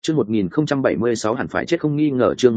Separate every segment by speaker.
Speaker 1: Chương 1076 hẳn phải chết không nghi ngờ, chương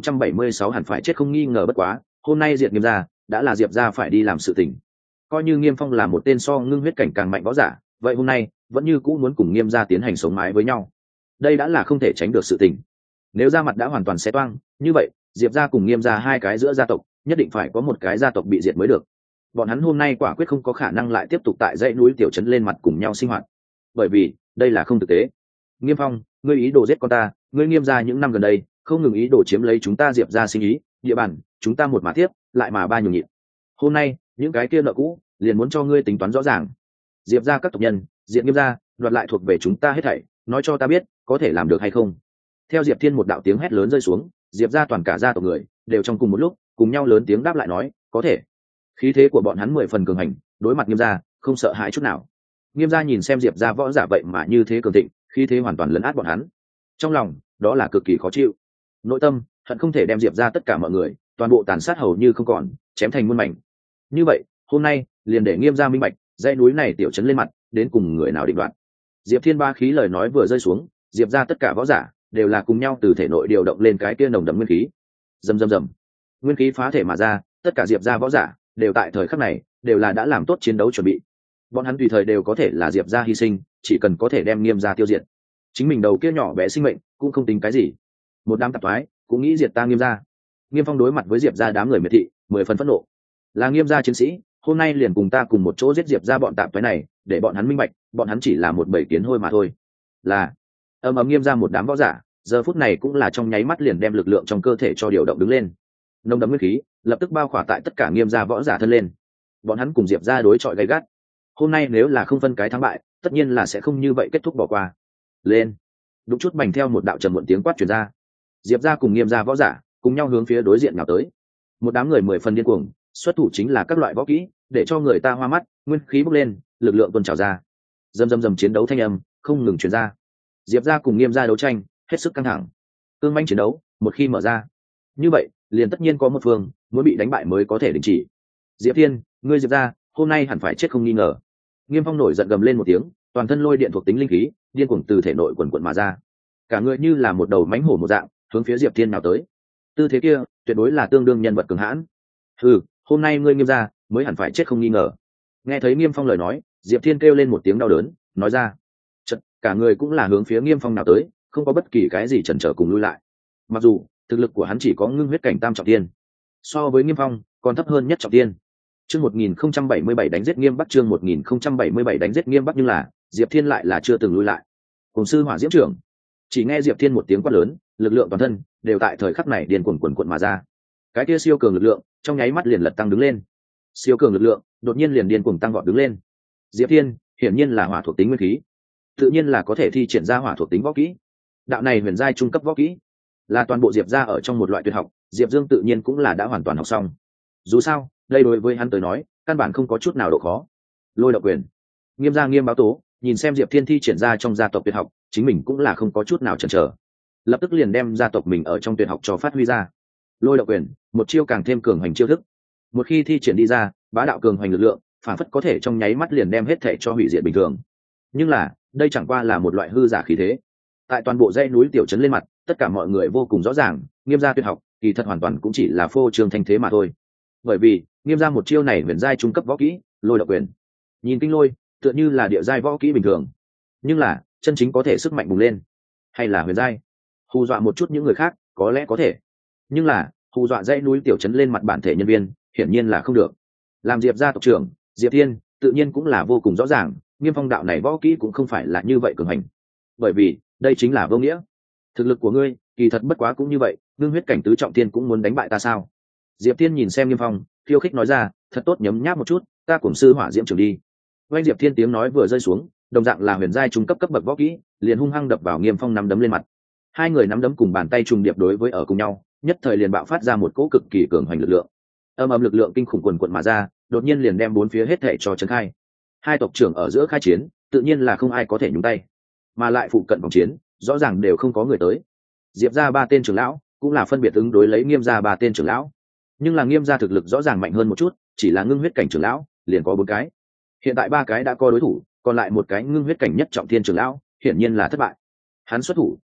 Speaker 1: 1076 hẳn phải chết không nghi ngờ. Bất quá, hôm nay diệt Nghiêm gia, đã là Diệp gia phải đi làm sự tình. Coi như Nghiêm Phong là một tên so ngưng huyết cảnh càng mạnh võ giả, vậy hôm nay vẫn như cũ muốn cùng Nghiêm gia tiến hành sống mái với nhau. Đây đã là không thể tránh được sự tình. Nếu ra mặt đã hoàn toàn xé toang, như vậy, Diệp gia cùng Nghiêm gia hai cái giữa gia tộc, nhất định phải có một cái gia tộc bị diệt mới được. Bọn hắn hôm nay quả quyết không có khả năng lại tiếp tục tại dãy núi tiểu trấn lên mặt cùng nhau sinh hoạt, bởi vì đây là không thực tế. Nghiêm Phong, ngươi ý đồ giết con ta, ngươi Nghiêm gia những năm gần đây không ngừng ý đồ chiếm lấy chúng ta Diệp gia sinh ý, địa bàn, chúng ta một mà tiếp, lại mà ba nhường nhịn. Hôm nay, những cái kia nợ cũ, liền muốn cho ngươi tính toán rõ ràng. Diệp gia các tộc nhân, Diệp Nghiêm gia, đoạt lại thuộc về chúng ta hết thảy, nói cho ta biết, có thể làm được hay không? Theo Diệp Thiên một đạo tiếng hét lớn rơi xuống, Diệp gia toàn cả gia tộc người đều trong cùng một lúc, cùng nhau lớn tiếng đáp lại nói, có thể. Khí thế của bọn hắn 10 phần cường hành, đối mặt Nghiêm gia, không sợ hãi chút nào. Nghiêm gia nhìn xem Diệp gia võ giả vậy mà như thế cường thịnh, khí thế hoàn toàn lấn át bọn hắn. Trong lòng, đó là cực kỳ khó chịu. Nội tâm, hận không thể đem Diệp gia tất cả mọi người, toàn bộ tàn sát hầu như không còn, chém thành muôn mảnh. Như vậy, hôm nay, liền để Nghiêm gia minh bạch, dãy núi này tiểu trấn lên mặt, đến cùng người nào định đoạt. Diệp Thiên ba khí lời nói vừa rơi xuống, Diệp gia tất cả võ giả đều là cùng nhau từ thể nội điều động lên cái kia nồng đậm nguyên khí. Rầm rầm rầm. Nguyên khí phá thể mà ra, tất cả Diệp gia võ giả đều tại thời khắc này, đều là đã làm tốt chiến đấu chuẩn bị. Bọn hắn tùy thời đều có thể là Diệp gia hy sinh, chỉ cần có thể đem Nghiêm gia tiêu diệt. Chính mình đầu kia nhỏ bé sinh mệnh cũng không tính cái gì. Một đám tạp thoái cũng nghĩ diệt ta Nghiêm gia. Nghiêm Phong đối mặt với Diệp gia đám người miệt thị, 10 phần phẫn nộ. Là Nghiêm gia chiến sĩ, hôm nay liền cùng ta cùng một chỗ giết Diệp gia bọn tạp thoái này, để bọn hắn minh bạch, bọn hắn chỉ là một bầy kiến hôi mà thôi. Là ầm Nghiêm gia một đám võ giả, giờ phút này cũng là trong nháy mắt liền đem lực lượng trong cơ thể cho điều động đứng lên. Nồng đậm nguyên khí lập tức bao khỏa tại tất cả Nghiêm gia võ giả thân lên. Bọn hắn cùng Diệp gia đối chọi gay gắt. Hôm nay nếu là không phân cái thắng bại, tất nhiên là sẽ không như vậy kết thúc bỏ qua. Lên. Đúng chút bành theo một đạo trầm muộn tiếng quát truyền ra. Diệp gia cùng Nghiêm gia võ giả cùng nhau hướng phía đối diện nào tới. Một đám người 10 phần điên cuồng, xuất thủ chính là các loại võ kỹ, để cho người ta hoa mắt, nguyên khí bốc lên, lực lượng tuôn trào ra. Rầm rầm rầm chiến đấu thanh âm không ngừng truyền ra. Diệp gia cùng Nghiêm gia đấu tranh hết sức căng thẳng. Cương manh chiến đấu, một khi mở ra, như vậy, liền tất nhiên có một phương muốn bị đánh bại mới có thể đình chỉ. Diệp Thiên, ngươi Diệp gia, hôm nay hẳn phải chết không nghi ngờ. Nghiêm Phong nổi giận gầm lên một tiếng, toàn thân lôi điện thuộc tính linh khí, điên cuồng từ thể nội quần quần mà ra. Cả người như là một đầu mãnh hổ một dạng, hướng phía Diệp Thiên nào tới. Tư thế kia, tuyệt đối là tương đương nhân vật cường hãn. Hừ, hôm nay ngươi Nghiêm gia mới hẳn phải chết không nghi ngờ. Nghe thấy Nghiêm Phong lời nói, Diệp Thiên kêu lên một tiếng đau đớn, nói ra. Chợt, cả người cũng là hướng phía Nghiêm Phong nào tới, không có bất kỳ cái gì chần chờ cùng lui lại. Mặc dù thực lực của hắn chỉ có ngưng huyết cảnh tam trọng thiên, so với Nghiêm Phong còn thấp hơn nhất trọng thiên. Chương 1077 đánh giết Nghiêm Bắc, chương 1077 đánh giết Nghiêm Bắc, nhưng là Diệp Thiên lại là chưa từng lui lại. Cùng sư Hỏa Diễm trưởng, chỉ nghe Diệp Thiên một tiếng quát lớn, lực lượng toàn thân đều tại thời khắc này điên cuồng quần quần mà ra. Cái kia siêu cường lực lượng trong nháy mắt liền lật tăng đứng lên. Siêu cường lực lượng đột nhiên liền điên cuồng tăng vọt đứng lên. Diệp Thiên hiển nhiên là hỏa thuộc tính nguyên khí, tự nhiên là có thể thi triển ra hỏa thuộc tính võ kỹ. Đạo này huyền giai trung cấp võ kỹ, là toàn bộ Diệp gia ở trong một loại tuyệt học, Diệp Dương tự nhiên cũng là đã hoàn toàn học xong. Dù sao, đây đối với hắn tới nói, căn bản không có chút nào độ khó. Lôi động quyền. Nghiêm gia Nghiêm Báo Tố nhìn xem Diệp Thiên thi triển ra trong gia tộc tuyệt học, chính mình cũng là không có chút nào chần chờ, lập tức liền đem gia tộc mình ở trong tuyệt học cho phát huy ra. Lôi động quyền, một chiêu càng thêm cường hành chiêu thức. Một khi thi triển đi ra, bá đạo cường hành lực lượng, phản phất có thể trong nháy mắt liền đem hết thể cho hủy diệt bình thường. Nhưng là, đây chẳng qua là một loại hư giả khí thế. Tại toàn bộ dãy núi tiểu trấn lên mặt, tất cả mọi người vô cùng rõ ràng, Nghiêm gia tuyệt học kỳ thật hoàn toàn cũng chỉ là phô trương thanh thế mà thôi. Bởi vì Nghiêm gia một chiêu này huyền giai trung cấp võ kỹ, lôi động quyền, nhìn kinh lôi tựa như là địa giai võ kỹ bình thường, nhưng là chân chính có thể sức mạnh bùng lên, hay là huyền giai, hù dọa một chút những người khác có lẽ có thể, nhưng là hù dọa dãy núi tiểu trấn lên mặt bản thể nhân viên hiển nhiên là không được. Làm Diệp gia tộc trưởng Diệp Thiên tự nhiên cũng là vô cùng rõ ràng, Nghiêm Phong đạo này võ kỹ cũng không phải là như vậy cường hành, bởi vì đây chính là vô nghĩa. Thực lực của ngươi kỳ thật bất quá cũng như vậy, ngưng huyết cảnh tứ trọng thiên cũng muốn đánh bại ta sao? Diệp Thiên nhìn xem Nghiêm Phong, khiêu khích nói ra, thật tốt nhấm nháp một chút, ta cùng sư Hỏa Diễm trưởng đi. Oanh Diệp Thiên tiếng nói vừa rơi xuống, đồng dạng là huyền giai trung cấp cấp bậc võ kỹ, liền hung hăng đập vào Nghiêm Phong nắm đấm lên mặt. Hai người nắm đấm cùng bàn tay trùng điệp đối với ở cùng nhau, nhất thời liền bạo phát ra một cỗ cực kỳ cường hoành lực lượng. Âm lực lượng kinh khủng quần quần mà ra, đột nhiên liền đem bốn phía hết thảy cho chấn khai. Hai tộc trưởng ở giữa khai chiến, tự nhiên là không ai có thể nhúng tay, mà lại phụ cận vòng chiến, rõ ràng đều không có người tới. Diệp gia ba tên trưởng lão cũng là phân biệt ứng đối lấy Nghiêm gia ba tên trưởng lão, nhưng là Nghiêm gia thực lực rõ ràng mạnh hơn một chút, chỉ là ngưng huyết cảnh trưởng lão liền có 4 cái, hiện tại 3 cái đã có đối thủ, còn lại một cái ngưng huyết cảnh nhất trọng thiên trưởng lão hiển nhiên là thất bại. Hắn xuất thủ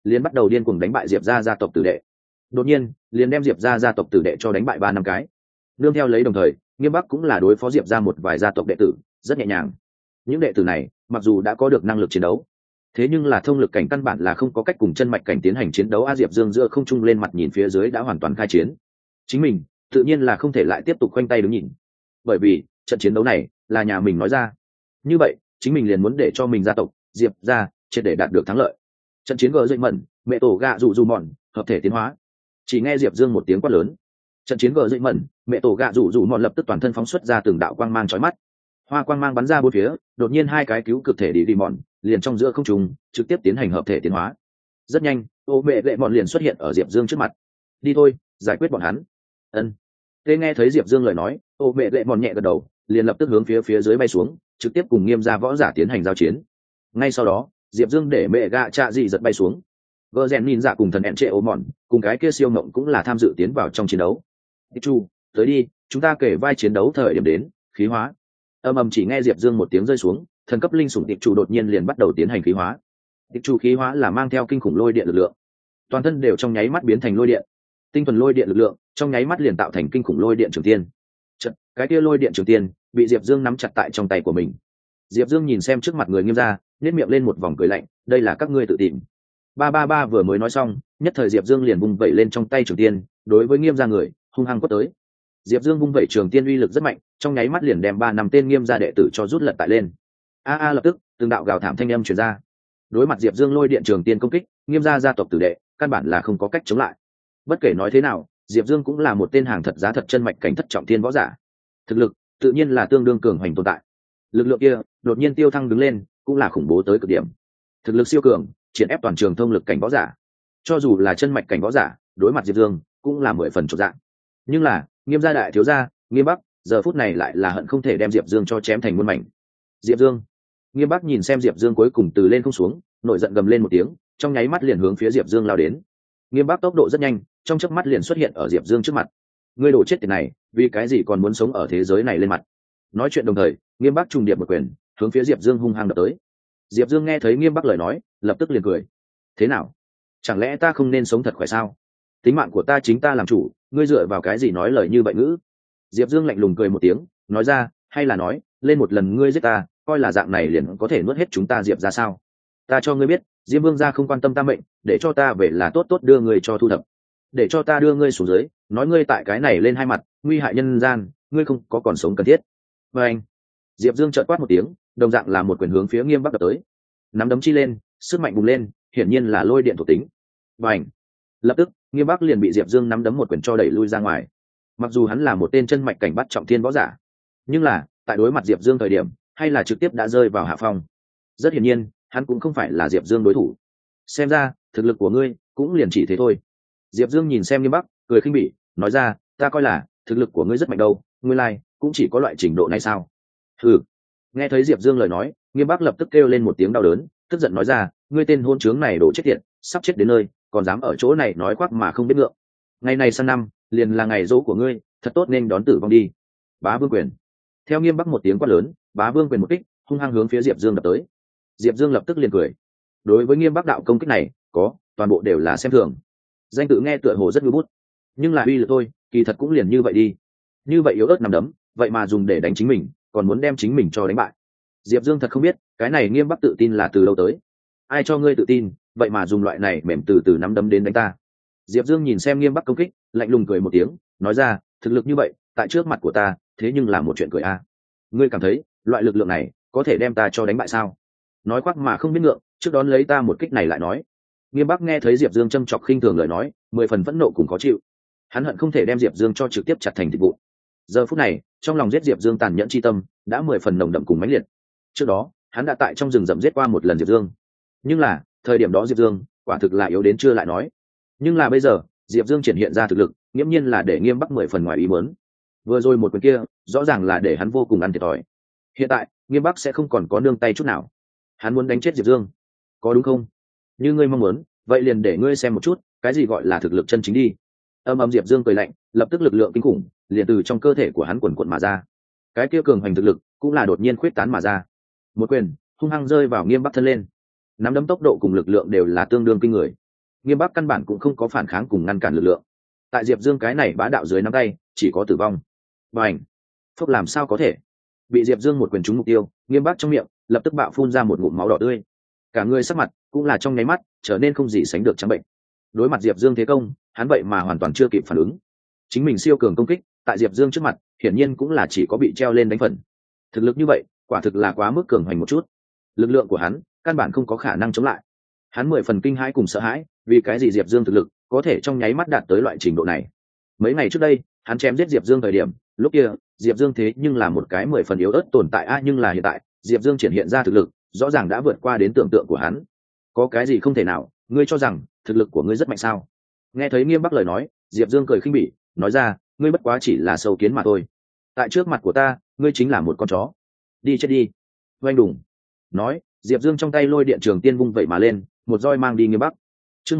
Speaker 1: liền bắt đầu điên cuồng đánh bại diệp gia tộc tử đệ. Đột nhiên liền đem diệp gia tộc tử đệ cho đánh bại 3-5 cái. Nương theo lấy đồng thời, Nghiêm Bắc cũng là đối phó diệp gia một vài gia tộc đệ tử rất nhẹ nhàng. Những đệ tử này mặc dù đã có được năng lực chiến đấu, thế nhưng là thông lực cảnh căn bản là không có cách cùng chân mạch cảnh tiến hành chiến đấu. Diệp Dương giữa không trung lên mặt nhìn phía dưới đã hoàn toàn khai chiến, chính mình tự nhiên là không thể lại tiếp tục khoanh tay đứng nhìn, bởi vì trận chiến đấu này là nhà mình nói ra, như vậy chính mình liền muốn để cho mình gia tộc diệp ra triệt để đạt được thắng lợi. Trận chiến gờ dậy mẩn mẹ tổ gạ rủ mòn hợp thể tiến hóa. Chỉ nghe diệp dương một tiếng quát lớn, trận chiến gờ dậy mẩn mẹ tổ gạ rủ mòn lập tức toàn thân phóng xuất ra từng đạo quang mang chói mắt, hoa quang mang bắn ra bốn phía. Đột nhiên hai cái cứu cực thể đi mòn liền trong giữa không trung trực tiếp tiến hành hợp thể tiến hóa. Rất nhanh ô mẹ lệ mòn liền xuất hiện ở diệp dương trước mặt. Đi thôi, giải quyết bọn hắn. Ân. Tê nghe thấy diệp dương lời nói, ô mẹ lệ mòn nhẹ gật đầu, liền lập tức hướng phía dưới bay xuống, trực tiếp cùng Nghiêm gia võ giả tiến hành giao chiến. Ngay sau đó diệp dương để mẹ gạ trạ dị giật bay xuống. Gờ rèn nhìn dạ cùng thần ẹn trệ ô mòn cùng cái kia siêu mộng cũng là tham dự tiến vào trong chiến đấu. Chu, tới đi, chúng ta kể vai chiến đấu thời điểm đến. Khí hóa. Ầm chỉ nghe diệp dương một tiếng rơi xuống, thần cấp linh sủng tiệp chủ đột nhiên liền bắt đầu tiến hành khí hóa. Tiệp chủ khí hóa là mang theo kinh khủng lôi điện lực lượng, toàn thân đều trong nháy mắt biến thành lôi điện. Tinh thuần lôi điện lực lượng trong nháy mắt liền tạo thành kinh khủng lôi điện trường tiên. Cái kia lôi điện trường tiên bị diệp dương nắm chặt tại trong tay của mình. Diệp dương nhìn xem trước mặt người Nghiêm gia, nhếch miệng lên một vòng cười lạnh, đây là các ngươi tự tìm. Ba vừa mới nói xong, nhất thời diệp dương liền vung vẩy lên trong tay trường tiên, đối với Nghiêm gia người hung hăng quất tới. Diệp dương vung vẩy trường tiên uy lực rất mạnh, trong nháy mắt liền đem 3-5 tên Nghiêm gia đệ tử cho rút lật tại lên. Lập tức từng đạo gào thảm thanh âm truyền ra. Đối mặt diệp dương lôi điện trường tiên công kích, Nghiêm gia gia tộc tử đệ căn bản là không có cách chống lại. Bất kể nói thế nào, diệp dương cũng là một tên hàng thật giá thật chân mạch cảnh thất trọng thiên võ giả, thực lực tự nhiên là tương đương cường hoành tồn tại. Lực lượng kia đột nhiên tiêu thăng đứng lên, cũng là khủng bố tới cực điểm. Thực lực siêu cường, triển ép toàn trường thông lực cảnh võ giả. Cho dù là chân mạch cảnh võ giả, đối mặt diệp dương cũng là 10 phần chột dạng. Nhưng là Nghiêm gia đại thiếu gia Nghiêm Bắc giờ phút này lại là hận không thể đem diệp dương cho chém thành muôn mảnh. Diệp dương. Nghiêm Bắc nhìn xem diệp dương cuối cùng từ lên không xuống, nổi giận gầm lên một tiếng, trong nháy mắt liền hướng phía diệp dương lao đến. Nghiêm Bắc tốc độ rất nhanh, trong chớp mắt liền xuất hiện ở diệp dương trước mặt. Ngươi đổ chết tiệt này, vì cái gì còn muốn sống ở thế giới này lên mặt? Nói chuyện đồng thời, Nghiêm Bắc trùng điệp một quyền hướng phía diệp dương hung hăng đập tới. Diệp dương nghe thấy Nghiêm Bắc lời nói, lập tức liền cười. Thế nào, chẳng lẽ ta không nên sống thật khỏe sao? Tính mạng của ta chính ta làm chủ, ngươi dựa vào cái gì nói lời như vậy ngữ? Diệp dương lạnh lùng cười một tiếng, nói ra, hay là nói lên một lần ngươi giết ta, coi là dạng này liền có thể nuốt hết chúng ta Diệp ra sao? Ta cho ngươi biết, Diêm Vương gia không quan tâm ta mệnh, để cho ta về là tốt tốt đưa ngươi cho thu thập, để cho ta đưa ngươi xuống dưới, nói ngươi tại cái này lên hai mặt, nguy hại nhân gian, ngươi không có còn sống cần thiết. Và anh, Diệp Dương trợn quát một tiếng, đồng dạng là một quyền hướng phía Nghiêm Bắc đập tới. Nắm đấm chi lên, sức mạnh bùng lên, hiển nhiên là lôi điện thuộc tính. Và anh, lập tức Nghiêm Bắc liền bị Diệp Dương nắm đấm một quyền cho đẩy lui ra ngoài. Mặc dù hắn là một tên chân mạch cảnh bắt trọng thiên võ giả, nhưng là tại đối mặt Diệp Dương thời điểm, hay là trực tiếp đã rơi vào hạ phong. Rất hiển nhiên, hắn cũng không phải là Diệp Dương đối thủ. Xem ra thực lực của ngươi cũng liền chỉ thế thôi. Diệp Dương nhìn xem Nghiêm Bắc, cười khinh bỉ, nói ra, ta coi là thực lực của ngươi rất mạnh đâu, nguyên lai cũng chỉ có loại trình độ này sao? Ừ. Nghe thấy Diệp Dương lời nói, Nghiêm Bắc lập tức kêu lên một tiếng đau đớn, tức giận nói ra, ngươi tên hôn trướng này đổ chết tiệt, sắp chết đến nơi, còn dám ở chỗ này nói khoác mà không biết ngượng. Ngày này sang năm, liền là ngày dỗ của ngươi, thật tốt nên đón tử vong đi. Bá Vương quyền. Theo Nghiêm Bắc một tiếng quát lớn, Bá Vương quyền một kích, hung hăng hướng phía Diệp Dương đập tới. Diệp Dương lập tức liền cười. Đối với Nghiêm Bắc đạo công kích này, toàn bộ đều là xem thường. Danh tự nghe tựa hồ rất ngưỡng bút, nhưng là uy lực thôi, kỳ thật cũng liền như vậy đi. Như vậy yếu ớt nằm đấm, vậy mà dùng để đánh chính mình, còn muốn đem chính mình cho đánh bại. Diệp Dương thật không biết, cái này Nghiêm Bắc tự tin là từ đâu tới. Ai cho ngươi tự tin, vậy mà dùng loại này mềm từ từ nắm đấm đến đánh ta? Diệp Dương nhìn xem Nghiêm Bắc công kích, lạnh lùng cười một tiếng, nói ra, thực lực như vậy, tại trước mặt của ta, thế nhưng là một chuyện cười a. Ngươi cảm thấy, loại lực lượng này có thể đem ta cho đánh bại sao? Nói khoác mà không biết ngượng, trước đón lấy ta một kích này lại nói. Nghiêm Bắc nghe thấy Diệp Dương châm chọc khinh thường lời nói, 10 phần phẫn nộ cùng khó chịu. Hắn hận không thể đem Diệp Dương cho trực tiếp chặt thành thịt vụn. Giờ phút này, trong lòng giết Diệp Dương tàn nhẫn chi tâm đã 10 phần nồng đậm cùng mãnh liệt. Trước đó, hắn đã tại trong rừng rậm giết qua một lần Diệp Dương. Nhưng là, thời điểm đó Diệp Dương quả thực là yếu đến chưa lại nói. Nhưng là bây giờ, Diệp Dương triển hiện ra thực lực, nghiễm nhiên là để Nghiêm Bắc 10 phần ngoài ý muốn. Vừa rồi một quyền kia, rõ ràng là để hắn vô cùng ăn thiệt thòi. Hiện tại, Nghiêm Bắc sẽ không còn có nương tay chút nào. Hắn muốn đánh chết Diệp Dương, có đúng không? Như ngươi mong muốn, vậy liền để ngươi xem một chút, cái gì gọi là thực lực chân chính đi. Diệp Dương cười lạnh, lập tức lực lượng kinh khủng liền từ trong cơ thể của hắn quần quật mà ra. Cái kia cường hành thực lực cũng là đột nhiên khuyết tán mà ra. Một quyền hung hăng rơi vào Nghiêm Bắc thân lên. Nắm đấm tốc độ cùng lực lượng đều là tương đương kinh người. Nghiêm Bắc căn bản cũng không có phản kháng cùng ngăn cản lực lượng. Tại Diệp Dương cái này bá đạo dưới nắm tay, chỉ có tử vong. Bành! Phốc, làm sao có thể? Bị Diệp Dương một quyền trúng mục tiêu, Nghiêm Bắc trong miệng lập tức bạo phun ra một ngụm máu đỏ tươi. Cả người sắc mặt cũng là trong nháy mắt trở nên không gì sánh được trắng bệnh. Đối mặt Diệp Dương thế công, hắn vậy mà hoàn toàn chưa kịp phản ứng. Chính mình siêu cường công kích, tại Diệp Dương trước mặt, hiển nhiên cũng là chỉ có bị treo lên đánh phần. Thực lực như vậy, quả thực là quá mức cường hoành một chút. Lực lượng của hắn căn bản không có khả năng chống lại. Hắn 10 phần kinh hãi cùng sợ hãi, vì cái gì Diệp Dương thực lực có thể trong nháy mắt đạt tới loại trình độ này. Mấy ngày trước đây, hắn chém giết Diệp Dương thời điểm, lúc kia Diệp Dương thế nhưng là một cái 10 phần yếu ớt tồn tại nhưng là hiện tại, Diệp Dương triển hiện ra thực lực, rõ ràng đã vượt qua đến tưởng tượng của hắn. Có cái gì không thể nào, ngươi cho rằng thực lực của ngươi rất mạnh sao? Nghe thấy Nghiêm Bắc lời nói, Diệp Dương cười khinh bỉ, nói ra, ngươi bất quá chỉ là sâu kiến mà thôi. Tại trước mặt của ta, ngươi chính là một con chó. Đi chết đi. Oanh đùng. Nói, Diệp Dương trong tay lôi điện trường tiên vung vậy mà lên, một roi mang đi Nghiêm Bắc. Chương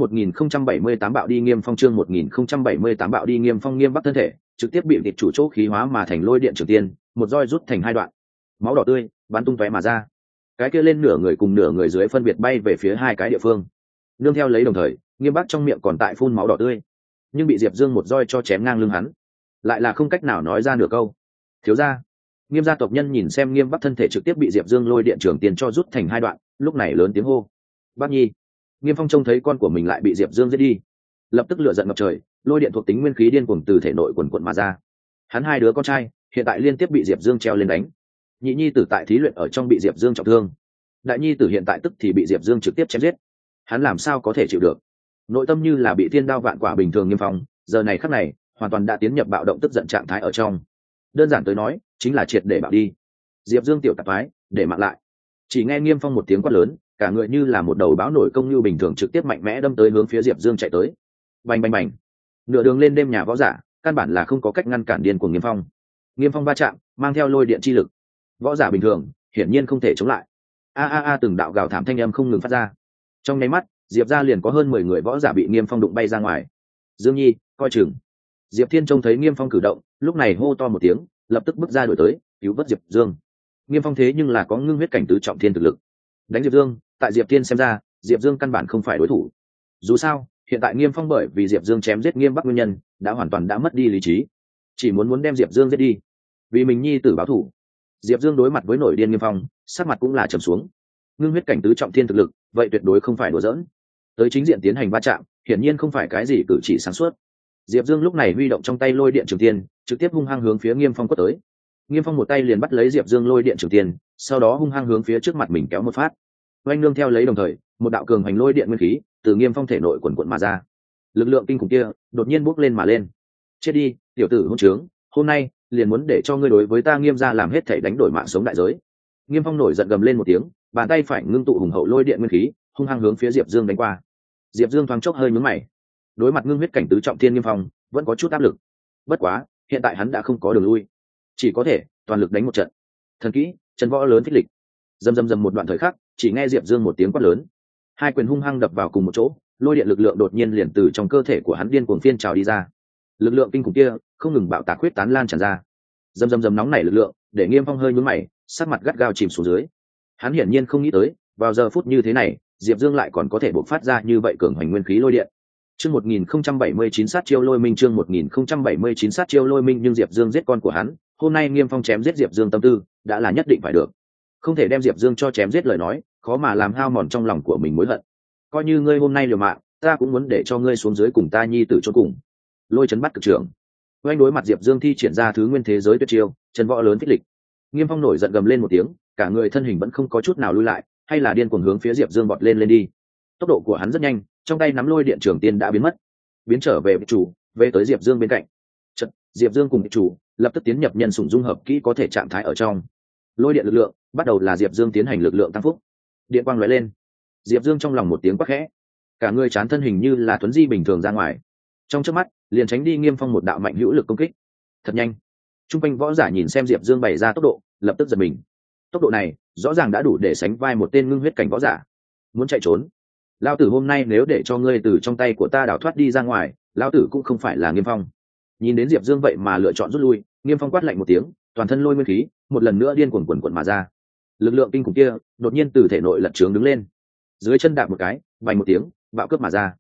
Speaker 1: 1078 bạo đi Nghiêm Phong, chương 1078 bạo đi Nghiêm Phong. Nghiêm Bắc thân thể trực tiếp bị địch chủ chỗ khí hóa mà thành lôi điện trường tiên, một roi rút thành hai đoạn. Máu đỏ tươi bắn tung tóe mà ra. Cái kia lên nửa người cùng nửa người dưới phân biệt bay về phía hai cái địa phương. Nương theo lấy đồng thời, Nghiêm Bắc trong miệng còn tại phun máu đỏ tươi, nhưng bị Diệp Dương một roi cho chém ngang lưng hắn, lại là không cách nào nói ra nửa câu. Thiếu gia. Nghiêm gia tộc nhân nhìn xem Nghiêm Bắc thân thể trực tiếp bị Diệp Dương lôi điện trường tiền cho rút thành hai đoạn, lúc này lớn tiếng hô: "Bắc Nhi!" Nghiêm Phong trông thấy con của mình lại bị Diệp Dương giết đi, lập tức lửa giận ngập trời, lôi điện thuộc tính nguyên khí điên cuồng từ thể nội quần quần mà ra. Hắn hai đứa con trai hiện tại liên tiếp bị Diệp Dương treo lên đánh, nhị nhi tử tại thí luyện ở trong bị Diệp Dương trọng thương, đại nhi tử hiện tại tức thì bị Diệp Dương trực tiếp chém giết. Hắn làm sao có thể chịu được? Nội tâm như là bị thiên đao vạn quả bình thường. Nghiêm Phong giờ này khắc này hoàn toàn đã tiến nhập bạo động tức giận trạng thái ở trong. Đơn giản tới nói, chính là triệt để bạo đi. Diệp Dương tiểu tạp thoái, để mạng lại. Chỉ nghe Nghiêm Phong một tiếng quát lớn, cả người như là một đầu báo nổi công như bình thường trực tiếp mạnh mẽ đâm tới hướng phía Diệp Dương chạy tới. Bành bành bành. Nửa đường lên đêm nhà võ giả, căn bản là không có cách ngăn cản điên của Nghiêm Phong. Nghiêm Phong va chạm, mang theo lôi điện chi lực. Võ giả bình thường, hiển nhiên không thể chống lại. Từng đạo gào thảm thanh âm không ngừng phát ra. Trong nháy mắt, Diệp gia liền có hơn 10 người võ giả bị Nghiêm Phong đụng bay ra ngoài. Dương Nhi, coi chừng. Diệp Thiên trông thấy Nghiêm Phong cử động, lúc này hô to một tiếng, lập tức bước ra đuổi tới, cứu vớt Diệp Dương. Nghiêm Phong thế nhưng là có ngưng huyết cảnh tứ trọng thiên thực lực. Đánh Diệp Dương, tại Diệp Thiên xem ra, Diệp Dương căn bản không phải đối thủ. Dù sao, hiện tại Nghiêm Phong bởi vì Diệp Dương chém giết Nghiêm Bắc nguyên nhân, đã hoàn toàn đã mất đi lý trí, chỉ muốn đem Diệp Dương giết đi, vì mình nhi tử báo thù. Diệp Dương đối mặt với nổi điên Nghiêm Phong, sắc mặt cũng là trầm xuống. Ngưng huyết cảnh tứ trọng thiên thực lực, vậy tuyệt đối không phải đùa giỡn. Tới chính diện tiến hành va chạm, hiển nhiên không phải cái gì cử chỉ sáng suốt. Diệp Dương lúc này huy động trong tay lôi điện trường tiên, trực tiếp hung hăng hướng phía Nghiêm Phong quất tới. Nghiêm Phong một tay liền bắt lấy Diệp Dương lôi điện trường tiên, sau đó hung hăng hướng phía trước mặt mình kéo một phát. Oanh nương theo lấy đồng thời, một đạo cường hành lôi điện nguyên khí từ Nghiêm Phong thể nội quần quần mà ra. Lực lượng kinh khủng kia đột nhiên bốc lên mà lên. Chết đi, tiểu tử hỗn trướng, hôm nay liền muốn để cho ngươi đối với ta Nghiêm gia làm hết thảy đánh đổi mạng sống đại giới. Nghiêm Phong nổi giận gầm lên một tiếng, bàn tay phải ngưng tụ hùng hậu lôi điện nguyên khí, hung hăng hướng phía Diệp Dương đánh qua. Diệp Dương thoáng chốc hơi nhướng mày. Đối mặt ngưng huyết cảnh tứ trọng thiên Nghiêm Phong, vẫn có chút áp lực. Bất quá, hiện tại hắn đã không có đường lui, chỉ có thể toàn lực đánh một trận. Thần kỹ, chân võ lớn thích lịch. Rầm một đoạn thời khắc, chỉ nghe Diệp Dương một tiếng quát lớn, hai quyền hung hăng đập vào cùng một chỗ, lôi điện lực lượng đột nhiên liền từ trong cơ thể của hắn điên cuồng phiên trào đi ra. Lực lượng kinh khủng kia không ngừng bạo tạc huyết tán lan tràn ra. Rầm nóng nảy lực lượng, để Nghiêm Phong hơi nhướng mày, sắc mặt gắt gao chìm xuống dưới. Hắn hiển nhiên không nghĩ tới, vào giờ phút như thế này, Diệp Dương lại còn có thể bộc phát ra như vậy cường hành nguyên khí lôi điện. Chương 1079 sát chiêu lôi minh, chương 1079 sát chiêu lôi minh. Nhưng Diệp Dương giết con của hắn, hôm nay Nghiêm Phong chém giết Diệp Dương tâm tư đã là nhất định phải được. Không thể đem Diệp Dương cho chém giết lời nói, khó mà làm hao mòn trong lòng của mình mối hận. Coi như ngươi hôm nay liều mạng, ta cũng muốn để cho ngươi xuống dưới cùng ta nhi tử chôn cùng. Lôi chấn bắt cực trưởng. Oanh đối mặt Diệp Dương thi triển ra thứ nguyên thế giới tuyệt chiêu, chân võ lớn thích lịch. Nghiêm Phong nổi giận gầm lên một tiếng, cả người thân hình vẫn không có chút nào lui lại, hay là điên cuồng hướng phía Diệp Dương bọt lên đi. Tốc độ của hắn rất nhanh, trong tay nắm lôi điện trường tiên đã biến mất, biến trở về vị chủ, về tới Diệp Dương bên cạnh. Chợt, Diệp Dương cùng vị chủ lập tức tiến nhập nhân sủng dung hợp kỹ có thể trạng thái ở trong. Lôi điện lực lượng bắt đầu là Diệp Dương tiến hành lực lượng tăng phúc. Điện quang lóe lên, Diệp Dương trong lòng một tiếng quát khẽ, cả người chán thân hình như là tuấn di bình thường ra ngoài, trong chớp mắt liền tránh đi Nghiêm Phong một đạo mạnh hữu lực công kích. Thật nhanh. Trung quanh võ giả nhìn xem Diệp Dương bày ra tốc độ, lập tức giật mình. Tốc độ này rõ ràng đã đủ để sánh vai một tên ngưng huyết cảnh võ giả. Muốn chạy trốn? Lão tử hôm nay nếu để cho ngươi từ trong tay của ta đào thoát đi ra ngoài, lão tử cũng không phải là Nghiêm Phong. Nhìn đến Diệp Dương vậy mà lựa chọn rút lui, Nghiêm Phong quát lạnh một tiếng, toàn thân lôi nguyên khí một lần nữa điên cuồng quần mà ra. Lực lượng kinh khủng kia đột nhiên từ thể nội lật trướng đứng lên, dưới chân đạp một cái, vành một tiếng, bạo cướp mà ra.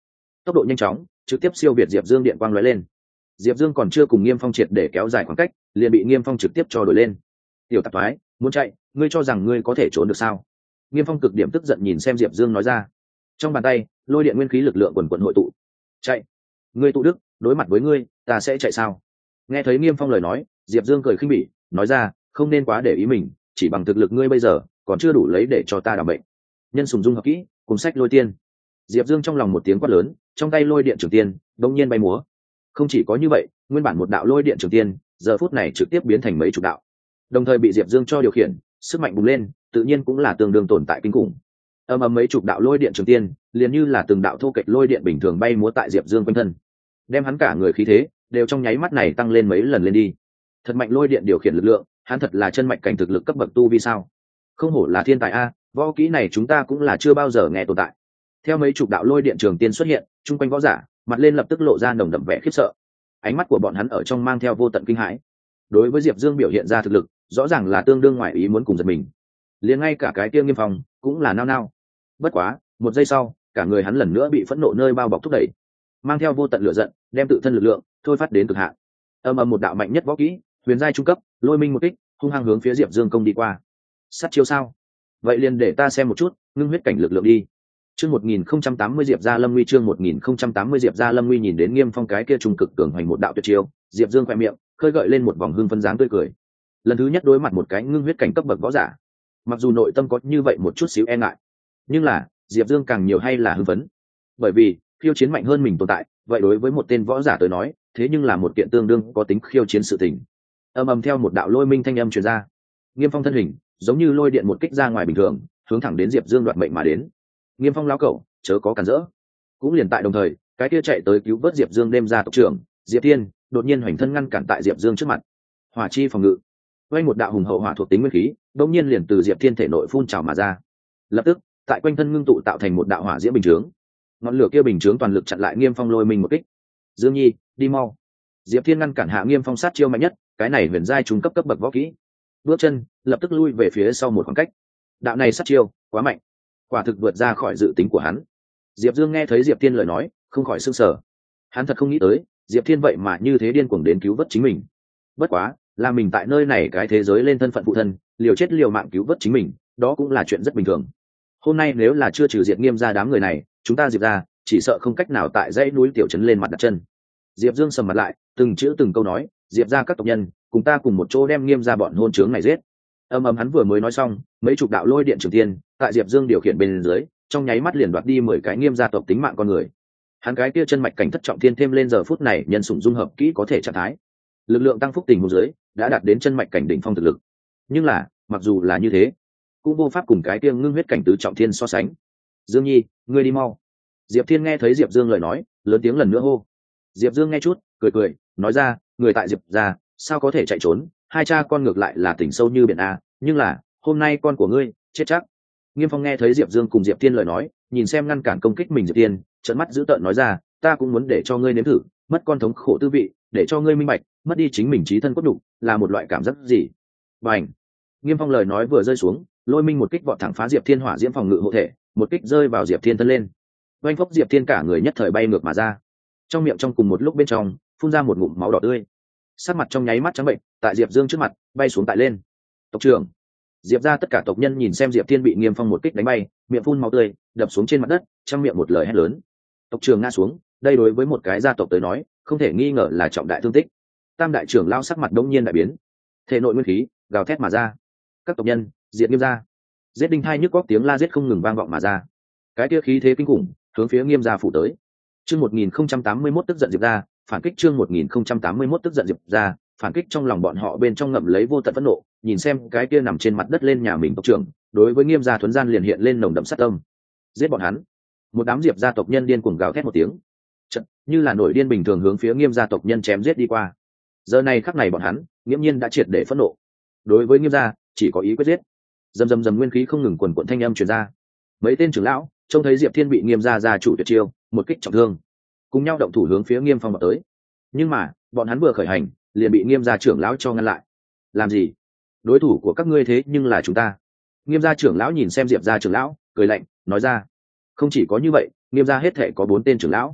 Speaker 1: tốc độ nhanh chóng trực tiếp siêu việt diệp dương, điện quang lóe lên. Diệp Dương còn chưa cùng Nghiêm Phong triệt để kéo dài khoảng cách, liền bị Nghiêm Phong trực tiếp cho đuổi lên. Tiểu tạp thoái, muốn chạy, ngươi cho rằng ngươi có thể trốn được sao? Nghiêm Phong cực điểm tức giận nhìn xem Diệp Dương nói ra. Trong bàn tay, lôi điện nguyên khí lực lượng quần quần hội tụ. Chạy! Ngươi tụ đức, đối mặt với ngươi, ta sẽ chạy sao? Nghe thấy Nghiêm Phong lời nói, Diệp Dương cười khinh bỉ, nói ra, không nên quá để ý mình, chỉ bằng thực lực ngươi bây giờ, còn chưa đủ lấy để cho ta đảm bệnh. Nhân sùng dung hợp kỹ, cùng sách lôi tiên. Diệp Dương trong lòng một tiếng quát lớn, trong tay lôi điện trường tiên đống nhiên bay múa. Không chỉ có như vậy, nguyên bản một đạo lôi điện trường tiên giờ phút này trực tiếp biến thành mấy chục đạo, đồng thời bị Diệp Dương cho điều khiển, sức mạnh bùng lên, tự nhiên cũng là tương đương tồn tại kinh khủng. Ầm ầm, mấy chục đạo lôi điện trường tiên liền như là từng đạo thô kệch lôi điện bình thường bay múa tại Diệp Dương quanh thân, đem hắn cả người khí thế đều trong nháy mắt này tăng lên mấy lần lên đi. Thật mạnh lôi điện điều khiển lực lượng, hắn thật là chân mạch cảnh thực lực cấp bậc tu vi sao? Không hổ là thiên tài a, võ kỹ này chúng ta cũng là chưa bao giờ nghe tồn tại. Theo mấy chục đạo lôi điện trường tiên xuất hiện, chung quanh võ giả mặt lên lập tức lộ ra nồng đậm vẻ khiếp sợ, ánh mắt của bọn hắn ở trong mang theo vô tận kinh hãi. Đối với Diệp Dương biểu hiện ra thực lực, rõ ràng là tương đương ngoài ý muốn cùng giật mình. Liền ngay cả cái kia Nghiêm Phong cũng là nao nao. Bất quá, một giây sau, cả người hắn lần nữa bị phẫn nộ nơi bao bọc thúc đẩy, mang theo vô tận lửa giận, đem tự thân lực lượng thôi phát đến cực hạn. Ầm ầm, một đạo mạnh nhất võ kỹ, huyền giai trung cấp, lôi minh một kích, hung hăng hướng phía Diệp Dương công đi qua. Sát chiêu sao? Vậy liền để ta xem một chút, ngưng huyết cảnh lực lượng đi. Chương 1080 Diệp Gia Lâm Nguy, chương 1080 Diệp Gia Lâm Nguy. Nhìn đến Nghiêm Phong cái kia trung cực cường hoành một đạo tuyệt chiêu, Diệp Dương khẽ miệng, khơi gợi lên một vòng hưng phấn dáng tươi cười. Lần thứ nhất đối mặt một cái ngưng huyết cảnh cấp bậc võ giả, mặc dù nội tâm có như vậy một chút xíu e ngại, nhưng là Diệp Dương càng nhiều hay là hưng phấn, bởi vì khiêu chiến mạnh hơn mình tồn tại, vậy đối với một tên võ giả tới nói, thế nhưng là một kiện tương đương có tính khiêu chiến sự tình. Ầm ầm, theo một đạo lôi minh thanh âm truyền ra, Nghiêm Phong thân hình giống như lôi điện một kích ra ngoài bình thường, hướng thẳng đến Diệp Dương đoạt mệnh mà đến. Nghiêm Phong lão cẩu, chớ có cản rỡ. Cũng liền tại đồng thời, cái kia chạy tới cứu vớt Diệp Dương đêm ra tộc trưởng Diệp Thiên đột nhiên hoành thân ngăn cản tại Diệp Dương trước mặt. Hỏa chi phòng ngự, quanh một đạo hùng hậu hỏa thuộc tính nguyên khí đột nhiên liền từ Diệp Thiên thể nội phun trào mà ra. Lập tức, tại quanh thân ngưng tụ tạo thành một đạo hỏa diễm bình chướng. Ngọn lửa kia bình chướng toàn lực chặn lại Nghiêm Phong lôi mình một kích. Dương Nhi, đi mau. Diệp Thiên ngăn cản hạ Nghiêm Phong sát chiêu mạnh nhất, cái này huyền giai trung cấp cấp bậc võ kỹ. Bước chân lập tức lui về phía sau một khoảng cách. Đạo này sát chiêu quá mạnh, quả thực vượt ra khỏi dự tính của hắn. Diệp Dương nghe thấy Diệp Thiên lời nói, không khỏi sửng sở. Hắn thật không nghĩ tới, Diệp Thiên vậy mà như thế điên cuồng đến cứu vớt chính mình. Bất quá, là mình tại nơi này cái thế giới lên thân phận phụ thân, liều chết liều mạng cứu vớt chính mình, đó cũng là chuyện rất bình thường. Hôm nay nếu là chưa trừ Diệp Nghiêm ra đám người này, chúng ta Diệp ra chỉ sợ không cách nào tại dãy núi tiểu trấn lên mặt đặt chân. Diệp Dương sầm mặt lại, từng chữ từng câu nói, Diệp ra các tộc nhân, cùng ta cùng một chỗ đem Nghiêm ra bọn hôn trướng này giết. Ầm ầm, hắn vừa mới nói xong, mấy chục đạo lôi điện trường tiên tại Diệp Dương điều khiển bên dưới, trong nháy mắt liền đoạt đi 10 cái Nghiêm gia tộc tính mạng con người. Hắn cái kia chân mạch cảnh thất trọng thiên thêm lên giờ phút này nhân sủng dung hợp kỹ có thể trạng thái, lực lượng tăng phúc tình huống dưới đã đạt đến chân mạch cảnh đỉnh phong thực lực. Nhưng là, mặc dù là như thế, cũng vô pháp cùng cái kia ngưng huyết cảnh tứ trọng thiên so sánh. Dương Nhi, ngươi đi mau. Diệp Thiên nghe thấy Diệp Dương lời nói, lớn tiếng lần nữa hô. Diệp Dương nghe chút, cười cười, nói ra, người tại Diệp gia sao có thể chạy trốn, hai cha con ngược lại là tỉnh sâu như biển a, nhưng là hôm nay con của ngươi chết chắc. Nghiêm Phong nghe thấy Diệp Dương cùng Diệp Thiên lời nói, nhìn xem ngăn cản công kích mình Diệp Thiên, trợn mắt dữ tợn nói ra, ta cũng muốn để cho ngươi nếm thử mất con thống khổ tư vị, để cho ngươi minh bạch mất đi chính mình trí thân cốt nhục là một loại cảm giác gì. Bành! Nghiêm Phong lời nói vừa rơi xuống, lôi minh một kích vọt thẳng phá Diệp Thiên hỏa diễm phòng ngự hộ thể, một kích rơi vào Diệp Thiên thân lên. Oanh phốc, Diệp Thiên cả người nhất thời bay ngược mà ra, trong miệng trong cùng một lúc bên trong phun ra một ngụm máu đỏ tươi, sắc mặt trong nháy mắt trắng bệnh, tại Diệp Dương trước mặt bay xuống tại lên. Tộc trưởng! Diệp ra tất cả tộc nhân nhìn xem Diệp Thiên bị Nghiêm Phong một kích đánh bay, miệng phun máu tươi, đập xuống trên mặt đất, trong miệng một lời hét lớn. Tộc trưởng ngã xuống, đây đối với một cái gia tộc tới nói, không thể nghi ngờ là trọng đại thương tích. Tam đại trưởng lao sắc mặt đông nhiên đại biến, thể nội nguyên khí gào thét mà ra. Các tộc nhân diệt Nghiêm gia, giết đinh thai nhức góc tiếng la giết không ngừng vang vọng mà ra. Cái kia khí thế kinh khủng hướng phía Nghiêm gia phủ tới. Chương 1081 tức giận Diệp gia, phản kích. Chương 1081 tức giận Diệp gia, phản kích. Trong lòng bọn họ bên trong ngậm lấy vô tận phẫn nộ, nhìn xem cái kia nằm trên mặt đất lên nhà mình tộc trưởng, đối với Nghiêm gia thuần gian liền hiện lên nồng đậm sát tâm. Giết bọn hắn! Một đám Diệp gia tộc nhân điên cuồng gào thét một tiếng, chợt như là nổi điên bình thường hướng phía Nghiêm gia tộc nhân chém giết đi qua. Giờ này khắc này bọn hắn nghiễm nhiên đã triệt để phẫn nộ, đối với Nghiêm gia chỉ có ý quyết giết. Dầm dầm dầm, nguyên khí không ngừng quần quận thanh âm truyền ra. Mấy tên trưởng lão trông thấy Diệp Thiên bị Nghiêm gia gia chủ tuyệt chiêu một kích trọng thương, cùng nhau động thủ hướng phía Nghiêm Phong vào tới. Nhưng mà bọn hắn vừa khởi hành liền bị Nghiêm gia trưởng lão cho ngăn lại. Làm gì? Đối thủ của các ngươi thế nhưng là chúng ta. Nghiêm gia trưởng lão nhìn xem Diệp gia trưởng lão, cười lạnh nói ra. Không chỉ có như vậy, Nghiêm gia hết thể có 4 tên trưởng lão,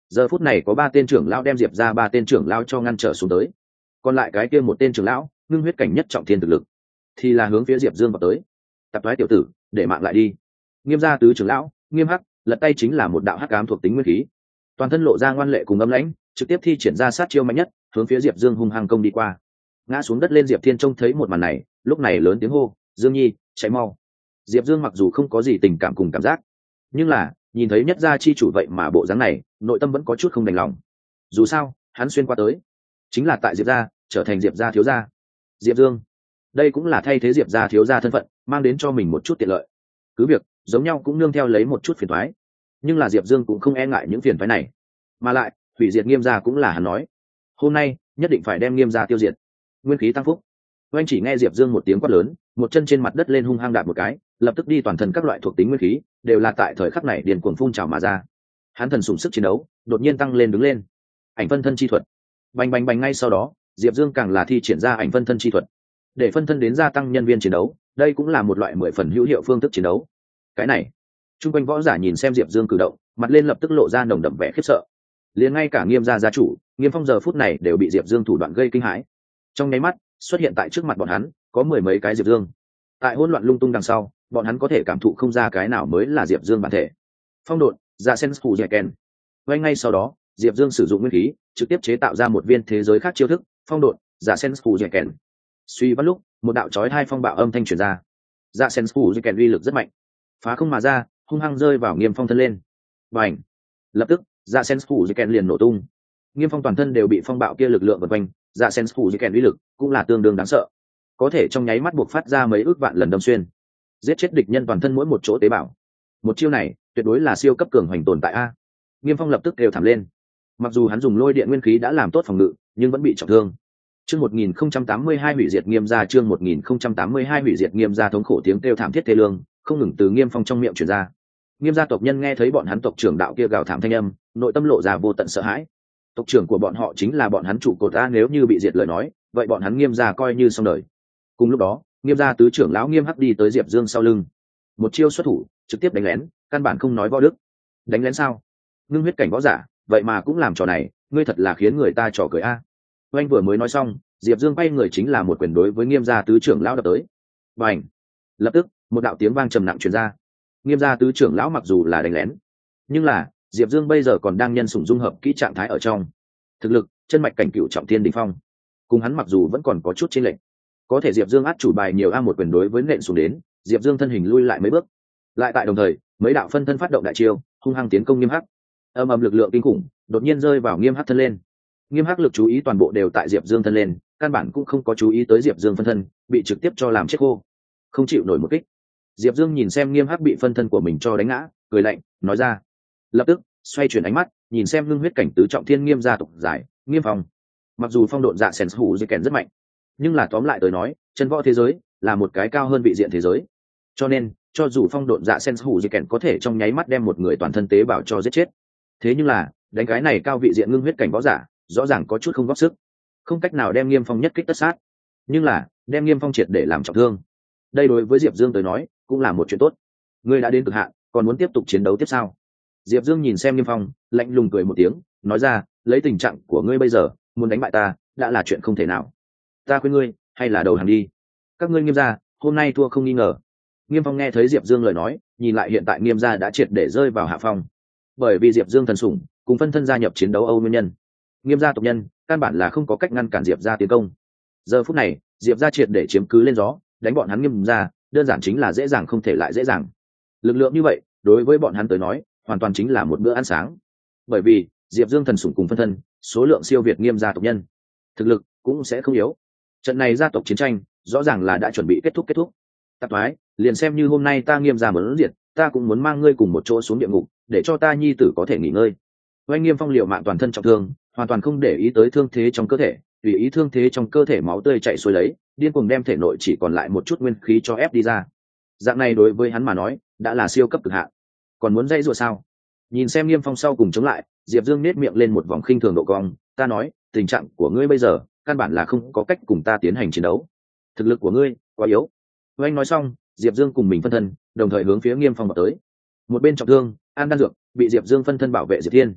Speaker 1: giờ phút này có 3 tên trưởng lão đem diệp ra 3 tên trưởng lão cho ngăn trở xuống tới, còn lại cái kia 1 tên trưởng lão ngưng huyết cảnh nhất trọng thiên thực lực thì là hướng phía diệp dương vào tới. Tạp thoái tiểu tử, để mạng lại đi. Nghiêm gia tứ trưởng lão Nghiêm Hắc lật tay chính là một đạo hắc ám thuộc tính nguyên khí, toàn thân lộ ra ngoan lệ cùng âm lãnh, trực tiếp thi triển ra sát chiêu mạnh nhất hướng phía diệp dương hung hăng công đi qua. Ngã xuống đất lên Diệp Thiên trông thấy một màn này, lúc này lớn tiếng hô, Dương Nhi chạy mau. Diệp Dương mặc dù không có gì tình cảm cùng cảm giác, nhưng là nhìn thấy nhất gia chi chủ vậy mà bộ dáng này, nội tâm vẫn có chút không đành lòng. Dù sao hắn xuyên qua tới chính là tại Diệp gia, trở thành Diệp gia thiếu gia. Diệp Dương đây cũng là thay thế Diệp gia thiếu gia thân phận, mang đến cho mình một chút tiện lợi, cứ việc giống nhau cũng nương theo lấy một chút phiền toái, nhưng là Diệp Dương cũng không e ngại những phiền toái này, mà lại hủy diệt Nghiêm gia cũng là hắn nói, hôm nay nhất định phải đem Nghiêm gia tiêu diệt. Nguyên khí tăng phúc. Oanh chỉ nghe Diệp Dương một tiếng quát lớn, một chân trên mặt đất lên hung hăng đạp một cái, lập tức đi toàn thân các loại thuộc tính nguyên khí đều là tại thời khắc này điền cuồng phun trào mà ra. Hắn thần sủng sức chiến đấu đột nhiên tăng lên đứng lên. Ảnh phân thân chi thuật. Bành bành bành, ngay sau đó, Diệp Dương càng là thi triển ra ảnh phân thân chi thuật, để phân thân đến gia tăng nhân viên chiến đấu, đây cũng là một loại 10 phần hữu hiệu phương thức chiến đấu. Cái này, chung quanh võ giả nhìn xem Diệp Dương cử động, mặt lên lập tức lộ ra nồng đậm vẻ khiếp sợ. Liền ngay cả Nghiêm gia gia chủ, Nghiêm Phong giờ phút này đều bị Diệp Dương thủ đoạn gây kinh hãi. Trong nháy mắt, xuất hiện tại trước mặt bọn hắn có 10 mấy cái Diệp Dương. Tại hỗn loạn lung tung đằng sau, bọn hắn có thể cảm thụ không ra cái nào mới là Diệp Dương bản thể. Phong độn, dạ sen phủ dẻ kèn. Ngay sau đó, Diệp Dương sử dụng nguyên khí, trực tiếp chế tạo ra một viên thế giới khác chiêu thức, phong độn, dạ sen phủ dẻ kèn. Suy văn lúc, một đạo chói hai phong bạo âm thanh truyền ra. Dạ sen phủ dẻ kèn uy lực rất mạnh, phá không mà ra, hung hăng rơi vào Nghiêm Phong thân lên. Bành! Lập tức, dạ sen phủ dẻ kèn liền nổ tung. Nghiêm Phong toàn thân đều bị phong bạo kia lực lượng vần quanh, dạ sen phủ dẻ kèn uy lực cũng là tương đương đáng sợ, có thể trong nháy mắt buộc phát ra mấy ước vạn lần đâm xuyên, giết chết địch nhân toàn thân mỗi một chỗ tế bào. Một chiêu này tuyệt đối là siêu cấp cường hoành tồn tại a. Nghiêm Phong lập tức đều thảm lên, mặc dù hắn dùng lôi điện nguyên khí đã làm tốt phòng ngự, nhưng vẫn bị trọng thương. Chương 1082 hủy diệt Nghiêm gia, chương 1082 hủy diệt Nghiêm gia, thống khổ tiếng kêu thảm thiết thê lương không ngừng từ Nghiêm Phong trong miệng truyền ra. Nghiêm gia tộc nhân nghe thấy bọn hắn tộc trưởng đạo kia gào thảm thanh âm, nội tâm lộ ra vô tận sợ hãi. Tộc trưởng của bọn họ chính là bọn hắn trụ cột a, nếu như bị diệt lời nói, vậy bọn hắn Nghiêm gia coi như xong đời. Cùng lúc đó, Nghiêm gia tứ trưởng lão Nghiêm Hắc đi tới Diệp Dương sau lưng, một chiêu xuất thủ, trực tiếp đánh lén, căn bản không nói võ đức. Đánh lén sao? Ngưng huyết cảnh võ giả, vậy mà cũng làm trò này, ngươi thật là khiến người ta trò cười a. Oanh vừa mới nói xong, Diệp Dương bay người chính là một quyền đối với Nghiêm gia tứ trưởng lão đập tới. Bành! Lập tức, một đạo tiếng vang trầm nặng truyền ra. Nghiêm gia tứ trưởng lão mặc dù là đánh lén, nhưng là Diệp Dương bây giờ còn đang nhân sủng dung hợp kỹ trạng thái ở trong. Thực lực, chân mạch cảnh cựu trọng thiên đỉnh phong, cùng hắn mặc dù vẫn còn có chút chênh lệch, có thể Diệp Dương át chủ bài nhiều a, một quyền đối với nện xuống đến, Diệp Dương thân hình lui lại mấy bước. Lại tại đồng thời, mấy đạo phân thân phát động đại chiêu, hung hăng tiến công Nghiêm Hắc. Âm ầm lực lượng kinh khủng, đột nhiên rơi vào Nghiêm Hắc thân lên. Nghiêm Hắc lực chú ý toàn bộ đều tại Diệp Dương thân lên, căn bản cũng không có chú ý tới Diệp Dương phân thân, bị trực tiếp cho làm chết khô, không chịu nổi một kích. Diệp Dương nhìn xem Nghiêm Hắc bị phân thân của mình cho đánh ngã, cười lạnh, nói ra. Lập tức, xoay chuyển ánh mắt, nhìn xem ngưng huyết cảnh tứ trọng thiên Nghiêm gia tộc giải, Nghiêm Phong. Mặc dù phong độn dạ sen hủ dây kèn rất mạnh, nhưng là tóm lại tới nói, chân võ thế giới là một cái cao hơn vị diện thế giới. Cho nên, cho dù phong độn dạ sen hủ dây kèn có thể trong nháy mắt đem một người toàn thân tế bào cho giết chết, thế nhưng là đánh cái này cao vị diện ngưng huyết cảnh võ giả, rõ ràng có chút không góp sức, không cách nào đem Nghiêm Phong nhất kích tất sát, nhưng là đem Nghiêm Phong triệt để làm trọng thương. Đây đối với Diệp Dương tới nói cũng là một chuyện tốt. Ngươi đã đến cực hạn, còn muốn tiếp tục chiến đấu tiếp sao? Diệp Dương nhìn xem Nghiêm Phong, lạnh lùng cười một tiếng, nói ra, lấy tình trạng của ngươi bây giờ, muốn đánh bại ta đã là chuyện không thể nào. Ta khuyên ngươi hay là đầu hàng đi. Các ngươi Nghiêm gia hôm nay thua không nghi ngờ. Nghiêm Phong nghe thấy Diệp Dương lời nói, nhìn lại hiện tại Nghiêm gia đã triệt để rơi vào hạ phong, bởi vì Diệp Dương thần sủng cùng phân thân gia nhập chiến đấu Âu nguyên nhân, Nghiêm gia tộc nhân căn bản là không có cách ngăn cản Diệp gia tiến công. Giờ phút này Diệp gia triệt để chiếm cứ lên gió, đánh bọn hắn Nghiêm gia đơn giản chính là dễ dàng không thể lại dễ dàng. Lực lượng như vậy đối với bọn hắn tới nói hoàn toàn chính là một bữa ăn sáng, bởi vì Diệp Dương thần sủng cùng phân thân số lượng siêu việt Nghiêm gia tộc nhân, thực lực cũng sẽ không yếu. Trận này gia tộc chiến tranh rõ ràng là đã chuẩn bị kết thúc. Tạp thoái, liền xem như hôm nay ta Nghiêm gia muốn diệt, ta cũng muốn mang ngươi cùng một chỗ xuống địa ngục, để cho ta nhi tử có thể nghỉ ngơi. Oanh Nghiêm Phong liều mạng toàn thân trọng thương, hoàn toàn không để ý tới thương thế trong cơ thể, tùy ý thương thế trong cơ thể máu tươi chảy xuôi lấy, điên cuồng đem thể nội chỉ còn lại một chút nguyên khí cho ép đi ra. Dạng này đối với hắn mà nói đã là siêu cấp cực hạn, còn muốn dãy rủa sao? Nhìn xem Nghiêm Phong sau cùng chống lại, Diệp Dương nét miệng lên một vòng khinh thường độ cong, ta nói, tình trạng của ngươi bây giờ căn bản là không có cách cùng ta tiến hành chiến đấu, thực lực của ngươi quá yếu. Oanh nói xong, Diệp Dương cùng mình phân thân đồng thời hướng phía Nghiêm Phong vào tới. Một bên trọng thương, an đan dược bị Diệp Dương phân thân bảo vệ Diệp Thiên.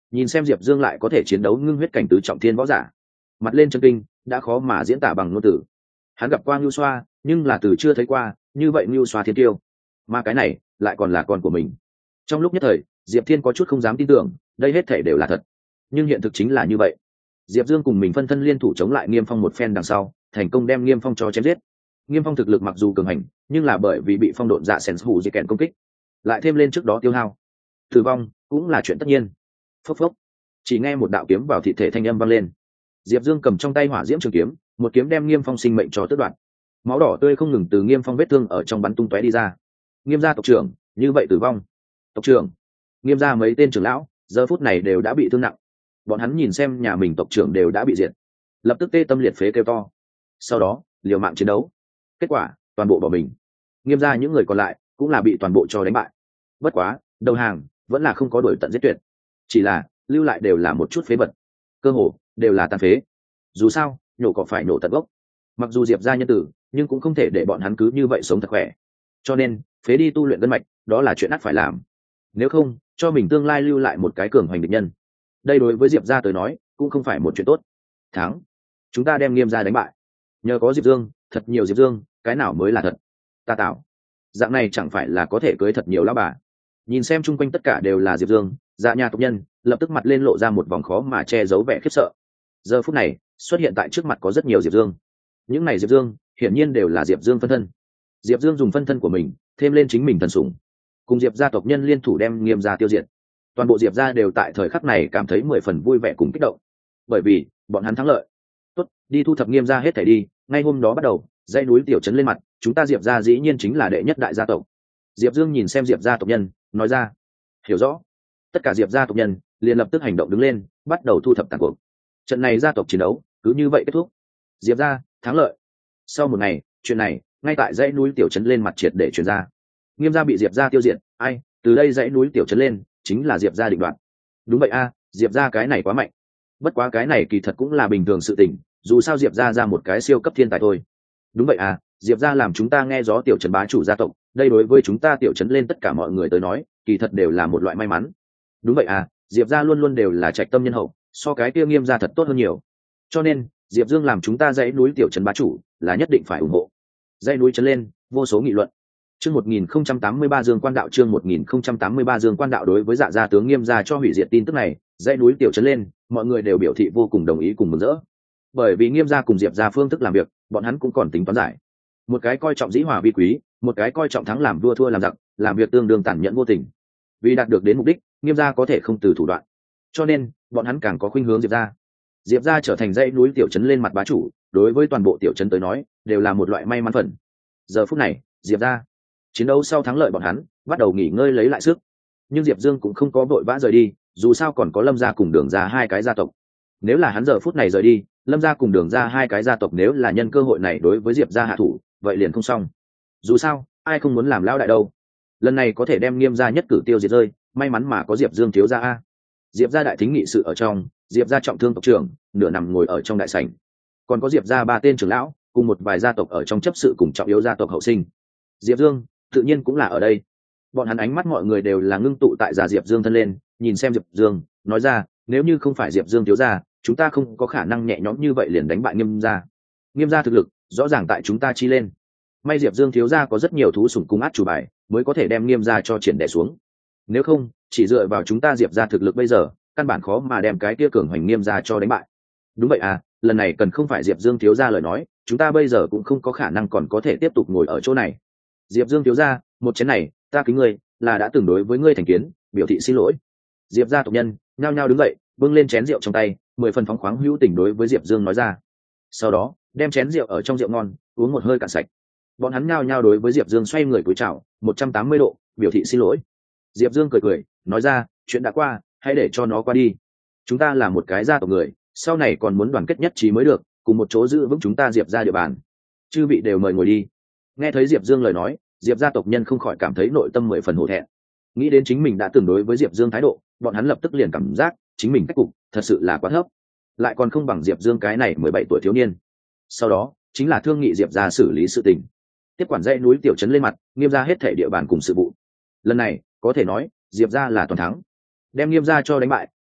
Speaker 1: nhìn xem diệp dương lại có thể chiến đấu ngưng huyết cảnh tứ trọng thiên võ giả, mặt lên chân kinh đã khó mà diễn tả bằng ngôn từ. Hắn gặp qua ngưu xoa nhưng là từ chưa thấy qua như vậy ngưu xoa thiên tiêu, mà cái này lại còn là con của mình. Trong lúc nhất thời diệp thiên có chút không dám tin tưởng đây hết thể đều là thật, nhưng hiện thực chính là như vậy. Diệp Dương cùng mình phân thân liên thủ chống lại Nghiêm Phong một phen đằng sau, thành công đem Nghiêm Phong cho chém giết. Nghiêm Phong thực lực mặc dù cường hành, nhưng là bởi vì bị phong độn dạ sèn hủ di kèn công kích, lại thêm lên trước đó tiêu hao, tử vong cũng là chuyện tất nhiên. Phốc phốc, chỉ nghe một đạo kiếm vào thị thể thanh âm vang lên. Diệp Dương cầm trong tay hỏa diễm trường kiếm, một kiếm đem Nghiêm Phong sinh mệnh cho tước đoạt. Máu đỏ tươi không ngừng từ Nghiêm Phong vết thương ở trong bắn tung tóe đi ra. Nghiêm gia tộc trưởng, như vậy tử vong. Tộc trưởng, Nghiêm gia mấy tên trưởng lão, giờ phút này đều đã bị thương nặng. Bọn hắn nhìn xem nhà mình tộc trưởng đều đã bị diệt, lập tức tê tâm liệt phế kêu to. Sau đó liều mạng chiến đấu, kết quả toàn bộ bỏ mình. Nghiêm gia những người còn lại cũng là bị toàn bộ cho đánh bại. Bất quá đầu hàng vẫn là không có đuổi tận giết tuyệt, chỉ là lưu lại đều là một chút phế vật, cơ hồ đều là tàn phế. Dù sao nhổ cỏ phải nhổ tận gốc, mặc dù diệp gia nhân tử nhưng cũng không thể để bọn hắn cứ như vậy sống thật khỏe, cho nên phế đi tu luyện gân mạch đó là chuyện ắt phải làm, nếu không cho mình tương lai lưu lại một cái cường hoành địch nhân. Đây đối với diệp gia tới nói cũng không phải một chuyện tốt. Thắng, chúng ta đem Nghiêm gia đánh bại, nhờ có diệp dương, thật nhiều diệp dương, cái nào mới là thật. Ta tạo dạng này chẳng phải là có thể cưới thật nhiều lão bà. Nhìn xem chung quanh tất cả đều là diệp dương, dạ nhà tộc nhân lập tức mặt lên lộ ra một vòng khó mà che giấu vẻ khiếp sợ. Giờ phút này xuất hiện tại trước mặt có rất nhiều diệp dương, những này diệp dương hiển nhiên đều là diệp dương phân thân. Diệp dương dùng phân thân của mình thêm lên chính mình thần sủng, cùng diệp gia tộc nhân liên thủ đem Nghiêm gia tiêu diệt. Toàn bộ diệp gia đều tại thời khắc này cảm thấy 10 phần vui vẻ cùng kích động, bởi vì bọn hắn thắng lợi. Tốt, đi thu thập Nghiêm gia hết thảy đi. Ngay hôm đó bắt đầu, dãy núi tiểu trấn lên mặt, chúng ta diệp gia dĩ nhiên chính là đệ nhất đại gia tộc. Diệp Dương nhìn xem diệp gia tộc nhân nói ra. Hiểu rõ. Tất cả diệp gia tộc nhân liền lập tức hành động đứng lên, bắt đầu thu thập tàn cuộc. Trận này gia tộc chiến đấu cứ như vậy kết thúc, diệp gia thắng lợi. Sau một ngày, chuyện này ngay tại dãy núi tiểu trấn lên mặt triệt để truyền ra. Nghiêm gia bị diệp gia tiêu diệt, ai từ đây dãy núi tiểu trấn lên chính là diệp gia định đoạt. Đúng vậy a, diệp gia cái này quá mạnh. Bất quá cái này kỳ thật cũng là bình thường sự tình, dù sao diệp gia ra một cái siêu cấp thiên tài thôi. Đúng vậy à, diệp gia làm chúng ta nghe gió tiểu trấn bá chủ gia tộc, đây đối với chúng ta tiểu trấn lên tất cả mọi người tới nói kỳ thật đều là một loại may mắn. Đúng vậy à, diệp gia luôn luôn đều là trạch tâm nhân hậu, so cái kia Nghiêm gia thật tốt hơn nhiều, cho nên diệp dương làm chúng ta dãy núi tiểu trấn bá chủ là nhất định phải ủng hộ. Dãy núi trấn lên vô số nghị luận. Chương 1083 Dương Quan Đạo, chương 1083 Dương Quan Đạo. Đối với dạ gia tướng Nghiêm gia cho hủy diệt tin tức này, dãy núi tiểu trấn lên mọi người đều biểu thị vô cùng đồng ý cùng mừng rỡ. Bởi vì Nghiêm gia cùng diệp gia phương thức làm việc bọn hắn cũng còn tính toán giải, một cái coi trọng dĩ hòa vi quý, một cái coi trọng thắng làm vua thua làm giặc, làm việc tương đương tàn nhẫn vô tình. Vì đạt được đến mục đích, Nghiêm gia có thể không từ thủ đoạn, cho nên bọn hắn càng có khuynh hướng diệp gia. Diệp gia trở thành dãy núi tiểu trấn lên mặt bá chủ, đối với toàn bộ tiểu trấn tới nói đều là một loại may mắn phần. Giờ phút này diệp gia chiến đấu sau thắng lợi, bọn hắn bắt đầu nghỉ ngơi lấy lại sức. Nhưng diệp dương cũng không có vội vã rời đi, dù sao còn có lâm gia cùng đường gia hai cái gia tộc. Nếu là hắn giờ phút này rời đi, lâm gia cùng đường gia hai cái gia tộc nếu là nhân cơ hội này đối với diệp gia hạ thủ, vậy liền không xong. Dù sao ai không muốn làm lão đại đâu. Lần này có thể đem Nghiêm gia nhất cử tiêu diệt rơi, may mắn mà có diệp dương thiếu gia a. Diệp gia đại thính nghị sự ở trong, diệp gia trọng thương tộc trưởng nửa nằm ngồi ở trong đại sảnh, còn có diệp gia ba tên trưởng lão cùng một vài gia tộc ở trong chấp sự cùng trọng yếu gia tộc hậu sinh. Diệp dương tự nhiên cũng là ở đây. Bọn hắn ánh mắt mọi người đều là ngưng tụ tại già diệp dương thân lên, nhìn xem diệp dương nói ra, nếu như không phải diệp dương thiếu gia, chúng ta không có khả năng nhẹ nhõm như vậy liền đánh bại Nghiêm gia. Nghiêm gia thực lực rõ ràng tại chúng ta chi lên, may diệp dương thiếu gia có rất nhiều thú sủng cung át chủ bài mới có thể đem Nghiêm gia cho triển đẻ xuống, nếu không chỉ dựa vào chúng ta diệp gia thực lực bây giờ căn bản khó mà đem cái kia cường hoành Nghiêm gia cho đánh bại. Đúng vậy à, lần này cần không phải diệp dương thiếu gia lời nói, chúng ta bây giờ cũng không có khả năng còn có thể tiếp tục ngồi ở chỗ này. Diệp dương thiếu gia, một chén này ta kính ngươi, là đã từng đối với ngươi thành kiến, biểu thị xin lỗi. Diệp gia tộc nhân nhao nhao đứng dậy, bưng lên chén rượu trong tay, 10 phần phóng khoáng hữu tình đối với diệp dương nói ra. Sau đó đem chén rượu ở trong rượu ngon uống một hơi cạn sạch. Bọn hắn nhao nhao đối với diệp dương xoay người cúi chào 180 độ, biểu thị xin lỗi. Diệp dương cười cười nói ra, chuyện đã qua, hãy để cho nó qua đi. Chúng ta là một cái gia tộc người, sau này còn muốn đoàn kết nhất trí mới được, cùng một chỗ giữ vững chúng ta diệp gia địa bàn. Chư vị đều mời ngồi đi. Nghe thấy diệp dương lời nói, diệp gia tộc nhân không khỏi cảm thấy nội tâm 10 phần hổ thẹn. Nghĩ đến chính mình đã từng đối với diệp dương thái độ, bọn hắn lập tức liền cảm giác chính mình cách cục thật sự là quá thấp, lại còn không bằng diệp dương cái này 17 tuổi thiếu niên. Sau đó chính là thương nghị diệp gia xử lý sự tình, tiếp quản dãy núi tiểu trấn lên mặt, Nghiêm gia hết thể địa bàn cùng sự vụ. Lần này có thể nói diệp gia là toàn thắng, đem Nghiêm gia cho đánh bại,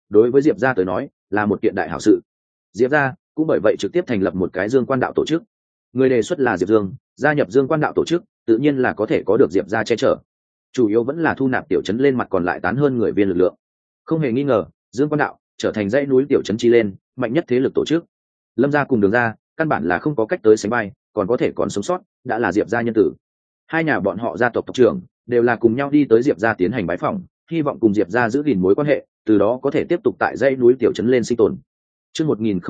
Speaker 1: đối với diệp gia tới nói là một kiện đại hảo sự. Diệp gia cũng bởi vậy trực tiếp thành lập một cái Dương Quan Đạo tổ chức. Người đề xuất là Diệp Dương, gia nhập Dương Quan Đạo tổ chức tự nhiên là có thể có được Diệp gia che chở. Chủ yếu vẫn là thu nạp tiểu trấn lên mặt còn lại tán hơn người viên lực lượng. Không hề nghi ngờ, Dương Quan Đạo trở thành dãy núi tiểu trấn chi lên mạnh nhất thế lực tổ chức. Lâm gia cùng Đường gia căn bản là không có cách tới sánh bay, còn có thể còn sống sót đã là Diệp gia nhân tử. Hai nhà bọn họ gia tộc tộc trưởng đều là cùng nhau đi tới Diệp gia tiến hành bái phỏng, hy vọng cùng Diệp gia giữ gìn mối quan hệ, từ đó có thể tiếp tục tại dãy núi tiểu trấn lên sinh tồn. Chương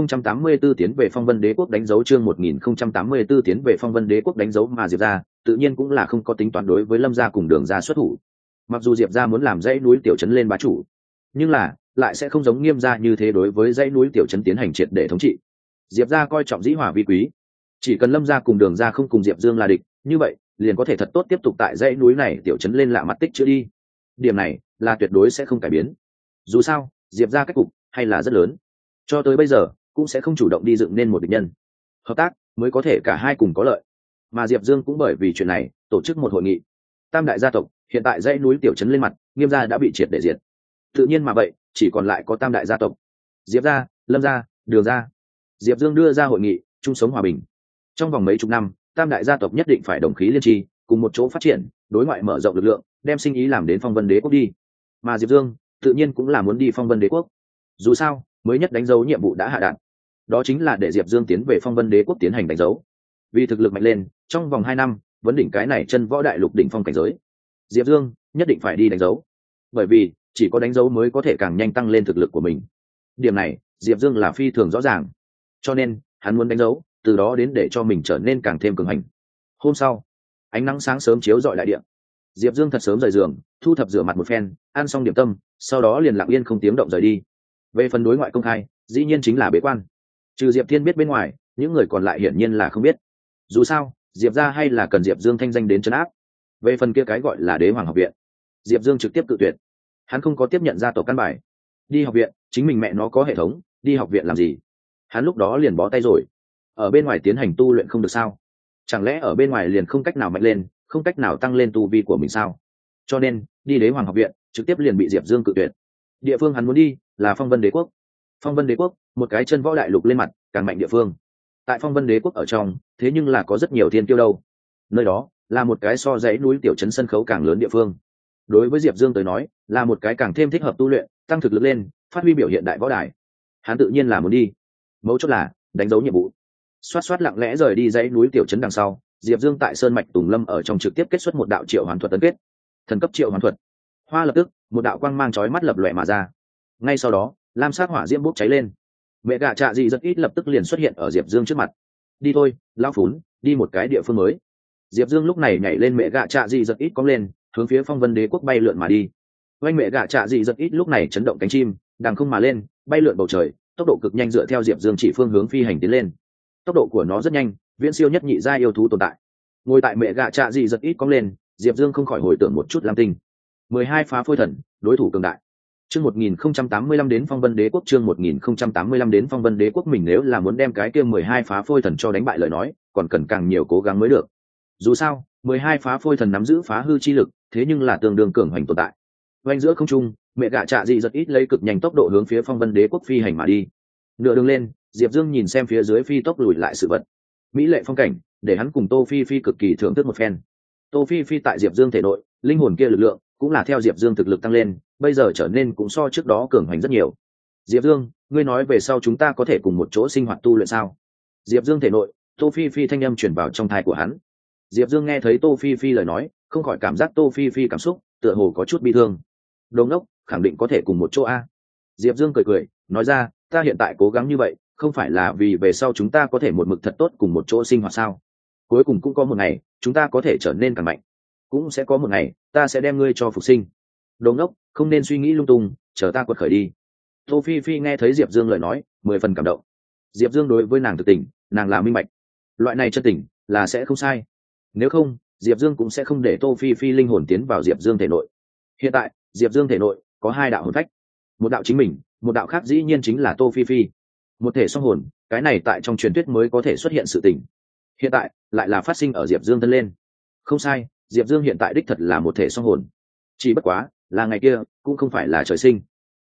Speaker 1: 1084 tiến về Phong Vân Đế quốc đánh dấu, chương 1084 tiến về Phong Vân Đế quốc đánh dấu, mà Diệp gia tự nhiên cũng là không có tính toán đối với Lâm gia cùng Đường gia xuất thủ. Mặc dù Diệp gia muốn làm dãy núi tiểu trấn lên bá chủ, nhưng là lại sẽ không giống Nghiêm gia như thế đối với dãy núi tiểu trấn tiến hành triệt để thống trị. Diệp gia coi trọng dĩ hòa vi quý, chỉ cần Lâm gia cùng Đường gia không cùng Diệp Dương là địch, như vậy liền có thể thật tốt tiếp tục tại dãy núi này tiểu trấn lên lạ mặt tích chữa đi. Điểm này là tuyệt đối sẽ không cải biến. Dù sao Diệp gia cách cục hay là rất lớn, cho tới bây giờ cũng sẽ không chủ động đi dựng nên một địch nhân. Hợp tác mới có thể cả hai cùng có lợi. Mà Diệp Dương cũng bởi vì chuyện này tổ chức một hội nghị. Tam đại gia tộc hiện tại dãy núi tiểu trấn lên mặt Nghiêm gia đã bị triệt để diệt, tự nhiên mà vậy chỉ còn lại có tam đại gia tộc Diệp gia, Lâm gia, Đường gia. Diệp Dương đưa ra hội nghị chung sống hòa bình. Trong vòng mấy chục năm tam đại gia tộc nhất định phải đồng khí liên tri, cùng một chỗ phát triển, đối ngoại mở rộng lực lượng, đem sinh ý làm đến Phong Vân Đế quốc đi. Mà Diệp Dương tự nhiên cũng là muốn đi Phong Vân Đế quốc. Dù sao mới nhất đánh dấu nhiệm vụ đã hạ đạn, đó chính là để Diệp Dương tiến về Phong Vân Đế quốc tiến hành đánh dấu. Vì thực lực mạnh lên, trong vòng 2 năm vấn đỉnh cái này chân võ đại lục đỉnh phong cảnh giới, Diệp Dương nhất định phải đi đánh dấu, bởi vì chỉ có đánh dấu mới có thể càng nhanh tăng lên thực lực của mình. Điểm này Diệp Dương là phi thường rõ ràng, cho nên hắn muốn đánh dấu, từ đó đến để cho mình trở nên càng thêm cường hành. Hôm sau, ánh nắng sáng sớm chiếu rọi đại địa. Diệp Dương thật sớm rời giường, thu thập rửa mặt một phen, ăn xong điểm tâm, sau đó liền lặng yên không tiếng động rời đi. Về phần đối ngoại công khai, dĩ nhiên chính là bế quan. Trừ Diệp Thiên biết bên ngoài, những người còn lại hiển nhiên là không biết. Dù sao Diệp gia hay là cần Diệp Dương thanh danh đến trấn áp. Về phần kia cái gọi là Đế Hoàng học viện, Diệp Dương trực tiếp cự tuyệt. Hắn không có tiếp nhận gia tộc căn bài. Đi học viện chính mình mẹ nó có hệ thống, đi học viện làm gì? Hắn lúc đó liền bó tay rồi. Ở bên ngoài tiến hành tu luyện không được sao? Chẳng lẽ ở bên ngoài liền không cách nào mạnh lên, không cách nào tăng lên tu vi của mình sao? Cho nên đi Đế Hoàng học viện trực tiếp liền bị Diệp Dương cự tuyệt. Địa phương hắn muốn đi là Phong Vân Đế quốc. Phong Vân Đế quốc, một cái chân võ đại lục lên mặt càng mạnh địa phương. Tại Phong Vân Đế quốc ở trong, thế nhưng là có rất nhiều thiên tiêu đâu. Nơi đó là một cái so dãy núi tiểu trấn sân khấu càng lớn địa phương. Đối với Diệp Dương tới nói, là một cái càng thêm thích hợp tu luyện, tăng thực lực lên, phát huy biểu hiện đại võ đài. Hắn tự nhiên là muốn đi. Mấu chốt là đánh dấu nhiệm vụ. Xoát xoát lặng lẽ rời đi dãy núi tiểu trấn đằng sau, Diệp Dương tại sơn mạch Tùng Lâm ở trong trực tiếp kết xuất một đạo triệu hoán thuật tấn kết. Thần cấp triệu hoán thuật. Hoa lập tức, một đạo quang mang chói mắt lập lòe mà ra. Ngay sau đó, lam sát hỏa diễm bốc cháy lên. Mẹ gạ trạ dị rất ít lập tức liền xuất hiện ở Diệp Dương trước mặt. Đi thôi, lão phún, đi một cái địa phương mới. Diệp Dương lúc này nhảy lên mẹ gạ trạ dị rất ít cong lên, hướng phía Phong Vân Đế quốc bay lượn mà đi. Oanh mẹ gạ trạ dị rất ít lúc này chấn động cánh chim, đằng không mà lên, bay lượn bầu trời, tốc độ cực nhanh dựa theo Diệp Dương chỉ phương hướng phi hành tiến lên. Tốc độ của nó rất nhanh, viễn siêu nhất nhị gia yêu thú tồn tại. Ngồi tại mẹ gạ trạ dị rất ít cong lên, Diệp Dương không khỏi hồi tưởng một chút Lam Tinh. 12 phá phôi thần, đối thủ cường đại. Chương 1085 đến Phong Vân Đế quốc, chương 1085 đến Phong Vân Đế quốc, mình nếu là muốn đem cái kia 12 phá phôi thần cho đánh bại lời nói, còn cần càng nhiều cố gắng mới được. Dù sao, 12 phá phôi thần nắm giữ phá hư chi lực, thế nhưng là tương đương cường hành tồn tại. Quanh giữa không trung, mẹ gạ trạ dị rất ít lấy cực nhanh tốc độ hướng phía Phong Vân Đế quốc phi hành mà đi. Nửa đường lên, Diệp Dương nhìn xem phía dưới phi tốc lùi lại sự vật. Mỹ lệ phong cảnh, để hắn cùng Tô Phi Phi cực kỳ thưởng thức một phen. Tô Phi Phi tại Diệp Dương thể nội, linh hồn kia lực lượng cũng là theo Diệp Dương thực lực tăng lên, bây giờ trở nên cũng so trước đó cường hành rất nhiều. Diệp Dương, ngươi nói về sau chúng ta có thể cùng một chỗ sinh hoạt tu luyện sao? Diệp Dương thể nội, Tô Phi Phi thanh âm truyền vào trong tai của hắn. Diệp Dương nghe thấy Tô Phi Phi lời nói, không khỏi cảm giác Tô Phi Phi cảm xúc tựa hồ có chút bi thương. Đồ ngốc, khẳng định có thể cùng một chỗ a. Diệp Dương cười cười, nói ra, ta hiện tại cố gắng như vậy, không phải là vì về sau chúng ta có thể một mực thật tốt cùng một chỗ sinh hoạt sao? Cuối cùng cũng có một ngày, chúng ta có thể trở nên càng mạnh. Cũng sẽ có một ngày, ta sẽ đem ngươi cho phục sinh. Đồ ngốc, không nên suy nghĩ lung tung, chờ ta quật khởi đi. Tô Phi Phi nghe thấy Diệp Dương lời nói, 10 phần cảm động. Diệp Dương đối với nàng thực tình, nàng là minh bạch. Loại này chân tình là sẽ không sai. Nếu không, Diệp Dương cũng sẽ không để Tô Phi Phi linh hồn tiến vào Diệp Dương thể nội. Hiện tại, Diệp Dương thể nội có 2 đạo hồn phách. Một đạo chính mình, một đạo khác dĩ nhiên chính là Tô Phi Phi. Một thể song hồn, cái này tại trong truyền thuyết mới có thể xuất hiện sự tình. Hiện tại, lại là phát sinh ở Diệp Dương thân lên. Không sai, Diệp Dương hiện tại đích thật là một thể song hồn. Chỉ bất quá, là ngày kia, cũng không phải là trời sinh.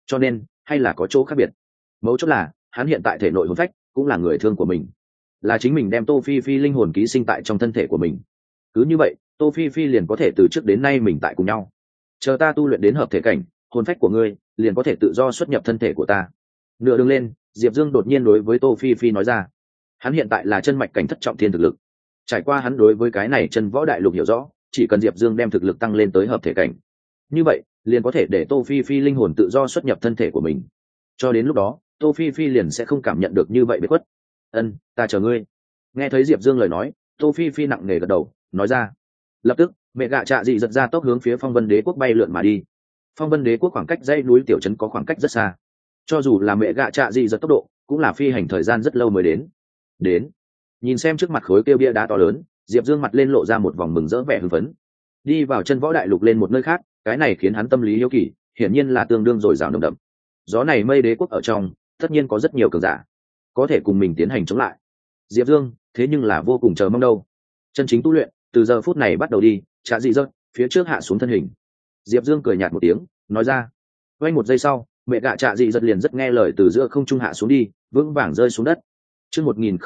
Speaker 1: cho nên hay là có chỗ khác biệt. Mấu chốt là hắn hiện tại thể nội hồn phách cũng là người thương của mình, là chính mình đem Tô Phi Phi linh hồn ký sinh tại trong thân thể của mình. Cứ như vậy Tô Phi Phi liền có thể từ trước đến nay mình tại cùng nhau. Chờ ta tu luyện đến hợp thể cảnh, hồn phách của ngươi liền có thể tự do xuất nhập thân thể của ta. Nửa đường lên, Diệp Dương đột nhiên đối với Tô Phi Phi nói ra, hắn hiện tại là chân mạch cảnh thất trọng thiên thực lực. Trải qua hắn đối với cái này chân võ đại lục hiểu rõ, chỉ cần Diệp Dương đem thực lực tăng lên tới hợp thể cảnh, như vậy liền có thể để Tô Phi Phi linh hồn tự do xuất nhập thân thể của mình. Cho đến lúc đó, Tô Phi Phi liền sẽ không cảm nhận được như vậy biệt khuất. Ta chờ ngươi. Nghe thấy Diệp Dương lời nói, Tô Phi Phi nặng nề gật đầu, nói ra. Lập tức, mẹ gạ trạ dị giật ra tốc hướng phía Phong Vân Đế quốc bay lượn mà đi. Phong Vân Đế quốc khoảng cách dãy núi tiểu trấn có khoảng cách rất xa. Cho dù là mẹ gạ trạ dị giật tốc độ, cũng là phi hành thời gian rất lâu mới đến. Nhìn xem trước mặt khối kêu bia đá to lớn, Diệp Dương mặt lên lộ ra một vòng mừng rỡ vẻ hưng phấn. Đi vào chân võ đại lục lên một nơi khác, cái này khiến hắn tâm lý hiếu kỳ, hiển nhiên là tương đương dồi dào nồng đậm. Gió này mây đế quốc ở trong, tất nhiên có rất nhiều cường giả có thể cùng mình tiến hành chống lại. Diệp Dương thế nhưng là vô cùng chờ mong đâu. Chân chính tu luyện từ giờ phút này bắt đầu đi. Trạ dị dật phía trước hạ xuống thân hình. Diệp Dương cười nhạt một tiếng, nói ra. Quanh một giây sau, mẹ gạ trạ dị dật liền rất nghe lời từ giữa không trung hạ xuống đi, vững vàng rơi xuống đất. Chương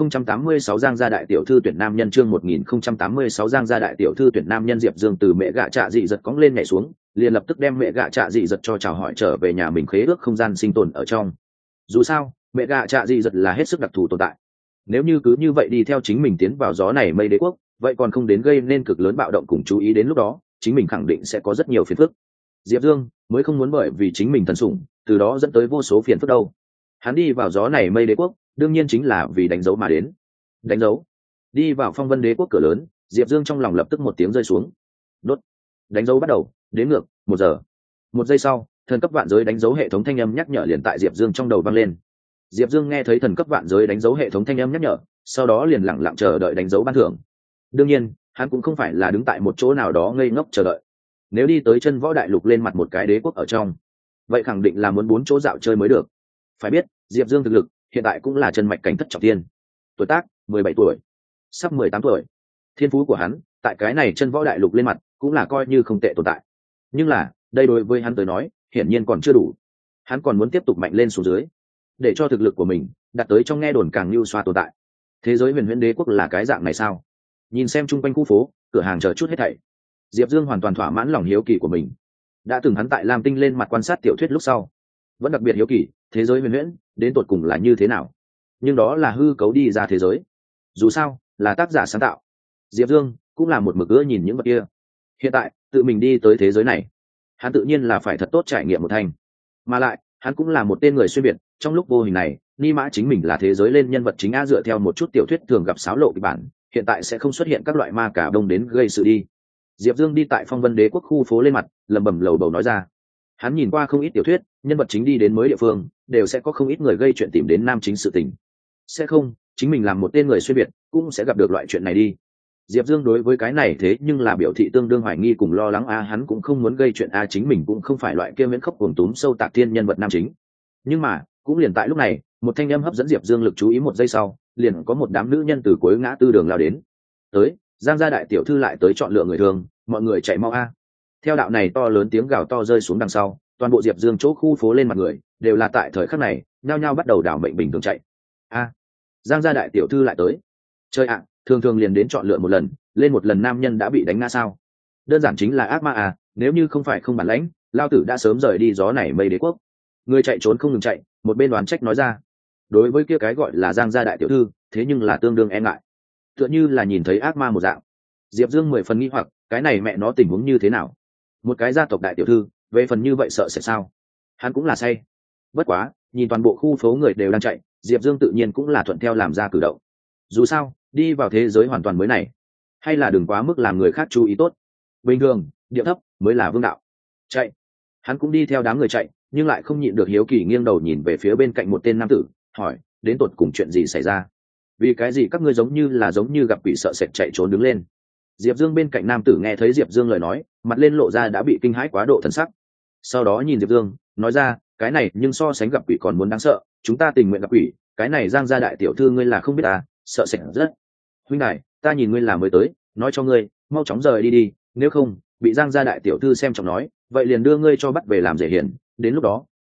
Speaker 1: 1086 Giang gia đại tiểu thư tuyển nam nhân. Chương 1086 Giang gia đại tiểu thư tuyển nam nhân. Diệp Dương từ mẹ gạ trạ dị giật cõng lên nhảy xuống, liền lập tức đem mẹ gạ trạ dị giật cho chào hỏi trở về nhà mình khế ước không gian sinh tồn ở trong. Dù sao, mẹ gạ trạ dị giật là hết sức đặc thù tồn tại. Nếu như cứ như vậy đi theo chính mình tiến vào gió này mây đế quốc, vậy còn không đến gây nên cực lớn bạo động cùng chú ý, đến lúc đó chính mình khẳng định sẽ có rất nhiều phiền phức. Diệp Dương mới không muốn bởi vì chính mình thần sủng, từ đó dẫn tới vô số phiền phức đâu. Hắn đi vào gió này mây đế quốc, đương nhiên chính là vì đánh dấu mà đến. Đánh dấu. Đi vào Phong Vân Đế quốc cửa lớn, Diệp Dương trong lòng lập tức một tiếng rơi xuống. Đốt. Đánh dấu bắt đầu, đếm ngược 1 giờ. 1 giây sau, thần cấp vạn giới đánh dấu hệ thống thanh âm nhắc nhở liền tại Diệp Dương trong đầu vang lên. Diệp Dương nghe thấy thần cấp vạn giới đánh dấu hệ thống thanh âm nhắc nhở, sau đó liền lặng lặng chờ đợi đánh dấu ban thưởng. Đương nhiên, hắn cũng không phải là đứng tại một chỗ nào đó ngây ngốc chờ đợi. Nếu đi tới chân võ đại lục lên mặt một cái đế quốc ở trong, vậy khẳng định là muốn 4 chỗ dạo chơi mới được. Phải biết, Diệp Dương thực lực hiện tại cũng là chân mạch cảnh thất trọng thiên. Tuổi tác 17 tuổi, sắp 18 tuổi. Thiên phú của hắn tại cái này chân võ đại lục lên mặt cũng là coi như không tệ tồn tại. Nhưng là, đây đối với hắn tới nói, hiển nhiên còn chưa đủ. Hắn còn muốn tiếp tục mạnh lên xuống dưới, để cho thực lực của mình đạt tới trong nghe đồn càng lưu xoa tồn tại. Thế giới huyền huyễn đế quốc là cái dạng này sao? Nhìn xem chung quanh khu phố, cửa hàng chờ chút hết thảy, Diệp Dương hoàn toàn thỏa mãn lòng hiếu kỳ của mình. Đã từng hắn tại Lam Tinh lên mặt quan sát tiểu thuyết lúc sau, vẫn đặc biệt hiếu kỳ thế giới huyền huyễn đến tột cùng là như thế nào. Nhưng đó là hư cấu đi ra thế giới, dù sao là tác giả sáng tạo. Diệp Dương cũng là một mực ưa nhìn những vật kia. Hiện tại tự mình đi tới thế giới này, hắn tự nhiên là phải thật tốt trải nghiệm một thành. Mà lại hắn cũng là một tên người xuyên việt, trong lúc vô hình này ni mã chính mình là thế giới lên nhân vật chính a. Dựa theo một chút tiểu thuyết thường gặp xáo lộ kịch bản, hiện tại sẽ không xuất hiện các loại ma cả đông đến gây sự đi. Diệp Dương đi tại Phong Vân Đế quốc khu phố lên mặt, lẩm bẩm lầu bầu nói ra. Hắn nhìn qua không ít tiểu thuyết, nhân vật chính đi đến mới địa phương đều sẽ có không ít người gây chuyện tìm đến nam chính sự tình. Sẽ không, chính mình làm một tên người xuyên việt cũng sẽ gặp được loại chuyện này đi. Diệp Dương đối với cái này thế nhưng là biểu thị tương đương hoài nghi cùng lo lắng a. Hắn cũng không muốn gây chuyện a, chính mình cũng không phải loại kia miễn khốc cuồng túm sâu tạc thiên nhân vật nam chính. Nhưng mà cũng liền tại lúc này, một thanh âm hấp dẫn Diệp Dương lực chú ý. 1 giây sau, liền có một đám nữ nhân từ cuối ngã tư đường lao đến. Tới, Giang gia đại tiểu thư lại tới chọn lựa người thường, mọi người chạy mau a. Theo đạo này to lớn tiếng gào to rơi xuống đằng sau, toàn bộ Diệp Dương chỗ khu phố lên mặt người đều là tại thời khắc này nhao nhao bắt đầu đảo mệnh bình thường chạy. A, Giang gia đại tiểu thư lại tới. Chơi ạ, thường thường liền đến chọn lựa một lần, lên một lần nam nhân đã bị đánh ngã sao? Đơn giản chính là ác ma à, nếu như không phải không bản lãnh, lao tử đã sớm rời đi gió này mây đế quốc. Người chạy trốn không ngừng chạy, một bên đoán trách nói ra. Đối với kia cái gọi là Giang gia đại tiểu thư, thế nhưng là tương đương e ngại, tựa như là nhìn thấy ác ma một dạng. Diệp Dương 10 phần nghi hoặc, cái này mẹ nó tình huống như thế nào? Một cái gia tộc đại tiểu thư, về phần như vậy sợ sẽ sao? Hắn cũng là say. Bất quá, nhìn toàn bộ khu phố người đều đang chạy, Diệp Dương tự nhiên cũng là thuận theo làm ra cử động. Dù sao, đi vào thế giới hoàn toàn mới này, hay là đừng quá mức làm người khác chú ý tốt. Bình thường, điệu thấp mới là vương đạo. Chạy. Hắn cũng đi theo đám người chạy, nhưng lại không nhịn được hiếu kỳ nghiêng đầu nhìn về phía bên cạnh một tên nam tử, hỏi, đến tột cùng chuyện gì xảy ra? Vì cái gì các ngươi giống như gặp quỷ sợ sệt chạy trốn đứng lên? Diệp Dương bên cạnh nam tử nghe thấy Diệp Dương lời nói, mặt lên lộ ra đã bị kinh hãi quá độ thần sắc. Sau đó nhìn Diệp Dương, nói ra, cái này nhưng so sánh gặp quỷ còn muốn đáng sợ, chúng ta tình nguyện gặp quỷ, cái này Giang gia đại tiểu thư ngươi là không biết à, sợ sệt rất. Huynh đại, ta nhìn ngươi là mới tới, nói cho ngươi, mau chóng rời đi đi, nếu không, bị Giang gia đại tiểu thư xem trọng nói, vậy liền đưa ngươi cho bắt về làm rể hiển, đến lúc đó,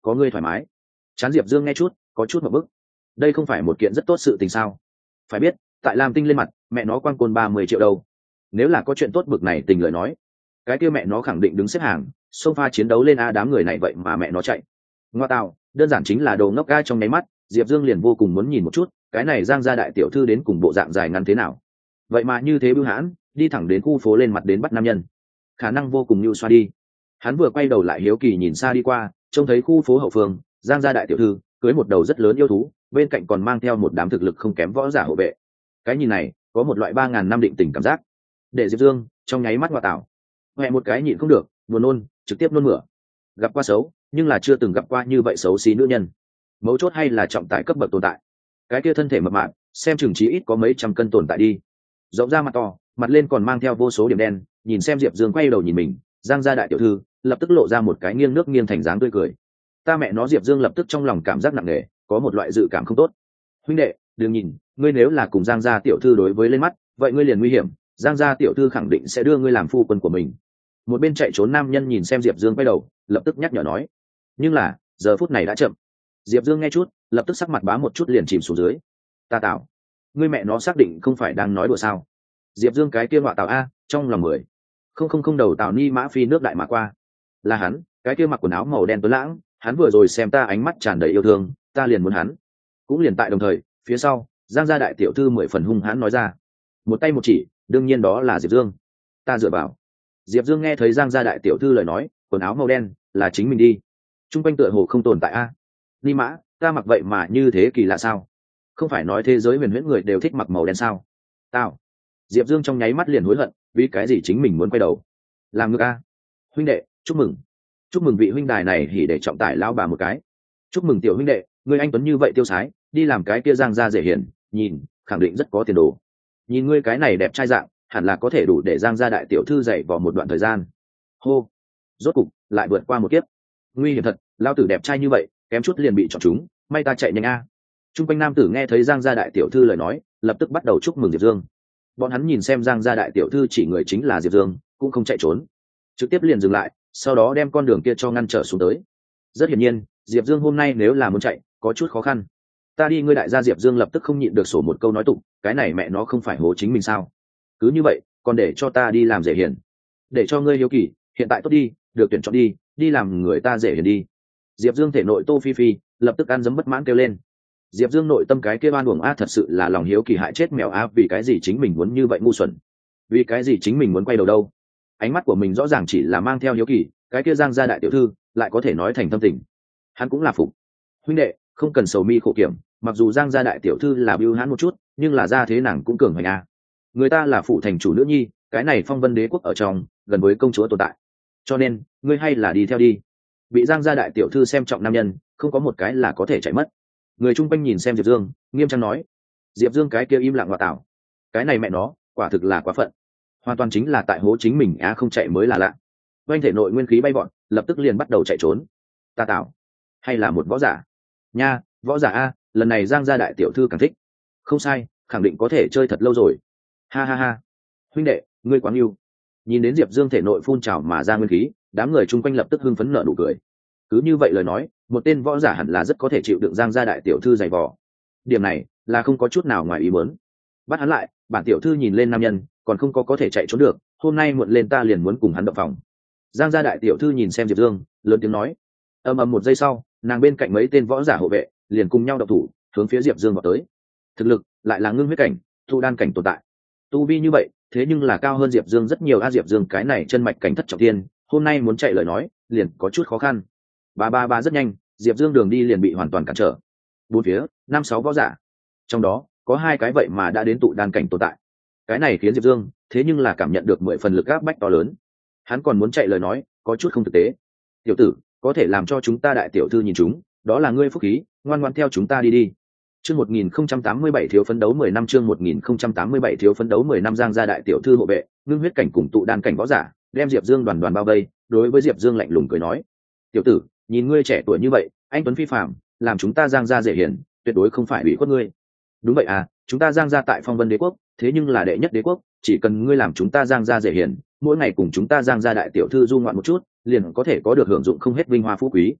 Speaker 1: có ngươi thoải mái. Chán Diệp Dương nghe chút có chút một bức. Đây không phải một kiện rất tốt sự tình sao? Phải biết tại Lam Tinh lên mặt mẹ nó quang côn 30 triệu đâu. Nếu là có chuyện tốt bực này tình lời nói, cái kia mẹ nó khẳng định đứng xếp hàng xông pha chiến đấu lên a. Đám người này vậy mà mẹ nó chạy ngoa tạo, đơn giản chính là đồ ngốc ga. Trong nháy mắt Diệp Dương liền vô cùng muốn nhìn một chút cái này Giang gia đại tiểu thư đến cùng bộ dạng dài ngắn thế nào, vậy mà như thế bưu hãn đi thẳng đến khu phố lên mặt đến bắt nam nhân, khả năng vô cùng như xoa đi. Hắn vừa quay đầu lại hiếu kỳ nhìn xa đi qua, trông thấy khu phố hậu phương Giang gia đại tiểu thư cưới một đầu rất lớn yêu thú, bên cạnh còn mang theo một đám thực lực không kém võ giả hộ vệ. Cái nhìn này có một loại 3000 năm định tình cảm giác, để Diệp Dương trong nháy mắt ngoa tạo, huệ một cái nhịn không được buồn nôn, trực tiếp nôn mửa. Gặp qua xấu nhưng là chưa từng gặp qua như vậy xấu xí nữ nhân, mấu chốt hay là trọng tài cấp bậc tồn tại. Cái kia thân thể mập mạp xem chừng chí ít có mấy trăm cân tồn tại đi, rộng ra mặt to, mặt lên còn mang theo vô số điểm đen. Nhìn xem Diệp Dương quay đầu nhìn mình, Giang gia đại tiểu thư lập tức lộ ra một cái nghiêng nước nghiêng thành dáng tươi cười. Ta mẹ nó, Diệp Dương lập tức trong lòng cảm giác nặng nề, có một loại dự cảm không tốt. Huynh đệ đừng nhìn, ngươi nếu là cùng Giang gia tiểu thư đối với lên mắt, vậy ngươi liền nguy hiểm. Giang gia tiểu thư khẳng định sẽ đưa ngươi làm phu quân của mình. Một bên chạy trốn nam nhân nhìn xem Diệp Dương quay đầu, lập tức nhắc nhở nói. Nhưng là giờ phút này đã chậm. Diệp Dương nghe chút lập tức sắc mặt bá một chút liền chìm xuống dưới. Ta tạo, ngươi mẹ nó xác định không phải đang nói đùa sao? Diệp Dương cái kia họa tạo a, trong lòng 10. Không đầu Tào Ni Mã Phi nước đại mà qua. Là hắn, cái kia mặc quần áo màu đen tuấn lãng, hắn vừa rồi xem ta ánh mắt tràn đầy yêu thương, ta liền muốn hắn. Cũng liền tại đồng thời, phía sau, Giang gia đại tiểu thư 10 phần hung hãn nói ra. Một tay một chỉ, đương nhiên đó là Diệp Dương. Ta dựa vào. Diệp Dương nghe thấy Giang gia đại tiểu thư lời nói, quần áo màu đen là chính mình đi. Trung quanh tựa hồ không tồn tại a. Ni Mã, ta mặc vậy mà như thế kỳ lạ sao? Không phải nói thế giới huyền huyễn người đều thích mặc màu đen sao? Tao. Diệp Dương trong nháy mắt liền hối hận, vì cái gì chính mình muốn quay đầu làm ngược a. Huynh đệ chúc mừng vị huynh đài này hỉ để trọng tải lão bà một cái. Chúc mừng tiểu huynh đệ, ngươi anh tuấn như vậy tiêu sái, đi làm cái kia Giang gia dễ hiển, nhìn khẳng định rất có tiền đồ. Nhìn ngươi cái này đẹp trai dạng, hẳn là có thể đủ để Giang gia đại tiểu thư dạy vào một đoạn thời gian. Hô, rốt cục lại vượt qua một kiếp. Nguy hiểm thật, lao tử đẹp trai như vậy kém chút liền bị chọn chúng, may ta chạy nhanh a. Trung quanh nam tử nghe thấy Giang gia đại tiểu thư lời nói, lập tức bắt đầu chúc mừng Diệp Dương. Bọn hắn nhìn xem Giang gia đại tiểu thư chỉ người chính là Diệp Dương, cũng không chạy trốn, trực tiếp liền dừng lại, sau đó đem con đường kia cho ngăn trở xuống tới. Rất hiển nhiên Diệp Dương hôm nay nếu là muốn chạy có chút khó khăn. Ta đi ngươi đại gia. Diệp Dương lập tức không nhịn được sổ một câu nói tục, cái này mẹ nó không phải hố chính mình sao? Cứ như vậy còn để cho ta đi làm dễ hiền, để cho ngươi hiếu kỳ, hiện tại tốt đi, được tuyển chọn đi, đi làm người ta dễ hiền đi. Diệp Dương thể nội Tô Phi Phi lập tức ăn dấm bất mãn kêu lên. Diệp Dương nội tâm cái kia oan uổng a, thật sự là lòng hiếu kỳ hại chết mèo a. Vì cái gì chính mình muốn như vậy ngu xuẩn? Vì cái gì chính mình muốn quay đầu đâu? Ánh mắt của mình rõ ràng chỉ là mang theo hiếu kỳ, cái kia Giang gia đại tiểu thư lại có thể nói thành tâm tình. Hắn cũng là phục. Huynh đệ không cần sầu mi khổ kiểm, mặc dù Giang gia đại tiểu thư là bưu hãn một chút, nhưng là ra thế nàng cũng cường hoành a. Người ta là phụ thành chủ nữ nhi, cái này phong vân đế quốc ở trong gần với công chúa tồn tại, cho nên ngươi hay là đi theo đi. Bị Giang gia đại tiểu thư xem trọng nam nhân không có một cái là có thể chạy mất. Người chung quanh nhìn xem Diệp Dương nghiêm trang nói. Diệp Dương cái kia im lặng ngoại tảo, cái này mẹ nó quả thực là quá phận, hoàn toàn chính là tại hố chính mình á. Không chạy mới là lạ. Quanh thể nội nguyên khí bay bọn lập tức liền bắt đầu chạy trốn. Ta tạo, hay là một võ giả nha? Võ giả a, lần này Giang gia đại tiểu thư càng thích. Không sai, khẳng định có thể chơi thật lâu rồi. Ha ha ha, huynh đệ ngươi quá yêu. Nhìn đến Diệp Dương thể nội phun trào mà ra nguyên khí, đám người chung quanh lập tức hưng phấn nở nụ cười. Cứ như vậy lời nói, một tên võ giả hẳn là rất có thể chịu đựng Giang gia đại tiểu thư dày vò. Điểm này là không có chút nào ngoài ý muốn. Bắt hắn lại, bản tiểu thư nhìn lên nam nhân còn không có thể chạy trốn được, hôm nay muộn lên ta liền muốn cùng hắn động phòng. Giang gia đại tiểu thư nhìn xem Diệp Dương lớn tiếng nói. Ầm một giây sau, nàng bên cạnh mấy tên võ giả hộ vệ liền cùng nhau động thủ, hướng phía Diệp Dương vào tới. Thực lực lại là ngưng huyết cảnh, thu đan cảnh tồn tại. Tu vi như vậy thế nhưng là cao hơn Diệp Dương rất nhiều a. Diệp Dương cái này chân mạch cảnh thất trọng thiên, hôm nay muốn chạy lời nói liền có chút khó khăn. Ba rất nhanh, Diệp Dương đường đi liền bị hoàn toàn cản trở. Bốn phía 5-6 võ giả, trong đó có 2 cái vậy mà đã đến tụ đan cảnh tồn tại. Cái này khiến Diệp Dương thế nhưng là cảm nhận được 10 phần lực áp bách to lớn. Hắn còn muốn chạy lời nói có chút không thực tế. Tiểu tử, có thể làm cho chúng ta đại tiểu thư nhìn chúng, đó là ngươi phúc khí, ngoan ngoãn theo chúng ta đi đi. Chương 1087 thiếu phấn đấu 10 năm. Chương 1087 thiếu phấn đấu 10 năm. Giang gia đại tiểu thư hộ vệ ngưng huyết cảnh cùng tụ đan cảnh võ giả đem Diệp Dương đoàn đoàn bao vây, đối với Diệp Dương lạnh lùng cười nói. Tiểu tử, nhìn ngươi trẻ tuổi như vậy, anh tuấn phi phàm, làm chúng ta Giang gia dễ hiển, tuyệt đối không phải ủy khuất ngươi. Đúng vậy à, chúng ta Giang gia tại phong vân đế quốc thế nhưng là đệ nhất đế quốc, chỉ cần ngươi làm chúng ta Giang gia dễ hiển, mỗi ngày cùng chúng ta Giang gia đại tiểu thư du ngoạn một chút, liền có thể có được hưởng dụng không hết vinh hoa phú quý.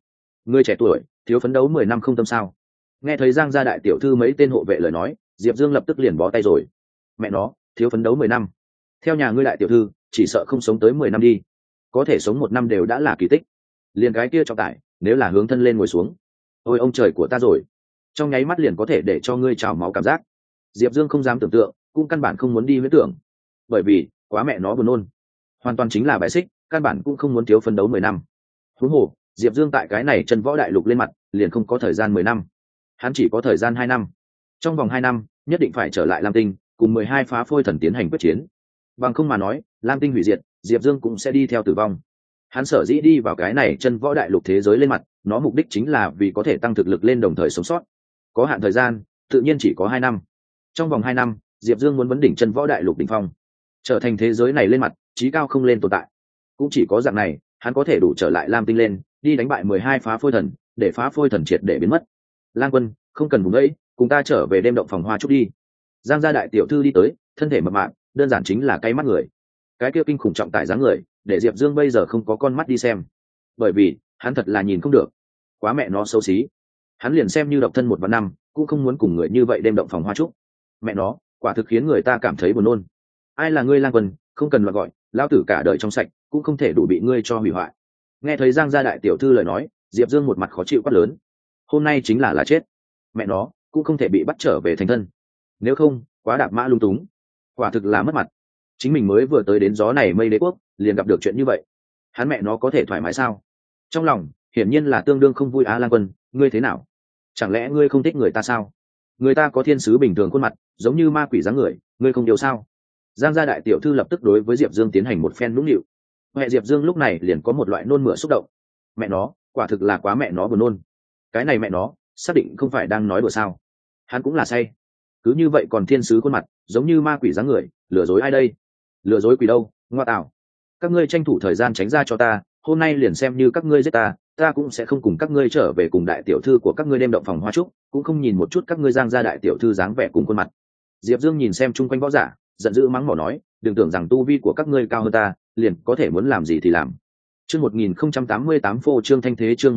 Speaker 1: Người trẻ tuổi thiếu phấn đấu 10 năm không tâm sao? Nghe thấy Giang gia đại tiểu thư mấy tên hộ vệ lời nói, Diệp Dương lập tức liền bó tay rồi. Mẹ nó, thiếu phấn đấu 10 năm. Theo nhà ngươi đại tiểu thư, chỉ sợ không sống tới 10 năm đi. Có thể sống 1 năm đều đã là kỳ tích. Liền cái kia trọng tải, nếu là hướng thân lên ngồi xuống. Ôi ông trời của ta rồi. Trong nháy mắt liền có thể để cho ngươi trào máu cảm giác. Diệp Dương không dám tưởng tượng, cũng căn bản không muốn đi huyễn tưởng. Bởi vì, quá mẹ nó buồn nôn. Hoàn toàn chính là bài xích, căn bản cũng không muốn thiếu phấn đấu 10 năm. Huống hồ, Diệp Dương tại cái này chân võ đại lục lên mặt, liền không có thời gian 10 năm. Hắn chỉ có thời gian 2 năm. Trong vòng 2 năm, nhất định phải trở lại Lam Tinh, cùng 12 phá phôi thần tiến hành quyết chiến. Bằng không mà nói, Lam Tinh hủy diệt, Diệp Dương cũng sẽ đi theo tử vong. Hắn sở dĩ đi vào cái này chân võ đại lục thế giới lên mặt, nó mục đích chính là vì có thể tăng thực lực lên đồng thời sống sót. Có hạn thời gian, tự nhiên chỉ có 2 năm. Trong vòng 2 năm, Diệp Dương muốn vấn đỉnh chân võ đại lục đỉnh phong, trở thành thế giới này lên mặt, chí cao không lên tồn tại. Cũng chỉ có dạng này, hắn có thể đủ trở lại Lam Tinh lên, đi đánh bại 12 phá phôi thần, để phá phôi thần triệt để biến mất. Lang Quân, không cần vùng ấy, cùng ta trở về đêm động phòng hoa trúc đi. Giang gia đại tiểu thư đi tới, thân thể mập mạp, đơn giản chính là cay mắt người. Cái kia kinh khủng trọng tải dáng người, để Diệp Dương bây giờ không có con mắt đi xem, bởi vì hắn thật là nhìn không được, quá mẹ nó xấu xí. Hắn liền xem như độc thân 1 và 5, cũng không muốn cùng người như vậy đêm động phòng hoa trúc. Mẹ nó, quả thực khiến người ta cảm thấy buồn nôn. Ai là ngươi Lang Quân, không cần loạn gọi, lão tử cả đời trong sạch, cũng không thể đủ bị ngươi cho hủy hoại. Nghe thấy Giang gia đại tiểu thư lời nói, Diệp Dương một mặt khó chịu quát lớn. Hôm nay chính là chết. Mẹ nó, cũng không thể bị bắt trở về thành thân. Nếu không, quá đạp mã lung túng. Quả thực là mất mặt. Chính mình mới vừa tới đến gió này mây đế quốc, liền gặp được chuyện như vậy. Hắn mẹ nó có thể thoải mái sao? Trong lòng, hiển nhiên là tương đương không vui. Lang Quân, ngươi thế nào? Chẳng lẽ ngươi không thích người ta sao? Người ta có thiên sứ bình thường khuôn mặt, giống như ma quỷ dáng người, ngươi không điều sao? Giang gia đại tiểu thư lập tức đối với Diệp Dương tiến hành một phen nũng nịu. Mẹ Diệp Dương lúc này liền có một loại nôn mửa xúc động. Mẹ nó, quả thực là quá mẹ nó buồn nôn. Cái này mẹ nó, xác định không phải đang nói đùa sao? Hắn cũng là say. Cứ như vậy còn thiên sứ khuôn mặt, giống như ma quỷ dáng người, lừa dối ai đây? Lừa dối quỷ đâu, ngoa tạo. Các ngươi tranh thủ thời gian tránh ra cho ta, hôm nay liền xem như các ngươi giết ta, ta cũng sẽ không cùng các ngươi trở về cùng đại tiểu thư của các ngươi đêm động phòng hoa trúc, cũng không nhìn một chút các ngươi Giang gia đại tiểu thư dáng vẻ cùng khuôn mặt. Diệp Dương nhìn xem chung quanh võ giả, giận dữ mắng mỏ nói, đừng tưởng rằng tu vi của các ngươi cao hơn ta, liền có thể muốn làm gì thì làm. Chương 1088 phô trương thanh thế, chương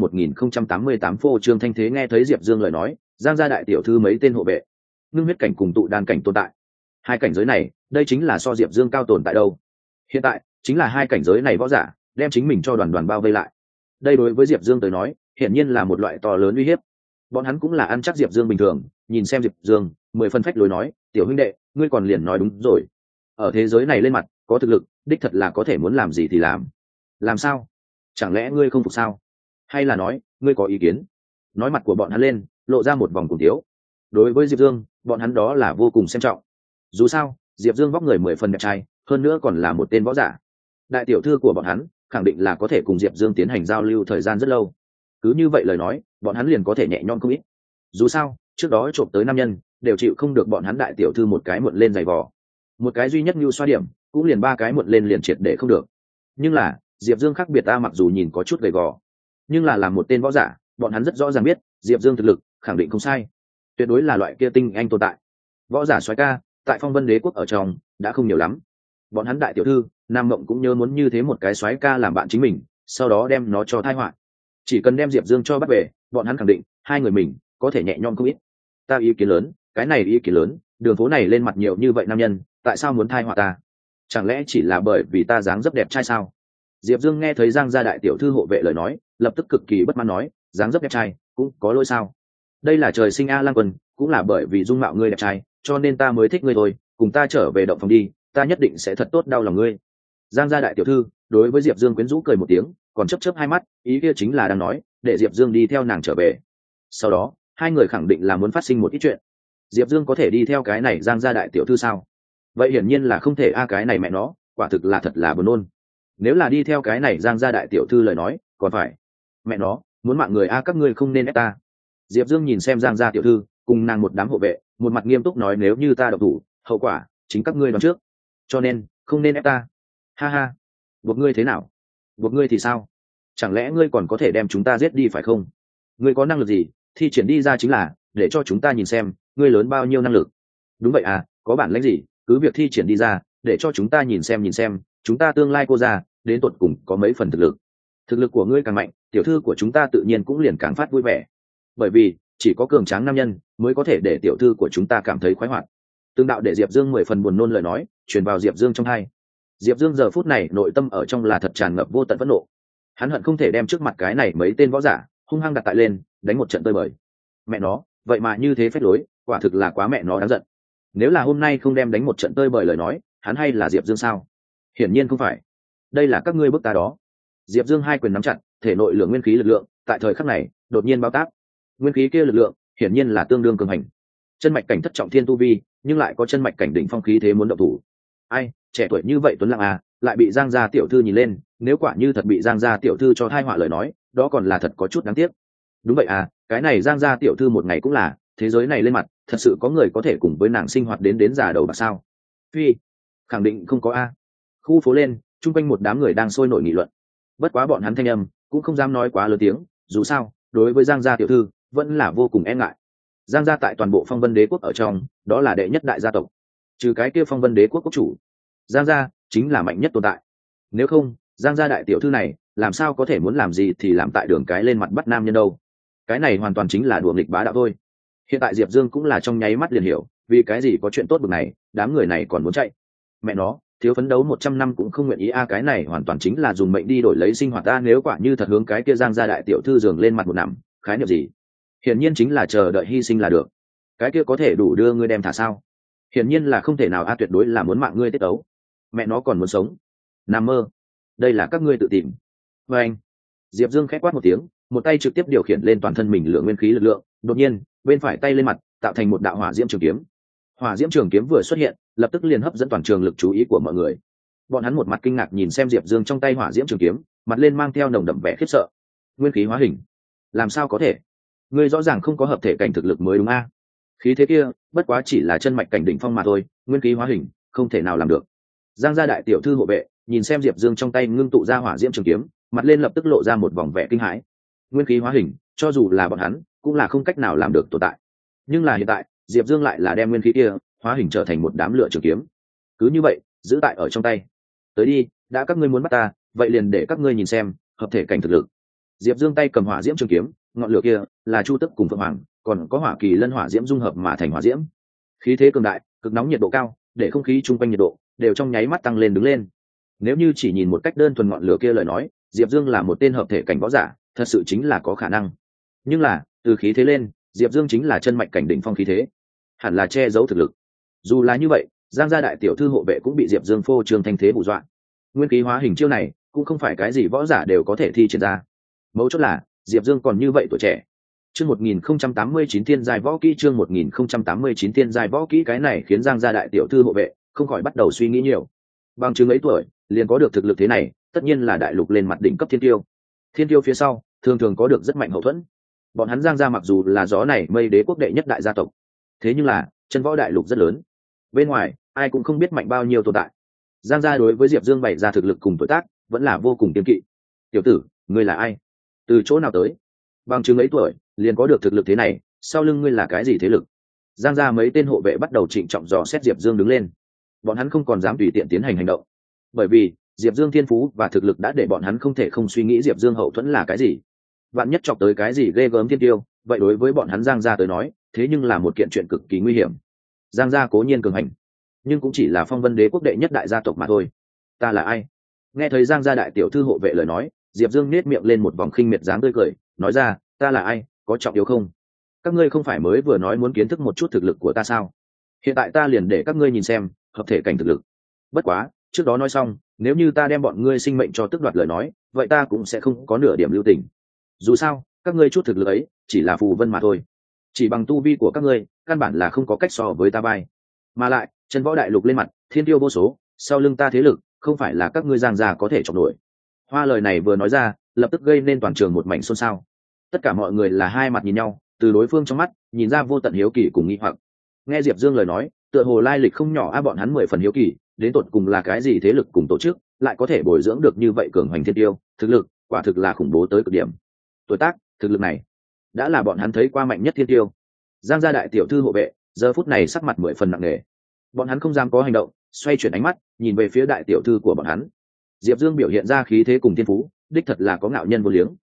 Speaker 1: 1088 phô trương thanh thế. Nghe thấy Diệp Dương lời nói, Giang gia đại tiểu thư mấy tên hộ vệ, ngưng huyết cảnh cùng tụ đan cảnh tồn tại. Hai cảnh giới này, đây chính là so Diệp Dương cao tồn tại đâu. Hiện tại, chính là hai cảnh giới này võ giả, đem chính mình cho đoàn đoàn bao vây lại. Đây đối với Diệp Dương tới nói, hiển nhiên là một loại to lớn uy hiếp. Bọn hắn cũng là ăn chắc Diệp Dương bình thường, nhìn xem Diệp Dương, 10 phân phách lối nói, tiểu huynh đệ, ngươi còn liền nói đúng rồi. Ở thế giới này lên mặt, có thực lực, đích thật là có thể muốn làm gì thì làm. Làm sao? Chẳng lẽ ngươi không phục sao? Hay là nói, ngươi có ý kiến? Nói mặt của bọn hắn lên, lộ ra một vòng cùng tiếu. Đối với Diệp Dương, bọn hắn đó là vô cùng xem trọng. Dù sao, Diệp Dương vóc người 10 phần đẹp trai, hơn nữa còn là một tên võ giả. Đại tiểu thư của bọn hắn, khẳng định là có thể cùng Diệp Dương tiến hành giao lưu thời gian rất lâu. Cứ như vậy lời nói, bọn hắn liền có thể nhẹ nhõm không ít. Dù sao, trước đó trộm tới nam nhân, đều chịu không được bọn hắn đại tiểu thư một cái muộn lên giày vò. Một cái duy nhất như xoa điểm, cũng liền 3 cái muộn lên liền triệt để không được. Nhưng là, Diệp Dương khác biệt ta, mặc dù nhìn có chút gầy gò, nhưng là làm một tên võ giả, bọn hắn rất rõ ràng biết, Diệp Dương thực lực khẳng định không sai, tuyệt đối là loại kia tinh anh tồn tại. Võ giả soái ca, tại Phong Vân Đế quốc ở trong đã không nhiều lắm. Bọn hắn đại tiểu thư, Nam Mộng cũng nhớ muốn như thế một cái soái ca làm bạn chính mình, sau đó đem nó cho tai họa. Chỉ cần đem Diệp Dương cho bắt về, bọn hắn khẳng định hai người mình có thể nhẹ nhõm không ít. Ta ý kiến lớn, cái này ý kiến lớn, đường phố này lên mặt nhiều như vậy nam nhân, tại sao muốn tai họa ta? Chẳng lẽ chỉ là bởi vì ta dáng dấp đẹp trai sao? Diệp Dương nghe thấy Giang gia đại tiểu thư hộ vệ lời nói, lập tức cực kỳ bất mãn nói, dáng dấp đẹp trai cũng có lỗi sao? Đây là trời sinh A Lang Quân, cũng là bởi vì dung mạo ngươi đẹp trai, cho nên ta mới thích ngươi thôi, cùng ta trở về động phòng đi, ta nhất định sẽ thật tốt đau lòng ngươi. Giang gia đại tiểu thư đối với Diệp Dương quyến rũ cười một tiếng, còn chớp chớp hai mắt, ý kia chính là đang nói, để Diệp Dương đi theo nàng trở về. Sau đó, hai người khẳng định là muốn phát sinh một ít chuyện. Diệp Dương có thể đi theo cái này Giang gia đại tiểu thư sao? Vậy hiển nhiên là không thể. Cái này mẹ nó, quả thực là thật là buồn nôn. Nếu là đi theo cái này Giang gia đại tiểu thư lời nói, còn phải. Mẹ nó, muốn mạng người các ngươi không nên ép ta. Diệp Dương nhìn xem Giang gia tiểu thư cùng nàng một đám hộ vệ, một mặt nghiêm túc nói, nếu như ta độc thủ, hậu quả chính các ngươi đoán trước, cho nên không nên ép ta. Ha ha, buộc ngươi thế nào? Buộc ngươi thì sao? Chẳng lẽ ngươi còn có thể đem chúng ta giết đi phải không? Ngươi có năng lực gì, thi triển đi ra chính là để cho chúng ta nhìn xem ngươi lớn bao nhiêu năng lực. Đúng vậy có bản lĩnh gì, cứ việc thi triển đi ra, để cho chúng ta nhìn xem chúng ta tương lai cô ra đến tột cùng có mấy phần thực lực. Thực lực của ngươi càng mạnh, tiểu thư của chúng ta tự nhiên cũng liền càng phát vui vẻ, bởi vì chỉ có cường tráng nam nhân mới có thể để tiểu thư của chúng ta cảm thấy khoái hoạt. Tương đạo để Diệp Dương 10 phần buồn nôn lời nói truyền vào Diệp Dương trong tai. Diệp Dương giờ phút này nội tâm ở trong là thật tràn ngập vô tận phẫn nộ. Hắn hận không thể đem trước mặt cái này mấy tên võ giả hung hăng đặt tại lên, đánh một trận tơi bời. Mẹ nó, vậy mà như thế phết lối, quả thực là quá mẹ nó đáng giận. Nếu là hôm nay không đem đánh một trận tơi bời lời nói, hắn hay là Diệp Dương sao? Hiển nhiên không phải. Đây là các ngươi bức ta đó. Diệp Dương hai quyền nắm chặt, thể nội lượng nguyên khí lực lượng tại thời khắc này đột nhiên bao tác. Nguyên khí kia lực lượng hiển nhiên là tương đương cường hành. Chân mạch cảnh thất trọng thiên tu vi, nhưng lại có chân mạch cảnh đỉnh phong khí thế muốn động thủ. Ai, trẻ tuổi như vậy Tuấn Lãng à, lại bị Giang gia tiểu thư nhìn lên, nếu quả như thật bị Giang gia tiểu thư cho thai họa lời nói, đó còn là thật có chút đáng tiếc. Đúng vậy à, cái này Giang gia tiểu thư một ngày cũng là, thế giới này lên mặt, thật sự có người có thể cùng với nàng sinh hoạt đến già đầu bạc sao? Phi, khẳng định không có a. Khu phố lên, chung quanh một đám người đang sôi nổi nghị luận. Bất quá bọn hắn thanh âm cũng không dám nói quá lớn tiếng, dù sao, đối với Giang gia tiểu thư vẫn là vô cùng e ngại. Giang gia tại toàn bộ Phong Vân Đế quốc ở trong, đó là đệ nhất đại gia tộc. Trừ cái kia Phong Vân Đế quốc quốc chủ, Giang gia chính là mạnh nhất tồn tại. Nếu không, Giang gia đại tiểu thư này làm sao có thể muốn làm gì thì làm tại đường cái lên mặt bắt nam nhân đâu? Cái này hoàn toàn chính là đùa nghịch bá đạo thôi. Hiện tại Diệp Dương cũng là trong nháy mắt liền hiểu, vì cái gì có chuyện tốt bực này, đám người này còn muốn chạy. Mẹ nó, thiếu phấn đấu 100 năm cũng không nguyện ý a, cái này hoàn toàn chính là dùng mệnh đi đổi lấy sinh hoạt ta, nếu quả như thật hướng cái kia Giang gia đại tiểu thư giường lên mặt một nằm, khái niệm gì? Hiển nhiên chính là chờ đợi hy sinh là được. Cái kia có thể đủ đưa ngươi đem thả sao? Hiển nhiên là không thể nào a, tuyệt đối là muốn mạng ngươi tiết ấu. Mẹ nó còn muốn sống? Nằm mơ. Đây là các ngươi tự tìm. Và anh. Diệp Dương khẽ quát một tiếng, một tay trực tiếp điều khiển lên toàn thân mình lượng nguyên khí lực lượng, đột nhiên, bên phải tay lên mặt, tạo thành một đạo hỏa diễm trường kiếm. Hỏa diễm trường kiếm vừa xuất hiện, lập tức liền hấp dẫn toàn trường lực chú ý của mọi người. Bọn hắn một mặt kinh ngạc nhìn xem Diệp Dương trong tay hỏa diễm trường kiếm, mặt lên mang theo nồng đậm vẻ khiếp sợ. Nguyên khí hóa hình? Làm sao có thể? Ngươi rõ ràng không có hợp thể cảnh thực lực mới đúng a? Khí thế kia, bất quá chỉ là chân mạch cảnh đỉnh phong mà thôi, nguyên khí hóa hình, không thể nào làm được. Giang gia đại tiểu thư hộ vệ, nhìn xem Diệp Dương trong tay ngưng tụ ra hỏa diễm trường kiếm, mặt lên lập tức lộ ra một vòng vẻ kinh hãi. Nguyên khí hóa hình, cho dù là bọn hắn, cũng là không cách nào làm được tồn tại. Nhưng là hiện tại, Diệp Dương lại là đem nguyên khí kia hóa hình trở thành một đám lửa trường kiếm. Cứ như vậy, giữ tại ở trong tay. Tới đi, đã các ngươi muốn bắt ta, vậy liền để các ngươi nhìn xem hợp thể cảnh thực lực. Diệp Dương tay cầm hỏa diễm trường kiếm, ngọn lửa kia là Chu Tức cùng Phượng Hoàng, còn có Hỏa Kỳ Lân hỏa diễm dung hợp mà thành hỏa diễm. Khí thế cường đại, cực nóng nhiệt độ cao, để không khí chung quanh nhiệt độ đều trong nháy mắt tăng lên đứng lên. Nếu như chỉ nhìn một cách đơn thuần ngọn lửa kia lời nói, Diệp Dương là một tên hợp thể cảnh võ giả, thật sự chính là có khả năng. Nhưng là, từ khí thế lên, Diệp Dương chính là chân mạch cảnh đỉnh phong khí thế, hẳn là che giấu thực lực. Dù là như vậy, Giang gia đại tiểu thư hộ vệ cũng bị Diệp Dương phô trương thanh thế hù dọa. Nguyên khí hóa hình chiêu này, cũng không phải cái gì võ giả đều có thể thi triển ra. Mấu chốt là, Diệp Dương còn như vậy tuổi trẻ. Chương 1089 thiên giai võ kỹ, chương 1089 thiên giai võ kỹ, cái này khiến Giang gia đại tiểu thư hộ vệ không khỏi bắt đầu suy nghĩ nhiều. Bằng chứng ấy tuổi, liền có được thực lực thế này, tất nhiên là đại lục lên mặt đỉnh cấp thiên tiêu. Thiên tiêu phía sau, thường thường có được rất mạnh hậu thuẫn. Bọn hắn Giang gia mặc dù là gió này mây đế quốc đệ nhất đại gia tộc, thế nhưng là chân võ đại lục rất lớn. Bên ngoài, ai cũng không biết mạnh bao nhiêu tồn tại. Giang gia đối với Diệp Dương bày ra thực lực cùng tuổi tác, vẫn là vô cùng kiêng kỵ. Tiểu tử, ngươi là ai? Từ chỗ nào tới? Bằng chứng ấy tuổi, liền có được thực lực thế này, sau lưng ngươi là cái gì thế lực? Giang gia mấy tên hộ vệ bắt đầu trịnh trọng dò xét Diệp Dương đứng lên. Bọn hắn không còn dám tùy tiện tiến hành hành động, bởi vì Diệp Dương thiên phú và thực lực đã để bọn hắn không thể không suy nghĩ Diệp Dương hậu thuẫn là cái gì. Vạn nhất chọc tới cái gì ghê gớm thiên tiêu, vậy đối với bọn hắn Giang gia tới nói, thế nhưng là một kiện chuyện cực kỳ nguy hiểm. Giang gia cố nhiên cường hành, nhưng cũng chỉ là Phong Vân Đế quốc đệ nhất đại gia tộc mà thôi. Ta là ai? Nghe thấy Giang gia đại tiểu thư hộ vệ lời nói, Diệp Dương nét miệng lên một vòng khinh miệt dáng tươi cười, nói ra, ta là ai, có trọng yếu không? Các ngươi không phải mới vừa nói muốn kiến thức một chút thực lực của ta sao? Hiện tại ta liền để các ngươi nhìn xem hợp thể cảnh thực lực. Bất quá, trước đó nói xong, nếu như ta đem bọn ngươi sinh mệnh cho tước đoạt lời nói, vậy ta cũng sẽ không có nửa điểm lưu tình. Dù sao, các ngươi chút thực lực ấy chỉ là phù vân mà thôi, chỉ bằng tu vi của các ngươi, căn bản là không có cách so với ta bay. Mà lại, chân võ đại lục lên mặt, thiên tiêu vô số, sau lưng ta thế lực, không phải là các ngươi Giang gia có thể chọc nổi. Hoa lời này vừa nói ra, lập tức gây nên toàn trường một mảnh xôn xao. Tất cả mọi người là hai mặt nhìn nhau, từ đối phương trong mắt nhìn ra vô tận hiếu kỳ cùng nghi hoặc. Nghe Diệp Dương lời nói, tựa hồ lai lịch không nhỏ, bọn hắn 10 phần hiếu kỳ, đến tột cùng là cái gì thế lực cùng tổ chức, lại có thể bồi dưỡng được như vậy cường hoành thiên tiêu, thực lực quả thực là khủng bố tới cực điểm. Tuổi tác, thực lực này đã là bọn hắn thấy qua mạnh nhất thiên tiêu. Giang gia đại tiểu thư hộ vệ giờ phút này sắc mặt 10 phần nặng nề. Bọn hắn không dám có hành động, xoay chuyển ánh mắt nhìn về phía đại tiểu thư của bọn hắn. Diệp Dương biểu hiện ra khí thế cùng thiên phú, đích thật là có ngạo nhân vô liếng.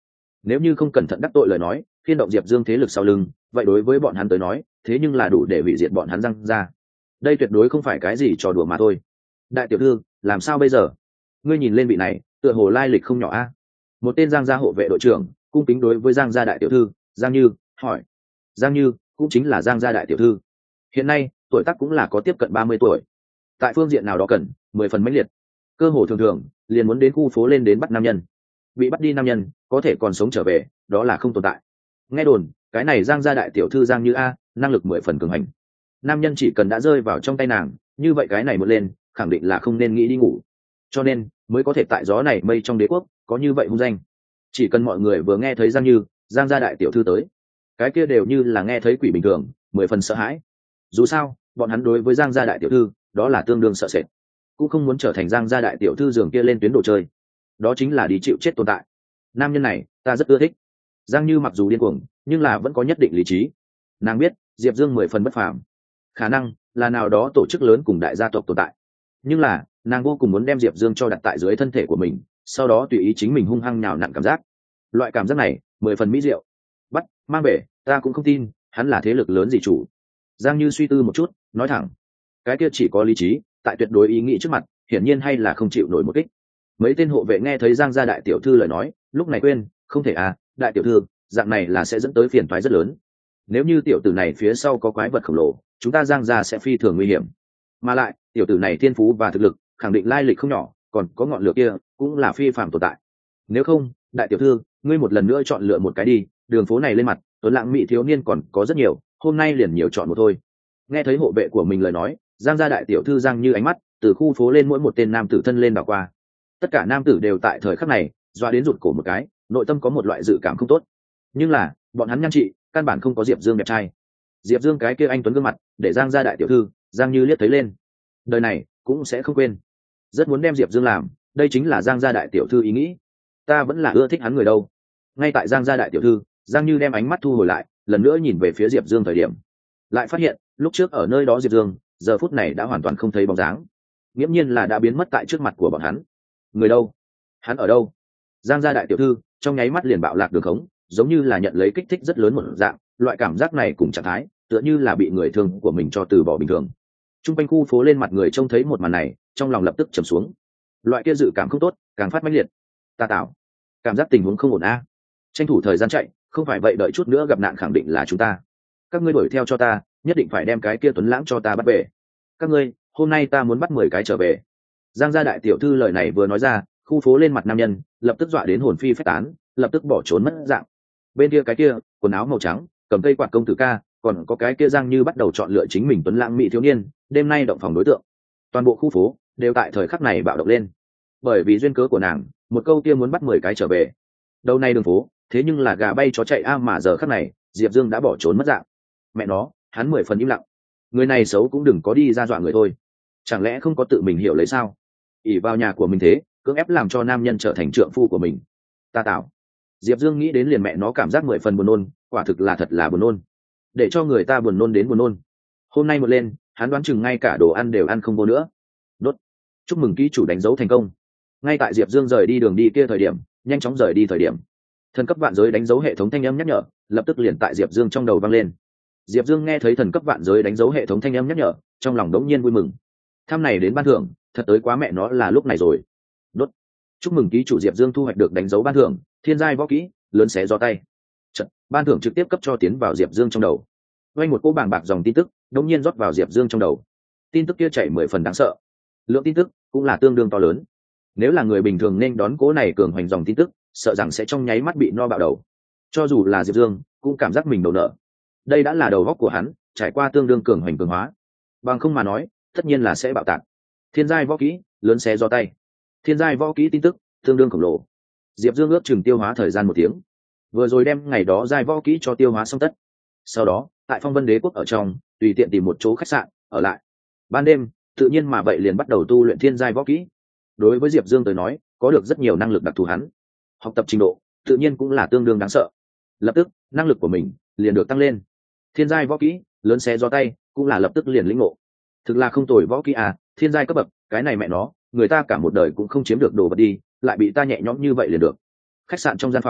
Speaker 1: nếu như không cẩn thận đắc tội lời nói khiên động diệp dương thế lực sau lưng, vậy đối với bọn hắn tới nói thế nhưng là đủ để hủy diệt bọn hắn răng ra. Đây tuyệt đối không phải cái gì trò đùa mà thôi. Đại tiểu thư, làm sao bây giờ? Ngươi nhìn lên vị này tựa hồ lai lịch không nhỏ a. Một tên Giang gia hộ vệ đội trưởng cung kính đối với Giang gia đại tiểu thư Giang Như hỏi. Giang Như cũng chính là Giang gia đại tiểu thư, hiện nay tuổi tác cũng là có tiếp cận 30 tuổi, tại phương diện nào đó cần 10 phần mãnh liệt, cơ hồ thường thường liền muốn đến khu phố lên đến bắt nam nhân, bị bắt đi nam nhân có thể còn sống trở về đó là không tồn tại. Nghe đồn cái này Giang gia đại tiểu thư Giang Như a năng lực 10 phần cường hành, nam nhân chỉ cần đã rơi vào trong tay nàng như vậy cái này một lên khẳng định là không nên nghĩ đi ngủ, cho nên mới có thể tại gió này mây trong đế quốc có như vậy hung danh. Chỉ cần mọi người vừa nghe thấy Giang Như Giang gia đại tiểu thư tới, cái kia đều như là nghe thấy quỷ bình thường, 10 phần sợ hãi. Dù sao bọn hắn đối với Giang gia đại tiểu thư đó là tương đương sợ sệt, cũng không muốn trở thành Giang gia đại tiểu thư giường kia lên tuyến đồ chơi, đó chính là đi chịu chết tồn tại. Nam nhân này ta rất ưa thích. Giang Như mặc dù điên cuồng nhưng là vẫn có nhất định lý trí, nàng biết Diệp Dương 10 phần bất phàm, khả năng là nào đó tổ chức lớn cùng đại gia tộc tồn tại, nhưng là nàng vô cùng muốn đem Diệp Dương cho đặt tại dưới thân thể của mình, sau đó tùy ý chính mình hung hăng nhào nặn cảm giác. Loại cảm giác này 10 phần mỹ diệu. Bắt mang bể ta cũng không tin hắn là thế lực lớn gì chủ. Giang Như suy tư một chút nói thẳng, cái kia chỉ có lý trí tại tuyệt đối ý nghĩ trước mặt hiển nhiên hay là không chịu nổi một kích. Mấy tên hộ vệ nghe thấy Giang gia đại tiểu thư lời nói lúc này quên không thể à, đại tiểu thư dạng này là sẽ dẫn tới phiền toái rất lớn, nếu như tiểu tử này phía sau có quái vật khổng lồ chúng ta Giang gia sẽ phi thường nguy hiểm, mà lại tiểu tử này thiên phú và thực lực khẳng định lai lịch không nhỏ, còn có ngọn lửa kia cũng là phi phạm tồn tại. Nếu không đại tiểu thư ngươi một lần nữa chọn lựa một cái đi, đường phố này lên mặt tuấn lãng mỹ thiếu niên còn có rất nhiều, hôm nay liền nhiều chọn một thôi. Nghe thấy hộ vệ của mình lời nói, Giang gia đại tiểu thư Giang Như ánh mắt từ khu phố lên mỗi một tên nam tử thân lên đảo qua. Tất cả nam tử đều tại thời khắc này doa đến rụt cổ một cái, nội tâm có một loại dự cảm không tốt. Nhưng là bọn hắn nhan trị căn bản không có Diệp Dương đẹp trai. Diệp Dương cái kia anh tuấn gương mặt để Giang gia đại tiểu thư Giang Như liếc thấy lên, đời này cũng sẽ không quên. Rất muốn đem Diệp Dương làm, đây chính là Giang gia đại tiểu thư ý nghĩ. Ta vẫn là ưa thích hắn người đâu. Ngay tại Giang gia đại tiểu thư Giang Như đem ánh mắt thu hồi lại, lần nữa nhìn về phía Diệp Dương thời điểm, lại phát hiện lúc trước ở nơi đó Diệp Dương giờ phút này đã hoàn toàn không thấy bóng dáng, nghiễm nhiên là đã biến mất tại trước mặt của bọn hắn. Người đâu? Hắn ở đâu? Giang gia đại tiểu thư trong nháy mắt liền bạo lạc đường khống, giống như là nhận lấy kích thích rất lớn một dạng, loại cảm giác này cùng trạng thái tựa như là bị người thương của mình cho từ bỏ bình thường. Trung quanh khu phố lên mặt người trông thấy một màn này trong lòng lập tức trầm xuống, loại kia dự cảm không tốt càng phát mãnh liệt. Ta tạo cảm giác tình huống không ổn a, tranh thủ thời gian chạy, không phải vậy đợi chút nữa gặp nạn khẳng định là chúng ta. Các ngươi đuổi theo cho ta, nhất định phải đem cái kia tuấn lãng cho ta bắt về. Các ngươi hôm nay ta muốn bắt 10 cái trở về. Giang gia đại tiểu thư lời này vừa nói ra, khu phố lên mặt nam nhân lập tức dọa đến hồn phi phách tán, lập tức bỏ trốn mất dạng. Bên kia cái kia quần áo màu trắng cầm cây quạt công tử ca, còn có cái kia Giang Như bắt đầu chọn lựa chính mình tuấn lãng mỹ thiếu niên đêm nay động phòng đối tượng. Toàn bộ khu phố đều tại thời khắc này bạo động lên, bởi vì duyên cớ của nàng, một câu kia muốn bắt 10 cái trở về. Đầu này đường phố thế nhưng là gà bay chó chạy a, mà giờ khắc này Diệp Dương đã bỏ trốn mất dạng. Mẹ nó, hắn 10 phần im lặng. Người này xấu cũng đừng có đi ra dọa người thôi, chẳng lẽ không có tự mình hiểu lấy sao? ỷ vào nhà của mình thế cưỡng ép làm cho nam nhân trở thành trượng phu của mình. Ta tạo. Diệp Dương nghĩ đến liền mẹ nó cảm giác 10 phần buồn nôn, quả thực là thật là buồn nôn, để cho người ta buồn nôn đến buồn nôn. Hôm nay một lên hắn đoán chừng ngay cả đồ ăn đều ăn không vô nữa. Đốt. Chúc mừng ký chủ đánh dấu thành công. Ngay tại Diệp Dương rời đi đường đi kia thời điểm, nhanh chóng rời đi thời điểm, thần cấp vạn giới đánh dấu hệ thống thanh âm nhắc nhở lập tức liền tại Diệp Dương trong đầu vang lên. Diệp Dương nghe thấy thần cấp vạn giới đánh dấu hệ thống thanh âm nhắc nhở, trong lòng đống nhiên vui mừng. Thăm này đến ban thưởng, thật tới quá mẹ nó là lúc này rồi. Đốt. Chúc mừng ký chủ Diệp Dương thu hoạch được đánh dấu ban thưởng, thiên giai võ kỹ, lớn xé gió tay. Trận, ban thưởng trực tiếp cấp cho tiến vào Diệp Dương trong đầu. Vang một cỗ bàng bạc dòng tin tức, đống nhiên rót vào Diệp Dương trong đầu. Tin tức kia chảy 10 phần đáng sợ. Lượng tin tức cũng là tương đương to lớn. Nếu là người bình thường nên đón cỗ này cường hoành dòng tin tức, sợ rằng sẽ trong nháy mắt bị no bạo đầu. Cho dù là Diệp Dương cũng cảm giác mình đầu nợ. Đây đã là đầu góc của hắn trải qua tương đương cường hoành cường hóa, bằng không mà nói tất nhiên là sẽ bạo tạc. Thiên giai võ kỹ, lớn xé gió tay. Thiên giai võ kỹ tin tức tương đương khổng lồ. Diệp Dương ước chừng tiêu hóa thời gian 1 tiếng, vừa rồi đem ngày đó giai võ kỹ cho tiêu hóa xong tất. Sau đó tại Phong Vân Đế quốc ở trong tùy tiện tìm một chỗ khách sạn ở lại. Ban đêm tự nhiên mà vậy liền bắt đầu tu luyện thiên giai võ kỹ. Đối với Diệp Dương tới nói, có được rất nhiều năng lực đặc thù, hắn học tập trình độ tự nhiên cũng là tương đương đáng sợ. Lập tức năng lực của mình liền được tăng lên. Thiên giai võ kỹ, lớn xé gió tay cũng là lập tức liền lĩnh ngộ. Thực là không tồi võ kỹ à, thiên giai cấp bậc, cái này mẹ nó, người ta cả một đời cũng không chiếm được đồ vật đi, lại bị ta nhẹ nhõm như vậy liền được. Khách sạn trong gian phòng,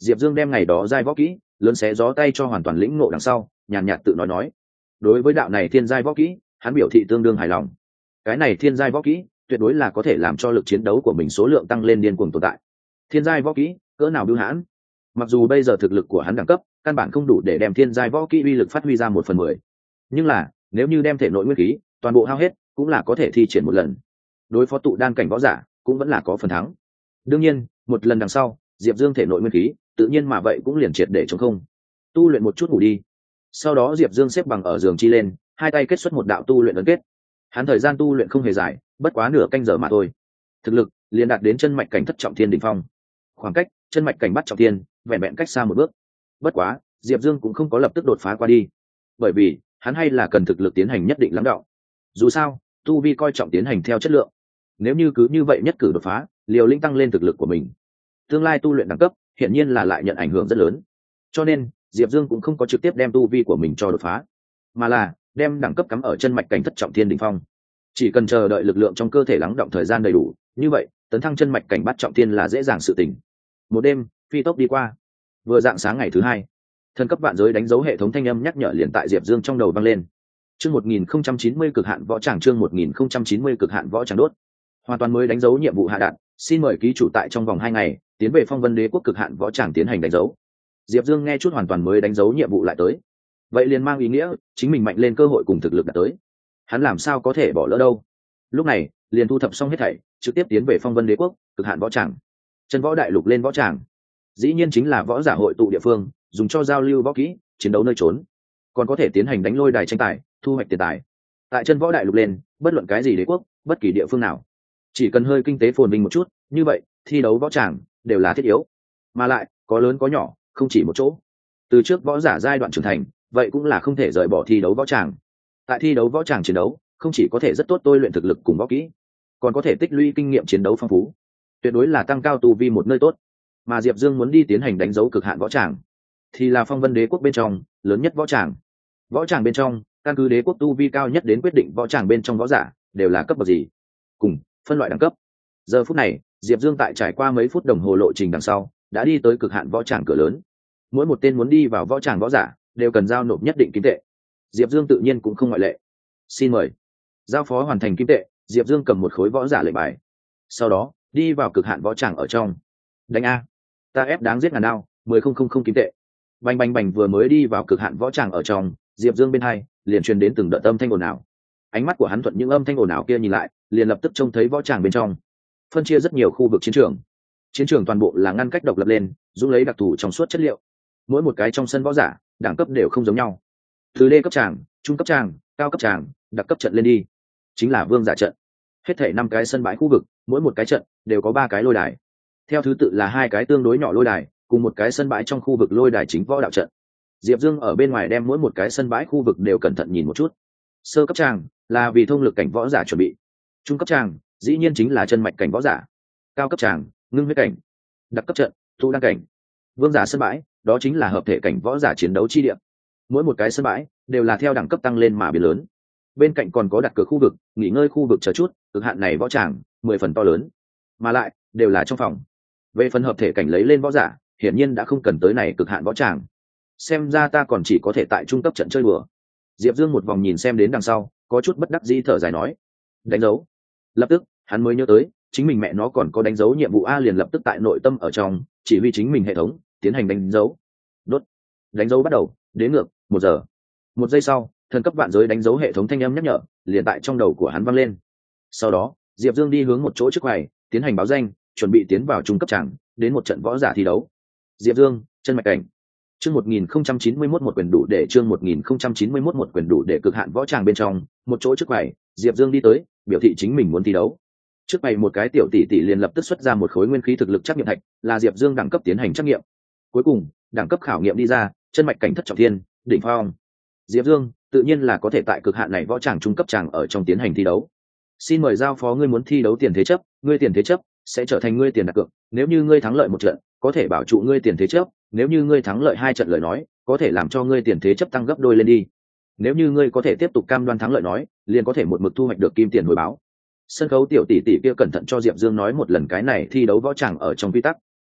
Speaker 1: Diệp Dương đem ngày đó giai võ kỹ lớn xé gió tay cho hoàn toàn lĩnh ngộ đằng sau, nhàn nhạt tự nói đối với đạo này thiên giai võ kỹ hắn biểu thị tương đương hài lòng. Cái này thiên giai võ kỹ tuyệt đối là có thể làm cho lực chiến đấu của mình số lượng tăng lên điên cuồng tồn tại. Thiên giai võ kỹ cỡ nào bưu hãn, mặc dù bây giờ thực lực của hắn đẳng cấp căn bản không đủ để đem thiên giai võ kỹ uy lực phát huy ra 1/10, nhưng là nếu như đem thể nội nguyên khí toàn bộ hao hết cũng là có thể thi triển một lần. Đối phó tụ đan cảnh võ giả cũng vẫn là có phần thắng. Đương nhiên một lần đằng sau Diệp Dương thể nội nguyên khí tự nhiên mà vậy cũng liền triệt để trống không. Tu luyện một chút ngủ đi. Sau đó Diệp Dương xếp bằng ở giường chi lên, hai tay kết xuất một đạo tu luyện ấn kết. Hắn thời gian tu luyện không hề dài, bất quá nửa canh giờ mà thôi. Thực lực liền đạt đến chân mạch cảnh thất trọng thiên đỉnh phong. Khoảng cách chân mạch cảnh bắt trọng thiên vẹn vẹn cách xa một bước. Bất quá Diệp Dương cũng không có lập tức đột phá qua đi, bởi vì hắn hay là cần thực lực tiến hành nhất định lắng đọng. Dù sao tu vi coi trọng tiến hành theo chất lượng, nếu như cứ như vậy nhất cử đột phá liều lĩnh tăng lên thực lực của mình, tương lai tu luyện đẳng cấp hiển nhiên là lại nhận ảnh hưởng rất lớn. Cho nên Diệp Dương cũng không có trực tiếp đem tu vi của mình cho đột phá, mà là đem đẳng cấp cắm ở chân mạch cảnh thất trọng thiên đỉnh phong. Chỉ cần chờ đợi lực lượng trong cơ thể lắng động thời gian đầy đủ, như vậy tấn thăng chân mạch cảnh bắt trọng thiên là dễ dàng sự tình. Một đêm phi tốc đi qua, vừa dạng sáng ngày thứ hai, thần cấp vạn giới đánh dấu hệ thống thanh âm nhắc nhở liền tại Diệp Dương trong đầu vang lên. Chương 1090 cực hạn võ tràng, chương 1090 cực hạn võ tràng đốt. Hoàn toàn mới đánh dấu nhiệm vụ hạ đạn, xin mời ký chủ tại trong vòng 2 ngày tiến về Phong Vân Đế quốc cực hạn võ tràng tiến hành đánh dấu. Diệp Dương nghe chút hoàn toàn mới đánh dấu nhiệm vụ lại tới, vậy liền mang ý nghĩa chính mình mạnh lên cơ hội cùng thực lực đã tới. Hắn làm sao có thể bỏ lỡ đâu. Lúc này liền thu thập xong hết thảy, trực tiếp tiến về Phong Vân Đế quốc cực hạn võ tràng. Chân võ đại lục lên võ tràng, dĩ nhiên chính là võ giả hội tụ địa phương, dùng cho giao lưu võ kỹ, chiến đấu nơi trốn, còn có thể tiến hành đánh lôi đài tranh tài, thu hoạch tiền tài. Tại chân võ đại lục lên, bất luận cái gì đế quốc, bất kỳ địa phương nào, chỉ cần hơi kinh tế phồn vinh một chút, như vậy thi đấu võ tràng đều là thiết yếu, mà lại có lớn có nhỏ, không chỉ một chỗ. Từ trước võ giả giai đoạn trưởng thành, vậy cũng là không thể rời bỏ thi đấu võ tràng. Tại thi đấu võ tràng chiến đấu, không chỉ có thể rất tốt tôi luyện thực lực cùng võ kỹ, còn có thể tích lũy kinh nghiệm chiến đấu phong phú, tuyệt đối là tăng cao tu vi một nơi tốt. Mà Diệp Dương muốn đi tiến hành đánh dấu cực hạn võ tràng, thì là Phong Vân Đế quốc bên trong lớn nhất võ tràng. Võ tràng bên trong, căn cứ đế quốc tu vi cao nhất đến quyết định võ tràng bên trong võ giả đều là cấp bậc gì, cùng phân loại đẳng cấp. Giờ phút này Diệp Dương tại trải qua mấy phút đồng hồ lộ trình đằng sau đã đi tới cực hạn võ tràng cửa lớn. Mỗi một tên muốn đi vào võ tràng võ giả đều cần giao nộp nhất định kim tệ, Diệp Dương tự nhiên cũng không ngoại lệ. Xin mời. Giao phó hoàn thành kim tệ, Diệp Dương cầm một khối võ giả lệnh bài, sau đó đi vào cực hạn võ tràng ở trong. Đánh a, ta ép đáng giết ngàn đao, 10,000 kim tệ. Bành bành bành, vừa mới đi vào cực hạn võ tràng ở trong, Diệp Dương bên hai liền truyền đến từng đợt âm thanh ồn ào. Ánh mắt của hắn thuận những âm thanh ồn ào kia nhìn lại, liền lập tức trông thấy võ tràng bên trong phân chia rất nhiều khu vực chiến trường. Chiến trường toàn bộ là ngăn cách độc lập lên, dùng lấy đặc thù trong suốt chất liệu. Mỗi một cái trong sân võ giả đẳng cấp đều không giống nhau, từ đê cấp tràng, trung cấp tràng, cao cấp tràng, đặc cấp trận lên đi chính là vương giả trận. Hết thảy 5 cái sân bãi khu vực, mỗi một cái trận đều có 3 cái lôi đài, theo thứ tự là 2 cái tương đối nhỏ lôi đài cùng một cái sân bãi trong khu vực lôi đài chính võ đạo trận. Diệp Dương ở bên ngoài đem mỗi một cái sân bãi khu vực đều cẩn thận nhìn một chút. Sơ cấp tràng là vì thông lực cảnh võ giả chuẩn bị, trung cấp tràng dĩ nhiên chính là chân mạch cảnh võ giả, cao cấp tràng ngưng huyết cảnh, đặc cấp trận thu đăng cảnh, vương giả sân bãi đó chính là hợp thể cảnh võ giả chiến đấu chi địa. Mỗi một cái sân bãi đều là theo đẳng cấp tăng lên mà biến lớn. Bên cạnh còn có đặt cược khu vực, nghỉ ngơi khu vực chờ chút. Cực hạn này võ tràng 10 phần to lớn, mà lại đều là trong phòng. Về phần hợp thể cảnh lấy lên võ giả, hiển nhiên đã không cần tới này cực hạn võ tràng. Xem ra ta còn chỉ có thể tại trung cấp trận chơi bừa. Diệp Dương một vòng nhìn xem đến đằng sau, có chút bất đắc dĩ thở dài nói: đánh dấu. Lập tức hắn mới nhớ tới chính mình mẹ nó còn có đánh dấu nhiệm vụ a, liền lập tức tại nội tâm ở trong chỉ huy chính mình hệ thống tiến hành đánh dấu. Đốt. Đánh dấu bắt đầu, đến ngược 1 giờ. 1 giây sau, thần cấp vạn giới đánh dấu hệ thống thanh âm nhắc nhở liền tại trong đầu của hắn vang lên. Sau đó Diệp Dương đi hướng một chỗ trước quầy tiến hành báo danh, chuẩn bị tiến vào trung cấp tràng đến một trận võ giả thi đấu. Diệp Dương, chân mạch cảnh. Chương 1091 một quyền đủ để, chương 1091 một quyền đủ để. Cực hạn võ tràng bên trong, một chỗ trước quầy, Diệp Dương đi tới, biểu thị chính mình muốn thi đấu. Trước quầy một cái tiểu tỷ tỷ liền lập tức xuất ra một khối nguyên khí thực lực trắc nghiệm thạch, là Diệp Dương đẳng cấp tiến hành trắc nghiệm. Cuối cùng, đẳng cấp khảo nghiệm đi ra, chân mạch cảnh thất trọng thiên, đỉnh phong. Diệp Dương tự nhiên là có thể tại cực hạn này võ tràng trung cấp tràng ở trong tiến hành thi đấu. Xin mời giao phó ngươi muốn thi đấu tiền thế chấp, ngươi tiền thế chấp sẽ trở thành ngươi tiền đặt cược, nếu như ngươi thắng lợi một trận, có thể bảo trụ ngươi tiền thế chấp, nếu như ngươi thắng lợi 2 trận lời nói, có thể làm cho ngươi tiền thế chấp tăng gấp đôi lên đi. Nếu như ngươi có thể tiếp tục cam đoan thắng lợi nói, liền có thể một mực thu hoạch được kim tiền hồi báo. Sân khấu tiểu tỷ tỷ kia cẩn thận cho Diệp Dương nói một lần cái này thi đấu võ tràng ở trong quy tắc.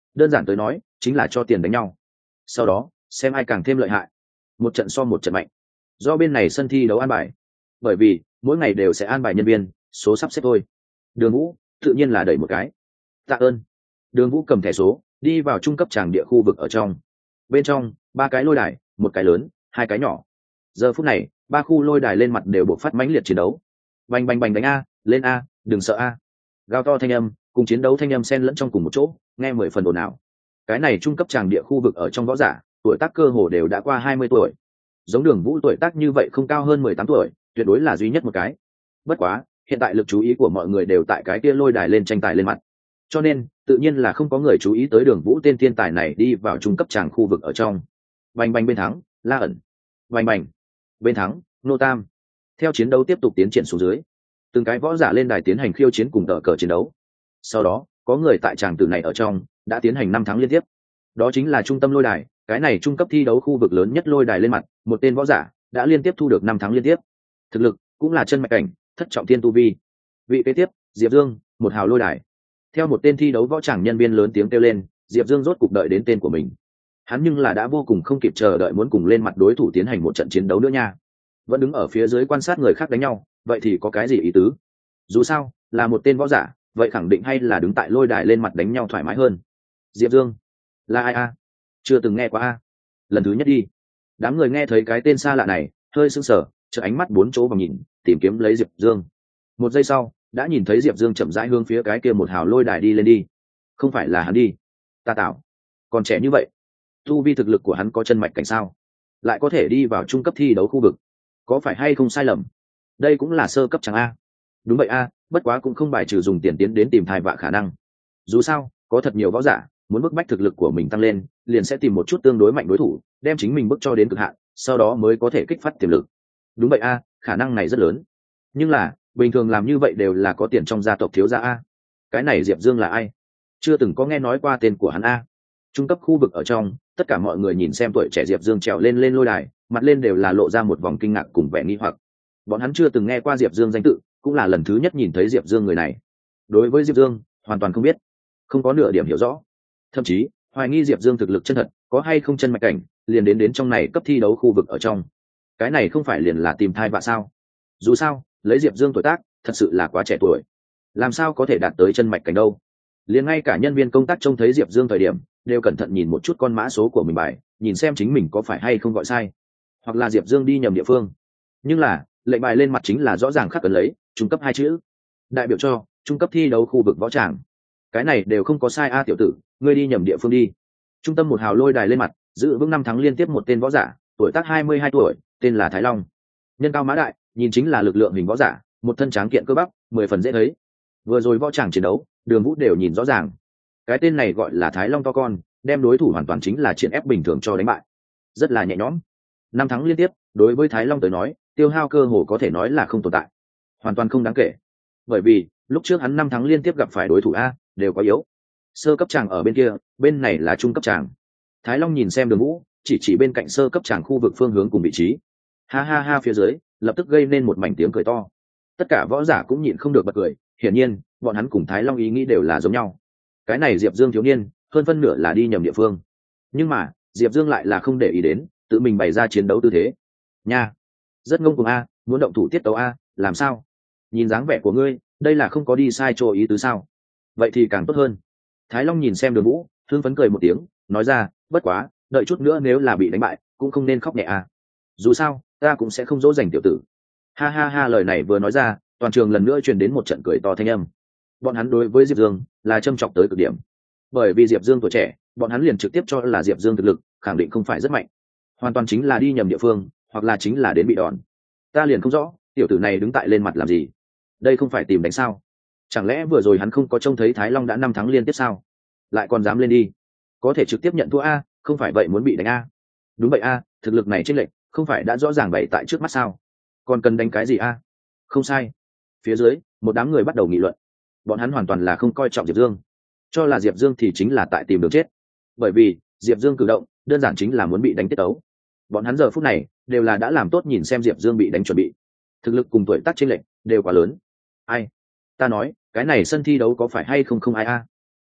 Speaker 1: đơn giản tới nói chính là cho tiền đánh nhau, sau đó xem ai càng thêm lợi hại, một trận so một trận mạnh. Do bên này sân thi đấu an bài, bởi vì mỗi ngày đều sẽ an bài nhân viên số sắp xếp thôi. Đường Vũ tự nhiên là đẩy một cái. Tạ ơn. Đường Vũ cầm thẻ số đi vào trung cấp tràng địa khu vực ở trong. Bên trong 3 cái lôi đài, một cái lớn, 2 cái nhỏ. Giờ phút này 3 khu lôi đài lên mặt đều buộc phát mãnh liệt chiến đấu. Bành bành bành đánh a, lên a, đừng sợ a. Gào to thanh âm cùng chiến đấu thanh âm xen lẫn trong cùng một chỗ, nghe 10 phần ồn ào. Cái này trung cấp tràng địa khu vực ở trong võ giả, tuổi tác cơ hồ đều đã qua 20 tuổi. Giống Đường Vũ tuổi tác như vậy không cao hơn 18 tuổi, tuyệt đối là duy nhất một cái. Bất quá, hiện tại lực chú ý của mọi người đều tại cái kia lôi đài lên tranh tài lên mặt, cho nên tự nhiên là không có người chú ý tới Đường Vũ tên thiên tài này đi vào trung cấp tràng khu vực ở trong. Bành bành bên thắng, La ẩn. Bành bành bên thắng, Nô Tam. Theo chiến đấu tiếp tục tiến triển xuống dưới, từng cái võ giả lên đài tiến hành khiêu chiến cùng tờ cờ chiến đấu. Sau đó có người tại tràng tử này ở trong đã tiến hành 5 tháng liên tiếp. Đó chính là trung tâm lôi đài, cái này trung cấp thi đấu khu vực lớn nhất lôi đài lên mặt, một tên võ giả đã liên tiếp thu được 5 tháng liên tiếp. Thực lực cũng là chân mạch cảnh, thất trọng thiên tu vi. Vị kế tiếp, Diệp Dương, một hào lôi đài. Theo một tên thi đấu võ tràng nhân viên lớn tiếng kêu lên, Diệp Dương rốt cục đợi đến tên của mình. Hắn nhưng là đã vô cùng không kịp chờ đợi muốn cùng lên mặt đối thủ tiến hành một trận chiến đấu nữa nha. Vẫn đứng ở phía dưới quan sát người khác đánh nhau, vậy thì có cái gì ý tứ? Dù sao là một tên võ giả, vậy khẳng định hay là đứng tại lôi đài lên mặt đánh nhau thoải mái hơn. Diệp Dương là ai a? Chưa từng nghe qua a. Lần thứ nhất đi. Đám người nghe thấy cái tên xa lạ này hơi sững sờ, chợ ánh mắt 4 chỗ vào nhìn, tìm kiếm lấy Diệp Dương. Một giây sau đã nhìn thấy Diệp Dương chậm rãi hướng phía cái kia một hào lôi đài đi lên đi. Không phải là hắn đi. Ta tạo, còn trẻ như vậy, tu vi thực lực của hắn có chân mạch cảnh sao, lại có thể đi vào trung cấp thi đấu khu vực, có phải hay không sai lầm? Đây cũng là sơ cấp chẳng a? Đúng vậy a, bất quá cũng không bài trừ dùng tiền tiến đến tìm thai vạ khả năng. Dù sao có thật nhiều võ giả muốn bức bách thực lực của mình tăng lên, liền sẽ tìm một chút tương đối mạnh đối thủ, đem chính mình bức cho đến cực hạn, sau đó mới có thể kích phát tiềm lực. Đúng vậy a, khả năng này rất lớn. Nhưng là bình thường làm như vậy đều là có tiền trong gia tộc thiếu gia a. Cái này Diệp Dương là ai? Chưa từng có nghe nói qua tên của hắn a. Trung cấp khu vực ở trong, tất cả mọi người nhìn xem tuổi trẻ Diệp Dương trèo lên lôi đài, mặt lên đều là lộ ra một vòng kinh ngạc cùng vẻ nghi hoặc. Bọn hắn chưa từng nghe qua Diệp Dương danh tự, cũng là lần thứ nhất nhìn thấy Diệp Dương người này. Đối với Diệp Dương hoàn toàn không biết, không có nửa điểm hiểu rõ, thậm chí hoài nghi Diệp Dương thực lực chân thật có hay không chân mạch cảnh, liền đến trong này cấp thi đấu khu vực ở trong. Cái này không phải liền là tìm thai vạ sao? Dù sao lấy Diệp Dương tuổi tác thật sự là quá trẻ tuổi, làm sao có thể đạt tới chân mạch cảnh đâu. Liền ngay cả nhân viên công tác trông thấy Diệp Dương thời điểm đều cẩn thận nhìn một chút con mã số của mình bài, nhìn xem chính mình có phải hay không gọi sai, hoặc là Diệp Dương đi nhầm địa phương. Nhưng là lệnh bài lên mặt chính là rõ ràng khắc ấn lấy trung cấp 2 chữ, đại biểu cho trung cấp thi đấu khu vực võ tràng. Cái này đều không có sai a, tiểu tử, ngươi đi nhầm địa phương đi. Trung tâm một hào lôi đài lên mặt, giữ vững 5 tháng liên tiếp một tên võ giả, tuổi tác 22 tuổi, tên là Thái Long. Nhân cao mã đại, nhìn chính là lực lượng hình võ giả, một thân tráng kiện cơ bắp, 10 phần dễ thấy. Vừa rồi võ tràng chiến đấu, Đường Vũ đều nhìn rõ ràng. Cái tên này gọi là Thái Long to con, đem đối thủ hoàn toàn chính là triển ép bình thường cho đánh bại, rất là nhẹ nhõm. 5 tháng liên tiếp, đối với Thái Long tới nói, tiêu hao cơ hồ có thể nói là không tồn tại, hoàn toàn không đáng kể. Bởi vì lúc trước hắn 5 tháng liên tiếp gặp phải đối thủ a đều quá yếu. Sơ cấp tràng ở bên kia, bên này là trung cấp tràng. Thái Long nhìn xem Đường Vũ, chỉ bên cạnh sơ cấp tràng khu vực phương hướng cùng vị trí. Ha ha ha, phía dưới lập tức gây nên một mảnh tiếng cười to. Tất cả võ giả cũng nhịn không được bật cười, hiển nhiên bọn hắn cùng Thái Long ý nghĩ đều là giống nhau. Cái này Diệp Dương thiếu niên hơn phân nửa là đi nhầm địa phương. Nhưng mà Diệp Dương lại là không để ý đến, tự mình bày ra chiến đấu tư thế nha. Rất ngông cuồng a, muốn động thủ tiết tấu a, làm sao? Nhìn dáng vẻ của ngươi, đây là không có đi sai chỗ ý tứ sao? Vậy thì càng tốt hơn. Thái Long nhìn xem Đường Vũ, thương phấn cười một tiếng, nói ra, bất quá đợi chút nữa nếu là bị đánh bại cũng không nên khóc nhẹ a. Dù sao ta cũng sẽ không dỗ dành tiểu tử. Ha ha ha, lời này vừa nói ra, toàn trường lần nữa truyền đến một trận cười to thanh âm. Bọn hắn đối với Diệp Dương là châm chọc tới cực điểm. Bởi vì Diệp Dương tuổi trẻ, bọn hắn liền trực tiếp cho là Diệp Dương thực lực khẳng định không phải rất mạnh, hoàn toàn chính là đi nhầm địa phương, hoặc là chính là đến bị đòn. Ta liền không rõ, tiểu tử này đứng tại lên mặt làm gì? Đây không phải tìm đánh sao? Chẳng lẽ vừa rồi hắn không có trông thấy Thái Long đã 5 tháng liên tiếp sao? Lại còn dám lên đi? Có thể trực tiếp nhận thua a, không phải vậy muốn bị đánh a. Đúng vậy a, thực lực này chênh lệch, không phải đã rõ ràng bày tại trước mắt sao? Còn cần đánh cái gì a? Không sai. Phía dưới, một đám người bắt đầu nghị luận. Bọn hắn hoàn toàn là không coi trọng Diệp Dương, cho là Diệp Dương thì chính là tại tìm đường chết. Bởi vì Diệp Dương cử động đơn giản chính là muốn bị đánh tiết tấu. Bọn hắn giờ phút này đều là đã làm tốt nhìn xem Diệp Dương bị đánh chuẩn bị. Thực lực cùng tuổi tác chênh lệch đều quá lớn. Ai? Ta nói, cái này sân thi đấu có phải hay không không ai a?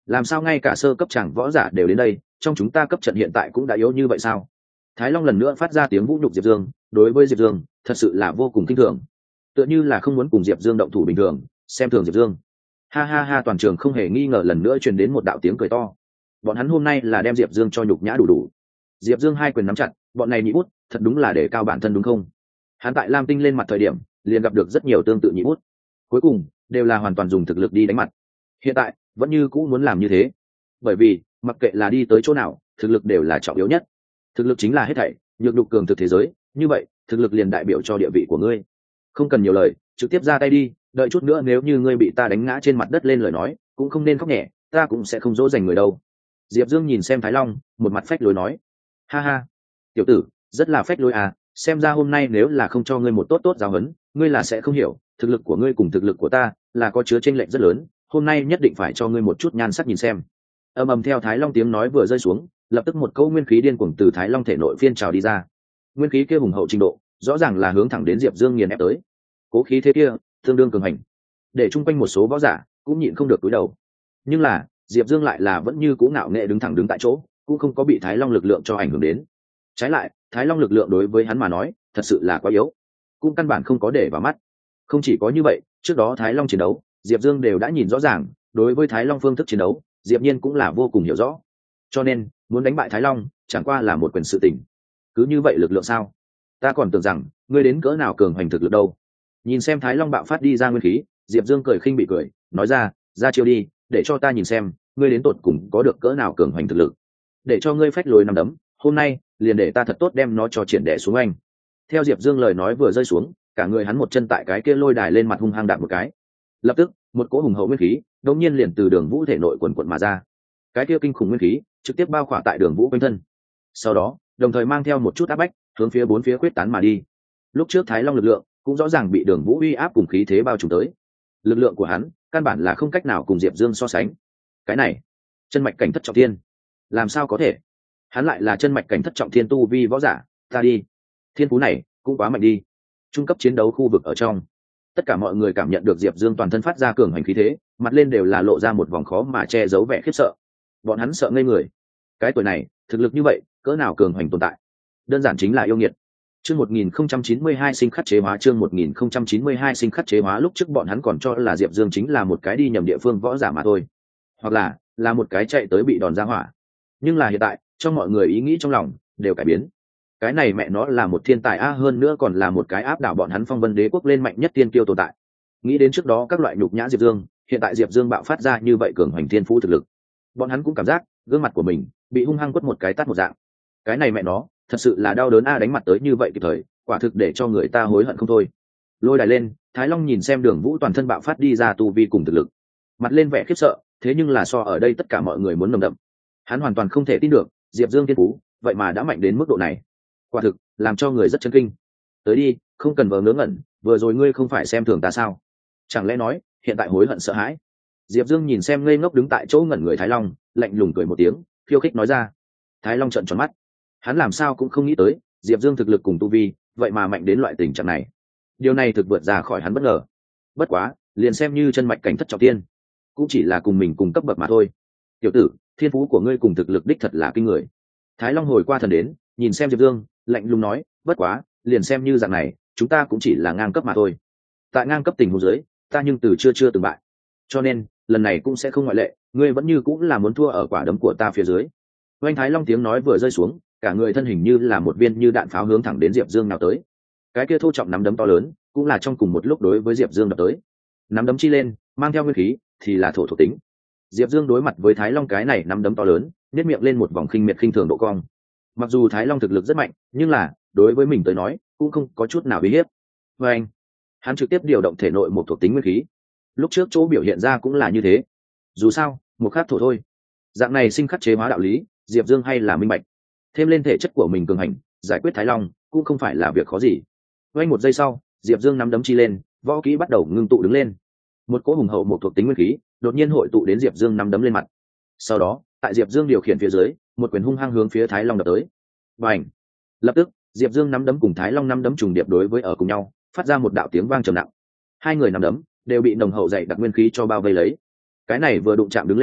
Speaker 1: làm sao ngay cả sơ cấp chẳng võ giả đều đến đây, trong chúng ta cấp trận hiện tại cũng đã yếu như vậy sao? Thái Long lần nữa phát ra tiếng vũ nhục Diệp Dương, đối với Diệp Dương thật sự là vô cùng kinh thường, tựa như là không muốn cùng Diệp Dương động thủ bình thường, xem thường Diệp Dương. Ha ha ha, toàn trường không hề nghi ngờ lần nữa truyền đến một đạo tiếng cười to. Bọn hắn hôm nay là đem Diệp Dương cho nhục nhã đủ đủ. Diệp Dương hai quyền nắm chặt, bọn này nhị bút thật đúng là để cao bản thân đúng không? Hắn tại Lam Tinh lên mặt thời điểm liền gặp được rất nhiều tương tự nhị bút, cuối cùng đều là hoàn toàn dùng thực lực đi đánh mặt. Hiện tại vẫn như cũ muốn làm như thế, bởi vì mặc kệ là đi tới chỗ nào, thực lực đều là trọng yếu nhất. Thực lực chính là hết thảy, nhược nhục cường thực thế giới, như vậy thực lực liền đại biểu cho địa vị của ngươi. Không cần nhiều lời, trực tiếp ra tay đi, đợi chút nữa nếu như ngươi bị ta đánh ngã trên mặt đất lên lời nói, cũng không nên khóc nhẹ, ta cũng sẽ không dỗ dành người đâu. Diệp Dương nhìn xem Thái Long, một mặt phách lối nói. Ha ha, tiểu tử, rất là phách lối à, xem ra hôm nay nếu là không cho ngươi một tốt tốt giáo huấn, ngươi là sẽ không hiểu, thực lực của ngươi cùng thực lực của ta là có chứa chênh lệch rất lớn, hôm nay nhất định phải cho ngươi một chút nhan sắc nhìn xem. Ầm ầm, theo Thái Long tiếng nói vừa rơi xuống, lập tức một câu nguyên khí điên cuồng từ Thái Long thể nội phiên trào đi ra. Nguyên khí kia hùng hậu trình độ, rõ ràng là hướng thẳng đến Diệp Dương nghiền ép tới. Cố khí thế kia, tương đương cường hành, để chung quanh một số võ giả cũng nhịn không được cúi đầu. Nhưng là, Diệp Dương lại là vẫn như cũ ngạo nghệ đứng thẳng đứng tại chỗ, cũng không có bị Thái Long lực lượng cho ảnh hưởng đến. Trái lại, Thái Long lực lượng đối với hắn mà nói, thật sự là quá yếu, cũng căn bản không có để vào mắt. Không chỉ có như vậy, trước đó Thái Long chiến đấu, Diệp Dương đều đã nhìn rõ ràng, đối với Thái Long phương thức chiến đấu, Diệp Nhiên cũng là vô cùng hiểu rõ. Cho nên, muốn đánh bại Thái Long, chẳng qua là một quyền sự tình. Cứ như vậy lực lượng sao? Ta còn tưởng rằng, ngươi đến cỡ nào cường hành thực lực đâu. Nhìn xem Thái Long bạo phát đi ra nguyên khí, Diệp Dương cười khinh bị cười, nói ra chiêu đi, để cho ta nhìn xem, ngươi đến tột cùng có được cỡ nào cường hành thực lực. Để cho ngươi phách lối nằm đấm, hôm nay, liền để ta thật tốt đem nó cho triển đẻ xuống anh. Theo Diệp Dương lời nói vừa rơi xuống, cả người hắn một chân tại cái kia lôi đài lên mặt hung hăng đạp một cái. Lập tức, một cỗ hùng hậu nguyên khí, đột nhiên liền từ Đường Vũ thể nội quần quật mà ra. Cái kia kinh khủng nguyên khí, trực tiếp bao khỏa tại Đường Vũ quanh thân. Sau đó, đồng thời mang theo một chút áp bách, hướng phía bốn phía quyết tán mà đi. Lúc trước Thái Long lực lượng cũng rõ ràng bị Đường Vũ uy áp cùng khí thế bao trùm tới. Lực lượng của hắn, căn bản là không cách nào cùng Diệp Dương so sánh. Cái này, chân mạch cảnh thất trọng thiên, làm sao có thể? Hắn lại là chân mạch cảnh thất trọng thiên tu vi võ giả, ta đi. Thiên phú này cũng quá mạnh đi. Trung cấp chiến đấu khu vực ở trong, tất cả mọi người cảm nhận được Diệp Dương toàn thân phát ra cường hành khí thế, mặt lên đều là lộ ra một vòng khó mà che giấu vẻ khiếp sợ. Bọn hắn sợ ngây người. Cái tuổi này, thực lực như vậy, cỡ nào cường hành tồn tại? Đơn giản chính là yêu nghiệt. Chương 1092 sinh khắc chế hóa, chương 1092 sinh khắc chế hóa. Lúc trước bọn hắn còn cho là Diệp Dương chính là một cái đi nhầm địa phương võ giả mà thôi, hoặc là một cái chạy tới bị đòn ra hỏa. Nhưng là hiện tại, trong mọi người ý nghĩ trong lòng đều cải biến. Cái này mẹ nó là một thiên tài a, hơn nữa còn là một cái áp đảo bọn hắn Phong Vân Đế quốc lên mạnh nhất tiên kiêu tồn tại. Nghĩ đến trước đó các loại nhục nhã Diệp Dương, hiện tại Diệp Dương bạo phát ra như vậy cường hoành thiên phú thực lực, bọn hắn cũng cảm giác gương mặt của mình bị hung hăng quất một cái tát một dạng. Cái này mẹ nó thật sự là đau đớn a, đánh mặt tới như vậy kịp thời, quả thực để cho người ta hối hận không thôi. Lôi đài lên, Thái Long nhìn xem Đường Vũ toàn thân bạo phát đi ra tu vi cùng thực lực, mặt lên vẻ khiếp sợ, thế nhưng là so ở đây tất cả mọi người muốn nồng đậm. Hắn hoàn toàn không thể tin được, Diệp Dương thiên phú vậy mà đã mạnh đến mức độ này, quả thực làm cho người rất chấn kinh. Tới đi, không cần vờ ngớ ngẩn, vừa rồi ngươi không phải xem thường ta sao? Chẳng lẽ nói hiện tại hối hận sợ hãi? Diệp Dương nhìn xem ngây ngốc đứng tại chỗ ngẩn người Thái Long, lạnh lùng cười một tiếng, khiêu khích nói ra. Thái Long trợn tròn mắt, hắn làm sao cũng không nghĩ tới Diệp Dương thực lực cùng tu vi vậy mà mạnh đến loại tình trạng này. Điều này thực vượt ra khỏi hắn bất ngờ. Bất quá, liền xem như chân mạch cảnh thất trọng thiên, cũng chỉ là cùng mình cùng cấp bậc mà thôi. Tiểu tử, thiên phú của ngươi cùng thực lực đích thật là kinh người. Thái Long hồi qua thần đến, nhìn xem Diệp Dương, lạnh lùng nói, bất quá, liền xem như dạng này, chúng ta cũng chỉ là ngang cấp mà thôi. Tại ngang cấp tình huống dưới, ta nhưng từ chưa từng bại. Cho nên, lần này cũng sẽ không ngoại lệ, ngươi vẫn như cũng là muốn thua ở quả đấm của ta phía dưới. Oanh Thái Long tiếng nói vừa rơi xuống, cả người thân hình như là một viên như đạn pháo hướng thẳng đến Diệp Dương nào tới. Cái kia thô trọng nắm đấm to lớn, cũng là trong cùng một lúc đối với Diệp Dương đập tới. Nắm đấm chi lên, mang theo nguyên khí, thì là thổ thuộc tính. Diệp Dương đối mặt với Thái Long cái này nắm đấm to lớn, nhếch miệng lên một vòng khinh miệt khinh thường độ cong. Mặc dù Thái Long thực lực rất mạnh, nhưng là đối với mình tới nói, cũng không có chút nào uy hiếp. Và anh, hắn trực tiếp điều động thể nội một thuộc tính nguyên khí. Lúc trước chỗ biểu hiện ra cũng là như thế. Dù sao, một khắc thổ thôi. Dạng này sinh khắc chế hóa đạo lý, Diệp Dương hay là minh bạch. Thêm lên thể chất của mình cường hành, giải quyết Thái Long cũng không phải là việc khó gì. Ngay một giây sau, Diệp Dương nắm đấm chi lên, võ kỹ bắt đầu ngưng tụ đứng lên. Một cỗ hùng hậu một thuộc tính nguyên khí đột nhiên hội tụ đến Diệp Dương nắm đấm lên mặt. Sau đó, tại Diệp Dương điều khiển phía dưới, một quyền hung hăng hướng phía Thái Long đập tới. Bành! Lập tức, Diệp Dương nắm đấm cùng Thái Long nắm đấm trùng điệp đối với ở cùng nhau, phát ra một đạo tiếng vang trầm nặng. Hai người nắm đấm đều bị nồng hậu dày đặc nguyên khí cho bao vây lấy. Cái này vừa đụng chạm đứng lên,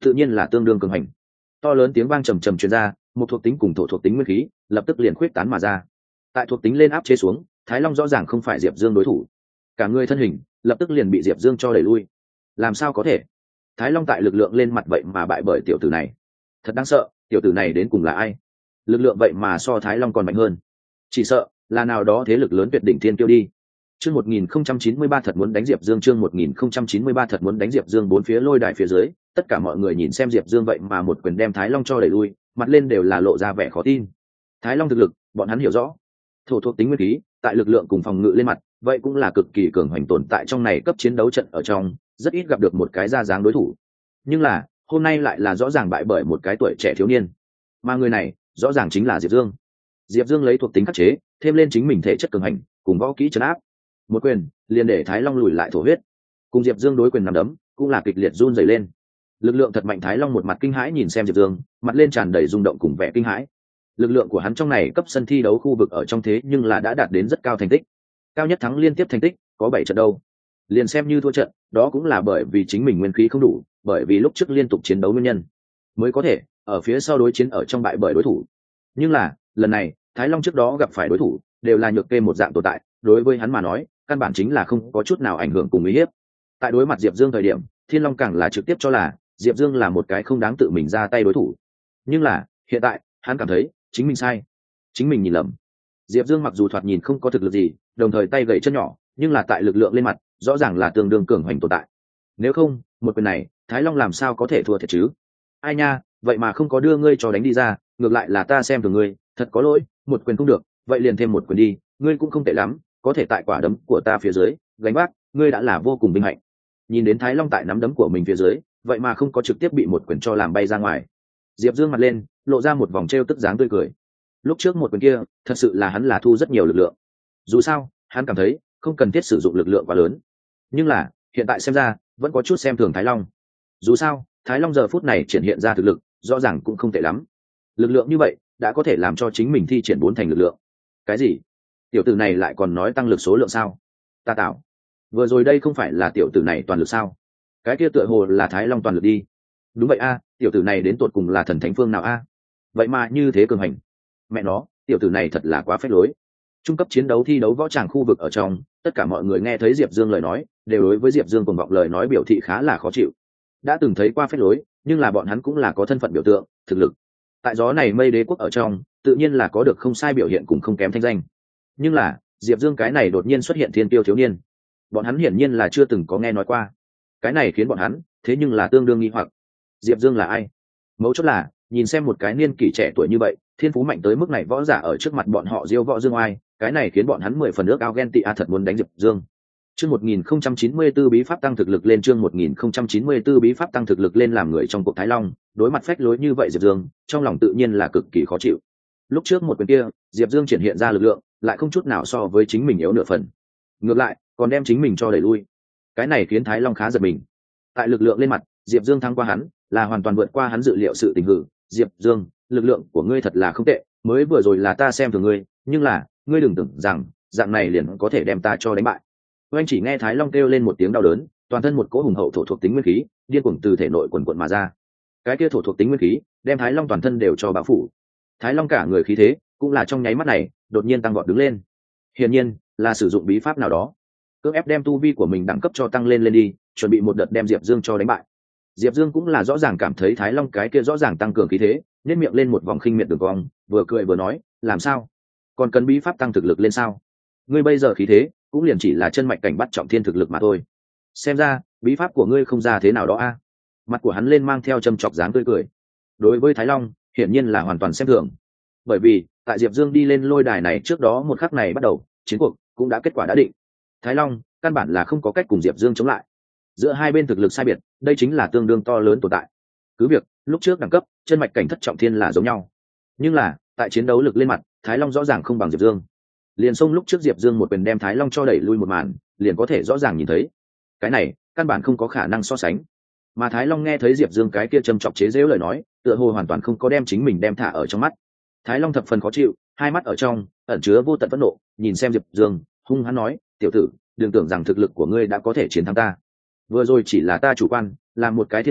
Speaker 1: tự nhiên là tương đương cường hành. To lớn tiếng vang trầm trầm truyền ra, một thuộc tính cùng thổ thuộc tính nguyên khí lập tức liền khuyết tán mà ra. Tại thuộc tính lên áp chế xuống, Thái Long rõ ràng không phải Diệp Dương đối thủ, cả người thân hình lập tức liền bị Diệp Dương cho đẩy lui. Làm sao có thể? Thái Long tại lực lượng lên mặt vậy mà bại bởi tiểu tử này, thật đáng sợ. Tiểu tử này đến cùng là ai? Lực lượng vậy mà so Thái Long còn mạnh hơn, chỉ sợ là nào đó thế lực lớn tuyệt đỉnh thiên tiêu đi. Chương 1093 thật muốn đánh Diệp Dương, chương 1093 thật muốn đánh Diệp Dương. Bốn phía lôi đài phía dưới, tất cả mọi người nhìn xem Diệp Dương vậy mà một quyền đem Thái Long cho đẩy lui, mặt lên đều là lộ ra vẻ khó tin. Thái Long thực lực, bọn hắn hiểu rõ. Thổ thuộc tính nguyên khí, tại lực lượng cùng phòng ngự lên mặt, vậy cũng là cực kỳ cường hoành tồn tại trong này cấp chiến đấu trận ở trong, rất ít gặp được một cái ra dáng đối thủ. Nhưng là, hôm nay lại là rõ ràng bại bởi một cái tuổi trẻ thiếu niên. Mà người này, rõ ràng chính là Diệp Dương. Diệp Dương lấy thuộc tính khắc chế, thêm lên chính mình thể chất cường hành, cùng võ kỹ trấn áp. Một quyền, liền để Thái Long lùi lại thổ huyết. Cùng Diệp Dương đối quyền nằm đấm, cũng là kịch liệt run rẩy lên. Lực lượng thật mạnh. Thái Long một mặt kinh hãi nhìn xem Diệp Dương, mặt lên tràn đầy rung động cùng vẻ kinh hãi. Lực lượng của hắn trong này cấp sân thi đấu khu vực ở trong thế nhưng là đã đạt đến rất cao thành tích. Cao nhất thắng liên tiếp thành tích, có 7 trận đâu. Liền xem như thua trận, đó cũng là bởi vì chính mình nguyên khí không đủ, bởi vì lúc trước liên tục chiến đấu nguyên nhân, mới có thể ở phía sau đối chiến ở trong bại bởi đối thủ. Nhưng là, lần này, Thái Long trước đó gặp phải đối thủ, đều là nhược kê một dạng tồn tại, đối với hắn mà nói, căn bản chính là không có chút nào ảnh hưởng cùng uy hiếp. Tại đối mặt Diệp Dương thời điểm, Thiên Long càng là trực tiếp cho là Diệp Dương là một cái không đáng tự mình ra tay đối thủ. Nhưng là, hiện tại, hắn cảm thấy chính mình sai, chính mình nhìn lầm. Diệp Dương mặc dù thoạt nhìn không có thực lực gì, đồng thời tay gậy chân nhỏ, nhưng là tại lực lượng lên mặt, rõ ràng là tương đương cường hoành tồn tại. Nếu không, một quyền này, Thái Long làm sao có thể thua thiệt chứ? Ai nha, vậy mà không có đưa ngươi cho đánh đi ra, ngược lại là ta xem thường ngươi, thật có lỗi, một quyền không được, vậy liền thêm một quyền đi, ngươi cũng không tệ lắm, có thể tại quả đấm của ta phía dưới gánh vác, ngươi đã là vô cùng vinh hạnh. Nhìn đến Thái Long tại nắm đấm của mình phía dưới, vậy mà không có trực tiếp bị một quyền cho làm bay ra ngoài. Diệp Dương mặt lên, lộ ra một vòng trêu tức dáng tươi cười. Lúc trước một quyền kia, thật sự là hắn là thu rất nhiều lực lượng. Dù sao, hắn cảm thấy không cần thiết sử dụng lực lượng quá lớn. Nhưng là, hiện tại xem ra, vẫn có chút xem thường Thái Long. Dù sao, Thái Long giờ phút này triển hiện ra thực lực, rõ ràng cũng không tệ lắm. Lực lượng như vậy, đã có thể làm cho chính mình thi triển 4 thành lực lượng. Cái gì? Tiểu tử này lại còn nói tăng lực số lượng sao? Ta tạo. Vừa rồi đây không phải là tiểu tử này toàn lực sao? Cái kia tựa hồ là Thái Long toàn lực đi. Đúng vậy a, tiểu tử này đến tột cùng là thần thánh phương nào a? Vậy mà như thế cường hành. Mẹ nó, tiểu tử này thật là quá phế lối. Trung cấp chiến đấu thi đấu võ tràng khu vực ở trong, tất cả mọi người nghe thấy Diệp Dương lời nói, đều đối với Diệp Dương cuồng vọng lời nói biểu thị khá là khó chịu. Đã từng thấy qua phế lối, nhưng là bọn hắn cũng là có thân phận biểu tượng, thực lực. Tại gió này mây đế quốc ở trong, tự nhiên là có được không sai biểu hiện cùng không kém thanh danh. Nhưng là, Diệp Dương cái này đột nhiên xuất hiện thiên tiêu thiếu niên, bọn hắn hiển nhiên là chưa từng có nghe nói qua. Cái này khiến bọn hắn, thế nhưng là tương đương nghi hoặc. Diệp Dương là ai? Mấu chốt là, nhìn xem một cái niên kỷ trẻ tuổi như vậy, thiên phú mạnh tới mức này võ giả ở trước mặt bọn họ diêu võ dương oai, cái này khiến bọn hắn 10 phần nước ao ghen tị thật muốn đánh Diệp Dương. Chương 1094 bí pháp tăng thực lực lên, chương 1094 bí pháp tăng thực lực lên. Làm người trong cuộc Thái Long, đối mặt phách lối như vậy Diệp Dương, trong lòng tự nhiên là cực kỳ khó chịu. Lúc trước một quyền kia, Diệp Dương triển hiện ra lực lượng, lại không chút nào so với chính mình yếu nửa phần. Ngược lại, còn đem chính mình cho đẩy lui. Cái này khiến Thái Long khá giật mình. Tại lực lượng lên mặt, Diệp Dương thắng qua hắn, là hoàn toàn vượt qua hắn dự liệu sự tình hử. Diệp Dương, lực lượng của ngươi thật là không tệ, mới vừa rồi là ta xem thường ngươi, nhưng là, ngươi đừng tưởng rằng dạng này liền có thể đem ta cho đánh bại. Oanh chỉ nghe Thái Long kêu lên một tiếng đau đớn, toàn thân một cỗ hùng hậu thổ thuộc tính nguyên khí điên cuồng từ thể nội quần quận mà ra. Cái kia thổ thuộc tính nguyên khí đem Thái Long toàn thân đều cho bao phủ. Thái Long cả người khí thế cũng là trong nháy mắt này đột nhiên tăng vọt đứng lên. Hiển nhiên là sử dụng bí pháp nào đó, cưỡng ép đem tu vi của mình đẳng cấp cho tăng lên đi, chuẩn bị một đợt đem Diệp Dương cho đánh bại. Diệp Dương cũng là rõ ràng cảm thấy Thái Long cái kia rõ ràng tăng cường khí thế, nhếch miệng lên một vòng khinh miệt đường cong, vừa cười vừa nói, làm sao? Còn cần bí pháp tăng thực lực lên sao? Ngươi bây giờ khí thế cũng liền chỉ là chân mạch cảnh bắt trọng thiên thực lực mà thôi. Xem ra, bí pháp của ngươi không ra thế nào đó a. Mặt của hắn lên mang theo châm chọc dáng tươi cười. Đối với Thái Long, hiển nhiên là hoàn toàn xem thường. Bởi vì, tại Diệp Dương đi lên lôi đài này trước đó một khắc này bắt đầu, chiến cuộc cũng đã kết quả đã định. Thái Long, căn bản là không có cách cùng Diệp Dương chống lại. Giữa hai bên thực lực sai biệt, đây chính là tương đương to lớn tồn tại. Cứ việc, lúc trước đẳng cấp, chân mạch cảnh thất trọng thiên là giống nhau. Nhưng là, tại chiến đấu lực lên mặt, Thái Long rõ ràng không bằng Diệp Dương. Liền xông lúc trước Diệp Dương một quyền đem Thái Long cho đẩy lui một màn, liền có thể rõ ràng nhìn thấy. Cái này, căn bản không có khả năng so sánh. Mà Thái Long nghe thấy Diệp Dương cái kia châm chọc chế giễu lời nói, tựa hồ hoàn toàn không có đem chính mình đem thả ở trong mắt. Thái Long thập phần khó chịu, hai mắt ở trong ẩn chứa vô tận phẫn nộ, nhìn xem Diệp Dương, hung hăng nói, "Tiểu tử, đừng tưởng rằng thực lực của ngươi đã có thể chiến thắng ta. Vừa rồi chỉ là ta chủ quan, làm một cái thiên tiêu,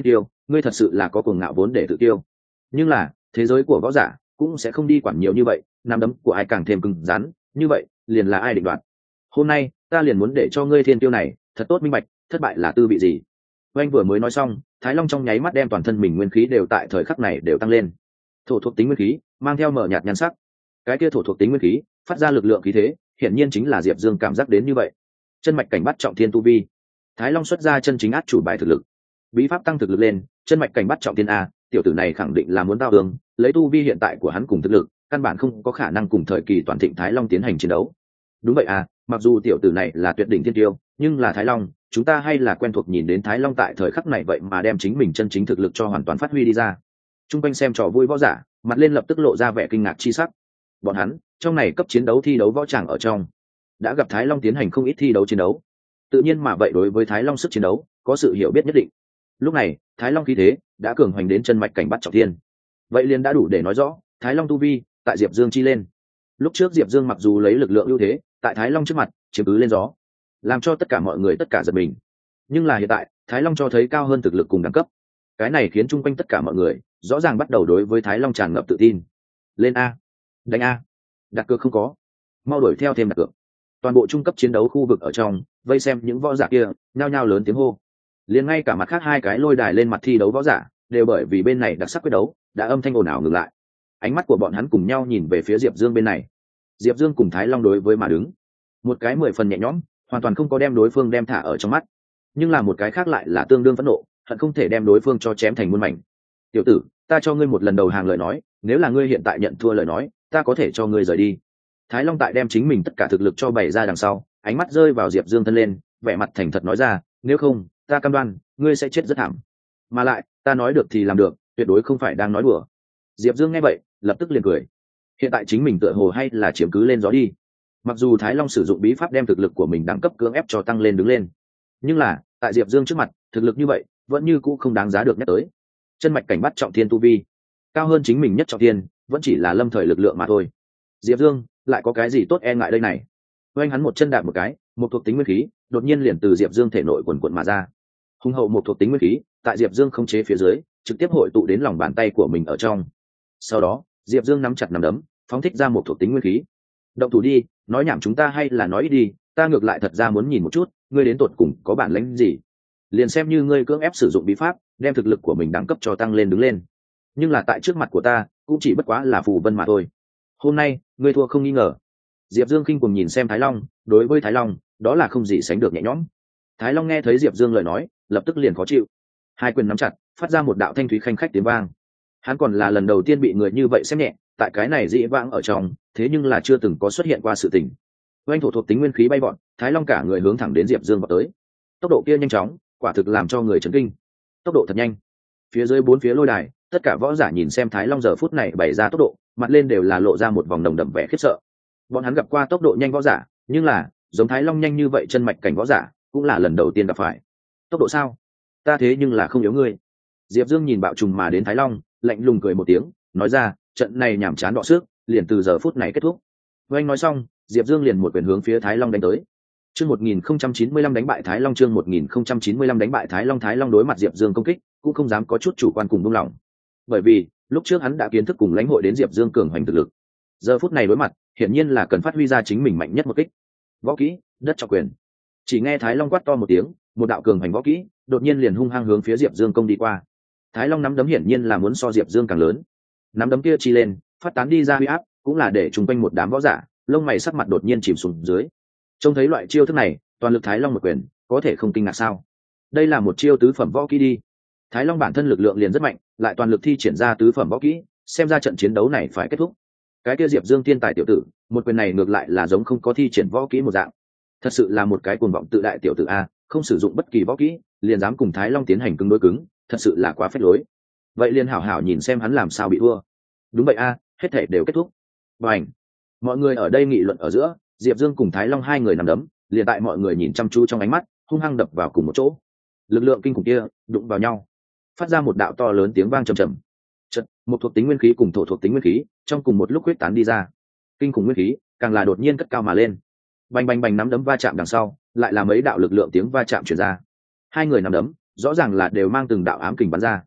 Speaker 1: ngươi thật sự là có cuồng ngạo vốn để tự tiêu. Nhưng là thế giới của võ giả cũng sẽ không đi quản nhiều như vậy, nắm đấm của ai càng thêm cứng rắn như vậy liền là ai định đoạt. Hôm nay ta liền muốn để cho ngươi thiên tiêu này thật tốt minh bạch thất bại là tư vị gì. Oanh vừa mới nói xong, Thái Long trong nháy mắt đem toàn thân mình nguyên khí đều tại thời khắc này đều tăng lên. Thổ thuộc tính nguyên khí mang theo mờ nhạt nhan sắc, cái kia thổ thuộc tính nguyên khí phát ra lực lượng khí thế, hiển nhiên chính là Diệp Dương cảm giác đến như vậy. Chân mạch cảnh bắt trọng thiên tu vi, Thái Long xuất ra chân chính át chủ bài thực lực, bí pháp tăng thực lực lên. Chân mạch cảnh bắt trọng thiên a, tiểu tử này khẳng định là muốn tao đường, lấy tu vi hiện tại của hắn cùng thực lực, căn bản không có khả năng cùng thời kỳ toàn thịnh Thái Long tiến hành chiến đấu. Đúng vậy à, mặc dù tiểu tử này là tuyệt đỉnh thiên tiêu, nhưng là Thái Long, chúng ta hay là quen thuộc nhìn đến Thái Long tại thời khắc này vậy mà đem chính mình chân chính thực lực cho hoàn toàn phát huy đi ra. Trung quanh xem trò vui võ giả, mặt lên lập tức lộ ra vẻ kinh ngạc chi sắc. Bọn hắn, trong này cấp chiến đấu thi đấu võ tràng ở trong, đã gặp Thái Long tiến hành không ít thi đấu chiến đấu. Tự nhiên mà vậy đối với Thái Long sức chiến đấu, có sự hiểu biết nhất định. Lúc này, Thái Long khí thế đã cường hoành đến chân mạch cảnh bắt trọng thiên. Vậy liền đã đủ để nói rõ, Thái Long tu vi tại Diệp Dương chi lên. Lúc trước Diệp Dương mặc dù lấy lực lượng ưu thế, tại Thái Long trước mặt chiếm cứ lên gió, làm cho tất cả mọi người tất cả giật mình. Nhưng là hiện tại, Thái Long cho thấy cao hơn thực lực cùng đẳng cấp. Cái này khiến chung quanh tất cả mọi người rõ ràng bắt đầu đối với Thái Long tràn ngập tự tin. Lên a, đánh a, đặt cược không có, mau đuổi theo thêm đặt cược. Toàn bộ trung cấp chiến đấu khu vực ở trong, vây xem những võ giả kia nhao nhao lớn tiếng hô. Liền ngay cả mặt khác hai cái lôi đài lên mặt thi đấu võ giả đều bởi vì bên này đặc sắc quyết đấu đã âm thanh ồn ào ngừng lại. Ánh mắt của bọn hắn cùng nhau nhìn về phía Diệp Dương bên này. Diệp Dương cùng Thái Long đối với mà đứng, một cái 10 phần nhẹ nhõm, hoàn toàn không có đem đối phương đem thả ở trong mắt, nhưng là một cái khác lại là tương đương phẫn nộ, hận không thể đem đối phương cho chém thành muôn mảnh. Tiểu tử, ta cho ngươi một lần đầu hàng lời nói, nếu là ngươi hiện tại nhận thua lời nói, ta có thể cho ngươi rời đi. Thái Long tại đem chính mình tất cả thực lực cho bày ra đằng sau, ánh mắt rơi vào Diệp Dương thân lên, vẻ mặt thành thật nói ra, nếu không, ta cam đoan, ngươi sẽ chết rất thảm. Mà lại, ta nói được thì làm được, tuyệt đối không phải đang nói đùa. Diệp Dương nghe vậy, lập tức liền cười. Hiện tại chính mình tựa hồ hay là chiếm cứ lên gió đi. Mặc dù Thái Long sử dụng bí pháp đem thực lực của mình đẳng cấp cưỡng ép cho tăng lên đứng lên, nhưng là tại Diệp Dương trước mặt, thực lực như vậy vẫn như cũ không đáng giá được nhắc tới. Chân mạch cảnh bắt trọng thiên tu vi, cao hơn chính mình nhất trọng thiên, vẫn chỉ là lâm thời lực lượng mà thôi. Diệp Dương lại có cái gì tốt e ngại đây này? Oanh hắn một chân đạp một cái, một thuộc tính nguyên khí đột nhiên liền từ Diệp Dương thể nội quần quần mà ra. Hùng hậu một thuộc tính nguyên khí tại Diệp Dương không chế phía dưới, trực tiếp hội tụ đến lòng bàn tay của mình ở trong. Sau đó, Diệp Dương nắm chặt nắm đấm, phóng thích ra một thuộc tính nguyên khí. Động thủ đi, nói nhảm chúng ta hay là nói ít đi, ta ngược lại thật ra muốn nhìn một chút, ngươi đến tột cùng có bản lĩnh gì. Liền xem như ngươi cưỡng ép sử dụng bí pháp, đem thực lực của mình đẳng cấp cho tăng lên đứng lên, nhưng là tại trước mặt của ta, cũng chỉ bất quá là phù vân mà thôi. Hôm nay, ngươi thua không nghi ngờ. Diệp Dương khinh cuồng nhìn xem Thái Long, đối với Thái Long, đó là không gì sánh được nhẹ nhõm. Thái Long nghe thấy Diệp Dương lời nói, lập tức liền khó chịu. Hai quyền nắm chặt, phát ra một đạo thanh thúy khanh khách tiếng vang. Hắn còn là lần đầu tiên bị người như vậy xem nhẹ, tại cái này dĩ vãng ở trong, thế nhưng là chưa từng có xuất hiện qua sự tình. Oanh thổ thuộc tính nguyên khí bay bọn, Thái Long cả người hướng thẳng đến Diệp Dương vào tới. Tốc độ kia nhanh chóng, quả thực làm cho người chấn kinh. Tốc độ thật nhanh. Phía dưới bốn phía lôi đài, tất cả võ giả nhìn xem Thái Long giờ phút này bày ra tốc độ, mặt lên đều là lộ ra một vòng nồng đậm vẻ khiếp sợ. Bọn hắn gặp qua tốc độ nhanh võ giả, nhưng là giống Thái Long nhanh như vậy chân mạch cảnh võ giả, cũng là lần đầu tiên gặp phải. Tốc độ sao? Ta thế nhưng là không yếu ngươi. Diệp Dương nhìn bạo trùng mà đến Thái Long, lạnh lùng cười một tiếng, nói ra, trận này nhảm chán đọ sức, liền từ giờ phút này kết thúc. Oanh nói xong, Diệp Dương liền một quyền hướng phía Thái Long đánh tới. Chương 1095 đánh bại Thái Long, chương 1095 đánh bại Thái Long. Thái Long đối mặt Diệp Dương công kích, cũng không dám có chút chủ quan cùng buông lỏng. Bởi vì, lúc trước hắn đã kiến thức cùng lãnh hội đến Diệp Dương cường hoành thực lực. Giờ phút này đối mặt, hiển nhiên là cần phát huy ra chính mình mạnh nhất một kích. Võ kỹ, đất trọng quyền. Chỉ nghe Thái Long quát to một tiếng, một đạo cường hoành võ kỹ, đột nhiên liền hung hăng hướng phía Diệp Dương công đi qua. Thái Long nắm đấm hiển nhiên là muốn so Diệp Dương càng lớn. Nắm đấm kia chi lên, phát tán đi ra uy áp, cũng là để chung quanh một đám võ giả, lông mày sắc mặt đột nhiên chìm xuống dưới. Trông thấy loại chiêu thức này, toàn lực Thái Long một quyền, có thể không kinh ngạc sao? Đây là một chiêu tứ phẩm võ kỹ đi. Thái Long bản thân lực lượng liền rất mạnh, lại toàn lực thi triển ra tứ phẩm võ kỹ, xem ra trận chiến đấu này phải kết thúc. Cái kia Diệp Dương tiên tài tiểu tử, một quyền này ngược lại là giống không có thi triển võ kỹ một dạng. Thật sự là một cái cuồng vọng tự đại tiểu tử a, không sử dụng bất kỳ võ kỹ, liền dám cùng Thái Long tiến hành cứng đối cứng, thật sự là quá phế lối. Vậy liền hảo hảo nhìn xem hắn làm sao bị thua. Đúng vậy a, hết thể đều kết thúc. Bành. Mọi người ở đây nghị luận ở giữa, Diệp Dương cùng Thái Long hai người nằm đấm, liền tại mọi người nhìn chăm chú trong ánh mắt, hung hăng đập vào cùng một chỗ. Lực lượng kinh khủng kia đụng vào nhau, phát ra một đạo to lớn tiếng vang trầm trầm. Chợt, một thuộc tính nguyên khí cùng thổ thuộc tính nguyên khí, trong cùng một lúc huyết tán đi ra. Kinh khủng nguyên khí, càng là đột nhiên cất cao mà lên. Bành bành bành, nắm đấm va chạm đằng sau, lại là mấy đạo lực lượng tiếng va chạm truyền ra. Hai người nắm đấm, rõ ràng là đều mang từng đạo ám kình bắn ra.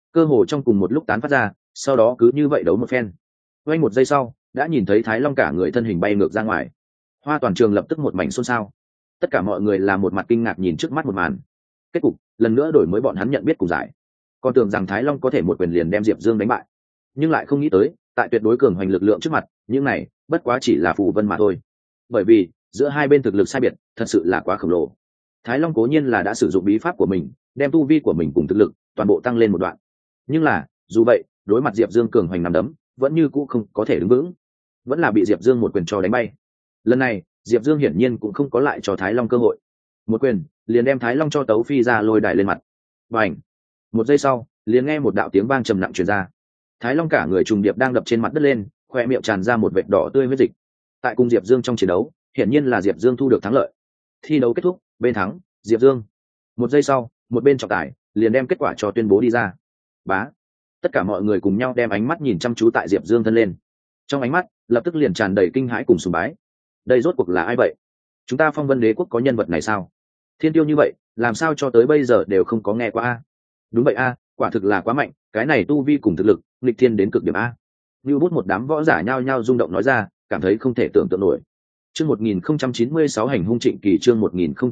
Speaker 1: cơ hồ trong cùng một lúc tán phát ra, sau đó cứ như vậy đấu một phen. Quanh một giây sau, đã nhìn thấy Thái Long cả người thân hình bay ngược ra ngoài. Hoa toàn trường lập tức một mảnh xôn xao. Tất cả mọi người là một mặt kinh ngạc nhìn trước mắt một màn. Kết cục lần nữa đổi mới bọn hắn nhận biết cùng giải. Còn tưởng rằng Thái Long có thể một quyền liền đem Diệp Dương đánh bại, nhưng lại không nghĩ tới, tại tuyệt đối cường hoành lực lượng trước mặt, những này bất quá chỉ là phù vân mà thôi. Bởi vì giữa hai bên thực lực sai biệt thật sự là quá khổng lồ. Thái Long cố nhiên là đã sử dụng bí pháp của mình, đem tu vi của mình cùng thực lực toàn bộ tăng lên một đoạn, nhưng là dù vậy, đối mặt Diệp Dương cường hoành nằm đấm, vẫn như cũ không có thể đứng vững, vẫn là bị Diệp Dương một quyền cho đánh bay. Lần này Diệp Dương hiển nhiên cũng không có lại cho Thái Long cơ hội, một quyền liền đem Thái Long cho tấu phi ra lôi đài lên mặt. Bành! Một giây sau, liền nghe một đạo tiếng vang trầm nặng truyền ra. Thái Long cả người trùng điệp đang đập trên mặt đất lên, khoe miệng tràn ra một vệt đỏ tươi huyết dịch. Tại cùng Diệp Dương trong chiến đấu, hiển nhiên là Diệp Dương thu được thắng lợi. Thi đấu kết thúc, bên thắng Diệp Dương. Một giây sau, một bên trọng tài liền đem kết quả cho tuyên bố đi ra. Bá! Tất cả mọi người cùng nhau đem ánh mắt nhìn chăm chú tại Diệp Dương thân lên. Trong ánh mắt lập tức liền tràn đầy kinh hãi cùng sùng bái. Đây rốt cuộc là ai vậy? Chúng ta Phong Vân Đế quốc có nhân vật này sao? Thiên tiêu như vậy, làm sao cho tới bây giờ đều không có nghe qua a? Đúng vậy a, quả thực là quá mạnh, cái này tu vi cùng thực lực, nghịch thiên đến cực điểm a. Như bút một đám võ giả nhao nhao rung động nói ra, cảm thấy không thể tưởng tượng nổi. Chương 1096 hành hung Trịnh Kỳ, chương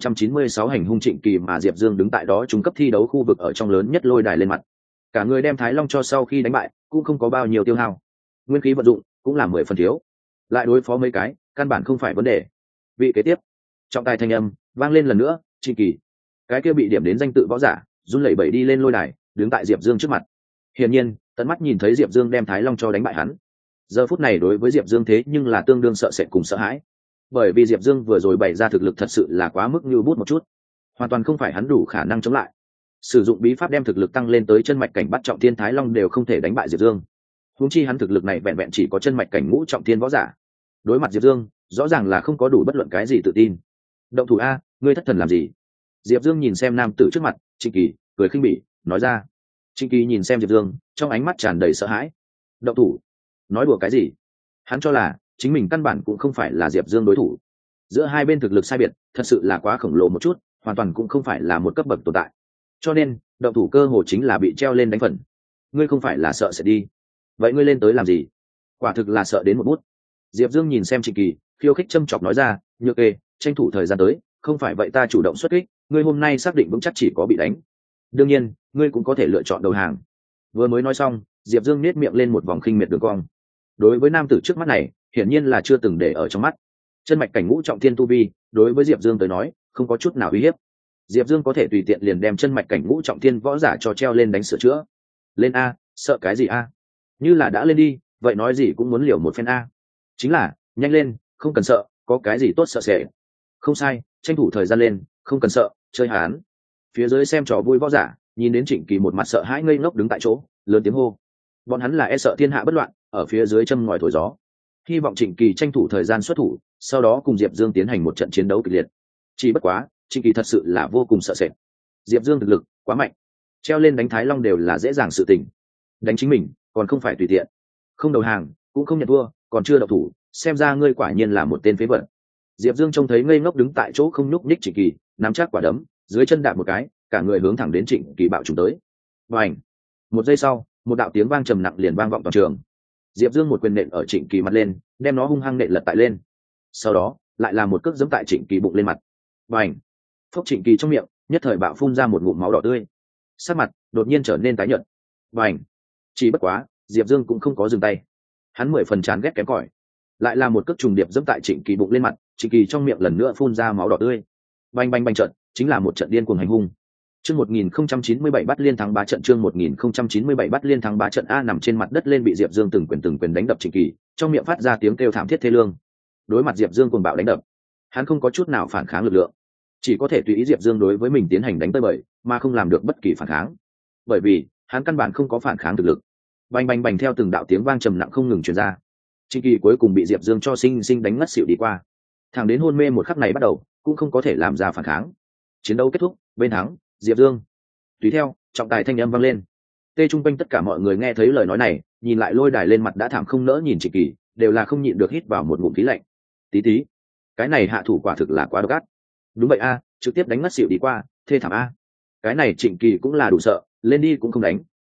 Speaker 1: 1096 hành hung Trịnh Kỳ, mà Diệp Dương đứng tại đó trung cấp thi đấu khu vực ở trong lớn nhất lôi đài lên mặt. Cả người đem Thái Long cho sau khi đánh bại, cũng không có bao nhiêu tiêu hao. Nguyên khí vận dụng cũng là 10 phần thiếu. Lại đối phó mấy cái, căn bản không phải vấn đề. Vị kế tiếp, trọng tài thanh âm vang lên lần nữa, Trịnh Kỳ. Cái kia bị điểm đến danh tự võ giả, run lẩy bẩy đi lên lôi đài, đứng tại Diệp Dương trước mặt. Hiển nhiên, tận mắt nhìn thấy Diệp Dương đem Thái Long cho đánh bại hắn. Giờ phút này đối với Diệp Dương thế nhưng là tương đương sợ sệt cùng sợ hãi. Bởi vì Diệp Dương vừa rồi bày ra thực lực thật sự là quá mức như bút một chút, hoàn toàn không phải hắn đủ khả năng chống lại. Sử dụng bí pháp đem thực lực tăng lên tới chân mạch cảnh bắt trọng thiên, Thái Long đều không thể đánh bại Diệp Dương. Huống chi hắn thực lực này vẹn vẹn chỉ có chân mạch cảnh ngũ trọng thiên võ giả. Đối mặt Diệp Dương, rõ ràng là không có đủ bất luận cái gì tự tin. Động thủ a, ngươi thất thần làm gì? Diệp Dương nhìn xem nam tử trước mặt, Trịnh Kỳ, cười khinh bỉ, nói ra. Trịnh Kỳ nhìn xem Diệp Dương, trong ánh mắt tràn đầy sợ hãi. Động thủ? Nói đùa cái gì? Hắn cho là chính mình căn bản cũng không phải là Diệp Dương đối thủ. Giữa hai bên thực lực sai biệt, thật sự là quá khổng lồ một chút, hoàn toàn cũng không phải là một cấp bậc tồn tại. Cho nên, động thủ cơ hồ chính là bị treo lên đánh phần. Ngươi không phải là sợ sẽ đi? Vậy ngươi lên tới làm gì? Quả thực là sợ đến một bút. Diệp Dương nhìn xem Trịnh Kỳ, khiêu khích châm chọc nói ra, nhược kê, tranh thủ thời gian tới, không phải vậy ta chủ động xuất kích, ngươi hôm nay xác định vững chắc chỉ có bị đánh. Đương nhiên, ngươi cũng có thể lựa chọn đầu hàng. Vừa mới nói xong, Diệp Dương nét miệng lên một vòng khinh miệt đường cong. Đối với nam tử trước mắt này, hiển nhiên là chưa từng để ở trong mắt. Chân mạch cảnh ngũ trọng thiên tu vi, đối với Diệp Dương tới nói, không có chút nào uy hiếp. Diệp Dương có thể tùy tiện liền đem chân mạch cảnh ngũ trọng thiên võ giả cho treo lên đánh sửa chữa. Lên a, sợ cái gì a? Như là đã lên đi, vậy nói gì cũng muốn liều một phen a. Chính là, nhanh lên, không cần sợ, có cái gì tốt sợ sệt. Không sai, tranh thủ thời gian lên, không cần sợ, chơi hán. Phía dưới xem trò vui võ giả, nhìn đến Trịnh Kỳ một mặt sợ hãi ngây ngốc đứng tại chỗ, lớn tiếng hô. Bọn hắn là e sợ thiên hạ bất loạn, ở phía dưới châm ngòi thổi gió. Hy vọng Trịnh Kỳ tranh thủ thời gian xuất thủ, sau đó cùng Diệp Dương tiến hành một trận chiến đấu kịch liệt. Chỉ bất quá, Trịnh Kỳ thật sự là vô cùng sợ sệt. Diệp Dương thực lực quá mạnh, treo lên đánh Thái Long đều là dễ dàng sự tình. Đánh chính mình, còn không phải tùy tiện. Không đầu hàng, cũng không nhận thua, còn chưa động thủ, xem ra ngươi quả nhiên là một tên phế vật. Diệp Dương trông thấy ngây ngốc đứng tại chỗ không nhúc nhích Trịnh Kỳ, nắm chắc quả đấm, dưới chân đạp một cái, cả người hướng thẳng đến Trịnh Kỳ bạo trùng tới. Bành! Một giây sau, một đạo tiếng vang trầm nặng liền vang vọng toàn trường. Diệp Dương một quyền nện ở Trịnh Kỳ mặt lên, đem nó hung hăng nện lật tại lên. Sau đó, lại là một cước giẫm tại Trịnh Kỳ bụng lên mặt. Bành! Phốc, Trịnh Kỳ trong miệng nhất thời bạo phun ra một ngụm máu đỏ tươi. Sắc mặt đột nhiên trở nên tái nhợt. Bành! Chỉ bất quá, Diệp Dương cũng không có dừng tay. Hắn 10 phần chán ghét kém cỏi, lại là một cước trùng điệp giẫm tại Trịnh Kỳ bụng lên mặt, Trịnh Kỳ trong miệng lần nữa phun ra máu đỏ tươi. Bành bành bành, trận chính là một trận điên cuồng hành hung. Chương 1097 bắt liên thắng 3 trận, chương 1097 bắt liên thắng 3 trận a, nằm trên mặt đất lên bị Diệp Dương từng quyền đánh đập Trịnh Kỳ, trong miệng phát ra tiếng kêu thảm thiết thê lương. Đối mặt Diệp Dương cuồng bạo đánh đập, hắn không có chút nào phản kháng lực lượng, chỉ có thể tùy ý Diệp Dương đối với mình tiến hành đánh tới bời, mà không làm được bất kỳ phản kháng. Bởi vì, hắn căn bản không có phản kháng thực lực. Bành bành bành, theo từng đạo tiếng vang trầm nặng không ngừng truyền ra. Trịnh Kỳ cuối cùng bị Diệp Dương cho sinh sinh đánh ngất xỉu đi qua. Thẳng đến hôn mê một khắc này bắt đầu, cũng không có thể làm ra phản kháng. Chiến đấu kết thúc, bên thắng Diệp Dương. Tùy theo, trọng tài thanh âm vang lên. Tê trung quanh tất cả mọi người nghe thấy lời nói này, nhìn lại lôi đài lên mặt đã thảm không nỡ nhìn Trịnh Kỳ, đều là không nhịn được hít vào một ngụm khí lạnh. Tí tí, cái này hạ thủ quả thực là quá độc ác. Đúng vậy a, trực tiếp đánh ngất xỉu đi qua, thê thảm a. Cái này Trịnh Kỳ cũng là đủ sợ, lên đi cũng không đánh,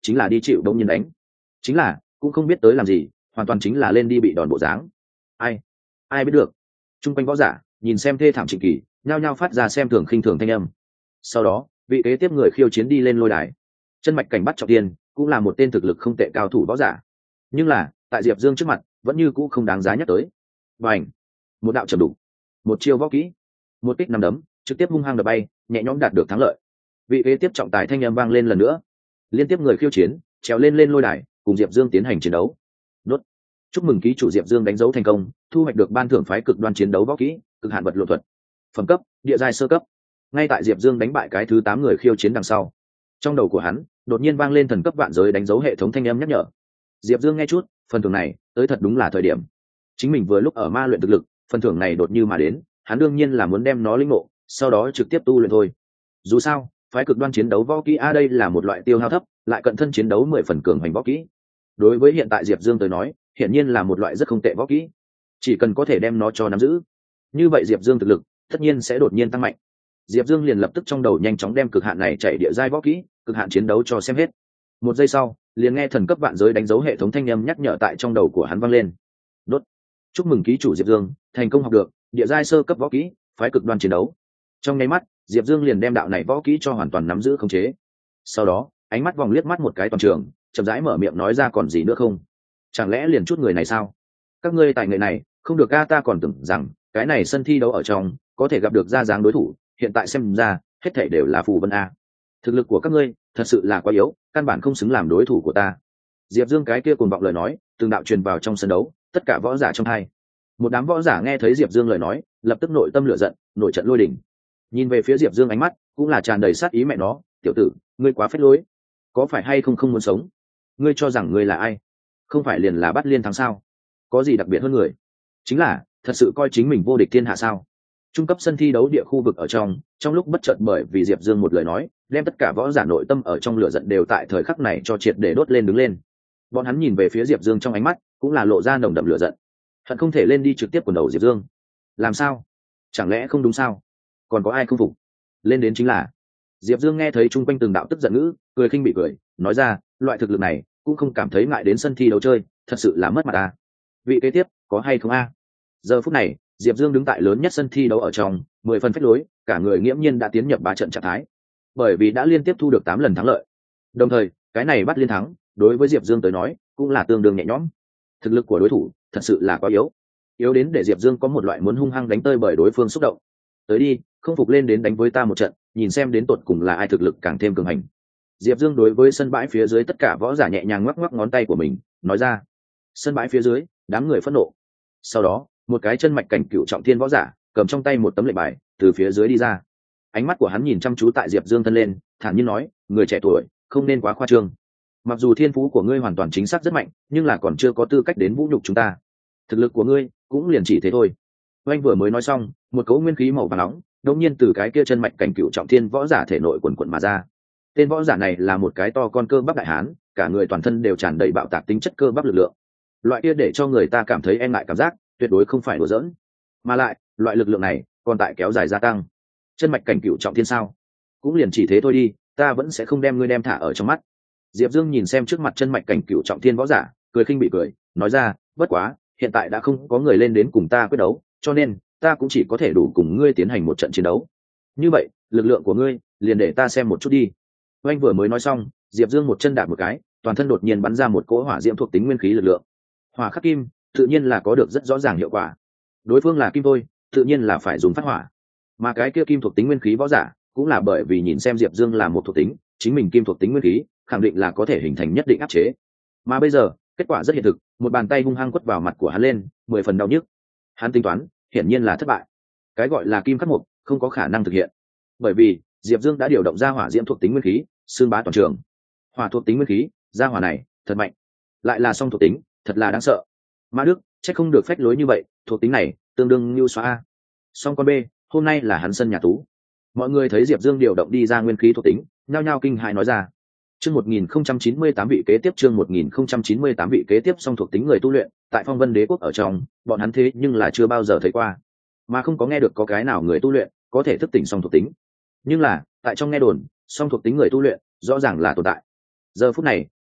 Speaker 1: chính là đi chịu đông nhiên đánh, chính là cũng không biết tới làm gì, hoàn toàn chính là lên đi bị đòn bộ dáng. Ai biết được. Trung quanh võ giả nhìn xem thê thảm Trịnh Kỳ, nhao nhao phát ra xem thường khinh thường thanh âm. Sau đó vị kế tiếp người khiêu chiến đi lên lôi đài. Chân mạch cảnh bắt trọng tiên cũng là một tên thực lực không tệ cao thủ võ giả, nhưng là tại Diệp Dương trước mặt vẫn như cũ không đáng giá nhắc tới. Bành! Một đạo trầm đục, một chiêu võ kỹ, một kích nằm đấm trực tiếp hung hăng đập bay, nhẹ nhõm đạt được thắng lợi. Vị kế tiếp trọng tài thanh âm vang lên lần nữa, liên tiếp người khiêu chiến trèo lên lôi đài cùng Diệp Dương tiến hành chiến đấu. Đốt! Chúc mừng ký chủ Diệp Dương đánh dấu thành công, thu hoạch được ban thưởng phái cực đoan chiến đấu võ kỹ, cực hạn vật lộn thuật, phẩm cấp địa giai sơ cấp. Ngay tại Diệp Dương đánh bại cái thứ 8 người khiêu chiến đằng sau, trong đầu của hắn đột nhiên vang lên thần cấp vạn giới đánh dấu hệ thống thanh âm nhắc nhở. Diệp Dương nghe chút, phần thưởng này tới thật đúng là thời điểm. Chính mình vừa lúc ở ma luyện thực lực, phần thưởng này đột như mà đến, hắn đương nhiên là muốn đem nó lĩnh ngộ, sau đó trực tiếp tu luyện thôi. Dù sao, phái cực đoan chiến đấu võ kỹ đây là một loại tiêu hao thấp, lại cận thân chiến đấu 10 phần cường hành võ kỹ. Đối với hiện tại Diệp Dương tới nói, hiển nhiên là một loại rất không tệ võ kỹ. Chỉ cần có thể đem nó cho nắm giữ, như vậy Diệp Dương thực lực tất nhiên sẽ đột nhiên tăng mạnh. Diệp Dương liền lập tức trong đầu nhanh chóng đem cực hạn này chạy địa giai võ kỹ, cực hạn chiến đấu cho xem hết. Một giây sau, liền nghe thần cấp vạn giới đánh dấu hệ thống thanh âm nhắc nhở tại trong đầu của hắn vang lên. Đốt! Chúc mừng ký chủ Diệp Dương thành công học được địa giai sơ cấp võ kỹ, phái cực đoan chiến đấu. Trong nháy mắt, Diệp Dương liền đem đạo này võ kỹ cho hoàn toàn nắm giữ khống chế. Sau đó, ánh mắt vòng liếc mắt một cái toàn trường, chậm rãi mở miệng nói ra còn gì nữa không? Chẳng lẽ liền chút người này sao? Các ngươi tài nghệ này, không được ta còn tưởng rằng cái này sân thi đấu ở trong có thể gặp được ra dáng đối thủ, hiện tại xem ra hết thảy đều là phù vân a. Thực lực của các ngươi thật sự là quá yếu, căn bản không xứng làm đối thủ của ta. Diệp Dương cái kia cuồng vọng lời nói từng đạo truyền vào trong sân đấu, tất cả võ giả trong hai. Một đám võ giả nghe thấy Diệp Dương lời nói, lập tức nội tâm lửa giận, nổi trận lôi đình. Nhìn về phía Diệp Dương ánh mắt cũng là tràn đầy sát ý mẹ nó, tiểu tử, ngươi quá phách lối, có phải hay không muốn sống? Ngươi cho rằng ngươi là ai? Không phải liền là bắt liên thắng sao? Có gì đặc biệt hơn người? Chính là thật sự coi chính mình vô địch thiên hạ sao? Trung cấp sân thi đấu địa khu vực ở trong lúc bất chợt bởi vì Diệp Dương một lời nói, đem tất cả võ giả nội tâm ở trong lửa giận đều tại thời khắc này cho triệt để đốt lên đứng lên. Bọn hắn nhìn về phía Diệp Dương trong ánh mắt cũng là lộ ra nồng đậm lửa giận, hận không thể lên đi trực tiếp quần đầu Diệp Dương. Làm sao? Chẳng lẽ không đúng sao? Còn có ai không phục? Lên đến chính là. Diệp Dương nghe thấy chung quanh từng đạo tức giận ngữ, cười khinh bị cười, nói ra, loại thực lực này cũng không cảm thấy ngại đến sân thi đấu chơi, thật sự là mất mặt ta. Vị kế tiếp có hay không a? Giờ phút này, Diệp Dương đứng tại lớn nhất sân thi đấu ở trong, 10 phần phách lối, cả người nghiễm nhiên đã tiến nhập 3 trận trạng thái. Bởi vì đã liên tiếp thu được 8 lần thắng lợi. Đồng thời, cái này bắt liên thắng, đối với Diệp Dương tới nói, cũng là tương đương nhẹ nhõm. Thực lực của đối thủ thật sự là quá yếu. Yếu đến để Diệp Dương có một loại muốn hung hăng đánh tơi bởi đối phương xúc động. Tới đi, không phục lên đến đánh với ta một trận, nhìn xem đến tột cùng là ai thực lực càng thêm cường hành. Diệp Dương đối với sân bãi phía dưới tất cả võ giả nhẹ nhàng ngoắc ngoắc ngón tay của mình, nói ra. Sân bãi phía dưới, đám người phẫn nộ. Sau đó, một cái chân mạch cảnh cựu trọng thiên võ giả cầm trong tay một tấm lệnh bài từ phía dưới đi ra. Ánh mắt của hắn nhìn chăm chú tại Diệp Dương thân lên, thản nhiên nói, người trẻ tuổi không nên quá khoa trương. Mặc dù thiên phú của ngươi hoàn toàn chính xác rất mạnh, nhưng là còn chưa có tư cách đến vũ nhục chúng ta. Thực lực của ngươi cũng liền chỉ thế thôi. Oanh vừa mới nói xong, một cỗ nguyên khí màu vàng nóng đột nhiên từ cái kia chân mạch cảnh cựu trọng thiên võ giả thể nội quần quần mà ra. Tên võ giả này là một cái to con cơ bắp đại hán, cả người toàn thân đều tràn đầy bạo tạc tính chất cơ bắp lực lượng. Loại kia để cho người ta cảm thấy e ngại cảm giác, tuyệt đối không phải đùa giỡn. Mà lại, loại lực lượng này còn tại kéo dài gia tăng. Chân mạch cảnh cựu trọng thiên sao? Cũng liền chỉ thế thôi đi, ta vẫn sẽ không đem ngươi đem thả ở trong mắt. Diệp Dương nhìn xem trước mặt chân mạch cảnh cựu trọng thiên võ giả, cười khinh bị cười, nói ra, bất quá, hiện tại đã không có người lên đến cùng ta quyết đấu, cho nên ta cũng chỉ có thể đủ cùng ngươi tiến hành một trận chiến đấu. Như vậy, lực lượng của ngươi, liền để ta xem một chút đi. Oanh vừa mới nói xong, Diệp Dương một chân đạp một cái, toàn thân đột nhiên bắn ra một cỗ hỏa diễm thuộc tính nguyên khí lực lượng. Hỏa khắc kim, tự nhiên là có được rất rõ ràng hiệu quả. Đối phương là kim thôi, tự nhiên là phải dùng phát hỏa. Mà cái kia kim thuộc tính nguyên khí võ giả, cũng là bởi vì nhìn xem Diệp Dương là một thuộc tính, chính mình kim thuộc tính nguyên khí, khẳng định là có thể hình thành nhất định áp chế. Mà bây giờ, kết quả rất hiện thực, một bàn tay hung hăng quất vào mặt của hắn lên, 10 phần đau nhức. Hắn tính toán, hiển nhiên là thất bại. Cái gọi là kim khắc mộc, không có khả năng thực hiện. Bởi vì, Diệp Dương đã điều động ra hỏa diễm thuộc tính nguyên khí, xương bá toàn trường. Hỏa thuộc tính nguyên khí, ra hỏa này, thật mạnh. Lại là song thuộc tính, thật là đáng sợ. Mã Đức, chắc không được phách lối như vậy, thuộc tính này tương đương như xóa A. Song con B, hôm nay là hắn sân nhà tú. Mọi người thấy Diệp Dương điều động đi ra nguyên khí thuộc tính, nhao nhao kinh hãi nói ra. Chương 1098 vị kế tiếp, chương 1098 vị kế tiếp song thuộc tính người tu luyện, tại Phong Vân Đế quốc ở trong, bọn hắn thế nhưng là chưa bao giờ thấy qua, mà không có nghe được có cái nào người tu luyện có thể thức tỉnh song thuộc tính. Nhưng là, tại trong nghe đồn, song thuộc tính người tu luyện rõ ràng là tồn tại. Giờ phút này,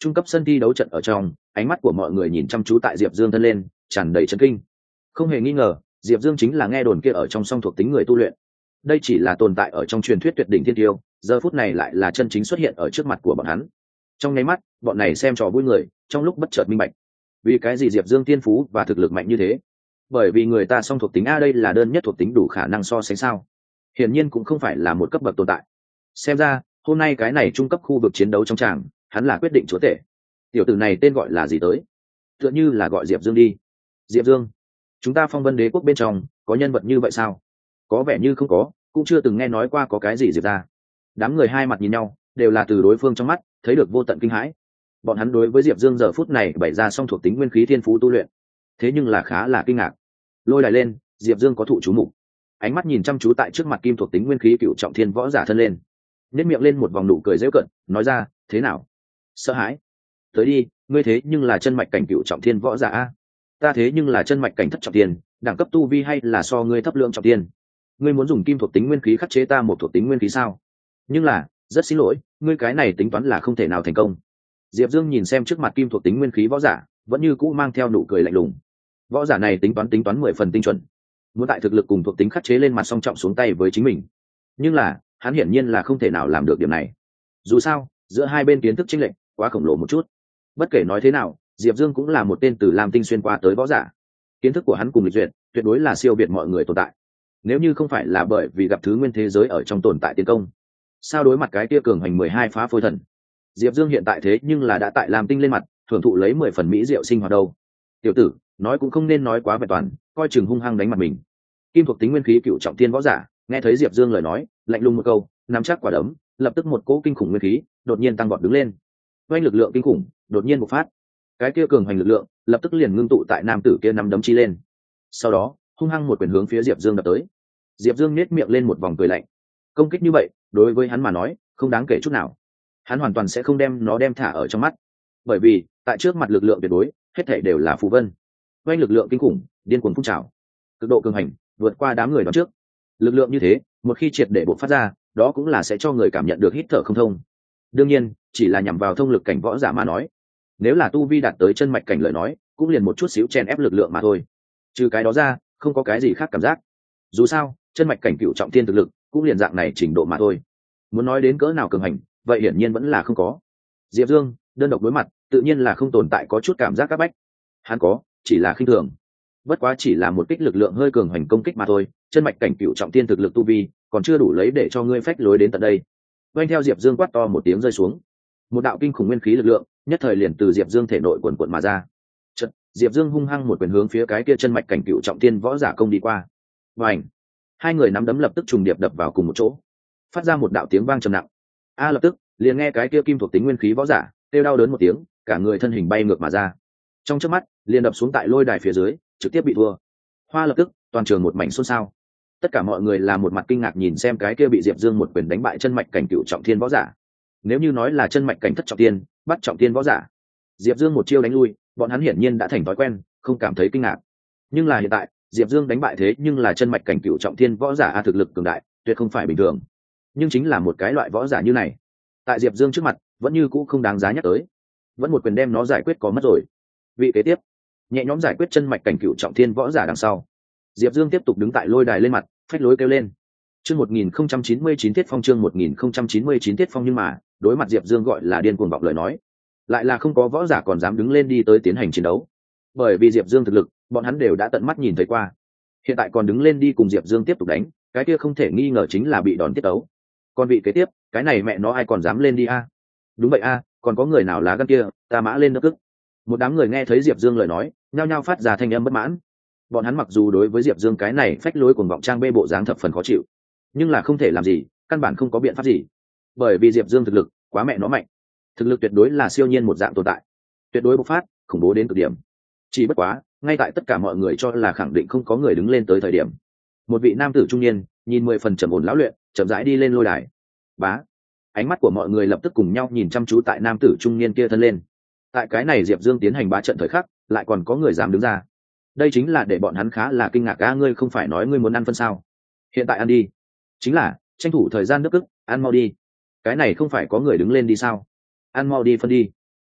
Speaker 1: Trung cấp sân thi đấu trận ở trong, ánh mắt của mọi người nhìn chăm chú tại Diệp Dương thân lên, tràn đầy chấn kinh. Không hề nghi ngờ, Diệp Dương chính là nghe đồn kia ở trong song thuộc tính người tu luyện. Đây chỉ là tồn tại ở trong truyền thuyết tuyệt đỉnh thiên tiêu, giờ phút này lại là chân chính xuất hiện ở trước mặt của bọn hắn. Trong nháy mắt, bọn này xem trò vui người, trong lúc bất chợt minh bạch. Vì cái gì Diệp Dương tiên phú và thực lực mạnh như thế? Bởi vì người ta song thuộc tính a, đây là đơn nhất thuộc tính đủ khả năng so sánh sao? Hiển nhiên cũng không phải là một cấp bậc tồn tại. Xem ra, hôm nay cái này trung cấp khu vực chiến đấu trong tràng, hắn là quyết định chúa tể. Tiểu tử này tên gọi là gì tới? Tựa như là gọi Diệp Dương đi. Diệp Dương, chúng ta Phong Vân Đế quốc bên trong có nhân vật như vậy sao? Có vẻ như không có, cũng chưa từng nghe nói qua có cái gì Diệp ra. Đám người hai mặt nhìn nhau, đều là từ đối phương trong mắt thấy được vô tận kinh hãi. Bọn hắn đối với Diệp Dương giờ phút này bày ra song thuộc tính nguyên khí thiên phú tu luyện, thế nhưng là khá là kinh ngạc. Lôi đài lên, Diệp Dương có thụ chú mục, ánh mắt nhìn chăm chú tại trước mặt kim thuộc tính nguyên khí cựu trọng thiên võ giả thân lên, nếp miệng lên một vòng nụ cười dễ cận, nói ra, thế nào? Sợ hãi? Tới đi, ngươi thế nhưng là chân mạch cảnh cựu trọng thiên võ giả a, ta thế nhưng là chân mạch cảnh thất trọng thiên, đẳng cấp tu vi hay là so ngươi thấp lượng trọng thiên? Ngươi muốn dùng kim thuộc tính nguyên khí khắc chế ta một thuộc tính nguyên khí sao? Nhưng là, rất xin lỗi, ngươi cái này tính toán là không thể nào thành công. Diệp Dương nhìn xem trước mặt kim thuộc tính nguyên khí võ giả, vẫn như cũ mang theo nụ cười lạnh lùng. Võ giả này tính toán 10 phần tinh chuẩn, muốn tại thực lực cùng thuộc tính khắc chế lên mặt song trọng xuống tay với chính mình. Nhưng là, hắn hiển nhiên là không thể nào làm được điểm này. Dù sao, giữa hai bên kiến thức chênh lệch quá khổng lồ một chút. Bất kể nói thế nào, Diệp Dương cũng là một tên từ Lam Tinh xuyên qua tới võ giả. Kiến thức của hắn cùng lịch duyệt, tuyệt đối là siêu việt mọi người tồn tại. Nếu như không phải là bởi vì gặp thứ nguyên thế giới ở trong tồn tại tiến công, sao đối mặt cái kia cường hành 12 phá phôi thần, Diệp Dương hiện tại thế nhưng là đã tại Lam Tinh lên mặt, thưởng thụ lấy 10 phần mỹ diệu sinh hoạt đâu. Tiểu tử, nói cũng không nên nói quá vẹn toàn, coi chừng hung hăng đánh mặt mình. Kim thuộc tính nguyên khí cựu trọng thiên võ giả, nghe thấy Diệp Dương lời nói, lạnh lùng một câu, nắm chắc quả đấm, lập tức một cỗ kinh khủng nguyên khí đột nhiên tăng vọt đứng lên. Oanh lực lượng kinh khủng đột nhiên bộc phát, cái kia cường hành lực lượng lập tức liền ngưng tụ tại nam tử kia nắm đấm chi lên. Sau đó, hung hăng một quyền hướng phía Diệp Dương đập tới. Diệp Dương nhếch miệng lên một vòng cười lạnh. Công kích như vậy, đối với hắn mà nói, không đáng kể chút nào. Hắn hoàn toàn sẽ không đem nó thả ở trong mắt, bởi vì tại trước mặt lực lượng tuyệt đối, hết thảy đều là phù vân. Oanh lực lượng kinh khủng điên cuồng phun trào, cực độ cường hành, vượt qua đám người đó trước. Lực lượng như thế, một khi triệt để bộc phát ra, đó cũng là sẽ cho người cảm nhận được hít thở không thông. Đương nhiên, chỉ là nhằm vào thông lực cảnh võ giả mà nói. Nếu là tu vi đạt tới chân mạch cảnh lời nói, cũng liền một chút xíu chen ép lực lượng mà thôi. Trừ cái đó ra, không có cái gì khác cảm giác. Dù sao, chân mạch cảnh cựu trọng thiên thực lực, cũng liền dạng này trình độ mà thôi. Muốn nói đến cỡ nào cường hành, vậy hiển nhiên vẫn là không có. Diệp Dương, đơn độc đối mặt, tự nhiên là không tồn tại có chút cảm giác các bách. Hắn có, chỉ là khinh thường. Bất quá chỉ là một kích lực lượng hơi cường hành công kích mà thôi, chân mạch cảnh cựu trọng thiên thực lực tu vi, còn chưa đủ lấy để cho ngươi phách lối đến tận đây. Quanh theo Diệp Dương quát to một tiếng rơi xuống. Một đạo kinh khủng nguyên khí lực lượng, nhất thời liền từ Diệp Dương thể nội quần quần mà ra. Chợt, Diệp Dương hung hăng một quyền hướng phía cái kia chân mạch cảnh cựu trọng thiên võ giả công đi qua. Vành, hai người nắm đấm lập tức trùng điệp đập vào cùng một chỗ, phát ra một đạo tiếng vang trầm nặng. Lập tức, liền nghe cái kia kim thuộc tính nguyên khí võ giả kêu đau đớn một tiếng, cả người thân hình bay ngược mà ra. Trong chớp mắt, liền đập xuống tại lôi đài phía dưới, trực tiếp bị thua. Hoa lập tức, toàn trường một mảnh xôn xao. Tất cả mọi người là một mặt kinh ngạc nhìn xem cái kia bị Diệp Dương một quyền đánh bại chân mạch cảnh cựu trọng thiên võ giả. Nếu như nói là chân mạch cảnh thất trọng thiên, bắt trọng thiên võ giả, Diệp Dương một chiêu đánh lui, bọn hắn hiển nhiên đã thành thói quen, không cảm thấy kinh ngạc. Nhưng là hiện tại, Diệp Dương đánh bại thế nhưng là chân mạch cảnh cựu trọng thiên võ giả thực lực cường đại, tuyệt không phải bình thường. Nhưng chính là một cái loại võ giả như này, tại Diệp Dương trước mặt, vẫn như cũ không đáng giá nhắc tới. Vẫn một quyền đem nó giải quyết có mất rồi. Vị kế tiếp, nhẹ nhõm giải quyết chân mạch cảnh cựu trọng thiên võ giả đằng sau, Diệp Dương tiếp tục đứng tại lôi đài lên mặt, phách lối kêu lên. Chương 1099 Thiết Phong, chương 1099 Thiết Phong, nhưng mà, đối mặt Diệp Dương gọi là điên cuồng vọng lời nói, lại là không có võ giả còn dám đứng lên đi tới tiến hành chiến đấu. Bởi vì Diệp Dương thực lực, bọn hắn đều đã tận mắt nhìn thấy qua. Hiện tại còn đứng lên đi cùng Diệp Dương tiếp tục đánh, cái kia không thể nghi ngờ chính là bị đòn tiết tấu. Còn vị kế tiếp, cái này mẹ nó ai còn dám lên đi a? Đúng vậy a, còn có người nào lá gan kia, ta mã lên nước cức. Một đám người nghe thấy Diệp Dương lời nói, nhao nhao phát ra thanh âm bất mãn. Bọn hắn mặc dù đối với Diệp Dương cái này phách lối cuồng vọng trang bê bộ dáng thập phần khó chịu, nhưng là không thể làm gì, căn bản không có biện pháp gì. Bởi vì Diệp Dương thực lực quá mẹ nó mạnh, thực lực tuyệt đối là siêu nhiên một dạng tồn tại, tuyệt đối bộc phát, khủng bố đến cực điểm. Chỉ bất quá, ngay tại tất cả mọi người cho là khẳng định không có người đứng lên tới thời điểm, một vị nam tử trung niên, nhìn 10 phần trầm ổn lão luyện, chậm rãi đi lên lôi đài. Bá, ánh mắt của mọi người lập tức cùng nhau nhìn chăm chú tại nam tử trung niên kia thân lên. Tại cái này Diệp Dương tiến hành bá trận thời khắc, lại còn có người dám đứng ra. Đây chính là để bọn hắn khá là kinh ngạc. Ngươi không phải nói ngươi muốn ăn phân sao? Hiện tại ăn đi. Chính là tranh thủ thời gian nước ức, ăn mau đi. Cái này không phải có người đứng lên đi sao? Ăn mau đi phân đi.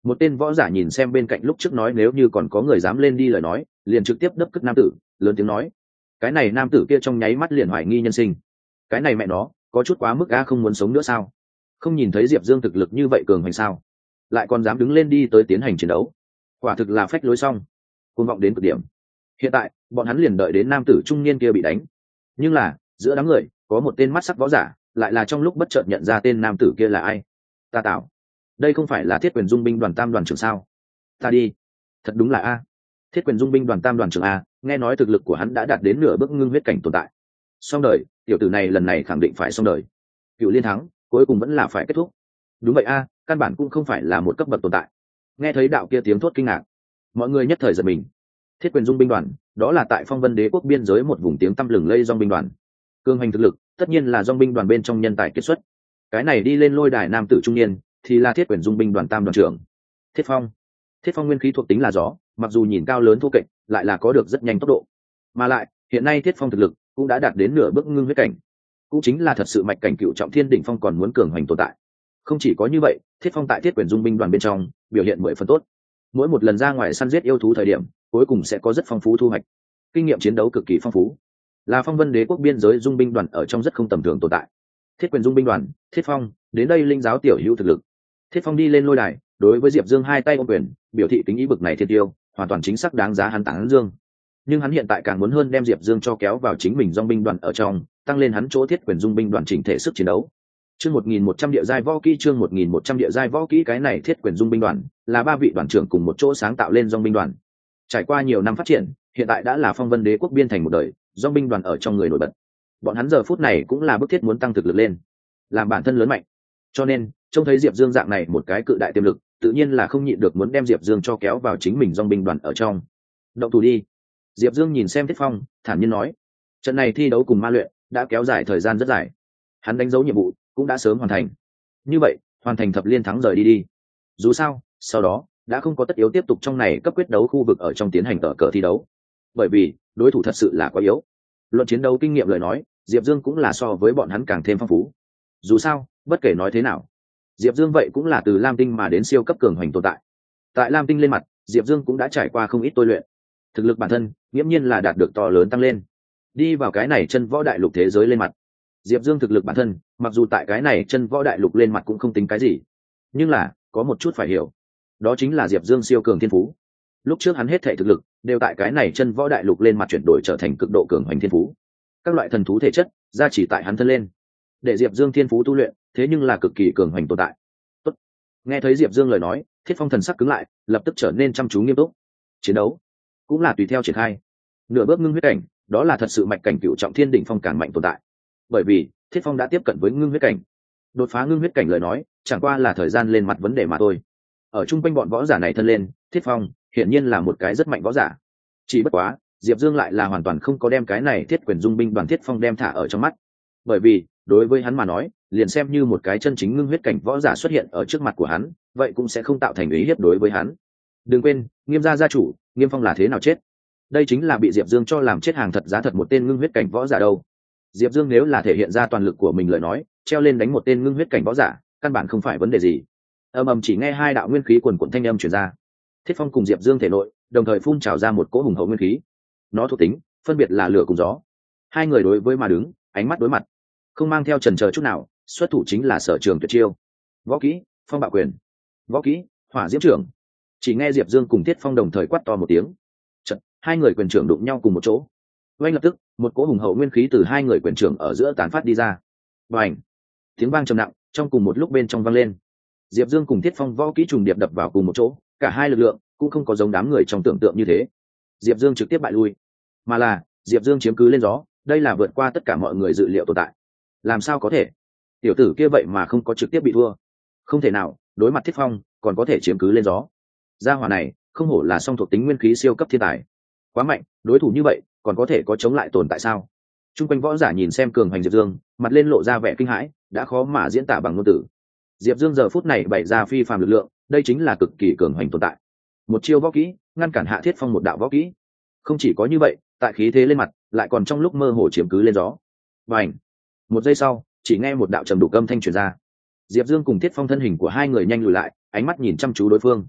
Speaker 1: Một tên võ giả nhìn xem bên cạnh lúc trước nói nếu như còn có người dám lên đi lời nói liền trực tiếp đấp cất nam tử, lớn tiếng nói. Cái này nam tử kia trong nháy mắt liền hoài nghi nhân sinh. Cái này mẹ nó có chút quá mức a, không muốn sống nữa sao? Không nhìn thấy Diệp Dương thực lực như vậy cường hành sao, lại còn dám đứng lên đi tới tiến hành chiến đấu, quả thực là phách lối xong, cuồng vọng đến cực điểm. Hiện tại bọn hắn liền đợi đến nam tử trung niên kia bị đánh, nhưng là giữa đám người có một tên mắt sắc võ giả lại là trong lúc bất chợt nhận ra tên nam tử kia là ai. Ta tạo, đây không phải là Thiết Quyền Dung binh đoàn tam đoàn trưởng sao? Ta đi, thật đúng là a. Thiết Quyền Dung binh đoàn tam đoàn trưởng a, nghe nói thực lực của hắn đã đạt đến nửa bước ngưng huyết cảnh tồn tại. Xong đời, tiểu tử này lần này khẳng định phải xong đời. Cựu liên thắng cuối cùng vẫn là phải kết thúc. Đúng vậy a, căn bản cũng không phải là một cấp bậc tồn tại. Nghe thấy đạo kia tiếng thốt kinh ngạc, mọi người nhất thời giật mình. Thiết Quyền Dung binh đoàn, đó là tại Phong Vân Đế quốc biên giới một vùng tiếng tăm lừng lây dòng binh đoàn. Cường hành thực lực, tất nhiên là dòng binh đoàn bên trong nhân tài kết xuất. Cái này đi lên lôi đài nam tử trung niên, thì là Thiết Quyền Dung binh đoàn tam đoàn trưởng Thiết Phong. Thiết Phong nguyên khí thuộc tính là gió, mặc dù nhìn cao lớn thô kệch, lại là có được rất nhanh tốc độ. Mà lại, hiện nay Thiết Phong thực lực cũng đã đạt đến nửa bước ngưng huyết cảnh, cũng chính là thật sự mạch cảnh cựu trọng thiên đỉnh phong còn muốn cường hành tồn tại. Không chỉ có như vậy, Thiết Phong tại Thiết Quyền Dung binh đoàn bên trong biểu hiện 10 phần tốt. Mỗi một lần ra ngoài săn giết yêu thú thời điểm, cuối cùng sẽ có rất phong phú thu hoạch, kinh nghiệm chiến đấu cực kỳ phong phú, là Phong Vân Đế quốc biên giới dung binh đoàn ở trong rất không tầm thường tồn tại. Thiết Quyền Dung binh đoàn, Thiết Phong, đến đây linh giáo tiểu hữu thực lực. Thiết Phong đi lên lôi đài, đối với Diệp Dương hai tay ôm quyền, biểu thị kính ý bực này thiên tiêu, hoàn toàn chính xác đáng giá hắn tán dương. Nhưng hắn hiện tại càng muốn hơn đem Diệp Dương cho kéo vào chính mình dòng binh đoàn ở trong, tăng lên hắn chỗ Thiết Quyền Dung binh đoàn chỉnh thể sức chiến đấu. Chương 1100 địa giai võ kỹ, chương 1100 địa giai võ kỹ. Cái này Thiết Quyền Dung binh đoàn là ba vị đoàn trưởng cùng một chỗ sáng tạo lên dòng binh đoàn. Trải qua nhiều năm phát triển, hiện tại đã là Phong Vân Đế quốc biên thành một đời, dòng binh đoàn ở trong người nổi bật. Bọn hắn giờ phút này cũng là bức thiết muốn tăng thực lực lên, làm bản thân lớn mạnh. Cho nên, trông thấy Diệp Dương dạng này một cái cự đại tiềm lực, tự nhiên là không nhịn được muốn đem Diệp Dương cho kéo vào chính mình dòng binh đoàn ở trong. Động thủ đi. Diệp Dương nhìn xem Thiết Phong, thản nhiên nói. Trận này thi đấu cùng ma luyện đã kéo dài thời gian rất dài, hắn đánh dấu nhiệm vụ cũng đã sớm hoàn thành. Như vậy, hoàn thành thập liên thắng rời đi đi. Dù sao, sau đó đã không có tất yếu tiếp tục trong này cấp quyết đấu khu vực ở trong tiến hành tờ cờ thi đấu, bởi vì đối thủ thật sự là quá yếu. Luận chiến đấu kinh nghiệm lời nói, Diệp Dương cũng là so với bọn hắn càng thêm phong phú. Dù sao, bất kể nói thế nào, Diệp Dương vậy cũng là từ Lam Tinh mà đến siêu cấp cường hoành tồn tại. Tại Lam Tinh lên mặt, Diệp Dương cũng đã trải qua không ít tôi luyện, thực lực bản thân nghiễm nhiên là đạt được to lớn tăng lên. Đi vào cái này chân võ đại lục thế giới lên mặt, Diệp Dương thực lực bản thân mặc dù tại cái này chân võ đại lục lên mặt cũng không tính cái gì, nhưng là có một chút phải hiểu, đó chính là Diệp Dương siêu cường thiên phú. Lúc trước hắn hết thảy thực lực đều tại cái này chân võ đại lục lên mặt chuyển đổi trở thành cực độ cường hoành thiên phú, các loại thần thú thể chất gia chỉ tại hắn thân lên, để Diệp Dương thiên phú tu luyện thế nhưng là cực kỳ cường hoành tồn tại. Tốt. Nghe thấy Diệp Dương lời nói, Thiết Phong thần sắc cứng lại, lập tức trở nên chăm chú nghiêm túc. Chiến đấu cũng là tùy theo triển khai. Nửa bước ngưng huyết cảnh, đó là thật sự mạch cảnh cựu trọng thiên đỉnh phong càng mạnh tồn tại. Bởi vì Thiết Phong đã tiếp cận với ngưng huyết cảnh, đột phá ngưng huyết cảnh lời nói, chẳng qua là thời gian lên mặt vấn đề mà thôi. Ở chung quanh bọn võ giả này thân lên, Thiết Phong hiển nhiên là một cái rất mạnh võ giả. Chỉ bất quá, Diệp Dương lại là hoàn toàn không có đem cái này Thiết Quyền Dung binh đoàn Thiết Phong đem thả ở trong mắt. Bởi vì, đối với hắn mà nói, liền xem như một cái chân chính ngưng huyết cảnh võ giả xuất hiện ở trước mặt của hắn, vậy cũng sẽ không tạo thành ý hiếp đối với hắn. Đừng quên, Nghiêm gia gia chủ, Nghiêm Phong là thế nào chết? Đây chính là bị Diệp Dương cho làm chết hàng thật giá thật một tên ngưng huyết cảnh võ giả đâu. Diệp Dương nếu là thể hiện ra toàn lực của mình lời nói, treo lên đánh một tên ngưng huyết cảnh võ giả, căn bản không phải vấn đề gì. Ầm ầm, chỉ nghe hai đạo nguyên khí quần quần thanh âm truyền ra. Thiết Phong cùng Diệp Dương thể nội đồng thời phun trào ra một cỗ hùng hậu nguyên khí. Nó thuộc tính phân biệt là lửa cùng gió. Hai người đối với mà đứng, ánh mắt đối mặt, không mang theo chần chờ chút nào, xuất thủ chính là sở trường tuyệt chiêu. Võ kỹ, Phong Bạo Quyền. Võ kỹ, Hỏa Diễm Trưởng. Chỉ nghe Diệp Dương cùng Thiết Phong đồng thời quát to một tiếng. Chợt, hai người quyền trưởng đụng nhau cùng một chỗ. Ngay lập tức, một cỗ hùng hậu nguyên khí từ hai người quyền trưởng ở giữa tán phát đi ra. Bành! Tiếng vang trầm nặng trong cùng một lúc bên trong vang lên. Diệp Dương cùng Thiết Phong võ kỹ trùng điệp đập vào cùng một chỗ, cả hai lực lượng cũng không có giống đám người trong tưởng tượng như thế. Diệp Dương trực tiếp bại lui, mà là Diệp Dương chiếm cứ lên gió, đây là vượt qua tất cả mọi người dự liệu tồn tại. Làm sao có thể? Tiểu tử kia vậy mà không có trực tiếp bị thua. Không thể nào, đối mặt Thiết Phong còn có thể chiếm cứ lên gió. Gia hỏa này không hổ là song thuộc tính nguyên khí siêu cấp thiên tài, quá mạnh, đối thủ như vậy còn có thể có chống lại tồn tại sao? Trung quanh võ giả nhìn xem cường hành Diệp Dương, mặt lên lộ ra vẻ kinh hãi, đã khó mà diễn tả bằng ngôn từ. Diệp Dương giờ phút này bày ra phi phàm lực lượng, đây chính là cực kỳ cường hành tồn tại. Một chiêu võ kỹ ngăn cản Hạ Thiết Phong một đạo võ kỹ. Không chỉ có như vậy, tại khí thế lên mặt, lại còn trong lúc mơ hồ chiếm cứ lên gió. Bành! Một giây sau, chỉ nghe một đạo trầm đục âm thanh truyền ra. Diệp Dương cùng Thiết Phong thân hình của hai người nhanh lùi lại, ánh mắt nhìn chăm chú đối phương.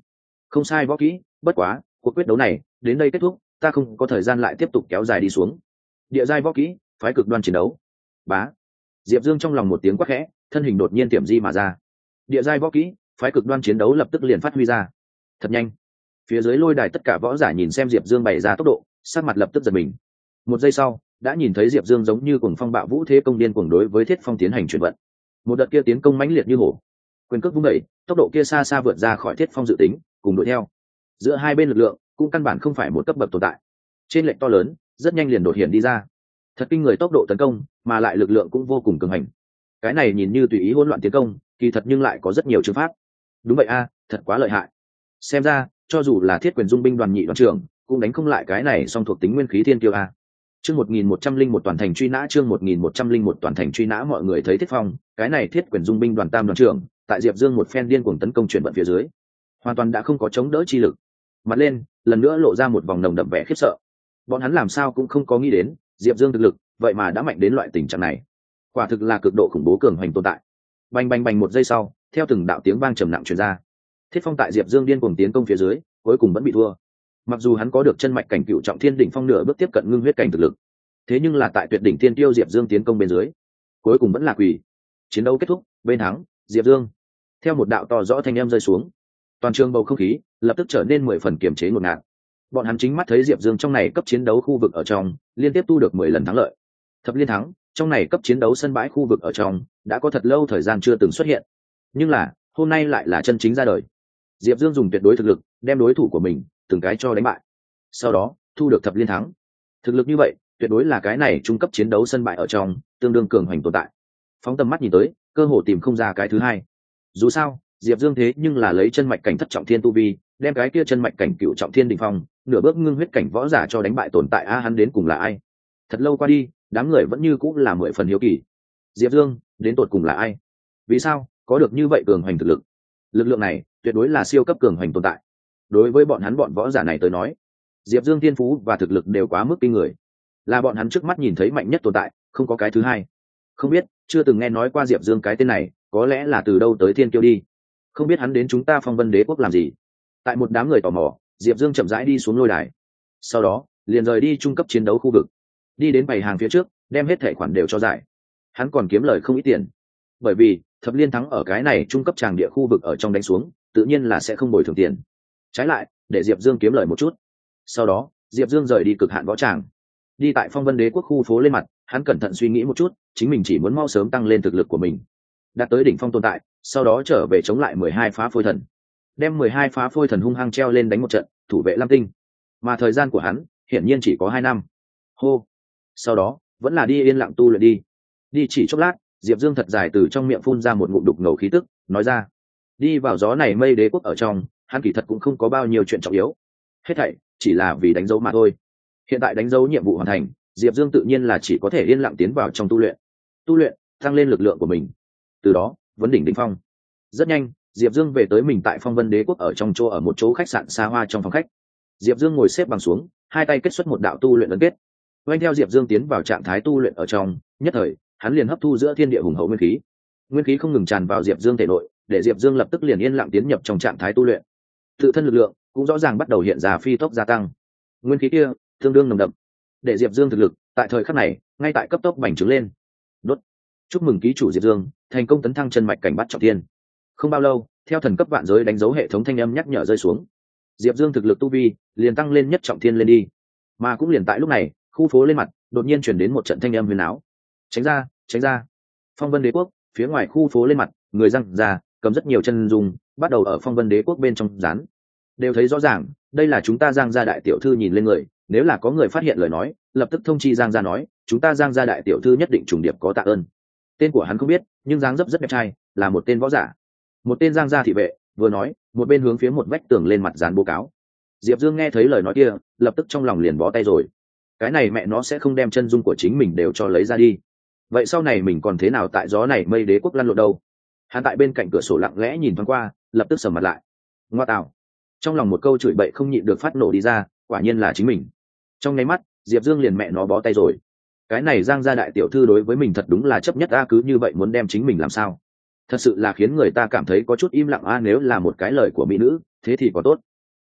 Speaker 1: Không sai võ kỹ, bất quá cuộc quyết đấu này đến đây kết thúc, ta không có thời gian lại tiếp tục kéo dài đi xuống. Địa giai võ kỹ, phái cực đoan chiến đấu. Bá. Diệp Dương trong lòng một tiếng quát khẽ, thân hình đột nhiên tiềm di mà ra. Địa giai võ kỹ, phái cực đoan chiến đấu lập tức liền phát huy ra. Thật nhanh. Phía dưới lôi đài tất cả võ giả nhìn xem Diệp Dương bày ra tốc độ, sắc mặt lập tức giật mình. Một giây sau, đã nhìn thấy Diệp Dương giống như cuồng phong bạo vũ thế công điên cuồng đối với Thiết Phong tiến hành chuyển vận. Một đợt kia tiến công mãnh liệt như hổ, quyền cước vung đẩy, tốc độ kia xa xa vượt ra khỏi Thiết Phong dự tính, cùng đuổi theo. Giữa hai bên lực lượng cũng căn bản không phải một cấp bậc tồn tại. Trên lệch to lớn, rất nhanh liền đột hiện đi ra. Thật kinh người tốc độ tấn công, mà lại lực lượng cũng vô cùng cường hành. Cái này nhìn như tùy ý hỗn loạn tiến công, kỳ thật nhưng lại có rất nhiều chương pháp. Đúng vậy a, thật quá lợi hại. Xem ra, cho dù là Thiết Quyền Dung binh đoàn nhị đoàn trưởng, cũng đánh không lại cái này song thuộc tính nguyên khí thiên kiêu a. Chương 1101 toàn thành truy nã, chương 1101 toàn thành truy nã. Mọi người thấy Thiết Phong, cái này Thiết Quyền Dung binh đoàn tam đoàn trưởng, tại Diệp Dương một phen điên cuồng tấn công chuyển vận phía dưới, hoàn toàn đã không có chống đỡ chi lực. Mặt lên, lần nữa lộ ra một vòng nồng đậm vẻ khiếp sợ. Bọn hắn làm sao cũng không có nghĩ đến, Diệp Dương thực lực, vậy mà đã mạnh đến loại tình trạng này. Quả thực là cực độ khủng bố cường hành tồn tại. Bành bành bành, một giây sau, theo từng đạo tiếng vang trầm nặng truyền ra, Thiết Phong tại Diệp Dương điên cuồng tiến công phía dưới, cuối cùng vẫn bị thua. Mặc dù hắn có được chân mạch cảnh cựu trọng thiên đỉnh phong nửa bước tiếp cận ngưng huyết cảnh thực lực, thế nhưng là tại tuyệt đỉnh thiên tiêu Diệp Dương tiến công bên dưới, cuối cùng vẫn là quỳ. Chiến đấu kết thúc, bên thắng Diệp Dương. Theo một đạo to rõ thanh âm rơi xuống, toàn trường bầu không khí lập tức trở nên 10 phần kiềm chế ngột ngạt. Bọn hắn chính mắt thấy Diệp Dương trong này cấp chiến đấu khu vực ở trong liên tiếp tu được 10 lần thắng lợi, thập liên thắng. Trong này cấp chiến đấu sân bãi khu vực ở trong đã có thật lâu thời gian chưa từng xuất hiện, nhưng là hôm nay lại là chân chính ra đời. Diệp Dương dùng tuyệt đối thực lực đem đối thủ của mình từng cái cho đánh bại, sau đó thu được thập liên thắng. Thực lực như vậy tuyệt đối là cái này trung cấp chiến đấu sân bãi ở trong tương đương cường hành tồn tại. Phóng tầm mắt nhìn tới, cơ hồ tìm không ra cái thứ hai. Dù sao Diệp Dương thế nhưng là lấy chân mạch cảnh thất trọng thiên tu vi, đem cái kia chân mạch cảnh cựu trọng thiên đỉnh phong nửa bước ngưng huyết cảnh võ giả cho đánh bại tồn tại. Hắn đến cùng là ai? Thật lâu qua đi, đám người vẫn như cũng là 10 phần hiếu kỳ. Diệp Dương đến tột cùng là ai? Vì sao có được như vậy cường hành thực lực? Lực lượng này tuyệt đối là siêu cấp cường hành tồn tại. Đối với bọn hắn bọn võ giả này tới nói, Diệp Dương thiên phú và thực lực đều quá mức kinh người, là bọn hắn trước mắt nhìn thấy mạnh nhất tồn tại, không có cái thứ hai. Không biết, chưa từng nghe nói qua Diệp Dương cái tên này, có lẽ là từ đâu tới thiên kiêu đi. Không biết hắn đến chúng ta Phong Vân Đế quốc làm gì. Tại một đám người tò mò, Diệp Dương chậm rãi đi xuống lôi đài, sau đó liền rời đi trung cấp chiến đấu khu vực, đi đến bày hàng phía trước, đem hết thẻ khoản đều cho giải. Hắn còn kiếm lời không ít tiền, bởi vì thập liên thắng ở cái này trung cấp tràng địa khu vực ở trong đánh xuống, tự nhiên là sẽ không bồi thường tiền. Trái lại, để Diệp Dương kiếm lời một chút. Sau đó, Diệp Dương rời đi cực hạn võ tràng, đi tại Phong Vân Đế quốc khu phố lên mặt. Hắn cẩn thận suy nghĩ một chút, chính mình chỉ muốn mau sớm tăng lên thực lực của mình, đạt tới đỉnh phong tồn tại, sau đó trở về chống lại 12 phá phôi thần, đem 12 phá phôi thần hung hăng treo lên đánh một trận, thủ vệ Lam Tinh. Mà thời gian của hắn hiển nhiên chỉ có 2 năm. Hô. Sau đó vẫn là đi yên lặng tu luyện đi. Đi chỉ chốc lát, Diệp Dương thật dài từ trong miệng phun ra một ngụm đục ngầu khí tức, nói ra: đi vào gió này mây đế quốc ở trong, hắn kỳ thật cũng không có bao nhiêu chuyện trọng yếu, hết thảy chỉ là vì đánh dấu mà thôi. Hiện tại đánh dấu nhiệm vụ hoàn thành, Diệp Dương tự nhiên là chỉ có thể yên lặng tiến vào trong tu luyện, tăng lên lực lượng của mình, từ đó vấn đỉnh đỉnh phong. Rất nhanh, Diệp Dương về tới mình tại Phong Vân Đế quốc ở trong chỗ ở một chỗ khách sạn xa hoa trong phòng khách. Diệp Dương ngồi xếp bằng xuống, hai tay kết xuất một đạo tu luyện ấn kết. Quanh theo Diệp Dương tiến vào trạng thái tu luyện ở trong, nhất thời hắn liền hấp thu giữa thiên địa hùng hậu nguyên khí không ngừng tràn vào Diệp Dương thể nội, để Diệp Dương lập tức liền yên lặng tiến nhập trong trạng thái tu luyện. Tự thân lực lượng cũng rõ ràng bắt đầu hiện ra phi tốc gia tăng. Nguyên khí kia tương đương nồng đậm, để Diệp Dương thực lực tại thời khắc này ngay tại cấp tốc bành trướng lên. Đốt. Chúc mừng ký chủ Diệp Dương thành công tấn thăng chân mạch cảnh bát trọng thiên. Không bao lâu, theo thần cấp vạn giới đánh dấu hệ thống thanh âm nhắc nhở rơi xuống, Diệp Dương thực lực tu vi liền tăng lên nhất trọng thiên lên đi. Mà cũng liền tại lúc này, khu phố lên mặt đột nhiên chuyển đến một trận thanh âm huyền áo. Tránh ra, tránh ra. Phong Vân Đế quốc phía ngoài khu phố lên mặt, người răng ra cầm rất nhiều chân dung, bắt đầu ở Phong Vân Đế quốc bên trong dán. Đều thấy rõ ràng, đây là chúng ta Giang gia đại tiểu thư nhìn lên người, nếu là có người phát hiện lời nói, lập tức thông chi Giang gia nói, chúng ta Giang gia đại tiểu thư nhất định trùng điệp có tạ ơn. Tên của hắn không biết, nhưng dáng dấp rất đẹp trai, là một tên võ giả. Một tên Giang gia thị vệ vừa nói, một bên hướng phía một vách tường lên mặt dán bố cáo. Diệp Dương nghe thấy lời nói kia, lập tức trong lòng liền bó tay rồi. Cái này mẹ nó sẽ không đem chân dung của chính mình đều cho lấy ra đi. Vậy sau này mình còn thế nào tại gió này mây đế quốc lăn lộn đâu? Hắn tại bên cạnh cửa sổ lặng lẽ nhìn thoáng qua, lập tức sầm mặt lại. Ngoa tạo. Trong lòng một câu chửi bậy không nhịn được phát nổ đi ra, quả nhiên là chính mình. Trong nháy mắt, Diệp Dương liền mẹ nó bó tay rồi. Cái này Giang gia đại tiểu thư đối với mình thật đúng là chấp nhất a, cứ như vậy muốn đem chính mình làm sao? Thật sự là khiến người ta cảm thấy có chút im lặng a, nếu là một cái lời của mỹ nữ, thế thì có tốt.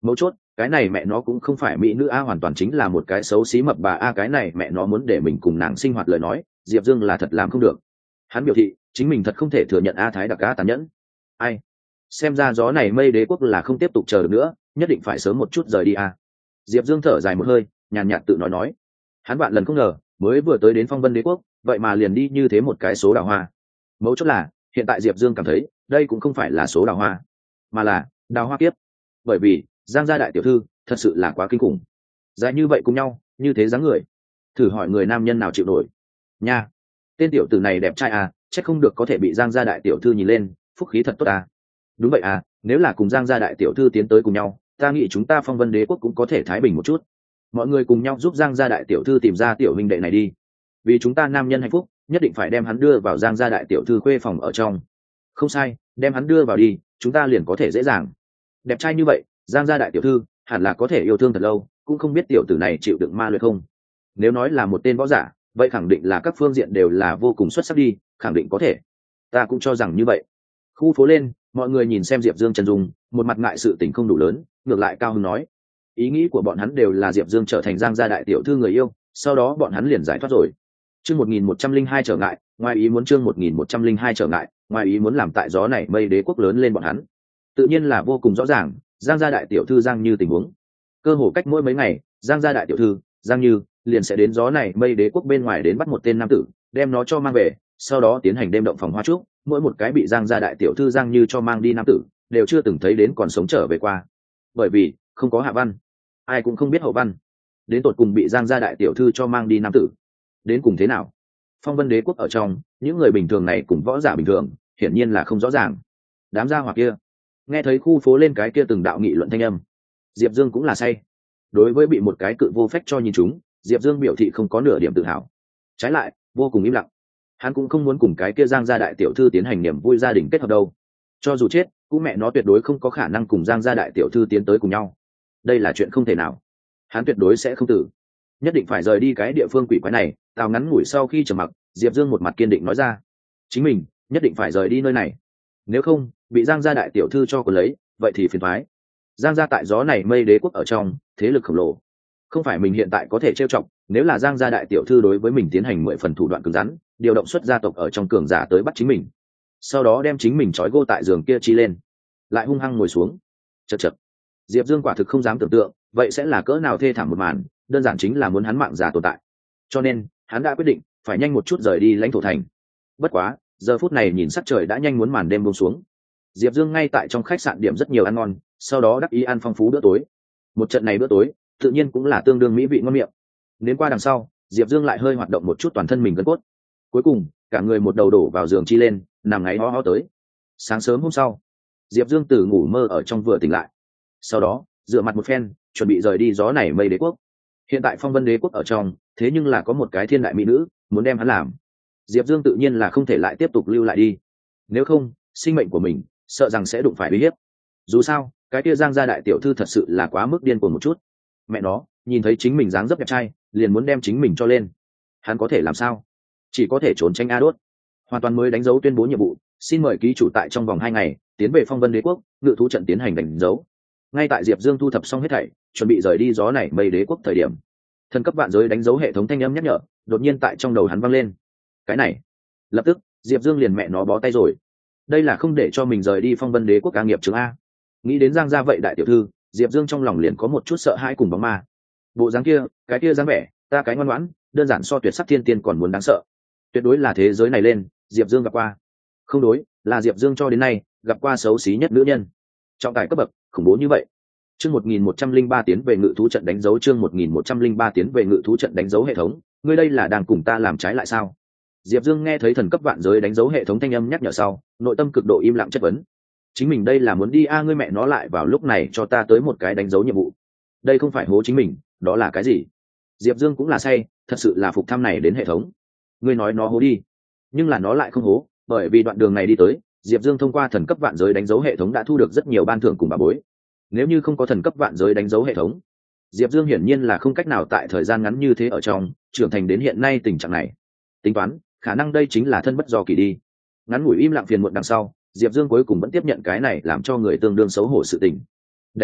Speaker 1: mấu chốt cái này mẹ nó cũng không phải mỹ nữ a, hoàn toàn chính là một cái xấu xí mập bà a. Cái này mẹ nó muốn để mình cùng nàng sinh hoạt lời nói, Diệp Dương là thật làm không được. Hắn biểu thị chính mình thật không thể thừa nhận a Thái Đặc a tàn nhẫn. Ai, xem ra gió này mây đế quốc là không tiếp tục chờ được nữa, nhất định phải sớm một chút rời đi a. Diệp Dương thở dài một hơi, nhàn nhạt tự nói. Hắn vạn lần không ngờ mới vừa tới đến Phong Vân đế quốc, vậy mà liền đi như thế một cái số đào hoa. Mấu chốt là hiện tại Diệp Dương cảm thấy đây cũng không phải là số đào hoa, mà là đào hoa kiếp. Bởi vì Giang gia đại tiểu thư thật sự là quá kinh khủng, dài như vậy cùng nhau, như thế dáng người, thử hỏi người nam nhân nào chịu nổi nha. Tên tiểu tử này đẹp trai à, chắc không được có thể bị Giang gia đại tiểu thư nhìn lên, phúc khí thật tốt à. Đúng vậy à, nếu là cùng Giang gia đại tiểu thư tiến tới cùng nhau, ta nghĩ chúng ta Phong Vân đế quốc cũng có thể thái bình một chút. Mọi người cùng nhau giúp Giang gia đại tiểu thư tìm ra tiểu huynh đệ này đi, vì chúng ta nam nhân hạnh phúc, nhất định phải đem hắn đưa vào Giang gia đại tiểu thư khuê phòng ở trong. Không sai, đem hắn đưa vào đi, chúng ta liền có thể dễ dàng. Đẹp trai như vậy, Giang gia đại tiểu thư hẳn là có thể yêu thương thật lâu, cũng không biết tiểu tử này chịu đựng ma luyện không. Nếu nói là một tên võ giả, vậy khẳng định là các phương diện đều là vô cùng xuất sắc đi, khẳng định có thể. Ta cũng cho rằng như vậy. Khu phố lên, mọi người nhìn xem Diệp Dương chân dung, một mặt ngại sự tình không đủ lớn, ngược lại cao hứng nói, ý nghĩ của bọn hắn đều là Diệp Dương trở thành Giang gia đại tiểu thư người yêu, sau đó bọn hắn liền giải thoát rồi. Chương 1102 trở ngại, ngoài ý muốn. Chương 1102 trở ngại, ngoài ý muốn làm tại gió này mây đế quốc lớn lên bọn hắn. Tự nhiên là vô cùng rõ ràng, Giang gia đại tiểu thư Giang Như tình huống. Cơ hồ cách mỗi mấy ngày, Giang gia đại tiểu thư Giang Như liền sẽ đến gió này mây đế quốc bên ngoài đến bắt một tên nam tử, đem nó cho mang về, sau đó tiến hành đêm động phòng hoa trúc. Mỗi một cái bị Giang gia đại tiểu thư Giang Như cho mang đi nam tử, đều chưa từng thấy đến còn sống trở về qua. Bởi vì không có hạ văn, ai cũng không biết hậu văn. Đến tột cùng bị Giang gia đại tiểu thư cho mang đi nam tử đến cùng thế nào, Phong Vân đế quốc ở trong những người bình thường này cùng võ giả bình thường hiển nhiên là không rõ ràng. Đám gia hỏa kia nghe thấy khu phố lên cái kia từng đạo nghị luận thanh âm, Diệp Dương cũng là say. Đối với bị một cái cự vô phách cho nhìn chúng, Diệp Dương biểu thị không có nửa điểm tự hào, trái lại vô cùng im lặng. Hắn cũng không muốn cùng cái kia Giang gia đại tiểu thư tiến hành niềm vui gia đình kết hợp đâu. Cho dù chết, cũng mẹ nó tuyệt đối không có khả năng cùng Giang gia đại tiểu thư tiến tới cùng nhau. Đây là chuyện không thể nào. Hắn tuyệt đối sẽ không tử, nhất định phải rời đi cái địa phương quỷ quái này. Tào ngắn ngủi sau khi trầm mặc, Diệp Dương một mặt kiên định nói ra, chính mình nhất định phải rời đi nơi này, nếu không bị Giang gia đại tiểu thư cho còn lấy, vậy thì phiền thoái. Giang gia tại gió này mây đế quốc ở trong thế lực khổng lồ, không phải mình hiện tại có thể trêu chọc. Nếu là Giang gia đại tiểu thư đối với mình tiến hành 10 phần thủ đoạn cứng rắn, điều động xuất gia tộc ở trong cường giả tới bắt chính mình, sau đó đem chính mình trói gô tại giường kia chi lên, lại hung hăng ngồi xuống, chật chật. Diệp Dương quả thực không dám tưởng tượng vậy sẽ là cỡ nào thê thảm một màn, đơn giản chính là muốn hắn mạng giả tồn tại. Cho nên hắn đã quyết định phải nhanh một chút rời đi lãnh thổ thành. Bất quá giờ phút này nhìn sắc trời đã nhanh muốn màn đêm buông xuống, Diệp Dương ngay tại trong khách sạn điểm rất nhiều ăn ngon, sau đó đắc ý ăn phong phú bữa tối. Một trận này bữa tối tự nhiên cũng là tương đương mỹ vị ngon miệng. Đến qua đằng sau, Diệp Dương lại hơi hoạt động một chút toàn thân mình gân cốt, cuối cùng cả người một đầu đổ vào giường chi lên, nằm ngáy ho ho tới. Sáng sớm hôm sau, Diệp Dương từ ngủ mơ ở trong vừa tỉnh lại, sau đó rửa mặt một phen, chuẩn bị rời đi gió này mây đế quốc. Hiện tại Phong Vân đế quốc ở trong, thế nhưng là có một cái thiên đại mỹ nữ muốn đem hắn làm. Diệp Dương tự nhiên là không thể lại tiếp tục lưu lại đi, nếu không sinh mệnh của mình sợ rằng sẽ đụng phải uy hiếp. Dù sao cái kia Giang gia đại tiểu thư thật sự là quá mức điên cuồng một chút. Mẹ nó, nhìn thấy chính mình dáng dấp đẹp trai liền muốn đem chính mình cho lên, hắn có thể làm sao? Chỉ có thể trốn tránh a đốt. Hoàn toàn mới đánh dấu tuyên bố nhiệm vụ, xin mời ký chủ tại trong vòng 2 ngày tiến về Phong Vân đế quốc, ngự thú trận tiến hành đánh dấu. Ngay tại Diệp Dương thu thập xong hết thảy, chuẩn bị rời đi gió này mây đế quốc thời điểm, thần cấp vạn giới đánh dấu hệ thống thanh âm nhắc nhở đột nhiên tại trong đầu hắn vang lên. Cái này, lập tức Diệp Dương liền mẹ nó bó tay rồi. Đây là không để cho mình rời đi Phong Vân đế quốc ca nghiệp trường a. Nghĩ đến Giang gia vậy đại tiểu thư, Diệp Dương trong lòng liền có một chút sợ hãi cùng bóng ma. Bộ dáng kia, cái kia dáng vẻ, ta cái ngoan ngoãn, đơn giản so tuyệt sắc thiên tiên còn muốn đáng sợ. Tuyệt đối là thế giới này lên, Diệp Dương gặp qua. Không đối, là Diệp Dương cho đến nay gặp qua xấu xí nhất nữ nhân. Trọng tài cấp bậc, khủng bố như vậy. Chương 1103 tiến về ngự thú trận đánh dấu. Chương 1103 tiến về ngự thú trận đánh dấu hệ thống, ngươi đây là đang cùng ta làm trái lại sao? Diệp Dương nghe thấy thần cấp vạn giới đánh dấu hệ thống thanh âm nhắc nhở sau, nội tâm cực độ im lặng chất vấn. Chính mình đây là muốn đi a, ngươi mẹ nó lại vào lúc này cho ta tới một cái đánh dấu nhiệm vụ. Đây không phải hố chính mình, đó là cái gì? Diệp Dương cũng là say, thật sự là phục thăm này đến hệ thống. Ngươi nói nó hố đi, nhưng là nó lại không hố, bởi vì đoạn đường này đi tới, Diệp Dương thông qua thần cấp vạn giới đánh dấu hệ thống đã thu được rất nhiều ban thưởng cùng bà bối. Nếu như không có thần cấp vạn giới đánh dấu hệ thống, Diệp Dương hiển nhiên là không cách nào tại thời gian ngắn như thế ở trong trưởng thành đến hiện nay tình trạng này. Tính toán, khả năng đây chính là thân bất do kỳ đi. Ngắn ngủi im lặng phiền muộn đằng sau, Diệp Dương cuối cùng vẫn tiếp nhận cái này làm cho người tương đương xấu hổ sự tình. Đánh dấu,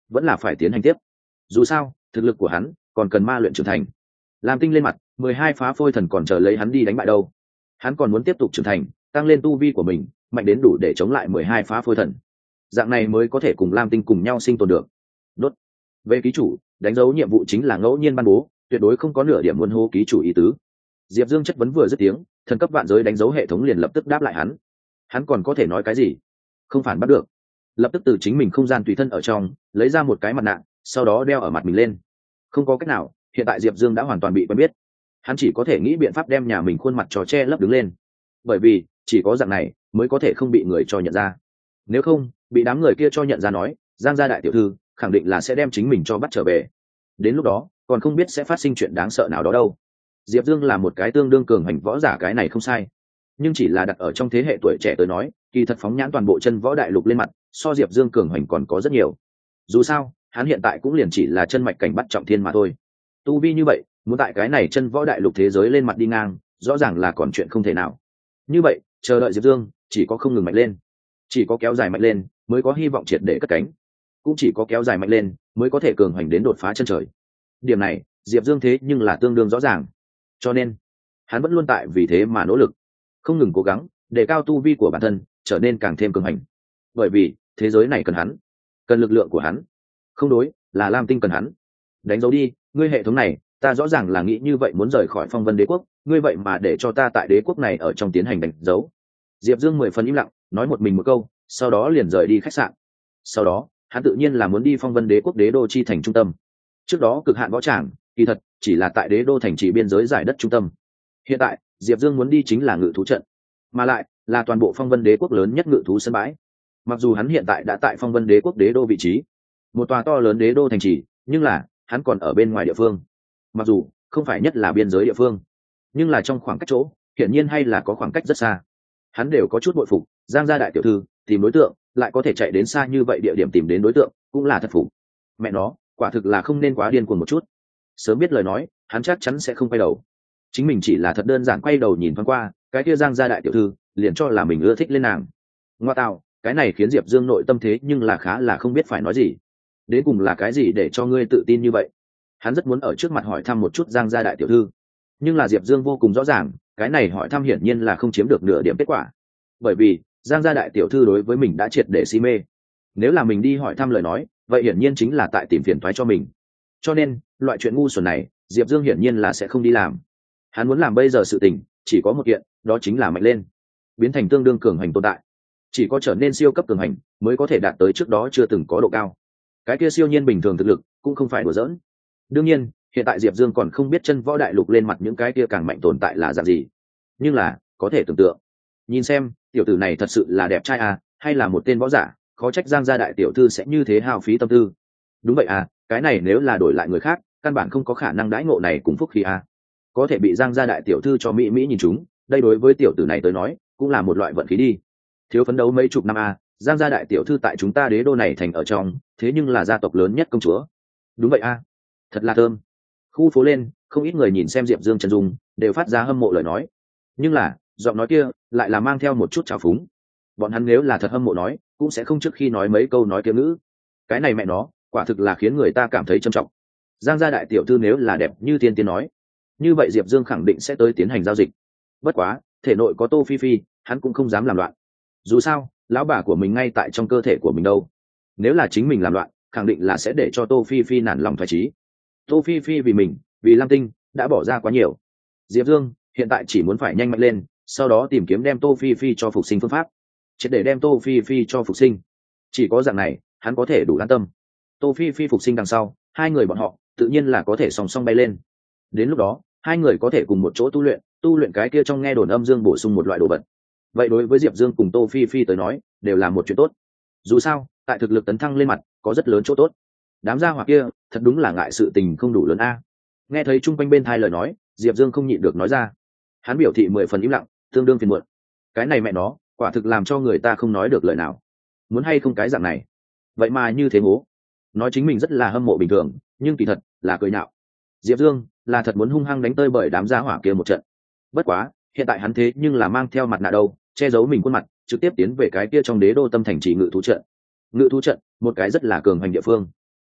Speaker 1: vẫn là phải tiến hành tiếp. Dù sao thực lực của hắn còn cần ma luyện trưởng thành. Lam Tinh lên mặt 12 phá phôi thần còn chờ lấy hắn đi đánh bại đâu. Hắn còn muốn tiếp tục trưởng thành, tăng lên tu vi của mình, mạnh đến đủ để chống lại 12 phá phôi thần. Dạng này mới có thể cùng Lam Tinh cùng nhau sinh tồn được. Đốt. Về ký chủ, đánh dấu nhiệm vụ chính là ngẫu nhiên ban bố, tuyệt đối không có nửa điểm muốn hô ký chủ ý tứ. Diệp Dương chất vấn vừa dứt tiếng, thần cấp vạn giới đánh dấu hệ thống liền lập tức đáp lại hắn. Hắn còn có thể nói cái gì? Không phản bắt được. Lập tức từ chính mình không gian tùy thân ở trong lấy ra một cái mặt nạ, sau đó đeo ở mặt mình lên. Không có cách nào, hiện tại Diệp Dương đã hoàn toàn bị quen biết. Hắn chỉ có thể nghĩ biện pháp đem nhà mình khuôn mặt trò che lấp đứng lên, bởi vì chỉ có dạng này mới có thể không bị người cho nhận ra. Nếu không bị đám người kia cho nhận ra nói, Giang gia đại tiểu thư khẳng định là sẽ đem chính mình cho bắt trở về. Đến lúc đó còn không biết sẽ phát sinh chuyện đáng sợ nào đó đâu. Diệp Dương là một cái tương đương cường hành võ giả, cái này không sai, nhưng chỉ là đặt ở trong thế hệ tuổi trẻ tới nói, kỳ thật phóng nhãn toàn bộ chân võ đại lục lên mặt, so Diệp Dương cường hành còn có rất nhiều. Dù sao hắn hiện tại cũng liền chỉ là chân mạch cảnh bắt trọng thiên mà thôi. Tu vi như vậy muốn tại cái này chân võ đại lục thế giới lên mặt đi ngang, rõ ràng là còn chuyện không thể nào. Như vậy chờ đợi Diệp Dương chỉ có không ngừng mạnh lên, chỉ có kéo dài mạnh lên mới có hy vọng triệt để cất cánh, cũng chỉ có kéo dài mạnh lên mới có thể cường hành đến đột phá chân trời. Điểm này Diệp Dương thế nhưng là tương đương rõ ràng, cho nên hắn vẫn luôn tại vì thế mà nỗ lực, không ngừng cố gắng để cao tu vi của bản thân, trở nên càng thêm cường hành. Bởi vì thế giới này cần hắn, cần lực lượng của hắn. Không đối, là Lam Tinh cần hắn. Đánh dấu đi, ngươi hệ thống này, ta rõ ràng là nghĩ như vậy muốn rời khỏi Phong Vân Đế quốc, ngươi vậy mà để cho ta tại đế quốc này ở trong tiến hành đánh dấu. Diệp Dương 10 phần im lặng, nói một mình một câu, sau đó liền rời đi khách sạn. Sau đó hắn tự nhiên là muốn đi Phong Vân Đế quốc đế đô chi thành trung tâm. Trước đó cực hạn võ tràng kỳ thật chỉ là tại đế đô thành trì biên giới giải đất trung tâm. Hiện tại Diệp Dương muốn đi chính là ngự thú trận, mà lại là toàn bộ Phong Vân Đế quốc lớn nhất ngự thú sân bãi. Mặc dù hắn hiện tại đã tại Phong Vân Đế quốc đế đô vị trí, một tòa to lớn đế đô thành trì, nhưng là hắn còn ở bên ngoài địa phương. Mặc dù không phải nhất là biên giới địa phương, nhưng là trong khoảng cách chỗ hiển nhiên hay là có khoảng cách rất xa. Hắn đều có chút bội phục, Giang gia đại tiểu thư tìm đối tượng lại có thể chạy đến xa như vậy địa điểm tìm đến đối tượng, cũng là thật phục. Mẹ nó, quả thực là không nên quá điên cuồng một chút. Sớm biết lời nói, hắn chắc chắn sẽ không quay đầu. Chính mình chỉ là thật đơn giản quay đầu nhìn thoáng qua cái kia Giang gia đại tiểu thư, liền cho là mình ưa thích lên nàng. Ngoa tạo, cái này khiến Diệp Dương nội tâm thế nhưng là khá là không biết phải nói gì. Đến cùng là cái gì để cho ngươi tự tin như vậy? Hắn rất muốn ở trước mặt hỏi thăm một chút Giang gia đại tiểu thư, nhưng là Diệp Dương vô cùng rõ ràng, cái này hỏi thăm hiển nhiên là không chiếm được nửa điểm kết quả. Bởi vì Giang gia đại tiểu thư đối với mình đã triệt để si mê. Nếu là mình đi hỏi thăm lời nói, vậy hiển nhiên chính là tại tìm phiền toái cho mình. Cho nên loại chuyện ngu xuẩn này Diệp Dương hiển nhiên là sẽ không đi làm. Hắn muốn làm bây giờ sự tình chỉ có một kiện, đó chính là mạnh lên, biến thành tương đương cường hành tồn tại. Chỉ có trở nên siêu cấp cường hành mới có thể đạt tới trước đó chưa từng có độ cao. Cái kia siêu nhiên bình thường thực lực cũng không phải đùa giỡn. Đương nhiên hiện tại Diệp Dương còn không biết chân võ đại lục lên mặt những cái kia càng mạnh tồn tại là dạng gì, nhưng là có thể tưởng tượng, nhìn xem tiểu tử này thật sự là đẹp trai à, hay là một tên võ giả, khó trách Giang gia đại tiểu thư sẽ như thế hao phí tâm tư. Đúng vậy à, cái này nếu là đổi lại người khác căn bản không có khả năng đãi ngộ này cùng phúc khí à. Có thể bị Giang gia đại tiểu thư cho mỹ mỹ nhìn chúng, đây đối với tiểu tử này tới nói cũng là một loại vận khí đi. Thiếu phấn đấu mấy chục năm à, Giang gia đại tiểu thư tại chúng ta đế đô này thành ở trong, thế nhưng là gia tộc lớn nhất công chúa. Đúng vậy à, thật là thơm. Khu phố lên không ít người nhìn xem Diệp Dương chân dung đều phát ra hâm mộ lời nói, nhưng là giọng nói kia lại là mang theo một chút trào phúng. Bọn hắn nếu là thật hâm mộ nói cũng sẽ không trước khi nói mấy câu nói kia ngữ. Cái này mẹ nó quả thực là khiến người ta cảm thấy trầm trọng. Giang gia đại tiểu thư nếu là đẹp như tiên tiên nói, như vậy Diệp Dương khẳng định sẽ tới tiến hành giao dịch. Bất quá thể nội có Tô Phi Phi, hắn cũng không dám làm loạn. Dù sao lão bà của mình ngay tại trong cơ thể của mình đâu, nếu là chính mình làm loạn khẳng định là sẽ để cho Tô Phi Phi nản lòng thoái chí. Tô Phi Phi vì mình, vì Lam Tinh đã bỏ ra quá nhiều. Diệp Dương hiện tại chỉ muốn phải nhanh mạnh lên, sau đó tìm kiếm đem Tô Phi Phi cho phục sinh phương pháp, triệt để đem Tô Phi Phi cho phục sinh. Chỉ có dạng này hắn có thể đủ an tâm. Tô Phi Phi phục sinh đằng sau, hai người bọn họ tự nhiên là có thể song song bay lên. Đến lúc đó hai người có thể cùng một chỗ tu luyện cái kia trong nghe đồn âm dương bổ sung một loại đồ vật. Vậy đối với Diệp Dương cùng Tô Phi Phi tới nói đều là một chuyện tốt. Dù sao tại thực lực tấn thăng lên mặt có rất lớn chỗ tốt. Đám gia hỏa kia thật đúng là ngại sự tình không đủ lớn a. Nghe thấy chung quanh bên thai lời nói, Diệp Dương không nhịn được nói ra. Hắn biểu thị 10 phần im lặng, tương đương phiền muộn. Cái này mẹ nó quả thực làm cho người ta không nói được lời nào. Muốn hay không cái dạng này, vậy mà như thế hố. Nói chính mình rất là hâm mộ bình thường, nhưng kỳ thật là cười nhạo. Diệp Dương là thật muốn hung hăng đánh tơi bởi đám gia hỏa kia một trận. Bất quá hiện tại hắn thế nhưng là mang theo mặt nạ đâu, che giấu mình khuôn mặt, trực tiếp tiến về cái kia trong đế đô tâm thành trì ngự thú trận. Ngự thú trận một cái rất là cường hành địa phương.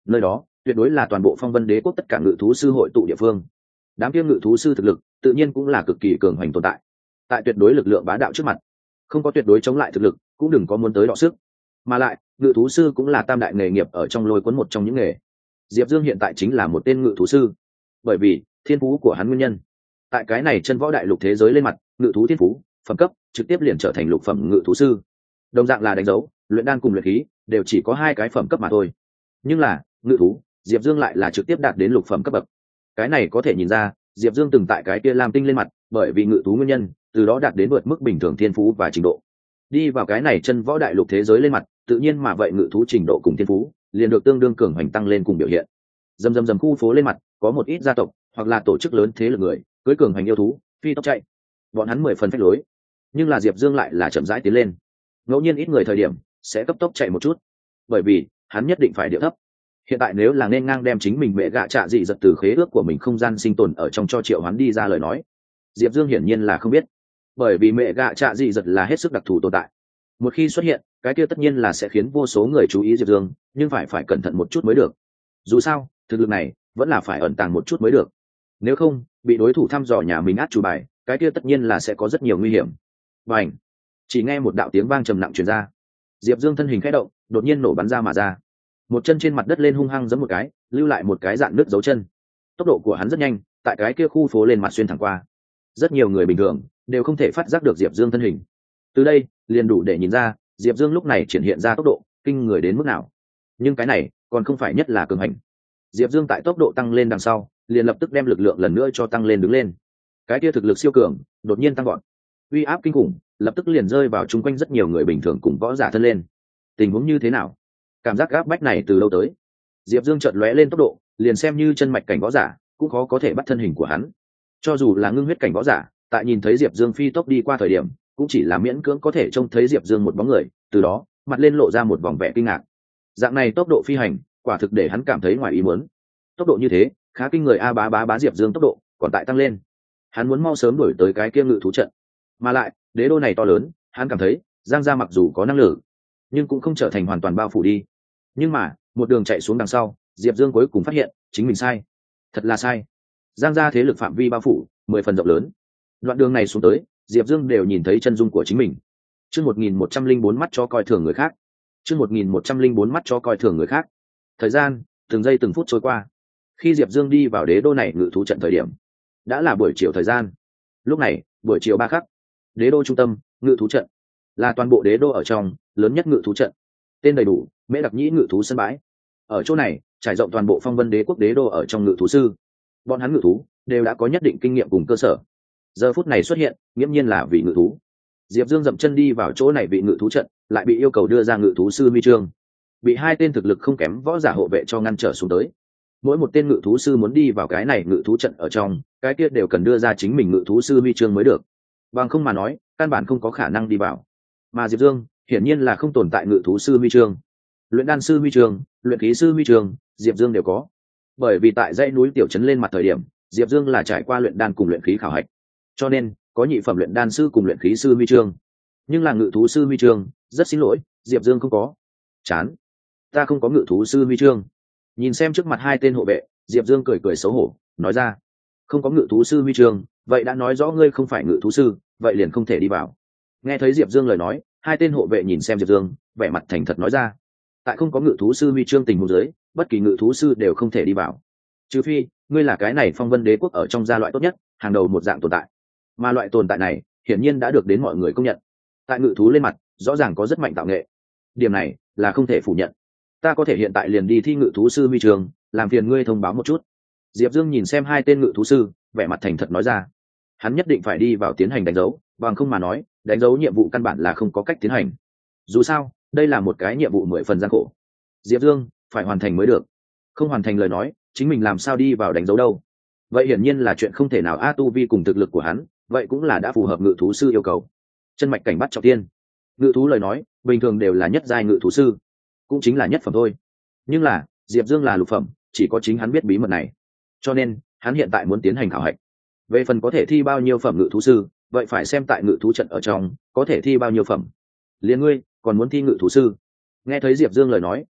Speaker 1: nơi đó tuyệt đối là toàn bộ phong vân đế quốc tất cả ngự thú sư hội tụ địa phương. Đám kia ngự thú sư thực lực tự nhiên cũng là cực kỳ cường hoành tồn tại. Tại tuyệt đối lực lượng bá đạo trước mặt, không có tuyệt đối chống lại thực lực, cũng đừng có muốn tới đọ sức. Mà lại ngự thú sư cũng là tam đại nghề nghiệp ở trong lôi cuốn một trong những nghề. Diệp Dương hiện tại chính là một tên ngự thú sư, bởi vì thiên phú của hắn nguyên nhân. Tại cái này chân võ đại lục thế giới lên mặt, ngự thú thiên phú phẩm cấp trực tiếp liền trở thành lục phẩm ngự thú sư. Đồng dạng là đánh dấu, luyện đan cùng luyện khí đều chỉ có 2 cái phẩm cấp mà thôi. Nhưng là ngự thú, Diệp Dương lại là trực tiếp đạt đến lục phẩm cấp bậc. Cái này có thể nhìn ra, Diệp Dương từng tại cái kia Lam Tinh lên mặt, bởi vì ngự thú nguyên nhân, từ đó đạt đến vượt mức bình thường thiên phú và trình độ. Đi vào cái này chân võ đại lục thế giới lên mặt, tự nhiên mà vậy ngự thú trình độ cùng thiên phú liền được tương đương cường hoành tăng lên cùng biểu hiện. Dầm khu phố lên mặt, có một ít gia tộc hoặc là tổ chức lớn thế lực người, cưới cường hoành yêu thú, phi tốc chạy. Bọn hắn 10 phần phách lối, nhưng là Diệp Dương lại là chậm rãi tiến lên. Ngẫu nhiên ít người thời điểm sẽ cấp tốc chạy một chút, bởi vì hắn nhất định phải điệu thấp. Hiện tại nếu là nên ngang đem chính mình mẹ gạ trạ dị giật từ khế ước của mình không gian sinh tồn ở trong cho triệu hoán đi ra lời nói, Diệp Dương hiển nhiên là không biết, bởi vì mẹ gạ trạ dị giật là hết sức đặc thù tồn tại. Một khi xuất hiện, cái kia tất nhiên là sẽ khiến vô số người chú ý Diệp Dương, nhưng phải cẩn thận một chút mới được. Dù sao thực lực này vẫn là phải ẩn tàng một chút mới được, nếu không bị đối thủ thăm dò nhà mình át chủ bài, cái kia tất nhiên là sẽ có rất nhiều nguy hiểm. Và chỉ nghe một đạo tiếng vang trầm nặng truyền ra, Diệp Dương thân hình khẽ động, đột nhiên nổ bắn ra mà ra, một chân trên mặt đất lên hung hăng giẫm một cái, lưu lại một cái dạn nước dấu chân. Tốc độ của hắn rất nhanh, tại cái kia khu phố lên mặt xuyên thẳng qua. Rất nhiều người bình thường đều không thể phát giác được Diệp Dương thân hình. Từ đây liền đủ để nhìn ra Diệp Dương lúc này triển hiện ra tốc độ kinh người đến mức nào. Nhưng cái này còn không phải nhất là cường hành. Diệp Dương tại tốc độ tăng lên đằng sau, liền lập tức đem lực lượng lần nữa cho tăng lên đứng lên. Cái kia thực lực siêu cường đột nhiên tăng gọn, uy áp kinh khủng lập tức liền rơi vào chung quanh rất nhiều người bình thường cùng võ giả thân lên. Tình huống như thế nào? Cảm giác áp bách này từ lâu tới. Diệp Dương chợt lóe lên tốc độ, liền xem như chân mạch cảnh võ giả cũng khó có thể bắt thân hình của hắn. Cho dù là ngưng huyết cảnh võ giả, tại nhìn thấy Diệp Dương phi tốc đi qua thời điểm, cũng chỉ là miễn cưỡng có thể trông thấy Diệp Dương một bóng người, từ đó mặt lên lộ ra một vòng vẻ kinh ngạc. Dạng này tốc độ phi hành, quả thực để hắn cảm thấy ngoài ý muốn. Tốc độ như thế, khá kinh người a, bá Diệp Dương tốc độ còn tại tăng lên. Hắn muốn mau sớm đuổi tới cái kia ngự thú trận. Mà lại, đế đô này to lớn, hắn cảm thấy, Giang gia mặc dù có năng lực, nhưng cũng không trở thành hoàn toàn bao phủ đi. Nhưng mà, một đường chạy xuống đằng sau, Diệp Dương cuối cùng phát hiện, chính mình sai. Thật là sai. Giang gia thế lực phạm vi bao phủ 10 phần rộng lớn. Đoạn đường này xuống tới, Diệp Dương đều nhìn thấy chân dung của chính mình. Chương 1104 mắt cho coi thường người khác. Chương 1104 mắt cho coi thường người khác. Thời gian, từng giây từng phút trôi qua. Khi Diệp Dương đi vào đế đô này ngự thú trận thời điểm, đã là buổi chiều thời gian. Lúc này, buổi chiều 3 khắc, đế đô trung tâm, ngự thú trận, là toàn bộ đế đô ở trong lớn nhất ngự thú trận. Tên đầy đủ, Mễ Đặc Nhĩ ngự thú sân bãi. Ở chỗ này, trải rộng toàn bộ phong vân đế quốc đế đô ở trong ngự thú sư. Bọn hắn ngự thú đều đã có nhất định kinh nghiệm cùng cơ sở. Giờ phút này xuất hiện, nghiễm nhiên là vị ngự thú. Diệp Dương dậm chân đi vào chỗ này vị ngự thú trận, lại bị yêu cầu đưa ra ngự thú sư huy chương. Bị 2 tên thực lực không kém võ giả hộ vệ cho ngăn trở xuống tới. Mỗi một tên ngự thú sư muốn đi vào cái này ngự thú trận ở trong, cái kia đều cần đưa ra chính mình ngự thú sư huy chương mới được. Bằng không mà nói, căn bản không có khả năng đi vào. Mà Diệp Dương, hiển nhiên là không tồn tại ngự thú sư huy chương. Luyện đan sư huy chương, luyện khí sư huy chương, Diệp Dương đều có. Bởi vì tại dãy núi tiểu trấn lên mặt thời điểm, Diệp Dương là trải qua luyện đan cùng luyện khí khảo hạch, cho nên có nhị phẩm luyện đan sư cùng luyện khí sư huy chương. Nhưng là ngự thú sư huy chương, rất xin lỗi, Diệp Dương không có. Chán, ta không có ngự thú sư huy chương. Nhìn xem trước mặt 2 tên hộ vệ, Diệp Dương cười xấu hổ, nói ra: không có ngự thú sư huy chương, vậy đã nói rõ ngươi không phải ngự thú sư, vậy liền không thể đi vào. Nghe thấy Diệp Dương lời nói, 2 tên hộ vệ nhìn xem Diệp Dương, vẻ mặt thành thật nói ra: tại không có ngự thú sư huy chương tình huống dưới, bất kỳ ngự thú sư đều không thể đi vào, trừ phi ngươi là cái này phong vân đế quốc ở trong gia loại tốt nhất, hàng đầu một dạng tồn tại. Mà loại tồn tại này hiển nhiên đã được đến mọi người công nhận. Tại ngự thú lên mặt, rõ ràng có rất mạnh tạo nghệ, điểm này là không thể phủ nhận. Ta có thể hiện tại liền đi thi ngự thú sư huy chương, làm phiền ngươi thông báo một chút. Diệp Dương nhìn xem 2 tên ngự thú sư, vẻ mặt thành thật nói ra. Hắn nhất định phải đi vào tiến hành đánh dấu, bằng không mà nói, đánh dấu nhiệm vụ căn bản là không có cách tiến hành. Dù sao, đây là một cái nhiệm vụ 10 phần gian khổ. Diệp Dương phải hoàn thành mới được. Không hoàn thành lời nói, chính mình làm sao đi vào đánh dấu đâu? Vậy hiển nhiên là chuyện không thể nào. A tu vi cùng thực lực của hắn, vậy cũng là đã phù hợp ngự thú sư yêu cầu. Chân mạch cảnh bắt trọng tiên. Ngự thú lời nói, bình thường đều là nhất giai ngự thú sư, cũng chính là nhất phẩm thôi. Nhưng là, Diệp Dương là lục phẩm, chỉ có chính hắn biết bí mật này. Cho nên, hắn hiện tại muốn tiến hành khảo hạch. Về phần có thể thi bao nhiêu phẩm ngự thú sư, vậy phải xem tại ngự thú trận ở trong có thể thi bao nhiêu phẩm. Liên ngươi còn muốn thi ngự thú sư? Nghe thấy Diệp Dương lời nói,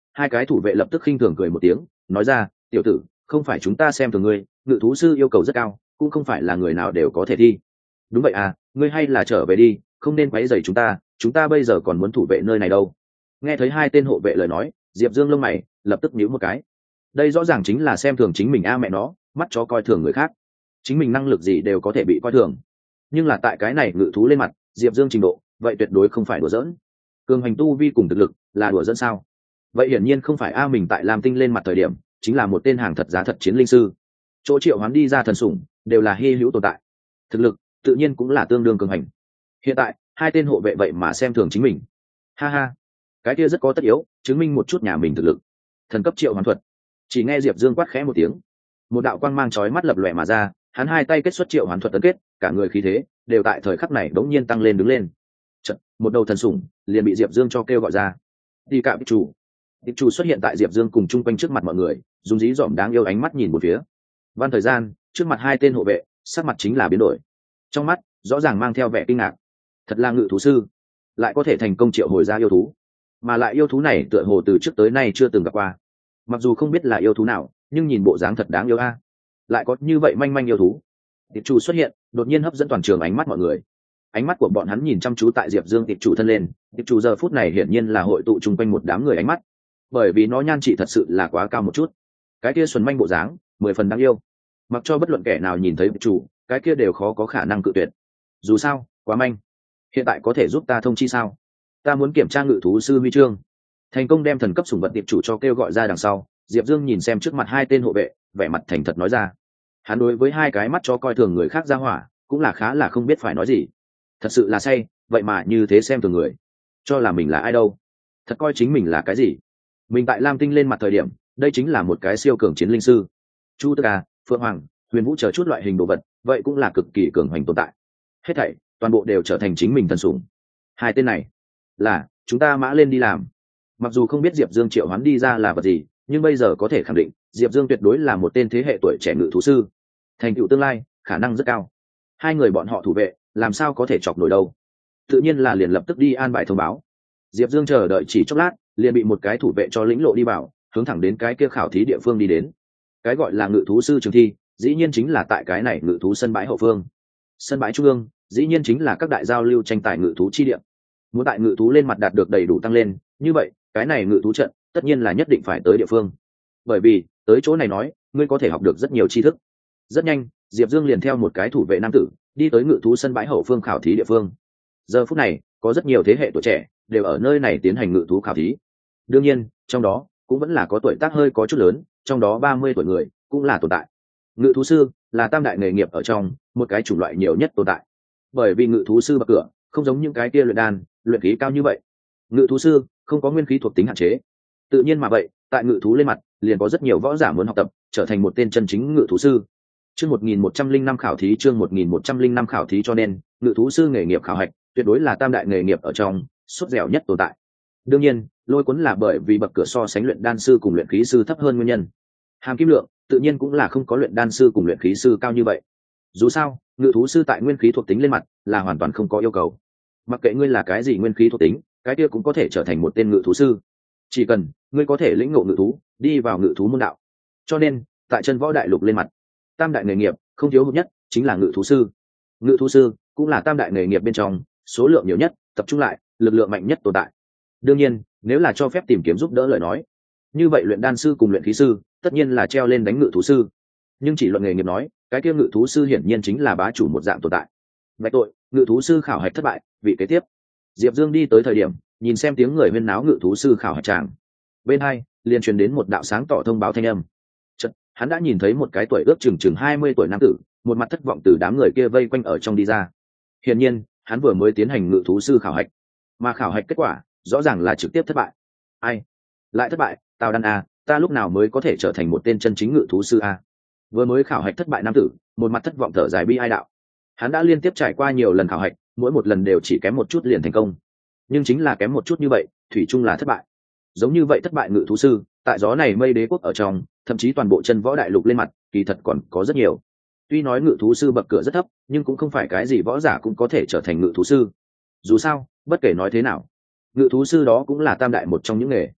Speaker 1: hai cái thủ vệ lập tức khinh thường cười một tiếng, nói ra, tiểu tử, không phải chúng ta xem thường ngươi, ngự thú sư yêu cầu rất cao, cũng không phải là người nào đều có thể thi. Đúng vậy à, ngươi hay là trở về đi, không nên quấy rầy chúng ta bây giờ còn muốn thủ vệ nơi này đâu. Nghe thấy hai tên hộ vệ lời nói, Diệp Dương lông mày lập tức nhíu một cái. Đây rõ ràng chính là xem thường chính mình a, mẹ nó, mắt chó coi thường người khác. Chính mình năng lực gì đều có thể bị coi thường, nhưng là tại cái này ngự thú lên mặt, Diệp Dương trình độ vậy tuyệt đối không phải đùa giỡn. Cường hành tu vi cùng thực lực là đùa giỡn sao? Vậy hiển nhiên không phải a, mình tại Lam Tinh lên mặt thời điểm chính là một tên hàng thật giá thật chiến linh sư, chỗ triệu hoán đi ra thần sủng đều là hy hữu tồn tại, thực lực tự nhiên cũng là tương đương cường hành. Hiện tại hai tên hộ vệ vậy mà xem thường chính mình, ha ha, cái kia rất có tất yếu chứng minh một chút nhà mình thực lực. Thần cấp triệu hoán thuật. Chỉ nghe Diệp Dương quát khẽ một tiếng, một đạo quang mang chói mắt lập lòe mà ra, hắn hai tay kết xuất triệu hoán thuật tấn kết, cả người khí thế đều tại thời khắc này đống nhiên tăng lên đứng lên. Chật, một đầu thần sủng liền bị Diệp Dương cho kêu gọi ra. Đi cạm chủ. Tiệp chủ xuất hiện tại Diệp Dương cùng chung quanh trước mặt mọi người, dùng dí dỏm đáng yêu ánh mắt nhìn một phía. Văn thời gian, trước mặt hai tên hộ vệ, sắc mặt chính là biến đổi. Trong mắt rõ ràng mang theo vẻ kinh ngạc. Thật là ngự thú sư, lại có thể thành công triệu hồi ra yêu thú, mà lại yêu thú này tựa hồ từ trước tới nay chưa từng gặp qua. Mặc dù không biết là yêu thú nào, nhưng nhìn bộ dáng thật đáng yêu a. Lại có như vậy manh manh yêu thú. Tiệp chủ xuất hiện, đột nhiên hấp dẫn toàn trường ánh mắt mọi người. Ánh mắt của bọn hắn nhìn chăm chú tại Diệp Dương tiệp chủ thân lên. Tiệp chủ giờ phút này hiển nhiên là hội tụ chung quanh một đám người ánh mắt, bởi vì nó nhan trị thật sự là quá cao một chút. Cái kia xuân manh bộ dáng 10 phần đáng yêu, mặc cho bất luận kẻ nào nhìn thấy tiệp chủ, cái kia đều khó có khả năng cự tuyệt. Dù sao quá manh. Hiện tại có thể giúp ta thông chi sao? Ta muốn kiểm tra ngự thú sư huy chương. Thành công đem thần cấp sủng vật tiệp chủ cho kêu gọi ra đằng sau, Diệp Dương nhìn xem trước mặt hai tên hộ vệ, vẻ mặt thành thật nói ra. Hắn đối với hai cái mắt cho coi thường người khác ra hỏa cũng là khá là không biết phải nói gì. Thật sự là say, vậy mà như thế xem thường người, cho là mình là ai đâu, thật coi chính mình là cái gì. Mình tại Lam Tinh lên mặt thời điểm, đây chính là một cái siêu cường chiến linh sư. Chu Tức Ca, Phượng Hoàng, Huyền Vũ chờ chút loại hình đồ vật, vậy cũng là cực kỳ cường hoành tồn tại. Hết thảy toàn bộ đều trở thành chính mình thần sủng. Hai tên này là chúng ta mã lên đi làm. Mặc dù không biết Diệp Dương triệu hoán đi ra là vật gì, nhưng bây giờ có thể khẳng định Diệp Dương tuyệt đối là một tên thế hệ tuổi trẻ ngự thú sư, thành tựu tương lai khả năng rất cao. Hai người bọn họ thủ vệ làm sao có thể chọc nổi đâu, tự nhiên là liền lập tức đi an bài thông báo. Diệp Dương chờ đợi chỉ chốc lát, liền bị một cái thủ vệ cho lĩnh lộ đi vào, hướng thẳng đến cái kia khảo thí địa phương đi đến. Cái gọi là ngự thú sư trường thi, dĩ nhiên chính là tại cái này ngự thú sân bãi hậu phương. Sân bãi trung ương dĩ nhiên chính là các đại giao lưu tranh tài ngự thú chi địa. Muốn tại ngự thú lên mặt đạt được đầy đủ tăng lên, như vậy cái này ngự thú trận tất nhiên là nhất định phải tới địa phương, bởi vì tới chỗ này nói ngươi có thể học được rất nhiều tri thức. Rất nhanh, Diệp Dương liền theo một cái thủ vệ nam tử đi tới ngự thú sân bãi hậu phương khảo thí địa phương. Giờ phút này có rất nhiều thế hệ tuổi trẻ đều ở nơi này tiến hành ngự thú khảo thí. Đương nhiên trong đó cũng vẫn là có tuổi tác hơi có chút lớn, trong đó 30 tuổi người cũng là tồn tại. Ngự thú sư là tam đại nghề nghiệp ở trong một cái chủng loại nhiều nhất tồn tại, bởi vì ngự thú sư bậc cửa không giống những cái kia luyện đan luyện khí cao như vậy. Ngự thú sư không có nguyên khí thuộc tính hạn chế, tự nhiên mà vậy tại ngự thú lên mặt liền có rất nhiều võ giả muốn học tập trở thành một tên chân chính ngự thú sư. Chương 1105 khảo thí, chương 1105 khảo thí, cho nên ngự thú sư nghề nghiệp khảo hạch tuyệt đối là tam đại nghề nghiệp ở trong sốt dẻo nhất tồn tại. Đương nhiên lôi cuốn là bởi vì bậc cửa so sánh luyện đan sư cùng luyện khí sư thấp hơn nguyên nhân. Hàm kim lượng tự nhiên cũng là không có luyện đan sư cùng luyện khí sư cao như vậy. Dù sao ngự thú sư tại nguyên khí thuộc tính lên mặt là hoàn toàn không có yêu cầu, mặc kệ ngươi là cái gì nguyên khí thuộc tính, cái kia cũng có thể trở thành một tên ngự thú sư, chỉ cần ngươi có thể lĩnh ngộ ngự thú, đi vào ngự thú môn đạo. Cho nên tại chân võ đại lục lên mặt, tam đại nghề nghiệp không thiếu hụt nhất chính là ngự thú sư. Ngự thú sư cũng là tam đại nghề nghiệp bên trong số lượng nhiều nhất, tập trung lại lực lượng mạnh nhất tồn tại. Đương nhiên nếu là cho phép tìm kiếm giúp đỡ lời nói, như vậy luyện đan sư cùng luyện khí sư tất nhiên là treo lên đánh ngự thú sư. Nhưng chỉ luận nghề nghiệp nói, cái kia ngự thú sư hiển nhiên chính là bá chủ một dạng tồn tại. Bạch tội, ngự thú sư khảo hạch thất bại, vị kế tiếp. Diệp Dương đi tới thời điểm, nhìn xem tiếng người huyên náo ngự thú sư khảo hạch tràng, bên hai liền truyền đến một đạo sáng tỏ thông báo thanh âm. Chợt, hắn đã nhìn thấy một cái tuổi ước chừng 20 tuổi nam tử, một mặt thất vọng từ đám người kia vây quanh ở trong đi ra. Hiển nhiên, hắn vừa mới tiến hành ngự thú sư khảo hạch, mà khảo hạch kết quả rõ ràng là trực tiếp thất bại. Ai? Lại thất bại? Tào Đan a, ta lúc nào mới có thể trở thành một tên chân chính ngự thú sư a? Vừa mới khảo hạch thất bại nam tử, một mặt thất vọng thở dài bi ai đạo. Hắn đã liên tiếp trải qua nhiều lần khảo hạch, mỗi một lần đều chỉ kém một chút liền thành công, nhưng chính là kém một chút như vậy thủy chung là thất bại. Giống như vậy thất bại ngự thú sư tại gió này mây đế quốc ở trong, thậm chí toàn bộ chân võ đại lục lên mặt kỳ thật còn có rất nhiều. Tuy nói ngự thú sư bậc cửa rất thấp, nhưng cũng không phải cái gì võ giả cũng có thể trở thành ngự thú sư. Dù sao bất kể nói thế nào, ngự thú sư đó cũng là tam đại một trong những nghề.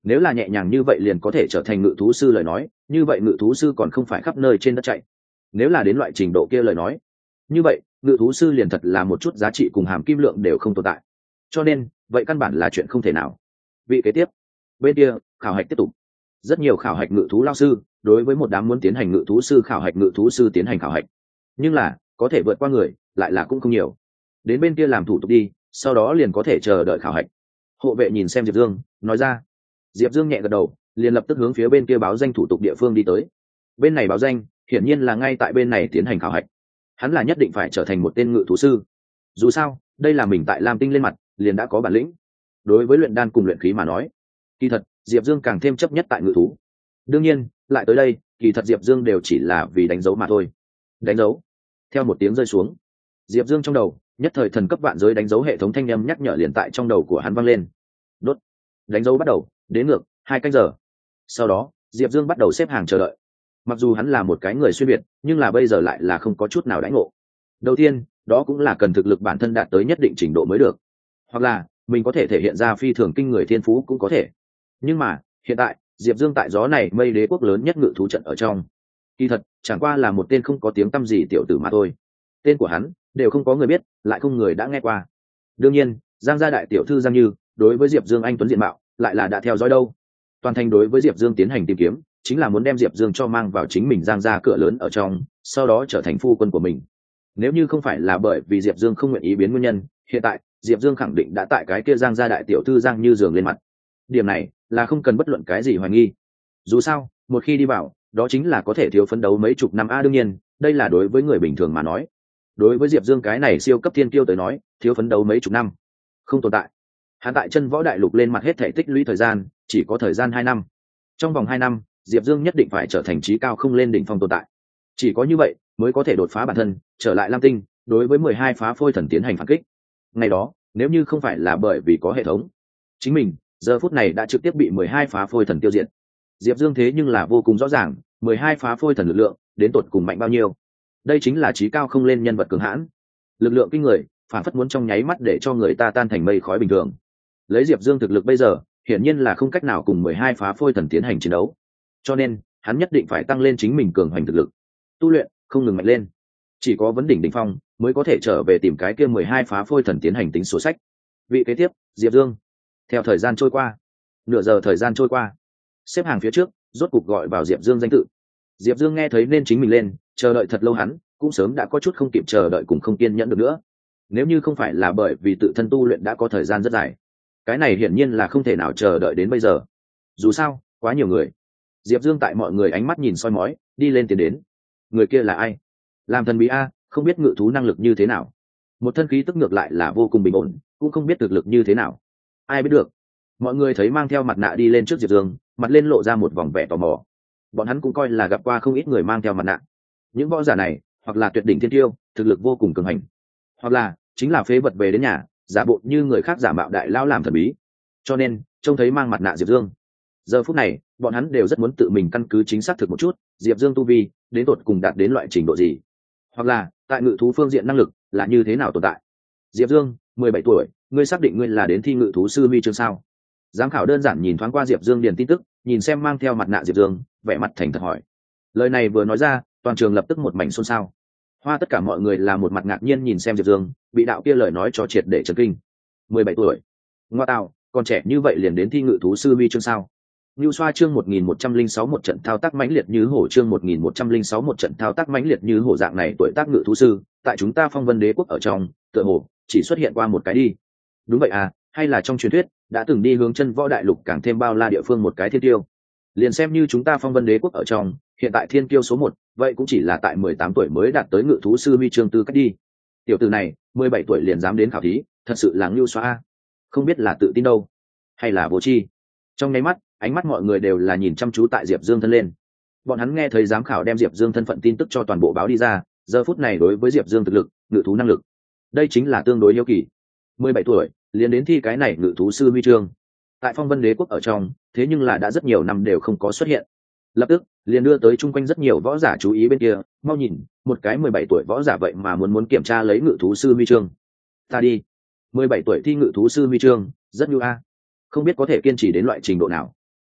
Speaker 1: Nếu là nhẹ nhàng như vậy liền có thể trở thành ngự thú sư lời nói, như vậy ngự thú sư còn không phải khắp nơi trên đất chạy. Nếu là đến loại trình độ kia lời nói, như vậy ngự thú sư liền thật là một chút giá trị cùng hàm kim lượng đều không tồn tại. Cho nên vậy căn bản là chuyện không thể nào. Vị kế tiếp, bên kia khảo hạch tiếp tục. Rất nhiều khảo hạch ngự thú lao sư đối với một đám muốn tiến hành ngự thú sư khảo hạch ngự thú sư tiến hành khảo hạch, nhưng là có thể vượt qua người lại là cũng không nhiều. Đến bên kia làm thủ tục đi, sau đó liền có thể chờ đợi khảo hạch. Hộ vệ nhìn xem Diệp Dương nói ra. Diệp Dương nhẹ gật đầu, liền lập tức hướng phía bên kia báo danh thủ tục địa phương đi tới. Bên này báo danh hiển nhiên là ngay tại bên này tiến hành khảo hạch. Hắn là nhất định phải trở thành một tên ngự thú sư. Dù sao đây là mình tại Lam Tinh lên mặt liền đã có bản lĩnh. Đối với luyện đan cùng luyện khí mà nói, kỳ thật Diệp Dương càng thêm chấp nhất tại ngự thú. Đương nhiên lại tới đây, kỳ thật Diệp Dương đều chỉ là vì đánh dấu mà thôi. Đánh dấu. Theo một tiếng rơi xuống, Diệp Dương trong đầu nhất thời thần cấp vạn giới đánh dấu hệ thống thanh âm nhắc nhở liền tại trong đầu của hắn vang lên. Đốt. Đánh dấu bắt đầu, đến ngược 2 canh giờ. Sau đó Diệp Dương bắt đầu xếp hàng chờ đợi. Mặc dù hắn là một cái người xuyên việt, nhưng là bây giờ lại là không có chút nào đãi ngộ. Đầu tiên đó cũng là cần thực lực bản thân đạt tới nhất định trình độ mới được, hoặc là mình có thể thể hiện ra phi thường kinh người thiên phú cũng có thể. Nhưng mà hiện tại Diệp Dương tại gió này mây đế quốc lớn nhất ngự thú trận ở trong, kỳ thật chẳng qua là một tên không có tiếng tăm gì tiểu tử mà thôi. Tên của hắn đều không có người biết, lại không người đã nghe qua. Đương nhiên Giang gia đại tiểu thư Giang Như đối với Diệp Dương anh tuấn diện mạo lại là đã theo dõi đâu. Toàn thành đối với Diệp Dương tiến hành tìm kiếm, chính là muốn đem Diệp Dương cho mang vào chính mình Giang gia cửa lớn ở trong, sau đó trở thành phu quân của mình. Nếu như không phải là bởi vì Diệp Dương không nguyện ý biến nguyên nhân, hiện tại Diệp Dương khẳng định đã tại cái kia Giang gia đại tiểu thư Giang Như giường lên mặt. Điểm này là không cần bất luận cái gì hoài nghi. Dù sao một khi đi vào, đó chính là có thể thiếu phấn đấu mấy chục năm đương nhiên đây là đối với người bình thường mà nói. Đối với Diệp Dương cái này siêu cấp thiên kiêu tới nói, thiếu phấn đấu mấy chục năm không tồn tại. Hắn tại chân võ đại lục lên mặt hết thể tích lũy thời gian chỉ có thời gian 2 năm. Trong vòng 2 năm Diệp Dương nhất định phải trở thành trí cao không lên đỉnh phong tồn tại. Chỉ có như vậy mới có thể đột phá bản thân, trở lại Lam Tinh, đối với 12 phá phôi thần tiến hành phản kích. Ngày đó nếu như không phải là bởi vì có hệ thống, chính mình giờ phút này đã trực tiếp bị 12 phá phôi thần tiêu diệt. Diệp Dương thế nhưng là vô cùng rõ ràng 12 phá phôi thần lực lượng đến tột cùng mạnh bao nhiêu. Đây chính là trí cao không lên nhân vật cường hãn, lực lượng kinh người, phản phất muốn trong nháy mắt để cho người ta tan thành mây khói bình thường. Lấy Diệp Dương thực lực bây giờ hiển nhiên là không cách nào cùng 12 phá phôi thần tiến hành chiến đấu, cho nên hắn nhất định phải tăng lên chính mình cường hoành thực lực, tu luyện không ngừng mạnh lên. Chỉ có vấn đỉnh đỉnh phong mới có thể trở về tìm cái kia 12 phá phôi thần tiến hành tính sổ sách. Vị kế tiếp Diệp Dương. Theo thời gian trôi qua, nửa giờ thời gian trôi qua, xếp hàng phía trước rốt cục gọi vào Diệp Dương danh tự. Diệp Dương nghe thấy nên chính mình lên, chờ đợi thật lâu hắn cũng sớm đã có chút không kịp chờ đợi cùng không kiên nhẫn được nữa. Nếu như không phải là bởi vì tự thân tu luyện đã có thời gian rất dài, cái này hiển nhiên là không thể nào chờ đợi đến bây giờ. Dù sao quá nhiều người. Diệp Dương tại mọi người ánh mắt nhìn soi mói đi lên tiến đến. Người kia là ai? Làm thần bí không biết ngự thú năng lực như thế nào, một thân khí tức ngược lại là vô cùng bình ổn, cũng không biết thực lực như thế nào. Ai biết được. Mọi người thấy mang theo mặt nạ đi lên trước Diệp Dương, mặt lên lộ ra một vòng vẻ tò mò. Bọn hắn cũng coi là gặp qua không ít người mang theo mặt nạ. Những võ giả này hoặc là tuyệt đỉnh thiên tiêu, thực lực vô cùng cường hành, hoặc là chính là phế vật về đến nhà giả bộ như người khác giả mạo đại lao làm thần bí. Cho nên trông thấy mang mặt nạ Diệp Dương, giờ phút này bọn hắn đều rất muốn tự mình căn cứ chính xác thực một chút Diệp Dương tu vi đến tột cùng đạt đến loại trình độ gì, hoặc là tại ngự thú phương diện năng lực là như thế nào tồn tại. Diệp Dương 17 tuổi, ngươi xác định ngươi là đến thi ngự thú sư huy chương sao? Giám khảo đơn giản nhìn thoáng qua Diệp Dương điền tin tức, nhìn xem mang theo mặt nạ Diệp Dương, vẻ mặt thành thật hỏi. Lời này vừa nói ra, toàn trường lập tức một mảnh xôn xao. Hoa tất cả mọi người là một mặt ngạc nhiên nhìn xem Diệp Dương, bị đạo kia lời nói cho triệt để chấn kinh. 17 tuổi, ngoa tạo, còn trẻ như vậy liền đến thi ngự thú sư huy chương sao? Nưu xoa chương 1106 một trận thao tác mãnh liệt như hổ chương 1106 một trận thao tác mãnh liệt như hổ dạng này tuổi tác ngự thú sư, tại chúng ta Phong Vân Đế quốc ở trong, tựa hồ chỉ xuất hiện qua một cái đi. Đúng vậy hay là trong truyền thuyết đã từng đi hướng chân võ đại lục càng thêm bao la địa phương một cái thiên tiêu. Liền xem như chúng ta Phong Vân Đế quốc ở trong, hiện tại thiên tiêu số 1, vậy cũng chỉ là tại 18 tuổi mới đạt tới ngự thú sư huy chương tư cách đi. Tiểu tử này 17 tuổi liền dám đến khảo thí, thật sự là Nưu xoa. Không biết là tự tin đâu, hay là vô tri. Trong nháy mắt ánh mắt mọi người đều là nhìn chăm chú tại Diệp Dương thân lên. Bọn hắn nghe thấy giám khảo đem Diệp Dương thân phận tin tức cho toàn bộ báo đi ra, giờ phút này đối với Diệp Dương thực lực, ngự thú năng lực, đây chính là tương đối hiếu kỳ. 17 tuổi liền đến thi cái này ngự thú sư huy chương, tại Phong Vân Đế quốc ở trong, thế nhưng là đã rất nhiều năm đều không có xuất hiện. Lập tức liền đưa tới chung quanh rất nhiều võ giả chú ý bên kia, mau nhìn, một cái 17 tuổi võ giả vậy mà muốn kiểm tra lấy ngự thú sư huy chương. Ta đi, 17 tuổi thi ngự thú sư huy chương, rất nhu không biết có thể kiên trì đến loại trình độ nào.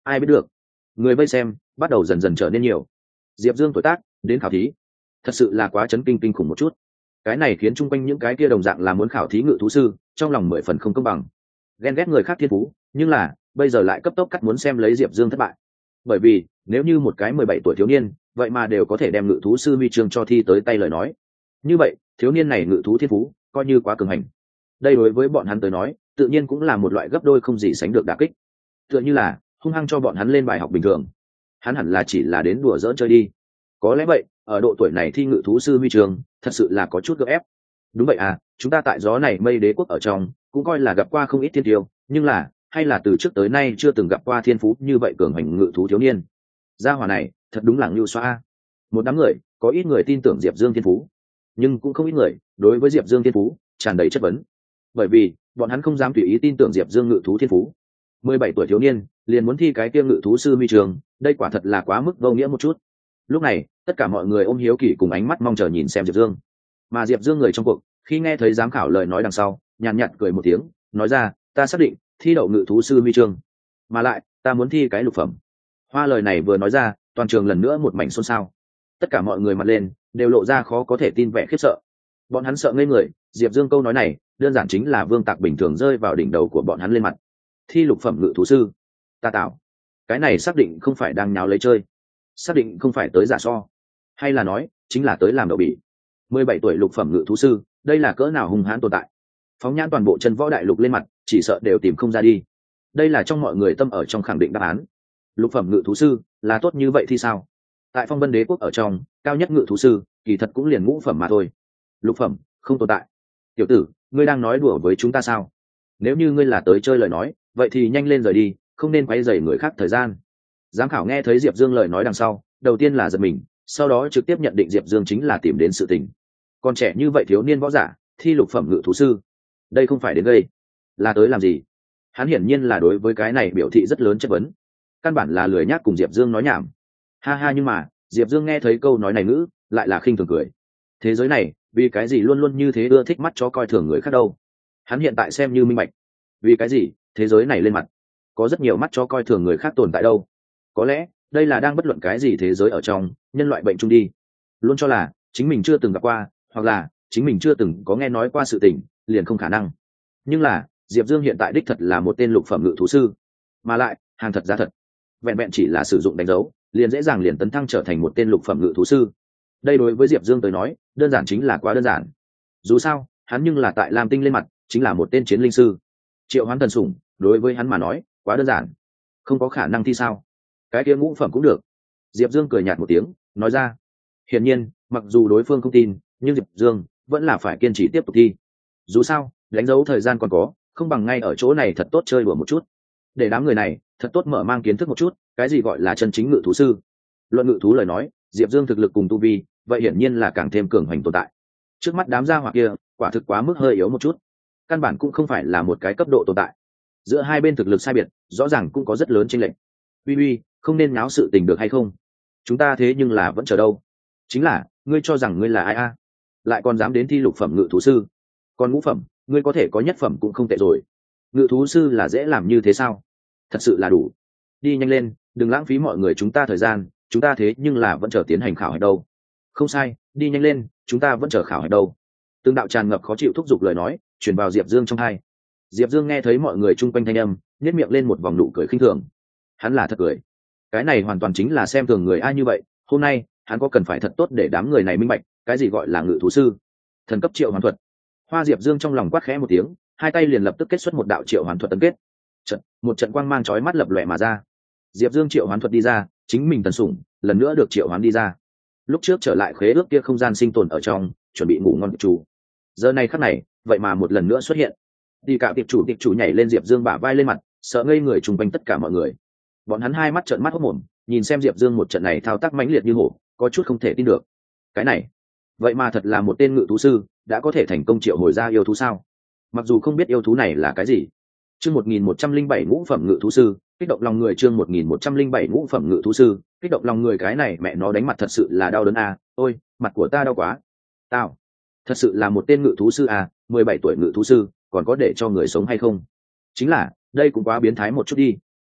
Speaker 1: ai biết được. Người vây xem bắt đầu dần dần trở nên nhiều. Diệp Dương tuổi tác đến khảo thí, thật sự là quá chấn kinh khủng một chút. Cái này khiến chung quanh những cái kia đồng dạng là muốn khảo thí ngự thú sư, trong lòng 10 phần không công bằng. Ghen ghét người khác thiên phú, nhưng là bây giờ lại cấp tốc cắt muốn xem lấy Diệp Dương thất bại. Bởi vì nếu như một cái 17 tuổi thiếu niên vậy mà đều có thể đem ngự thú sư huy chương cho thi tới tay lời nói, như vậy thiếu niên này ngự thú thiên phú coi như quá cường hành. Đây đối với bọn hắn tới nói tự nhiên cũng là một loại gấp đôi không gì sánh được đả kích, tựa như là hung hăng cho bọn hắn lên bài học bình thường. Hắn hẳn là chỉ là đến đùa giỡn chơi đi. Có lẽ vậy, ở độ tuổi này thi ngự thú sư huy chương thật sự là có chút gượng ép. Đúng vậy à, chúng ta tại gió này mây đế quốc ở trong cũng coi là gặp qua không ít thiên tiêu, nhưng là hay là từ trước tới nay chưa từng gặp qua thiên phú như vậy cường hành ngự thú thiếu niên. Gia hỏa này thật đúng là ngưu xoa. Một đám người, có ít người tin tưởng Diệp Dương thiên phú, nhưng cũng không ít người đối với Diệp Dương thiên phú tràn đầy chất vấn, bởi vì bọn hắn không dám tùy ý tin tưởng Diệp Dương ngự thú thiên phú. 17 tuổi thiếu niên liền muốn thi cái kia ngự thú sư huy chương, đây quả thật là quá mức vô nghĩa một chút. Lúc này tất cả mọi người ôm hiếu kỳ cùng ánh mắt mong chờ nhìn xem Diệp Dương, mà Diệp Dương người trong cuộc khi nghe thấy giám khảo lời nói đằng sau nhàn nhạt cười một tiếng, nói ra ta xác định thi đậu ngự thú sư huy chương, mà lại ta muốn thi cái lục phẩm. Hoa lời này vừa nói ra, toàn trường lần nữa một mảnh xôn xao. Tất cả mọi người mặt lên đều lộ ra khó có thể tin vẻ khiếp sợ. Bọn hắn sợ ngây người, Diệp Dương câu nói này đơn giản chính là vương tạc bình thường rơi vào đỉnh đầu của bọn hắn lên mặt. Thi lục phẩm ngự thú sư, ta tạo cái này xác định không phải đang nháo lấy chơi, xác định không phải tới giả so, hay là nói chính là tới làm đậu bỉ. 17 tuổi lục phẩm ngự thú sư, đây là cỡ nào hung hãn tồn tại. Phóng nhãn toàn bộ chân võ đại lục lên mặt, chỉ sợ đều tìm không ra đi. Đây là trong mọi người tâm ở trong khẳng định đáp án. Lục phẩm ngự thú sư là tốt như vậy thì sao? Tại Phong Vân Đế quốc ở trong, cao nhất ngự thú sư kỳ thật cũng liền ngũ phẩm mà thôi. Lục phẩm không tồn tại. Tiểu tử, ngươi đang nói đùa với chúng ta sao? Nếu như ngươi là tới chơi lời nói, vậy thì nhanh lên rời đi, không nên quấy rầy người khác thời gian. Giám khảo nghe thấy Diệp Dương lời nói đằng sau, đầu tiên là giật mình, sau đó trực tiếp nhận định Diệp Dương chính là tìm đến sự tình. Còn trẻ như vậy thiếu niên võ giả, thi lục phẩm ngự thú sư, đây không phải đến gây, là tới làm gì? Hắn hiển nhiên là đối với cái này biểu thị rất lớn chất vấn, căn bản là lười nhác cùng Diệp Dương nói nhảm. Ha ha, nhưng mà Diệp Dương nghe thấy câu nói này ngữ lại là khinh thường cười. Thế giới này vì cái gì luôn luôn như thế ưa thích mắt chó coi thường người khác đâu? Hắn hiện tại xem như minh bạch, vì cái gì thế giới này lên mặt có rất nhiều mắt chó coi thường người khác tồn tại đâu. Có lẽ đây là đang bất luận cái gì thế giới ở trong nhân loại bệnh chung đi, luôn cho là chính mình chưa từng gặp qua, hoặc là chính mình chưa từng có nghe nói qua sự tình liền không khả năng. Nhưng là Diệp Dương hiện tại đích thật là một tên lục phẩm ngự thú sư, mà lại hàng thật giá thật, vẹn vẹn chỉ là sử dụng đánh dấu liền dễ dàng liền tấn thăng trở thành một tên lục phẩm ngự thú sư. Đây đối với Diệp Dương tới nói đơn giản chính là quá đơn giản. Dù sao hắn nhưng là tại Lam Tinh lên mặt chính là một tên chiến linh sư, triệu hoán thần sủng đối với hắn mà nói quá đơn giản. Không có khả năng thi sao? Cái kia ngũ phẩm cũng được. Diệp Dương cười nhạt một tiếng nói ra. Hiển nhiên mặc dù đối phương không tin, nhưng Diệp Dương vẫn là phải kiên trì tiếp tục thi. Dù sao đánh dấu thời gian còn có, không bằng ngay ở chỗ này thật tốt chơi đùa một chút, để đám người này thật tốt mở mang kiến thức một chút cái gì gọi là chân chính ngự thú sư. Luận ngự thú lời nói, Diệp Dương thực lực cùng tu vi vậy hiển nhiên là càng thêm cường hoành tồn tại. Trước mắt đám gia hỏa kia quả thực quá mức hơi yếu một chút, căn bản cũng không phải là một cái cấp độ tồn tại. Giữa hai bên thực lực sai biệt rõ ràng cũng có rất lớn chênh lệch. Uy, không nên náo sự tình được hay không? Chúng ta thế nhưng là vẫn chờ đâu. Chính là ngươi cho rằng ngươi là ai a? Lại còn dám đến thi lục phẩm ngự thú sư? Còn ngũ phẩm ngươi có thể có nhất phẩm cũng không tệ rồi. Ngự thú sư là dễ làm như thế sao? Thật sự là đủ. Đi nhanh lên, đừng lãng phí mọi người chúng ta thời gian, chúng ta thế nhưng là vẫn chờ tiến hành khảo hạch đâu. Không sai, đi nhanh lên, chúng ta vẫn chờ khảo hạch đâu. Từng đạo tràn ngập khó chịu thúc giục lời nói truyền vào Diệp Dương trong tai. Diệp Dương nghe thấy mọi người chung quanh thanh âm, nhếch miệng lên một vòng nụ cười khinh thường. Hắn là thật cười. Cái này hoàn toàn chính là xem thường người ai như vậy. Hôm nay hắn có cần phải thật tốt để đám người này minh bạch cái gì gọi là ngự thú sư, thần cấp triệu hoán thuật. Hoa Diệp Dương trong lòng quát khẽ một tiếng, hai tay liền lập tức kết xuất một đạo triệu hoán thuật tấn kết. Một trận quang mang chói mắt lập lòe mà ra. Diệp Dương triệu hoán thuật đi ra, chính mình thần sủng lần nữa được triệu hoán đi ra. Lúc trước trở lại khế ước kia không gian sinh tồn ở trong, chuẩn bị ngủ ngon chủ. Giờ này khắc này, vậy mà một lần nữa xuất hiện. Đi cả tiệp chủ nhảy lên Diệp Dương bả vai lên mặt, sợ ngây người trùng quanh tất cả mọi người. Bọn hắn hai mắt trợn mắt hốt mồm, nhìn xem Diệp Dương một trận này thao tác mãnh liệt như hổ, có chút không thể tin được. Cái này, vậy mà thật là một tên ngự thú sư, đã có thể thành công triệu hồi ra yêu thú sao? Mặc dù không biết yêu thú này là cái gì. Chương 1107 ngũ phẩm ngự thú sư, kích động lòng người. Chương 1107 ngũ phẩm ngự thú sư, kích động lòng người. Cái này mẹ nó đánh mặt thật sự là đau đớn à, ôi, mặt của ta đau quá. Tao, thật sự là một tên ngự thú sư à, 17 tuổi ngự thú sư, còn có để cho người sống hay không? Chính là, đây cũng quá biến thái một chút đi.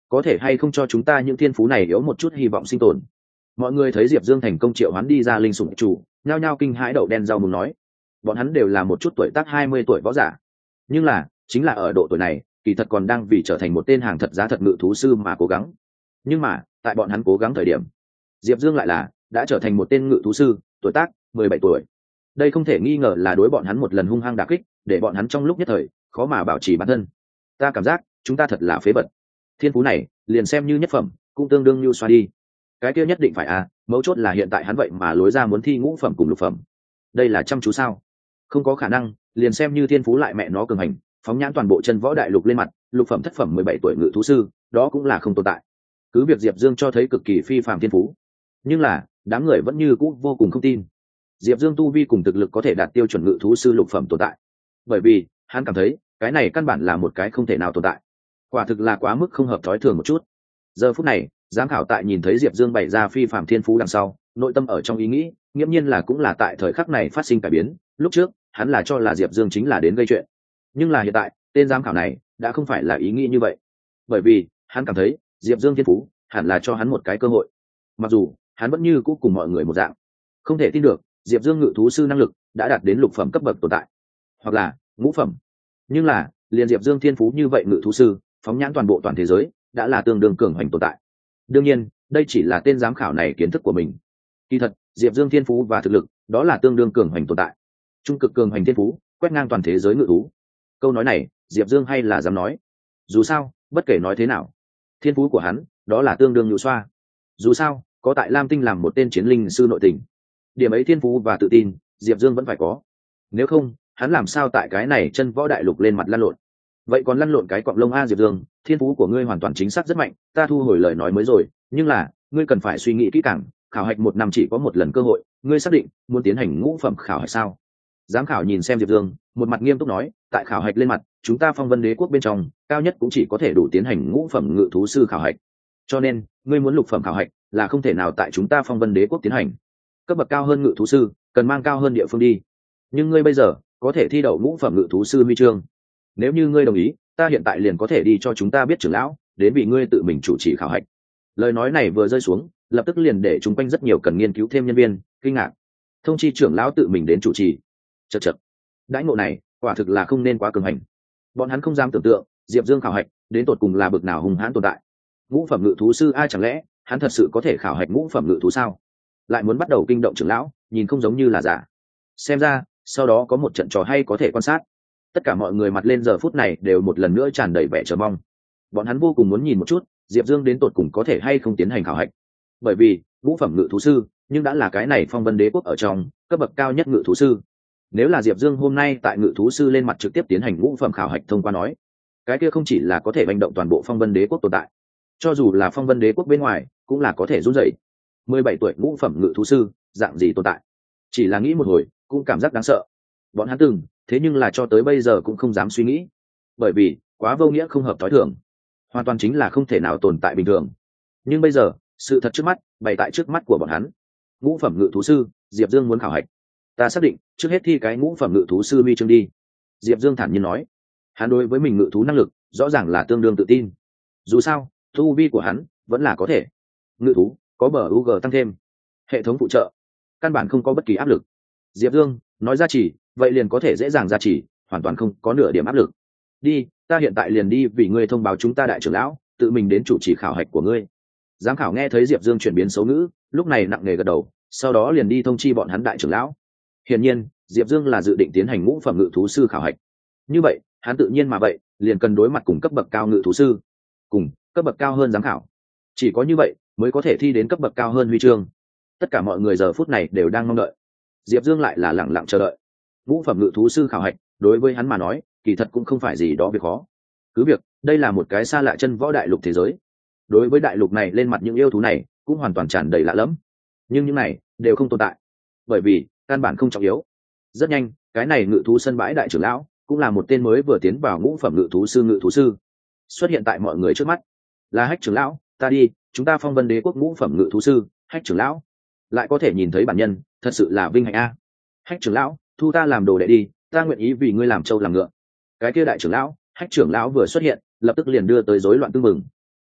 Speaker 1: có thể hay không cho chúng ta những thiên phú này yếu một chút hy vọng sinh tồn. Mọi người thấy Diệp Dương thành công triệu hoán đi ra linh sủng chủ, nhao nhao kinh hãi đậu đen rau muống nói. Bọn hắn đều là một chút tuổi tác 20 tuổi võ giả, nhưng là chính là ở độ tuổi này kỳ thật còn đang vì trở thành một tên hàng thật giá thật ngự thú sư mà cố gắng. Nhưng mà tại bọn hắn cố gắng thời điểm, Diệp Dương lại là đã trở thành một tên ngự thú sư, tuổi tác 17 tuổi. Đây không thể nghi ngờ là đối bọn hắn một lần hung hăng đả kích, để bọn hắn trong lúc nhất thời khó mà bảo trì bản thân. Ta cảm giác chúng ta thật là phế vật. Thiên phú này liền xem như nhất phẩm cũng tương đương như xoa đi. Cái kia nhất định phải mấu chốt là hiện tại hắn vậy mà lối ra muốn thi ngũ phẩm cùng lục phẩm. Đây là chăm chú sao? Không có khả năng, liền xem như thiên phú lại mẹ nó cường hành, phóng nhãn toàn bộ chân võ đại lục lên mặt, lục phẩm thất phẩm 17 tuổi ngự thú sư, đó cũng là không tồn tại. Cứ việc Diệp Dương cho thấy cực kỳ phi phàm thiên phú, nhưng là đám người vẫn như cũ vô cùng không tin Diệp Dương tu vi cùng thực lực có thể đạt tiêu chuẩn ngự thú sư lục phẩm tồn tại, bởi vì hắn cảm thấy cái này căn bản là một cái không thể nào tồn tại, quả thực là quá mức không hợp thói thường một chút. Giờ phút này giám khảo tại nhìn thấy Diệp Dương bày ra phi phàm thiên phú đằng sau, nội tâm ở trong ý nghĩ nghiễm nhiên là cũng là tại thời khắc này phát sinh cải biến. Lúc trước hắn là cho là Diệp Dương chính là đến gây chuyện, nhưng là hiện tại tên giám khảo này đã không phải là ý nghĩ như vậy, bởi vì hắn cảm thấy Diệp Dương thiên phú hẳn là cho hắn một cái cơ hội. Mặc dù hắn vẫn như cũ cùng mọi người một dạng không thể tin được Diệp Dương ngự thú sư năng lực đã đạt đến lục phẩm cấp bậc tồn tại, hoặc là ngũ phẩm, nhưng là liền Diệp Dương thiên phú như vậy ngự thú sư phóng nhãn toàn bộ toàn thế giới đã là tương đương cường hoành tồn tại. Đương nhiên đây chỉ là tên giám khảo này kiến thức của mình, kỳ thật Diệp Dương thiên phú và thực lực đó là tương đương cường hoành tồn tại, trung cực cường hoành thiên phú quét ngang toàn thế giới ngự thú. Câu nói này Diệp Dương hay là dám nói. Dù sao bất kể nói thế nào, thiên phú của hắn đó là tương đương nhũ xoa. Dù sao có tại Lam Tinh làm một tên chiến linh sư nội tình, điểm ấy thiên phú và tự tin Diệp Dương vẫn phải có, nếu không hắn làm sao tại cái này chân võ đại lục lên mặt lăn lộn. Vậy còn lăn lộn cái cọng lông Diệp Dương, thiên phú của ngươi hoàn toàn chính xác rất mạnh, ta thu hồi lời nói mới rồi, nhưng là ngươi cần phải suy nghĩ kỹ càng, khảo hạch một năm chỉ có một lần cơ hội, ngươi xác định muốn tiến hành ngũ phẩm khảo hạch sao? Giám khảo nhìn xem Diệp Dương, một mặt nghiêm túc nói, tại khảo hạch lên mặt, chúng ta Phong Vân Đế quốc bên trong cao nhất cũng chỉ có thể đủ tiến hành ngũ phẩm ngự thú sư khảo hạch, cho nên ngươi muốn lục phẩm khảo hạch là không thể nào tại chúng ta Phong Vân Đế quốc tiến hành. Cấp bậc cao hơn ngự thú sư cần mang cao hơn địa phương đi, nhưng ngươi bây giờ có thể thi đậu ngũ phẩm ngự thú sư huy chương. Nếu như ngươi đồng ý, ta hiện tại liền có thể đi cho chúng ta biết trưởng lão đến vì ngươi tự mình chủ trì khảo hạch. Lời nói này vừa rơi xuống, lập tức liền để chúng quanh rất nhiều cần nghiên cứu thêm nhân viên kinh ngạc. Thông chi trưởng lão tự mình đến chủ trì. Chậc chậc, đãi ngộ này quả thực là không nên quá cường hành. Bọn hắn không dám tưởng tượng Diệp Dương khảo hạch đến tột cùng là bậc nào hùng hãn tồn tại. Ngũ phẩm ngự thú sư ai chẳng lẽ hắn thật sự có thể khảo hạch ngũ phẩm ngự thú sao? Lại muốn bắt đầu kinh động trưởng lão, nhìn không giống như là giả. Xem ra sau đó có một trận trò hay có thể quan sát. Tất cả mọi người mặt lên giờ phút này đều một lần nữa tràn đầy vẻ chờ mong. Bọn hắn vô cùng muốn nhìn một chút Diệp Dương đến tột cùng có thể hay không tiến hành khảo hạch, bởi vì ngũ phẩm ngự thú sư nhưng đã là cái này Phong Vân Đế quốc ở trong cấp bậc cao nhất ngự thú sư. Nếu là Diệp Dương hôm nay tại ngự thú sư lên mặt trực tiếp tiến hành ngũ phẩm khảo hạch thông qua nói, cái kia không chỉ là có thể hành động toàn bộ Phong Vân Đế quốc tồn tại, cho dù là Phong Vân Đế quốc bên ngoài cũng là có thể run rẩy. 17 tuổi ngũ phẩm ngự thú sư dạng gì tồn tại, chỉ là nghĩ một hồi cũng cảm giác đáng sợ. Bọn hắn từng thế nhưng là cho tới bây giờ cũng không dám suy nghĩ, bởi vì quá vô nghĩa không hợp thói thường, hoàn toàn chính là không thể nào tồn tại bình thường. Nhưng bây giờ sự thật trước mắt bày tại trước mắt của bọn hắn. Ngũ phẩm ngự thú sư Diệp Dương muốn khảo hạch, ta xác định trước hết thi cái ngũ phẩm ngự thú sư huy chương đi. Diệp Dương thản nhiên nói. Hắn đối với mình ngự thú năng lực rõ ràng là tương đương tự tin, dù sao tu vi của hắn vẫn là có thể. Ngự thú có bờ UG tăng thêm, hệ thống phụ trợ, căn bản không có bất kỳ áp lực. Diệp Dương nói ra chỉ vậy liền có thể dễ dàng ra chỉ, hoàn toàn không có nửa điểm áp lực. Đi, ta hiện tại liền đi vì ngươi thông báo chúng ta đại trưởng lão tự mình đến chủ trì khảo hạch của ngươi. Giám khảo nghe thấy Diệp Dương chuyển biến xấu ngữ, lúc này nặng nề gật đầu, sau đó liền đi thông chi bọn hắn đại trưởng lão. Hiển nhiên Diệp Dương là dự định tiến hành ngũ phẩm ngự thú sư khảo hạch, như vậy hắn tự nhiên mà vậy liền cần đối mặt cùng cấp bậc cao ngự thú sư, cùng cấp bậc cao hơn giám khảo. Chỉ có như vậy mới có thể thi đến cấp bậc cao hơn huy chương. Tất cả mọi người giờ phút này đều đang mong đợi, Diệp Dương lại là lẳng lặng chờ đợi. Ngũ phẩm ngự thú sư khảo hạch đối với hắn mà nói kỳ thật cũng không phải gì đó việc khó, cứ việc đây là một cái xa lạ chân võ đại lục thế giới, đối với đại lục này lên mặt những yêu thú này cũng hoàn toàn tràn đầy lạ lẫm, nhưng những này đều không tồn tại, bởi vì căn bản không trọng yếu. Rất nhanh cái này ngự thú sân bãi đại trưởng lão cũng là một tên mới vừa tiến vào ngũ phẩm ngự thú sư xuất hiện tại mọi người trước mắt. Là Hách trưởng lão, ta đi, chúng ta Phong Vân Đế quốc ngũ phẩm ngự thú sư Hách trưởng lão lại có thể nhìn thấy bản nhân, thật sự là vinh hạnh a. Hách trưởng lão, thu ta làm đồ đệ đi, ta nguyện ý vì ngươi làm trâu làm ngựa. Cái kia đại trưởng lão Hách trưởng lão vừa xuất hiện lập tức liền đưa tới rối loạn tương mừng.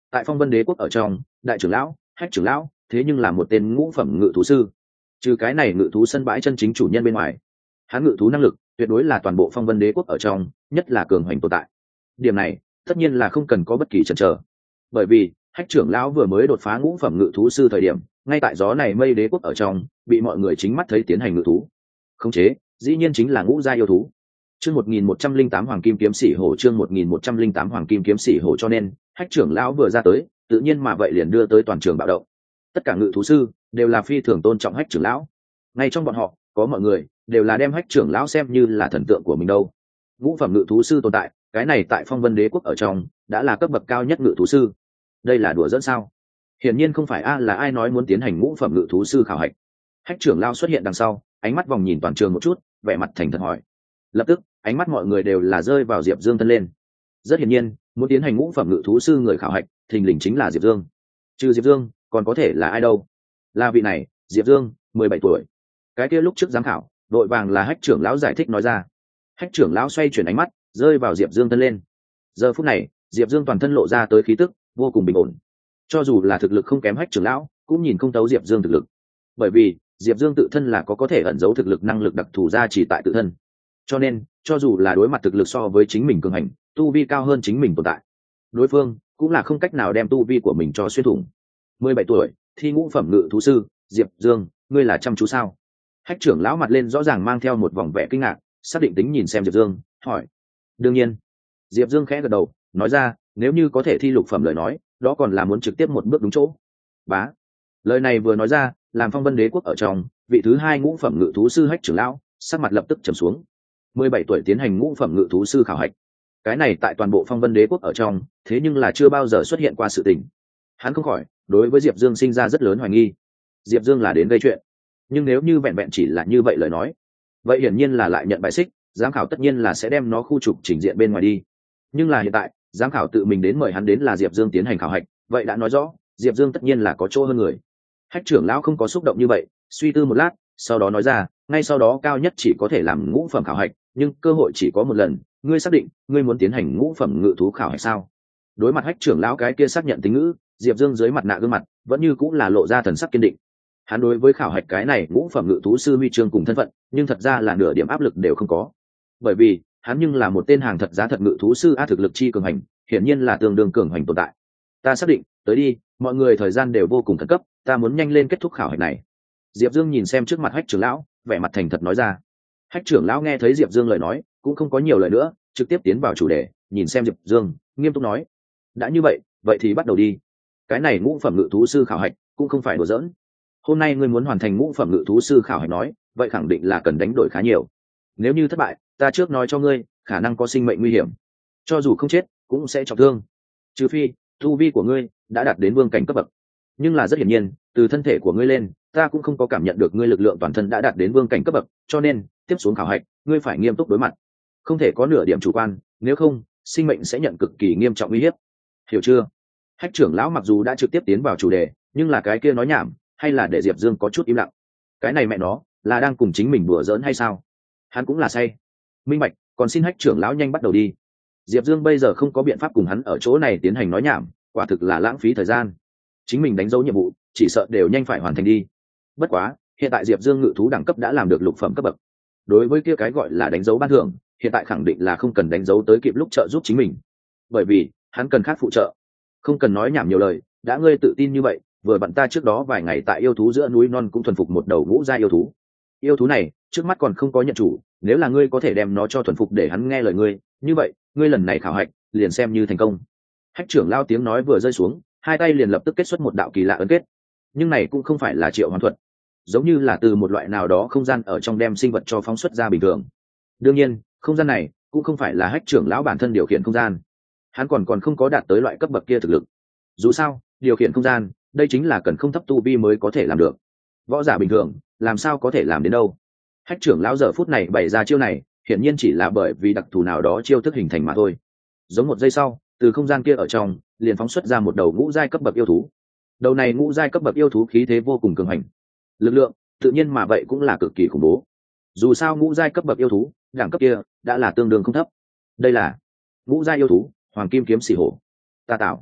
Speaker 1: tại Phong Vân Đế quốc ở trong, đại trưởng lão, hách trưởng lão, thế nhưng là một tên ngũ phẩm ngự thú sư. Trừ cái này ngự thú sân bãi chân chính chủ nhân bên ngoài, hắn ngự thú năng lực tuyệt đối là toàn bộ Phong Vân Đế quốc ở trong nhất là cường hoành tồn tại. Điểm này tất nhiên là không cần có bất kỳ chần chờ, bởi vì hách trưởng lão vừa mới đột phá ngũ phẩm ngự thú sư thời điểm, ngay tại gió này mây đế quốc ở trong bị mọi người chính mắt thấy tiến hành ngự thú khống chế, dĩ nhiên chính là ngũ gia yêu thú. Chương 1108 Hoàng Kim Kiếm Sĩ Hổ, chương 1108 Hoàng Kim Kiếm Sĩ Hổ, cho nên hách trưởng lão vừa ra tới, tự nhiên mà vậy liền đưa tới toàn trường bạo động. Tất cả ngự thú sư đều là phi thường tôn trọng hách trưởng lão, ngay trong bọn họ có mọi người đều là đem hách trưởng lão xem như là thần tượng của mình đâu. Ngũ phẩm ngự thú sư tồn tại, cái này tại Phong Vân Đế quốc ở trong đã là cấp bậc cao nhất ngự thú sư. Đây là đùa dẫn sao? Hiển nhiên không phải là ai nói muốn tiến hành ngũ phẩm ngự thú sư khảo hạch. Hách trưởng lão xuất hiện đằng sau, ánh mắt vòng nhìn toàn trường một chút, vẻ mặt thành thật hỏi. Lập tức ánh mắt mọi người đều là rơi vào Diệp Dương thân lên. Rất hiển nhiên, muốn tiến hành ngũ phẩm ngự thú sư người khảo hạch, thình lình chính là Diệp Dương. Trừ Diệp Dương, còn có thể là ai đâu? Là vị này, Diệp Dương, 17 tuổi. Cái kia lúc trước giám khảo, đội vàng là hách trưởng lão giải thích nói ra. Hách trưởng lão xoay chuyển ánh mắt, rơi vào Diệp Dương thân lên. Giờ phút này, Diệp Dương toàn thân lộ ra tới khí tức vô cùng bình ổn. Cho dù là thực lực không kém hách trưởng lão, cũng nhìn không thấu Diệp Dương thực lực. Bởi vì, Diệp Dương tự thân là có thể ẩn giấu thực lực năng lực đặc thù ra chỉ tại tự thân. Cho nên, cho dù là đối mặt thực lực so với chính mình cường hành, tu vi cao hơn chính mình tồn tại, đối phương cũng là không cách nào đem tu vi của mình cho xuyên thủng. 17 tuổi, thi ngũ phẩm ngự thú sư, Diệp Dương, ngươi là chăm chú sao? Hách trưởng lão mặt lên rõ ràng mang theo một vòng vẻ kinh ngạc, xác định tính nhìn xem Diệp Dương, hỏi. Đương nhiên. Diệp Dương khẽ gật đầu, nói ra, nếu như có thể thi lục phẩm lời nói, đó còn là muốn trực tiếp một bước đúng chỗ. Bá. Lời này vừa nói ra, làm Phong Vân Đế quốc ở trong, vị thứ hai ngũ phẩm ngự thú sư hách trưởng lão, sắc mặt lập tức trầm xuống. 17 tuổi tiến hành ngũ phẩm ngự thú sư khảo hạch. Cái này tại toàn bộ Phong Vân Đế quốc ở trong, thế nhưng là chưa bao giờ xuất hiện qua sự tình. Hắn không khỏi đối với Diệp Dương sinh ra rất lớn hoài nghi. Diệp Dương là đến gây chuyện, nhưng nếu như vẹn vẹn chỉ là như vậy lời nói, vậy hiển nhiên là lại nhận bài xích, giám khảo tất nhiên là sẽ đem nó khu trục trình diện bên ngoài đi. Nhưng là hiện tại, giám khảo tự mình đến mời hắn đến là Diệp Dương tiến hành khảo hạch, vậy đã nói rõ, Diệp Dương tất nhiên là có chỗ hơn người. Hách trưởng lão không có xúc động như vậy, suy tư một lát, sau đó nói ra, ngay sau đó cao nhất chỉ có thể làm ngũ phẩm khảo hạch, nhưng cơ hội chỉ có một lần, ngươi xác định ngươi muốn tiến hành ngũ phẩm ngự thú khảo hạch sao? Đối mặt hách trưởng lão cái kia xác nhận tính ngữ, Diệp Dương dưới mặt nạ gương mặt vẫn như cũng là lộ ra thần sắc kiên định. Hắn đối với khảo hạch cái này ngũ phẩm ngự thú sư huy chương cùng thân phận, nhưng thật ra là nửa điểm áp lực đều không có. Bởi vì, hắn nhưng là một tên hàng thật giá thật ngự thú sư thực lực chi cường hành, hiển nhiên là tương đương cường hành tồn tại. Ta xác định, tới đi, mọi người thời gian đều vô cùng khẩn cấp, ta muốn nhanh lên kết thúc khảo hạch này. Diệp Dương nhìn xem trước mặt hách trưởng lão, vẻ mặt thành thật nói ra. Hách trưởng lão nghe thấy Diệp Dương lời nói, cũng không có nhiều lời nữa, trực tiếp tiến vào chủ đề, nhìn xem Diệp Dương, nghiêm túc nói: đã như vậy, vậy thì bắt đầu đi. Cái này ngũ phẩm ngự thú sư khảo hạch cũng không phải đùa giỡn. Hôm nay ngươi muốn hoàn thành ngũ phẩm ngự thú sư khảo hạch nói, vậy khẳng định là cần đánh đổi khá nhiều. Nếu như thất bại, ta trước nói cho ngươi, khả năng có sinh mệnh nguy hiểm. Cho dù không chết, cũng sẽ trọng thương. Trừ phi, tu vi của ngươi đã đạt đến vương cảnh cấp bậc. Nhưng là rất hiển nhiên, từ thân thể của ngươi lên, ta cũng không có cảm nhận được ngươi lực lượng toàn thân đã đạt đến vương cảnh cấp bậc, cho nên, tiếp xuống khảo hạch, ngươi phải nghiêm túc đối mặt. Không thể có nửa điểm chủ quan, nếu không, sinh mệnh sẽ nhận cực kỳ nghiêm trọng uy hiếp. Hiểu chưa? Hách trưởng lão mặc dù đã trực tiếp tiến vào chủ đề, nhưng là cái kia nói nhảm, hay là để Diệp Dương có chút im lặng. Cái này mẹ nó, là đang cùng chính mình đùa giỡn hay sao? Hắn cũng là say. Minh bạch, còn xin hách trưởng lão nhanh bắt đầu đi. Diệp Dương bây giờ không có biện pháp cùng hắn ở chỗ này tiến hành nói nhảm, quả thực là lãng phí thời gian. Chính mình đánh dấu nhiệm vụ, chỉ sợ đều nhanh phải hoàn thành đi. Bất quá, hiện tại Diệp Dương ngự thú đẳng cấp đã làm được lục phẩm cấp bậc. Đối với kia cái gọi là đánh dấu ban thưởng, hiện tại khẳng định là không cần đánh dấu tới kịp lúc trợ giúp chính mình. Bởi vì, hắn cần khác phụ trợ. Không cần nói nhảm nhiều lời, đã ngươi tự tin như vậy, vừa bận ta trước đó vài ngày tại yêu thú giữa núi non cũng thuần phục một đầu ngũ gia yêu thú. Yêu thú này, trước mắt còn không có nhận chủ, nếu là ngươi có thể đem nó cho thuần phục để hắn nghe lời ngươi, như vậy, ngươi lần này khảo hạch, liền xem như thành công. Hách trưởng lao tiếng nói vừa rơi xuống, hai tay liền lập tức kết xuất một đạo kỳ lạ ấn kết. Nhưng này cũng không phải là triệu hoán thuật, giống như là từ một loại nào đó không gian ở trong đem sinh vật cho phóng xuất ra bình thường. Đương nhiên, không gian này cũng không phải là hách trưởng lão bản thân điều khiển không gian, hắn còn không có đạt tới loại cấp bậc kia thực lực. Dù sao, điều khiển không gian, đây chính là cần không thấp tu vi mới có thể làm được. Võ giả bình thường, làm sao có thể làm đến đâu. Hách trưởng lão giờ phút này bày ra chiêu này, hiển nhiên chỉ là bởi vì đặc thù nào đó chiêu thức hình thành mà thôi. Giống một giây sau, từ không gian kia ở trong, liền phóng xuất ra một đầu ngũ giai cấp bậc yêu thú. Đầu này ngũ giai cấp bậc yêu thú khí thế vô cùng cường hành, lực lượng tự nhiên mà vậy cũng là cực kỳ khủng bố. Dù sao ngũ giai cấp bậc yêu thú, đẳng cấp kia đã là tương đương không thấp. Đây là ngũ giai yêu thú, Hoàng Kim Kiếm Sĩ Hổ. Ta tạo.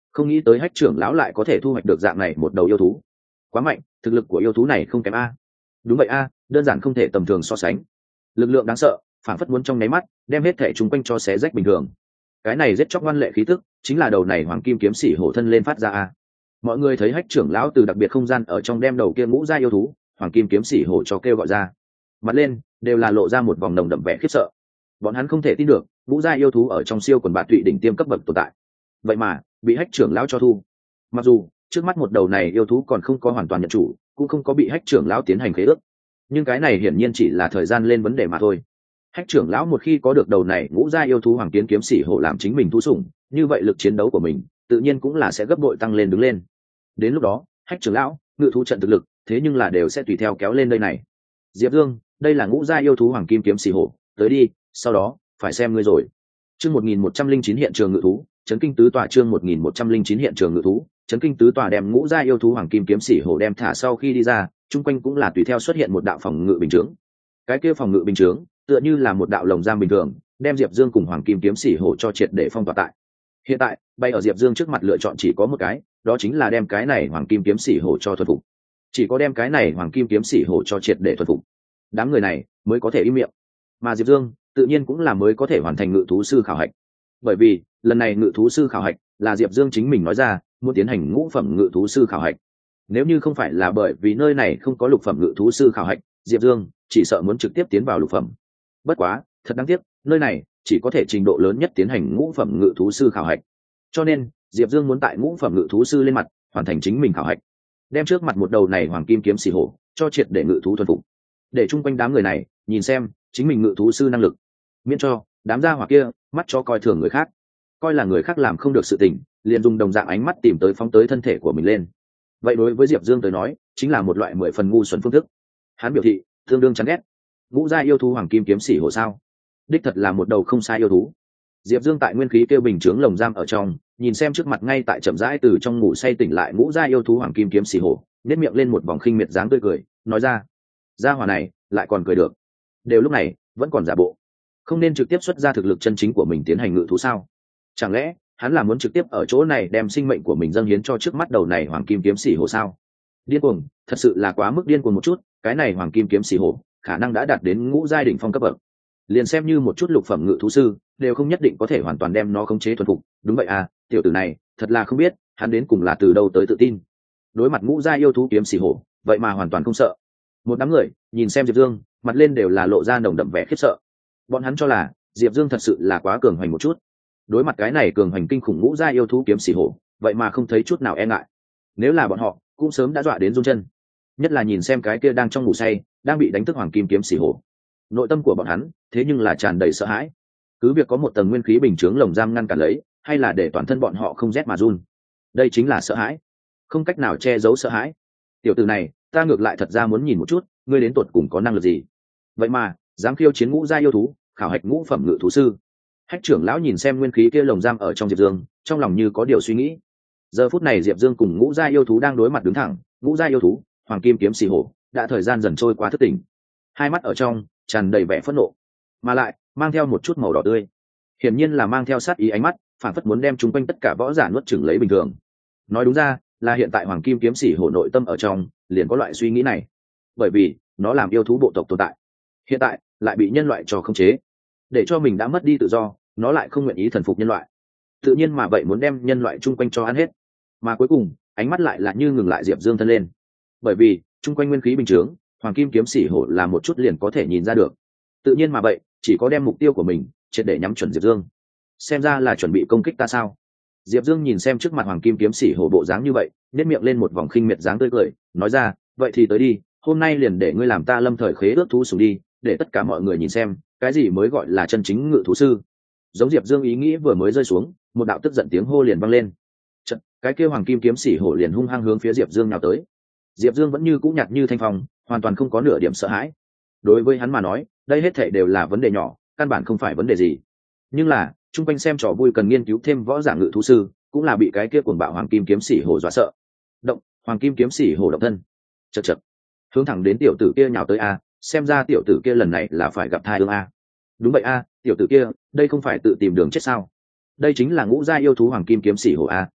Speaker 1: không nghĩ tới Hách trưởng lão lại có thể thu hoạch được dạng này một đầu yêu thú, quá mạnh, thực lực của yêu thú này không kém a. Đúng vậy a, đơn giản không thể tầm thường so sánh, lực lượng đáng sợ, phản phất muốn trong nháy mắt đem hết thể chúng quanh cho xé rách bình thường. Cái này giết chóc ngoan lệ khí tức chính là đầu này hoàng kim kiếm sĩ hổ thân lên phát ra a. Mọi người thấy Hách trưởng lão từ đặc biệt không gian ở trong đem đầu kia ngũ gia yêu thú hoàng kim kiếm sĩ hổ cho kêu gọi ra, mặt lên đều là lộ ra một vòng nồng đậm vẻ khiếp sợ. Bọn hắn không thể tin được ngũ gia yêu thú ở trong siêu quần bạt tụy đỉnh tiêm cấp bậc tồn tại, vậy mà bị Hách trưởng lão cho thu. Mặc dù trước mắt một đầu này yêu thú còn không có hoàn toàn nhận chủ, cũng không có bị Hách trưởng lão tiến hành khế ước, nhưng cái này hiển nhiên chỉ là thời gian lên vấn đề mà thôi. Hách trưởng lão một khi có được đầu này ngũ gia yêu thú hoàng kiến kiếm sĩ hổ làm chính mình thú sủng, như vậy lực chiến đấu của mình tự nhiên cũng là sẽ gấp bội tăng lên đứng lên. Đến lúc đó Hách trưởng lão ngự thú trận thực lực thế nhưng là đều sẽ tùy theo kéo lên đây này. Diệp Dương, đây là ngũ gia yêu thú hoàng kim kiếm sĩ hổ, tới đi, sau đó phải xem ngươi rồi. Chương 1109 hiện trường ngự thú, chấn kinh tứ tòa. Chương 1109 hiện trường ngự thú, chấn kinh tứ tòa. Đem ngũ gia yêu thú hoàng kim kiếm sĩ hổ đem thả sau khi đi ra, chung quanh cũng là tùy theo xuất hiện một đạo phòng ngự bình chướng. Cái kia phòng ngự bình chướng tựa như là một đạo lồng giam bình thường, đem Diệp Dương cùng hoàng kim kiếm sĩ hổ cho triệt để phong tỏa tại. Hiện tại bay ở Diệp Dương trước mặt lựa chọn chỉ có một cái, đó chính là đem cái này hoàng kim kiếm sĩ hổ cho thuần phục. Chỉ có đem cái này hoàng kim kiếm sĩ hổ cho triệt để thuần phục, đám người này mới có thể im miệng, mà Diệp Dương tự nhiên cũng là mới có thể hoàn thành ngự thú sư khảo hạch. Bởi vì lần này ngự thú sư khảo hạch là Diệp Dương chính mình nói ra muốn tiến hành ngũ phẩm ngự thú sư khảo hạch. Nếu như không phải là bởi vì nơi này không có lục phẩm ngự thú sư khảo hạch, Diệp Dương chỉ sợ muốn trực tiếp tiến vào lục phẩm. Bất quá thật đáng tiếc, nơi này chỉ có thể trình độ lớn nhất tiến hành ngũ phẩm ngự thú sư khảo hạch, cho nên Diệp Dương muốn tại ngũ phẩm ngự thú sư lên mặt hoàn thành chính mình khảo hạch, đem trước mặt một đầu này hoàng kim kiếm xì hổ cho triệt để ngự thú thuần phục, để chung quanh đám người này nhìn xem chính mình ngự thú sư năng lực, miễn cho đám gia hỏa kia mắt cho coi thường người khác, coi là người khác làm không được sự tình liền dùng đồng dạng ánh mắt tìm tới phóng tới thân thể của mình lên. Vậy đối với Diệp Dương tới nói chính là một loại 10 phần ngu xuẩn phương thức. Hắn biểu thị tương đương chán ghét. Ngũ gia yêu thú hoàng kim kiếm sĩ hổ sao? Đích thật là một đầu không sai yêu thú. Diệp Dương tại nguyên khí kêu bình chướng lồng giam ở trong, nhìn xem trước mặt ngay tại chậm rãi từ trong ngủ say tỉnh lại ngũ gia yêu thú hoàng kim kiếm sĩ hổ, nhếch miệng lên một vòng khinh miệt dáng tươi cười, nói ra: "Gia hỏa này lại còn cười được, đều lúc này vẫn còn giả bộ, không nên trực tiếp xuất ra thực lực chân chính của mình tiến hành ngự thú sao? Chẳng lẽ hắn là muốn trực tiếp ở chỗ này đem sinh mệnh của mình dâng hiến cho trước mắt đầu này hoàng kim kiếm sĩ hổ sao? Điên cuồng, thật sự là quá mức điên cuồng một chút, cái này hoàng kim kiếm sĩ hổ khả năng đã đạt đến ngũ giai đỉnh phong cấp bậc, liền xem như một chút lục phẩm ngự thú sư đều không nhất định có thể hoàn toàn đem nó khống chế thuần phục. Đúng vậy à, tiểu tử này thật là không biết hắn đến cùng là từ đâu tới tự tin, đối mặt ngũ giai yêu thú kiếm sĩ hổ vậy mà hoàn toàn không sợ." Một đám người nhìn xem Diệp Dương mặt lên đều là lộ ra nồng đậm vẻ khiếp sợ. Bọn hắn cho là Diệp Dương thật sự là quá cường hoành một chút, đối mặt cái này cường hoành kinh khủng ngũ giai yêu thú kiếm sĩ hổ vậy mà không thấy chút nào e ngại. Nếu là bọn họ cũng sớm đã dọa đến run chân, nhất là nhìn xem cái kia đang trong ngủ say đang bị đánh thức hoàng kim kiếm sĩ hổ, nội tâm của bọn hắn thế nhưng là tràn đầy sợ hãi. Cứ việc có một tầng nguyên khí bình chướng lồng giam ngăn cản lấy, hay là để toàn thân bọn họ không rét mà run. Đây chính là sợ hãi, không cách nào che giấu sợ hãi. Tiểu tử này, ta ngược lại thật ra muốn nhìn một chút ngươi đến tột cùng có năng lực gì, vậy mà dám khiêu chiến ngũ gia yêu thú, khảo hạch ngũ phẩm ngự thú sư. Hách trưởng lão nhìn xem nguyên khí kia lồng giam ở trong Diệp Dương, trong lòng như có điều suy nghĩ. Giờ phút này Diệp Dương cùng ngũ gia yêu thú đang đối mặt đứng thẳng, ngũ gia yêu thú hoàng kim kiếm xì hổ đã thời gian dần trôi qua thức tỉnh, hai mắt ở trong tràn đầy vẻ phẫn nộ, mà lại mang theo một chút màu đỏ tươi, hiển nhiên là mang theo sát ý ánh mắt, phản phất muốn đem chúng quanh tất cả võ giả nuốt chửng lấy bình thường. Nói đúng ra là hiện tại hoàng kim kiếm sĩ hổ nội tâm ở trong liền có loại suy nghĩ này, bởi vì nó làm yêu thú bộ tộc tồn tại, hiện tại lại bị nhân loại cho khống chế, để cho mình đã mất đi tự do, nó lại không nguyện ý thần phục nhân loại, tự nhiên mà vậy muốn đem nhân loại chung quanh cho ăn hết. Mà cuối cùng ánh mắt lại là như ngừng lại Diệp Dương thân lên, bởi vì chung quanh nguyên khí bình chướng hoàng kim kiếm sĩ hổ là một chút liền có thể nhìn ra được, tự nhiên mà vậy chỉ có đem mục tiêu của mình triệt để nhắm chuẩn Diệp Dương. Xem ra là chuẩn bị công kích ta sao? Diệp Dương nhìn xem trước mặt hoàng kim kiếm sĩ hổ bộ dáng như vậy, nét miệng lên một vòng khinh miệt dáng tươi cười, nói ra: "Vậy thì tới đi, hôm nay liền để ngươi làm ta lâm thời khế ước thú sủng đi, để tất cả mọi người nhìn xem cái gì mới gọi là chân chính ngự thú sư." Giống Diệp Dương ý nghĩ vừa mới rơi xuống, một đạo tức giận tiếng hô liền vang lên. Chợt, cái kia hoàng kim kiếm sĩ hổ liền hung hăng hướng phía Diệp Dương nào tới. Diệp Dương vẫn như cũ nhạt như thanh phong, hoàn toàn không có nửa điểm sợ hãi. Đối với hắn mà nói, đây hết thảy đều là vấn đề nhỏ, căn bản không phải vấn đề gì. Nhưng là chung quanh xem trò vui cần nghiên cứu thêm võ giả ngự thú sư cũng là bị cái kia cuồng bạo hoàng kim kiếm sĩ hổ dọa sợ. Động, hoàng kim kiếm sĩ hổ động thân, chật chật, hướng thẳng đến tiểu tử kia nhào tới a, xem ra tiểu tử kia lần này là phải gặp thai ương a. Đúng vậy a, tiểu tử kia đây không phải tự tìm đường chết sao? Đây chính là ngũ gia yêu thú hoàng kim kiếm sĩ hổ a,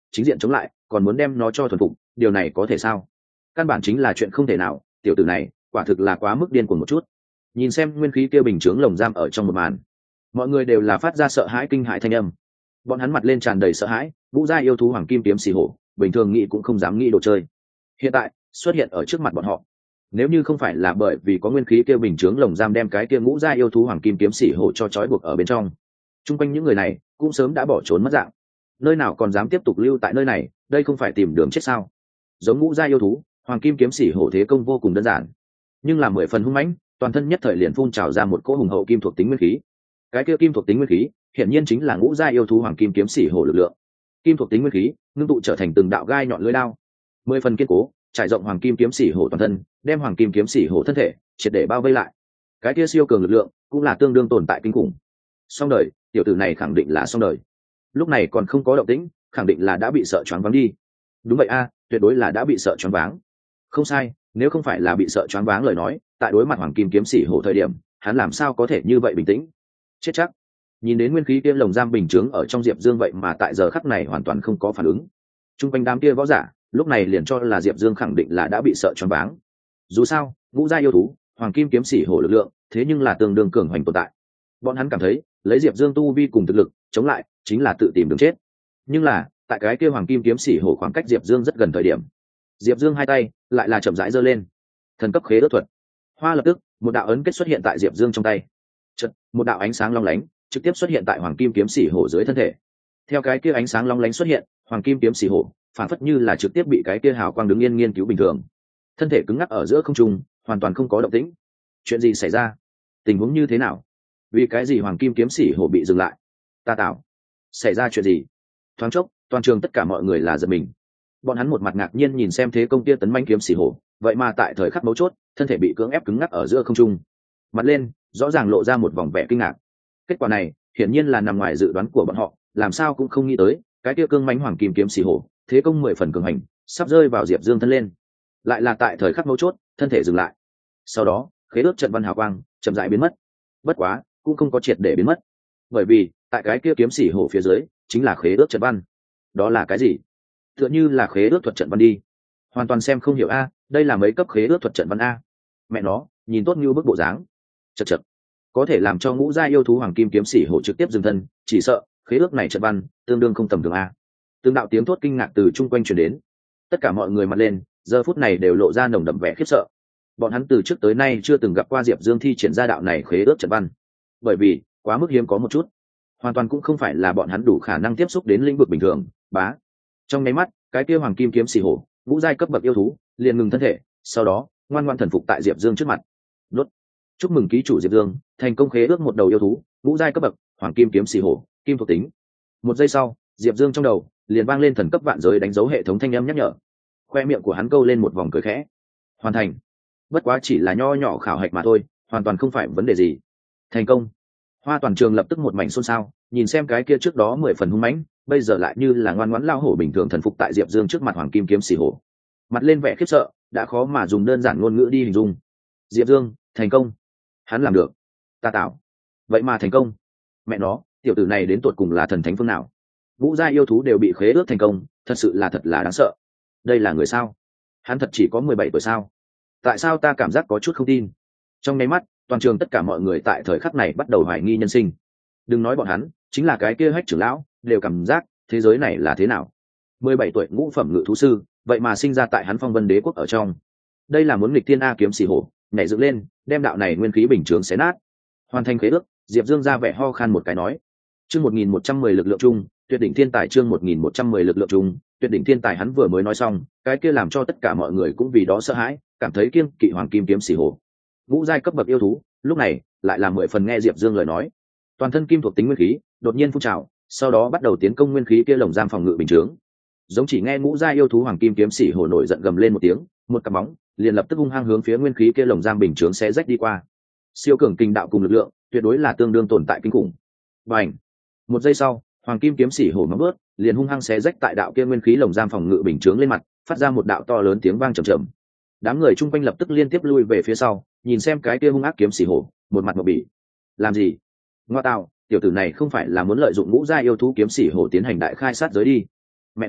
Speaker 1: chính diện chống lại còn muốn đem nó cho thuần phục, điều này có thể sao? Căn bản chính là chuyện không thể nào. Tiểu tử này quả thực là quá mức điên cuồng một chút. Nhìn xem nguyên khí kia bình chướng lồng giam ở trong một màn, mọi người đều là phát ra sợ hãi kinh hãi thanh âm. Bọn hắn mặt lên tràn đầy sợ hãi. Ngũ giai yêu thú hoàng kim kiếm xỉ hổ bình thường nghĩ cũng không dám nghĩ đồ chơi, hiện tại xuất hiện ở trước mặt bọn họ. Nếu như không phải là bởi vì có nguyên khí kia bình chướng lồng giam đem cái kia ngũ giai yêu thú hoàng kim kiếm xỉ hổ cho trói buộc ở bên trong, chung quanh những người này cũng sớm đã bỏ trốn mất dạng. Nơi nào còn dám tiếp tục lưu tại nơi này, đây không phải tìm đường chết sao? Giống ngũ giai yêu thú hoàng kim kiếm xỉ hổ thế công vô cùng đơn giản, nhưng là 10 phần hung mãnh, toàn thân nhất thời liền phun trào ra một cỗ hùng hậu kim thuộc tính nguyên khí. Cái kia kim thuộc tính nguyên khí hiển nhiên chính là ngũ giai yêu thú hoàng kim kiếm xỉ hổ lực lượng. Kim thuộc tính nguyên khí ngưng tụ trở thành từng đạo gai nhọn lưỡi đao, 10 phần kiên cố, trải rộng hoàng kim kiếm xỉ hổ toàn thân, đem hoàng kim kiếm xỉ hổ thân thể triệt để bao vây lại. Cái kia siêu cường lực lượng cũng là tương đương tồn tại kinh khủng. Xong đời, tiểu tử này khẳng định là xong đời. Lúc này còn không có động tĩnh, khẳng định là đã bị sợ choáng váng đi. Đúng vậy a, tuyệt đối là đã bị sợ choáng váng. Không sai, nếu không phải là bị sợ choáng váng lời nói, tại đối mặt hoàng kim kiếm xỉ hổ thời điểm, hắn làm sao có thể như vậy bình tĩnh? Chết chắc. Nhìn đến nguyên khí kia lồng giam bình chướng ở trong Diệp Dương vậy mà tại giờ khắc này hoàn toàn không có phản ứng. Trung quanh đám kia võ giả lúc này liền cho là Diệp Dương khẳng định là đã bị sợ choáng váng. Dù sao, ngũ giai yêu thú hoàng kim kiếm xỉ hổ lực lượng thế nhưng là tương đương cường hoành tồn tại. Bọn hắn cảm thấy lấy Diệp Dương tu vi cùng thực lực chống lại chính là tự tìm đường chết. Nhưng là tại cái kia hoàng kim kiếm xỉ hổ khoảng cách Diệp Dương rất gần thời điểm, Diệp Dương hai tay lại là chậm rãi giơ lên, thần cấp khế ước thuật. Hoa lập tức một đạo ấn kết xuất hiện tại Diệp Dương trong tay. Chợt, một đạo ánh sáng long lánh trực tiếp xuất hiện tại hoàng kim kiếm xỉ hổ dưới thân thể. Theo cái kia ánh sáng long lánh xuất hiện, hoàng kim kiếm xỉ hổ phản phất như là trực tiếp bị cái kia hào quang đứng yên nghiên cứu bình thường, thân thể cứng ngắc ở giữa không trung, hoàn toàn không có động tĩnh. Chuyện gì xảy ra? Tình huống như thế nào? Vì cái gì hoàng kim kiếm xỉ hổ bị dừng lại? Ta tạo, xảy ra chuyện gì? Thoáng chốc, toàn trường tất cả mọi người là giật mình. Bọn hắn một mặt ngạc nhiên nhìn xem thế công kia tấn manh kiếm xỉ hổ, vậy mà tại thời khắc mấu chốt, thân thể bị cưỡng ép cứng ngắc ở giữa không trung. Mặt lên rõ ràng lộ ra một vòng vẻ kinh ngạc. Kết quả này hiển nhiên là nằm ngoài dự đoán của bọn họ, làm sao cũng không nghĩ tới, cái kia cương mãnh hoàng kim kiếm xỉ hổ, thế công 10 phần cường hành, sắp rơi vào Diệp Dương thân lên, lại là tại thời khắc mấu chốt, thân thể dừng lại. Sau đó, khế ước trận văn hào quang chậm rãi biến mất. Bất quá, cũng không có triệt để biến mất, bởi vì tại cái kia kiếm xỉ hổ phía dưới chính là khế ước trận văn. Đó là cái gì? Tựa như là khế ước thuật trận văn đi. Hoàn toàn xem không hiểu a, đây là mấy cấp khế ước thuật trận văn a. Mẹ nó, nhìn tốt như bức bộ dáng. Chậc chậc. Có thể làm cho ngũ gia yêu thú hoàng kim kiếm xỉ hổ trực tiếp dừng thân, chỉ sợ khế ước này trận văn tương đương không tầm thường a. Từng đạo tiếng thốt kinh ngạc từ chung quanh truyền đến. Tất cả mọi người mặt lên, giờ phút này đều lộ ra nồng đậm vẻ khiếp sợ. Bọn hắn từ trước tới nay chưa từng gặp qua Diệp Dương thi triển ra đạo này khế ước trận văn, bởi vì quá mức hiếm có một chút, hoàn toàn cũng không phải là bọn hắn đủ khả năng tiếp xúc đến lĩnh vực bình thường. Bá, trong nháy mắt, cái kia hoàng kim kiếm xỉ hổ, ngũ giai cấp bậc yêu thú, liền ngừng thân thể, sau đó ngoan ngoãn thần phục tại Diệp Dương trước mặt. Đốt. Chúc mừng ký chủ Diệp Dương thành công khế ước một đầu yêu thú, ngũ giai cấp bậc, hoàng kim kiếm xỉ hổ, kim thuộc tính. Một giây sau, Diệp Dương trong đầu liền vang lên thần cấp vạn giới đánh dấu hệ thống thanh âm nhắc nhở. Khoe miệng của hắn câu lên một vòng cười khẽ. Hoàn thành. Bất quá chỉ là nho nhỏ khảo hạch mà thôi, hoàn toàn không phải vấn đề gì. Thành công. Hoa toàn trường lập tức một mảnh xôn xao, nhìn xem cái kia trước đó 10 phần hung mãnh, bây giờ lại như là ngoan ngoãn lao hổ bình thường thần phục tại Diệp Dương trước mặt hoàng kim kiếm xỉ hổ. Mặt lên vẻ khiếp sợ, đã khó mà dùng đơn giản ngôn ngữ đi hình dung. Diệp Dương, thành công. Hắn làm được. Ta tạo. Vậy mà thành công. Mẹ nó, tiểu tử này đến tột cùng là thần thánh phương nào? Ngũ gia yêu thú đều bị khế ước thành công, thật sự là thật là đáng sợ. Đây là người sao? Hắn thật chỉ có 17 tuổi sao? Tại sao ta cảm giác có chút không tin? Trong nháy mắt, toàn trường tất cả mọi người tại thời khắc này bắt đầu hoài nghi nhân sinh. Đừng nói bọn hắn, chính là cái kia Hách trưởng lão đều cảm giác thế giới này là thế nào? 17 tuổi ngũ phẩm ngự thú sư, vậy mà sinh ra tại hắn Phong Vân Đế quốc ở trong. Đây là muốn nghịch thiên a kiếm xỉ hổ, nhảy dựng lên, đem đạo này nguyên khí bình chướng xé nát. Hoàn thành khế ước, Diệp Dương ra vẻ ho khan một cái nói: "Chương 1110 lực lượng chung, tuyệt đỉnh thiên tài chương 1110 lực lượng chung, tuyệt đỉnh thiên tài." Hắn vừa mới nói xong, cái kia làm cho tất cả mọi người cũng vì đó sợ hãi, cảm thấy kiêng kỵ hoàng kim kiếm xỉ hổ. Ngũ giai cấp bậc yêu thú, lúc này lại là 10 phần nghe Diệp Dương lời nói. Toàn thân kim thuộc tính nguyên khí đột nhiên phun trào, sau đó bắt đầu tiến công nguyên khí kia lồng giam phòng ngự bình chướng. Giống chỉ nghe ngũ giai yêu thú hoàng kim kiếm xỉ hổ nổi giận gầm lên một tiếng, một cặp bóng liền lập tức hung hăng hướng phía nguyên khí kia lồng giam bình chướng xé rách đi qua. Siêu cường kinh đạo cùng lực lượng, tuyệt đối là tương đương tồn tại kinh khủng. Bành! Một giây sau, hoàng kim kiếm xỉ hổ móng vuốt liền hung hăng xé rách tại đạo kia nguyên khí lồng giam phòng ngự bình chướng lên mặt, phát ra một đạo to lớn tiếng vang trầm trầm. Đám người chung quanh lập tức liên tiếp lui về phía sau, nhìn xem cái kia hung ác kiếm xỉ hổ, một mặt ngộp bỉ. Làm gì? Ngoa tạo, tiểu tử này không phải là muốn lợi dụng ngũ gia yêu thú kiếm xỉ hổ tiến hành đại khai sát giới đi? Mẹ nó,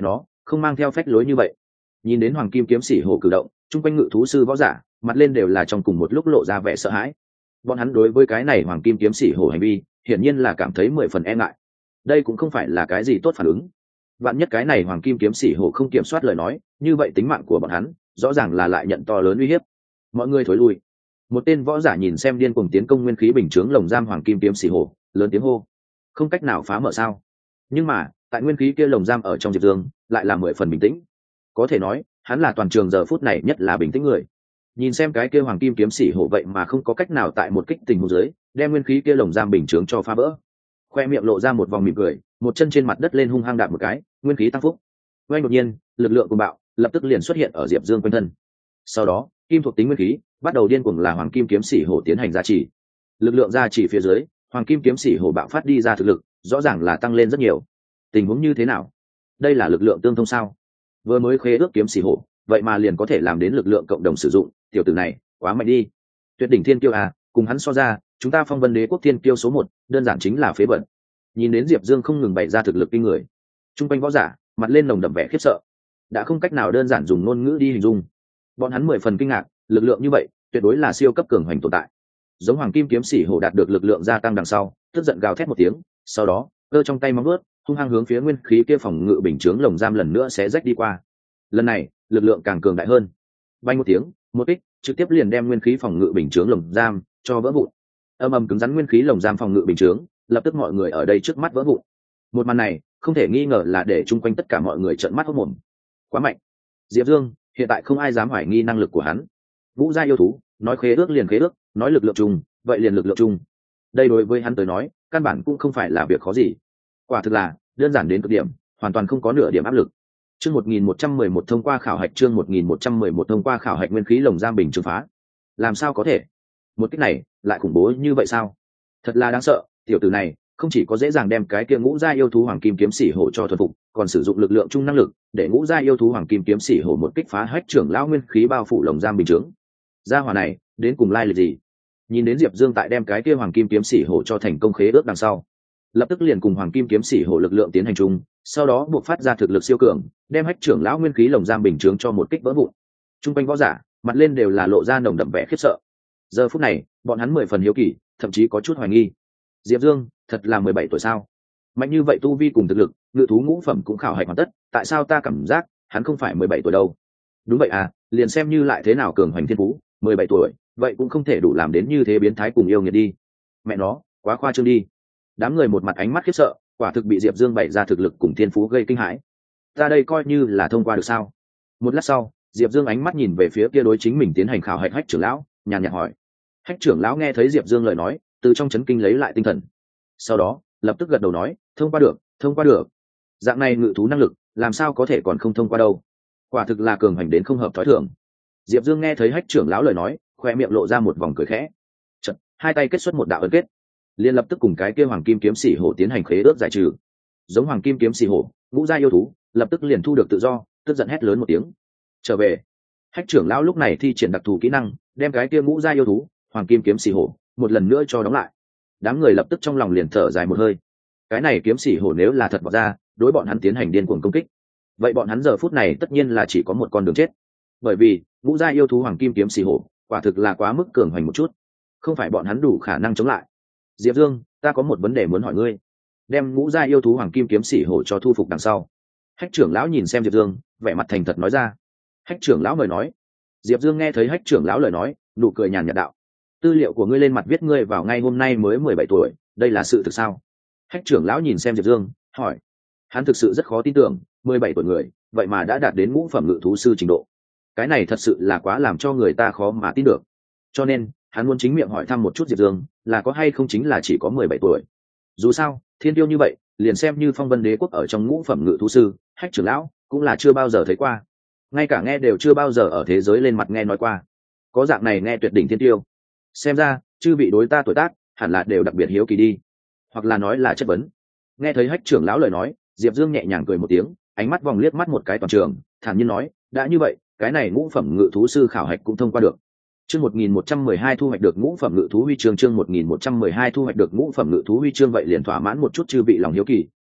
Speaker 1: không mang theo phách lối như vậy. Nhìn đến hoàng kim kiếm sĩ hổ cử động, chung quanh ngự thú sư võ giả mặt lên đều là trong cùng một lúc lộ ra vẻ sợ hãi. Bọn hắn đối với cái này hoàng kim kiếm sĩ hổ hành vi hiển nhiên là cảm thấy 10 phần e ngại. Đây cũng không phải là cái gì tốt phản ứng. Vạn nhất cái này hoàng kim kiếm sĩ hổ không kiểm soát lời nói, như vậy tính mạng của bọn hắn rõ ràng là lại nhận to lớn uy hiếp. Mọi người thối lui. Một tên võ giả nhìn xem điên cuồng tiến công nguyên khí bình chướng lồng giam hoàng kim kiếm sĩ hổ, lớn tiếng hô: không cách nào phá mở sao? Nhưng mà tại nguyên khí kia lồng giam ở trong Diệp Dương lại là 10 phần bình tĩnh. Có thể nói hắn là toàn trường giờ phút này nhất là bình tĩnh người. Nhìn xem cái kia hoàng kim kiếm sĩ hổ vậy mà không có cách nào tại một kích tình huống dưới đem nguyên khí kia lồng giam bình chướng cho phá vỡ, khoe miệng lộ ra một vòng mỉm cười, một chân trên mặt đất lên hung hăng đạp một cái, nguyên khí tăng phúc. Ngay đột nhiên lực lượng cuồng bạo lập tức liền xuất hiện ở Diệp Dương quanh thân. Sau đó kim thuộc tính nguyên khí bắt đầu điên cuồng là hoàng kim kiếm sĩ hổ tiến hành gia trì. Lực lượng gia trì phía dưới, hoàng kim kiếm sĩ hổ bạo phát đi ra thực lực rõ ràng là tăng lên rất nhiều. Tình huống như thế nào? Đây là lực lượng tương thông sao? Vừa mới khế ước kiếm sĩ hổ vậy mà liền có thể làm đến lực lượng cộng đồng sử dụng, tiểu tử này quá mạnh đi. Tuyệt đỉnh thiên kiêu à, cùng hắn so ra chúng ta Phong Vân Đế quốc thiên kiêu số 1 đơn giản chính là phế vật. Nhìn đến Diệp Dương không ngừng bày ra thực lực kinh người, trung quanh võ giả mặt lên nồng đậm vẻ khiếp sợ, đã không cách nào đơn giản dùng ngôn ngữ đi hình dung. Bọn hắn 10 phần kinh ngạc, lực lượng như vậy tuyệt đối là siêu cấp cường hoành tồn tại. Giống hoàng kim kiếm sĩ hổ đạt được lực lượng gia tăng đằng sau, tức giận gào thét một tiếng, sau đó cơ trong tay móng vuốt hung hăng hướng phía nguyên khí kia phòng ngự bình chướng lồng giam lần nữa sẽ rách đi qua. Lần này lực lượng càng cường đại hơn. Bay một tiếng, một kích trực tiếp liền đem nguyên khí phòng ngự bình chướng lồng giam cho vỡ vụn. Âm ầm cứng rắn nguyên khí lồng giam phòng ngự bình chướng, lập tức mọi người ở đây trước mắt vỡ vụn. Một màn này không thể nghi ngờ là để chung quanh tất cả mọi người trợn mắt hốt mồm. Quá mạnh. Diệp Dương hiện tại không ai dám hoài nghi năng lực của hắn. Vũ gia yêu thú, nói khế ước liền khế ước, nói lực lượng chung vậy liền lực lượng chung. Đây đối với hắn tới nói căn bản cũng không phải là việc khó gì. Quả thực là đơn giản đến cực điểm, hoàn toàn không có nửa điểm áp lực. Chương 1111 thông qua khảo hạch, chương 1111 thông qua khảo hạch nguyên khí lồng giam bình chướng phá. Làm sao có thể? Một cách này lại khủng bố như vậy sao? Thật là đáng sợ, tiểu tử này không chỉ có dễ dàng đem cái kia ngũ gia yêu thú hoàng kim kiếm sĩ hổ cho thuần phục, còn sử dụng lực lượng chung năng lực để ngũ gia yêu thú hoàng kim kiếm sĩ hổ một kích phá hách trưởng lão nguyên khí bao phủ lồng giam bình chướng. Gia hỏa này đến cùng lai lịch gì? Nhìn đến Diệp Dương tại đem cái kia hoàng kim kiếm sĩ hổ cho thành công khế ước đằng sau, lập tức liền cùng hoàng kim kiếm sĩ hổ lực lượng tiến hành chung, sau đó buộc phát ra thực lực siêu cường, đem hách trưởng lão nguyên khí lồng giam bình chướng cho một kích vỡ vụn. Trung quanh võ giả mặt lên đều là lộ ra nồng đậm vẻ khiếp sợ. Giờ phút này bọn hắn 10 phần hiếu kỳ, thậm chí có chút hoài nghi. Diệp Dương thật là 17 tuổi sao? Mạnh như vậy tu vi cùng thực lực, ngự thú ngũ phẩm cũng khảo hạch hoàn tất, tại sao ta cảm giác hắn không phải 17 tuổi đâu? Đúng vậy à, liền xem như lại thế nào cường hoành thiên phú, 17 tuổi vậy cũng không thể đủ làm đến như thế biến thái cùng yêu nghiệt đi. Mẹ nó quá khoa trương đi. Đám người một mặt ánh mắt khiếp sợ, quả thực bị Diệp Dương bày ra thực lực cùng thiên phú gây kinh hãi. Ta đây coi như là thông qua được sao? Một lát sau Diệp Dương ánh mắt nhìn về phía kia đối chính mình tiến hành khảo hạch hách trưởng lão, nhàn nhạt hỏi. Hách trưởng lão nghe thấy Diệp Dương lời nói, từ trong chấn kinh lấy lại tinh thần, sau đó lập tức gật đầu nói, thông qua được, thông qua được. Dạng này ngự thú năng lực làm sao có thể còn không thông qua đâu? Quả thực là cường hành đến không hợp thói thường. Diệp Dương nghe thấy hách trưởng lão lời nói, khoe miệng lộ ra một vòng cười khẽ. Chợt hai tay kết xuất một đạo ấn kết, liền lập tức cùng cái kia hoàng kim kiếm sĩ hổ tiến hành khế ước giải trừ. Giống hoàng kim kiếm sĩ hổ, ngũ gia yêu thú, lập tức liền thu được tự do, tức giận hét lớn một tiếng. Trở về. Hách trưởng lão lúc này thi triển đặc thù kỹ năng, đem cái kia ngũ gia yêu thú, hoàng kim kiếm sĩ hổ, một lần nữa cho đóng lại. Đám người lập tức trong lòng liền thở dài một hơi. Cái này kiếm sĩ hổ nếu là thật bỏ ra, đối bọn hắn tiến hành điên cuồng công kích, vậy bọn hắn giờ phút này tất nhiên là chỉ có một con đường chết. Bởi vì ngũ gia yêu thú hoàng kim kiếm sĩ hổ, quả thực là quá mức cường hoành một chút, không phải bọn hắn đủ khả năng chống lại. Diệp Dương, ta có một vấn đề muốn hỏi ngươi. Đem ngũ gia yêu thú hoàng kim kiếm sĩ hổ cho thu phục đằng sau, hách trưởng lão nhìn xem Diệp Dương, vẻ mặt thành thật nói ra. Hách trưởng lão mời nói. Diệp Dương nghe thấy hách trưởng lão lời nói, nụ cười nhàn nhạt đạo. Tư liệu của ngươi lên mặt viết ngươi vào ngay hôm nay mới 17 tuổi, đây là sự thực sao? Hách trưởng lão nhìn xem Diệp Dương, hỏi. Hắn thực sự rất khó tin tưởng, 17 tuổi người, vậy mà đã đạt đến ngũ phẩm ngự thú sư trình độ. Cái này thật sự là quá làm cho người ta khó mà tin được. Cho nên hắn muốn chính miệng hỏi thăm một chút Diệp Dương, là có hay không chính là chỉ có 17 tuổi. Dù sao thiên tiêu như vậy, liền xem như Phong Vân Đế quốc ở trong ngũ phẩm ngự thú sư, hách trưởng lão cũng là chưa bao giờ thấy qua, ngay cả nghe đều chưa bao giờ ở thế giới lên mặt nghe nói qua. Có dạng này nghe tuyệt đỉnh thiên tiêu, xem ra chư vị đối ta tuổi tác hẳn là đều đặc biệt hiếu kỳ đi, hoặc là nói là chất vấn. Nghe thấy hách trưởng lão lời nói, Diệp Dương nhẹ nhàng cười một tiếng, ánh mắt vòng liếc mắt một cái toàn trường, thản nhiên nói, đã như vậy cái này ngũ phẩm ngự thú sư khảo hạch cũng thông qua được. Chương 1112 thu hoạch được ngũ phẩm ngự thú huy chương, chương 1112 thu hoạch được ngũ phẩm ngự thú huy chương, vậy liền thỏa mãn một chút chư vị lòng hiếu kỳ,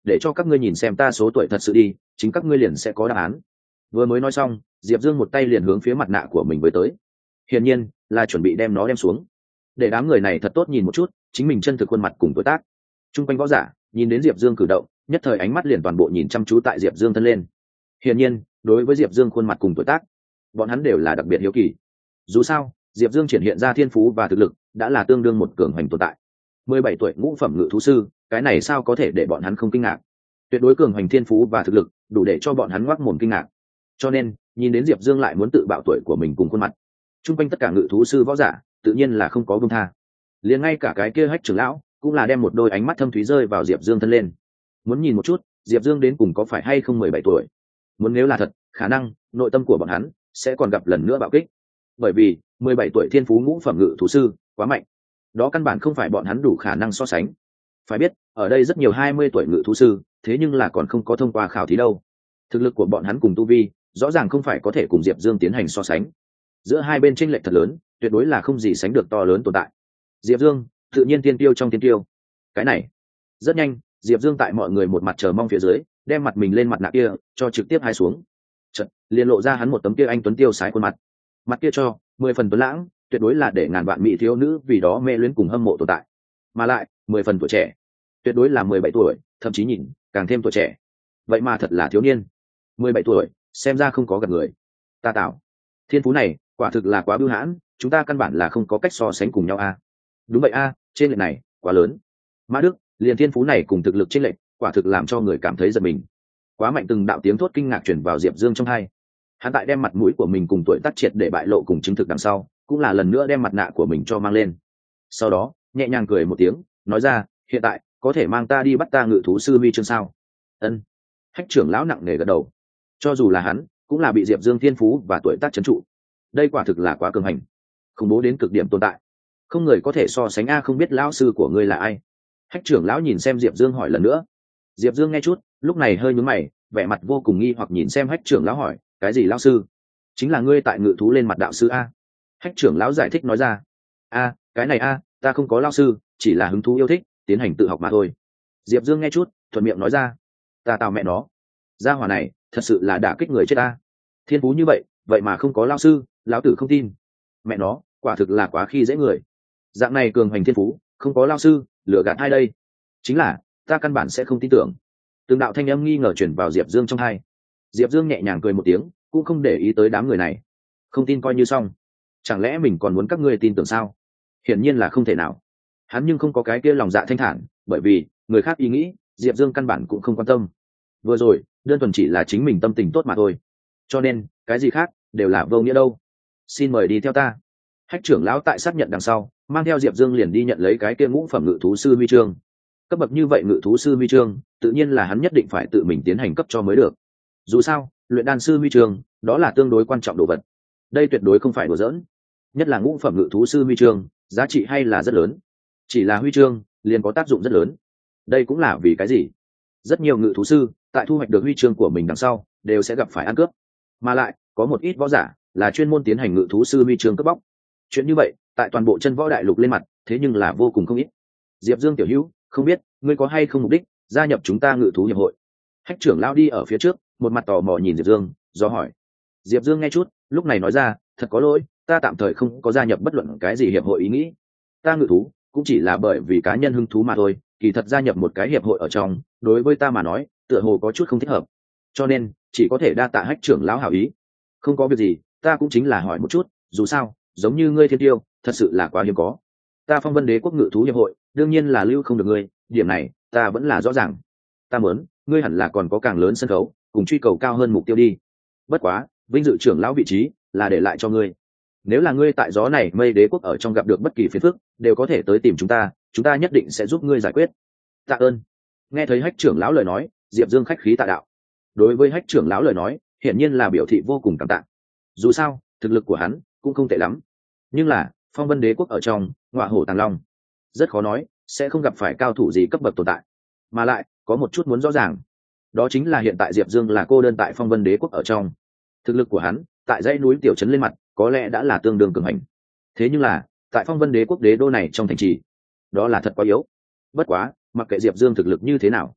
Speaker 1: để cho các ngươi nhìn xem ta số tuổi thật sự đi, chính các ngươi liền sẽ có đáp án. Vừa mới nói xong, Diệp Dương một tay liền hướng phía mặt nạ của mình với tới, hiển nhiên là chuẩn bị đem nó đem xuống, để đám người này thật tốt nhìn một chút chính mình chân thực khuôn mặt cùng tuổi tác. Trung quanh võ giả nhìn đến Diệp Dương cử động, nhất thời ánh mắt liền toàn bộ nhìn chăm chú tại Diệp Dương thân lên. Hiển nhiên, đối với Diệp Dương khuôn mặt cùng tuổi tác, bọn hắn đều là đặc biệt hiếu kỳ. Dù sao, Diệp Dương triển hiện ra thiên phú và thực lực đã là tương đương một cường hành tồn tại. 17 tuổi ngũ phẩm ngự thú sư, cái này sao có thể để bọn hắn không kinh ngạc? Tuyệt đối cường hành thiên phú và thực lực, đủ để cho bọn hắn ngoác mồm kinh ngạc. Cho nên, nhìn đến Diệp Dương lại muốn tự bạo tuổi của mình cùng khuôn mặt, chung quanh tất cả ngự thú sư võ giả, tự nhiên là không có buông tha. Liền ngay cả cái kia Hách trưởng lão, cũng là đem một đôi ánh mắt thâm thúy rơi vào Diệp Dương thân lên. Muốn nhìn một chút, Diệp Dương đến cùng có phải hay không 17 tuổi. Muốn nếu là thật, khả năng nội tâm của bọn hắn sẽ còn gặp lần nữa bạo kích. Bởi vì 17 tuổi thiên phú ngũ phẩm ngự thú sư quá mạnh, đó căn bản không phải bọn hắn đủ khả năng so sánh. Phải biết, ở đây rất nhiều 20 tuổi ngự thú sư, thế nhưng là còn không có thông qua khảo thí đâu. Thực lực của bọn hắn cùng tu vi, rõ ràng không phải có thể cùng Diệp Dương tiến hành so sánh. Giữa hai bên chênh lệch thật lớn, tuyệt đối là không gì sánh được to lớn tồn tại. Diệp Dương, tự nhiên tiên tiêu trong tiên tiêu. Cái này, rất nhanh, Diệp Dương tại mọi người một mặt chờ mong phía dưới, đem mặt mình lên mặt nạ kia, cho trực tiếp hai xuống. Chợt, liền lộ ra hắn một tấm kia anh tuấn tiêu sái khuôn mặt. Mặt kia cho 10 phần tuấn lãng, tuyệt đối là để ngàn vạn mỹ thiếu nữ vì đó mê luyến cùng hâm mộ tồn tại. Mà lại, 10 phần tuổi trẻ, tuyệt đối là 17 tuổi, thậm chí nhìn càng thêm tuổi trẻ. Vậy mà thật là thiếu niên. 17 tuổi, xem ra không có gặp người. Ta tạo, thiên phú này, quả thực là quá bưu hãn, chúng ta căn bản là không có cách so sánh cùng nhau a. Đúng vậy a, trên lệch này quá lớn. Mã Đức, liền thiên phú này cùng thực lực trên lệch, quả thực làm cho người cảm thấy giật mình. Quá mạnh, từng đạo tiếng thốt kinh ngạc truyền vào Diệp Dương trong tai. Hắn tại đem mặt mũi của mình cùng tuổi tác triệt để bại lộ cùng chứng thực đằng sau, cũng là lần nữa đem mặt nạ của mình cho mang lên. Sau đó, nhẹ nhàng cười một tiếng, nói ra, hiện tại có thể mang ta đi bắt ta ngự thú sư huy chương sao? Ân. Hách trưởng lão nặng nề gật đầu. Cho dù là hắn, cũng là bị Diệp Dương thiên phú và tuổi tác trấn trụ. Đây quả thực là quá cường hành, khủng bố đến cực điểm tồn tại, không người có thể so sánh a. Không biết lão sư của ngươi là ai? Hách trưởng lão nhìn xem Diệp Dương hỏi lần nữa. Diệp Dương nghe chút, lúc này hơi nhướng mày, vẻ mặt vô cùng nghi hoặc nhìn xem Hách trưởng lão hỏi, cái gì lão sư? Chính là ngươi tại ngự thú lên mặt đạo sư a. Hách trưởng lão giải thích nói ra. A, cái này a, ta không có lão sư, chỉ là hứng thú yêu thích, tiến hành tự học mà thôi. Diệp Dương nghe chút, thuận miệng nói ra. Ta tào mẹ nó, gia hỏa này thật sự là đả kích người chết ta. Thiên phú như vậy, vậy mà không có lão sư, lão tử không tin. Mẹ nó, quả thực là quá khi dễ người. Dạng này cường hành thiên phú, không có lão sư, lừa gạt ai đây? Chính là, ta căn bản sẽ không tin tưởng. Từng đạo thanh âm nghi ngờ truyền vào Diệp Dương trong tai. Diệp Dương nhẹ nhàng cười một tiếng, cũng không để ý tới đám người này. Không tin coi như xong, chẳng lẽ mình còn muốn các ngươi tin tưởng sao? Hiển nhiên là không thể nào. Hắn nhưng không có cái kia lòng dạ thanh thản, bởi vì người khác ý nghĩ, Diệp Dương căn bản cũng không quan tâm. Vừa rồi, đơn thuần chỉ là chính mình tâm tình tốt mà thôi. Cho nên, cái gì khác đều là vô nghĩa đâu. Xin mời đi theo ta. Hách trưởng lão tại xác nhận đằng sau, mang theo Diệp Dương liền đi nhận lấy cái kia ngũ phẩm ngự thú sư huy chương. Cấp bậc như vậy ngự thú sư huy chương, tự nhiên là hắn nhất định phải tự mình tiến hành cấp cho mới được. Dù sao, luyện đan sư huy chương, đó là tương đối quan trọng đồ vật. Đây tuyệt đối không phải đùa giỡn. Nhất là ngũ phẩm ngự thú sư huy chương, giá trị hay là rất lớn. Chỉ là huy chương, liền có tác dụng rất lớn. Đây cũng là vì cái gì? Rất nhiều ngự thú sư, tại thu hoạch được huy chương của mình đằng sau, đều sẽ gặp phải ăn cướp. Mà lại, có một ít võ giả là chuyên môn tiến hành ngự thú sư huy chương cướp bóc. Chuyện như vậy, tại toàn bộ chân võ đại lục lên mặt, thế nhưng là vô cùng không ít. Diệp Dương tiểu hữu, không biết ngươi có hay không mục đích gia nhập chúng ta ngự thú hiệp hội? Hách trưởng lão đi ở phía trước, một mặt tò mò nhìn Diệp Dương, do hỏi. Diệp Dương nghe chút, lúc này nói ra, thật có lỗi, ta tạm thời không có gia nhập bất luận cái gì hiệp hội ý nghĩ. Ta ngự thú cũng chỉ là bởi vì cá nhân hứng thú mà thôi, kỳ thật gia nhập một cái hiệp hội ở trong, đối với ta mà nói, tựa hồ có chút không thích hợp. Cho nên, chỉ có thể đa tạ Hách trưởng lão hảo ý. Không có việc gì, ta cũng chính là hỏi một chút, dù sao, giống như ngươi thiên tiêu, thật sự là quá hiếm có. Ta Phong Vân Đế quốc ngự thú hiệp hội, đương nhiên là lưu không được ngươi, điểm này, ta vẫn là rõ ràng. Ta muốn, ngươi hẳn là còn có càng lớn sân khấu, cùng truy cầu cao hơn mục tiêu đi. Bất quá, vinh dự trưởng lão vị trí là để lại cho ngươi. Nếu là ngươi tại gió này mây đế quốc ở trong gặp được bất kỳ phiền phức, đều có thể tới tìm chúng ta nhất định sẽ giúp ngươi giải quyết. Tạ ơn. Nghe thấy Hách trưởng lão lời nói, Diệp Dương khách khí tạ đạo. Đối với Hách trưởng lão lời nói, hiển nhiên là biểu thị vô cùng cảm tạ. Dù sao, thực lực của hắn cũng không tệ lắm. Nhưng là, Phong Vân Đế quốc ở trong, ngọa hổ tàng long, rất khó nói sẽ không gặp phải cao thủ gì cấp bậc tồn tại. Mà lại, có một chút muốn rõ ràng, đó chính là hiện tại Diệp Dương là cô đơn tại Phong Vân Đế quốc ở trong. Thực lực của hắn, tại dãy núi tiểu trấn lên mặt, có lẽ đã là tương đương cường hành. Thế nhưng là, tại Phong Vân Đế quốc đế đô này trong thành trì, đó là thật quá yếu. Bất quá, mặc kệ Diệp Dương thực lực như thế nào,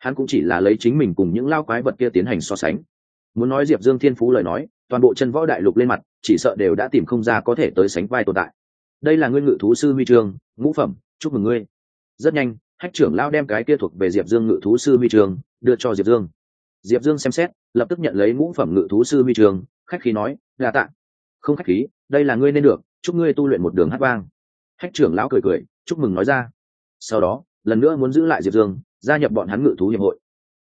Speaker 1: hắn cũng chỉ là lấy chính mình cùng những lao quái vật kia tiến hành so sánh. Muốn nói Diệp Dương thiên phú lời nói, toàn bộ chân võ đại lục lên mặt chỉ sợ đều đã tìm không ra có thể tới sánh vai tồn tại. Đây là ngươi ngự thú sư huy chương, ngũ phẩm, chúc mừng ngươi. Rất nhanh, Hách trưởng lão đem cái kia thuộc về Diệp Dương ngự thú sư huy chương đưa cho Diệp Dương. Diệp Dương xem xét, lập tức nhận lấy ngũ phẩm ngự thú sư huy chương, khách khí nói, "Đa tạ." "Không khách khí, đây là ngươi nên được, chúc ngươi tu luyện một đường hát vang." Hách trưởng lão cười cười, chúc mừng nói ra. Sau đó, lần nữa muốn giữ lại Diệp Dương, gia nhập bọn hắn ngự thú hiệp hội.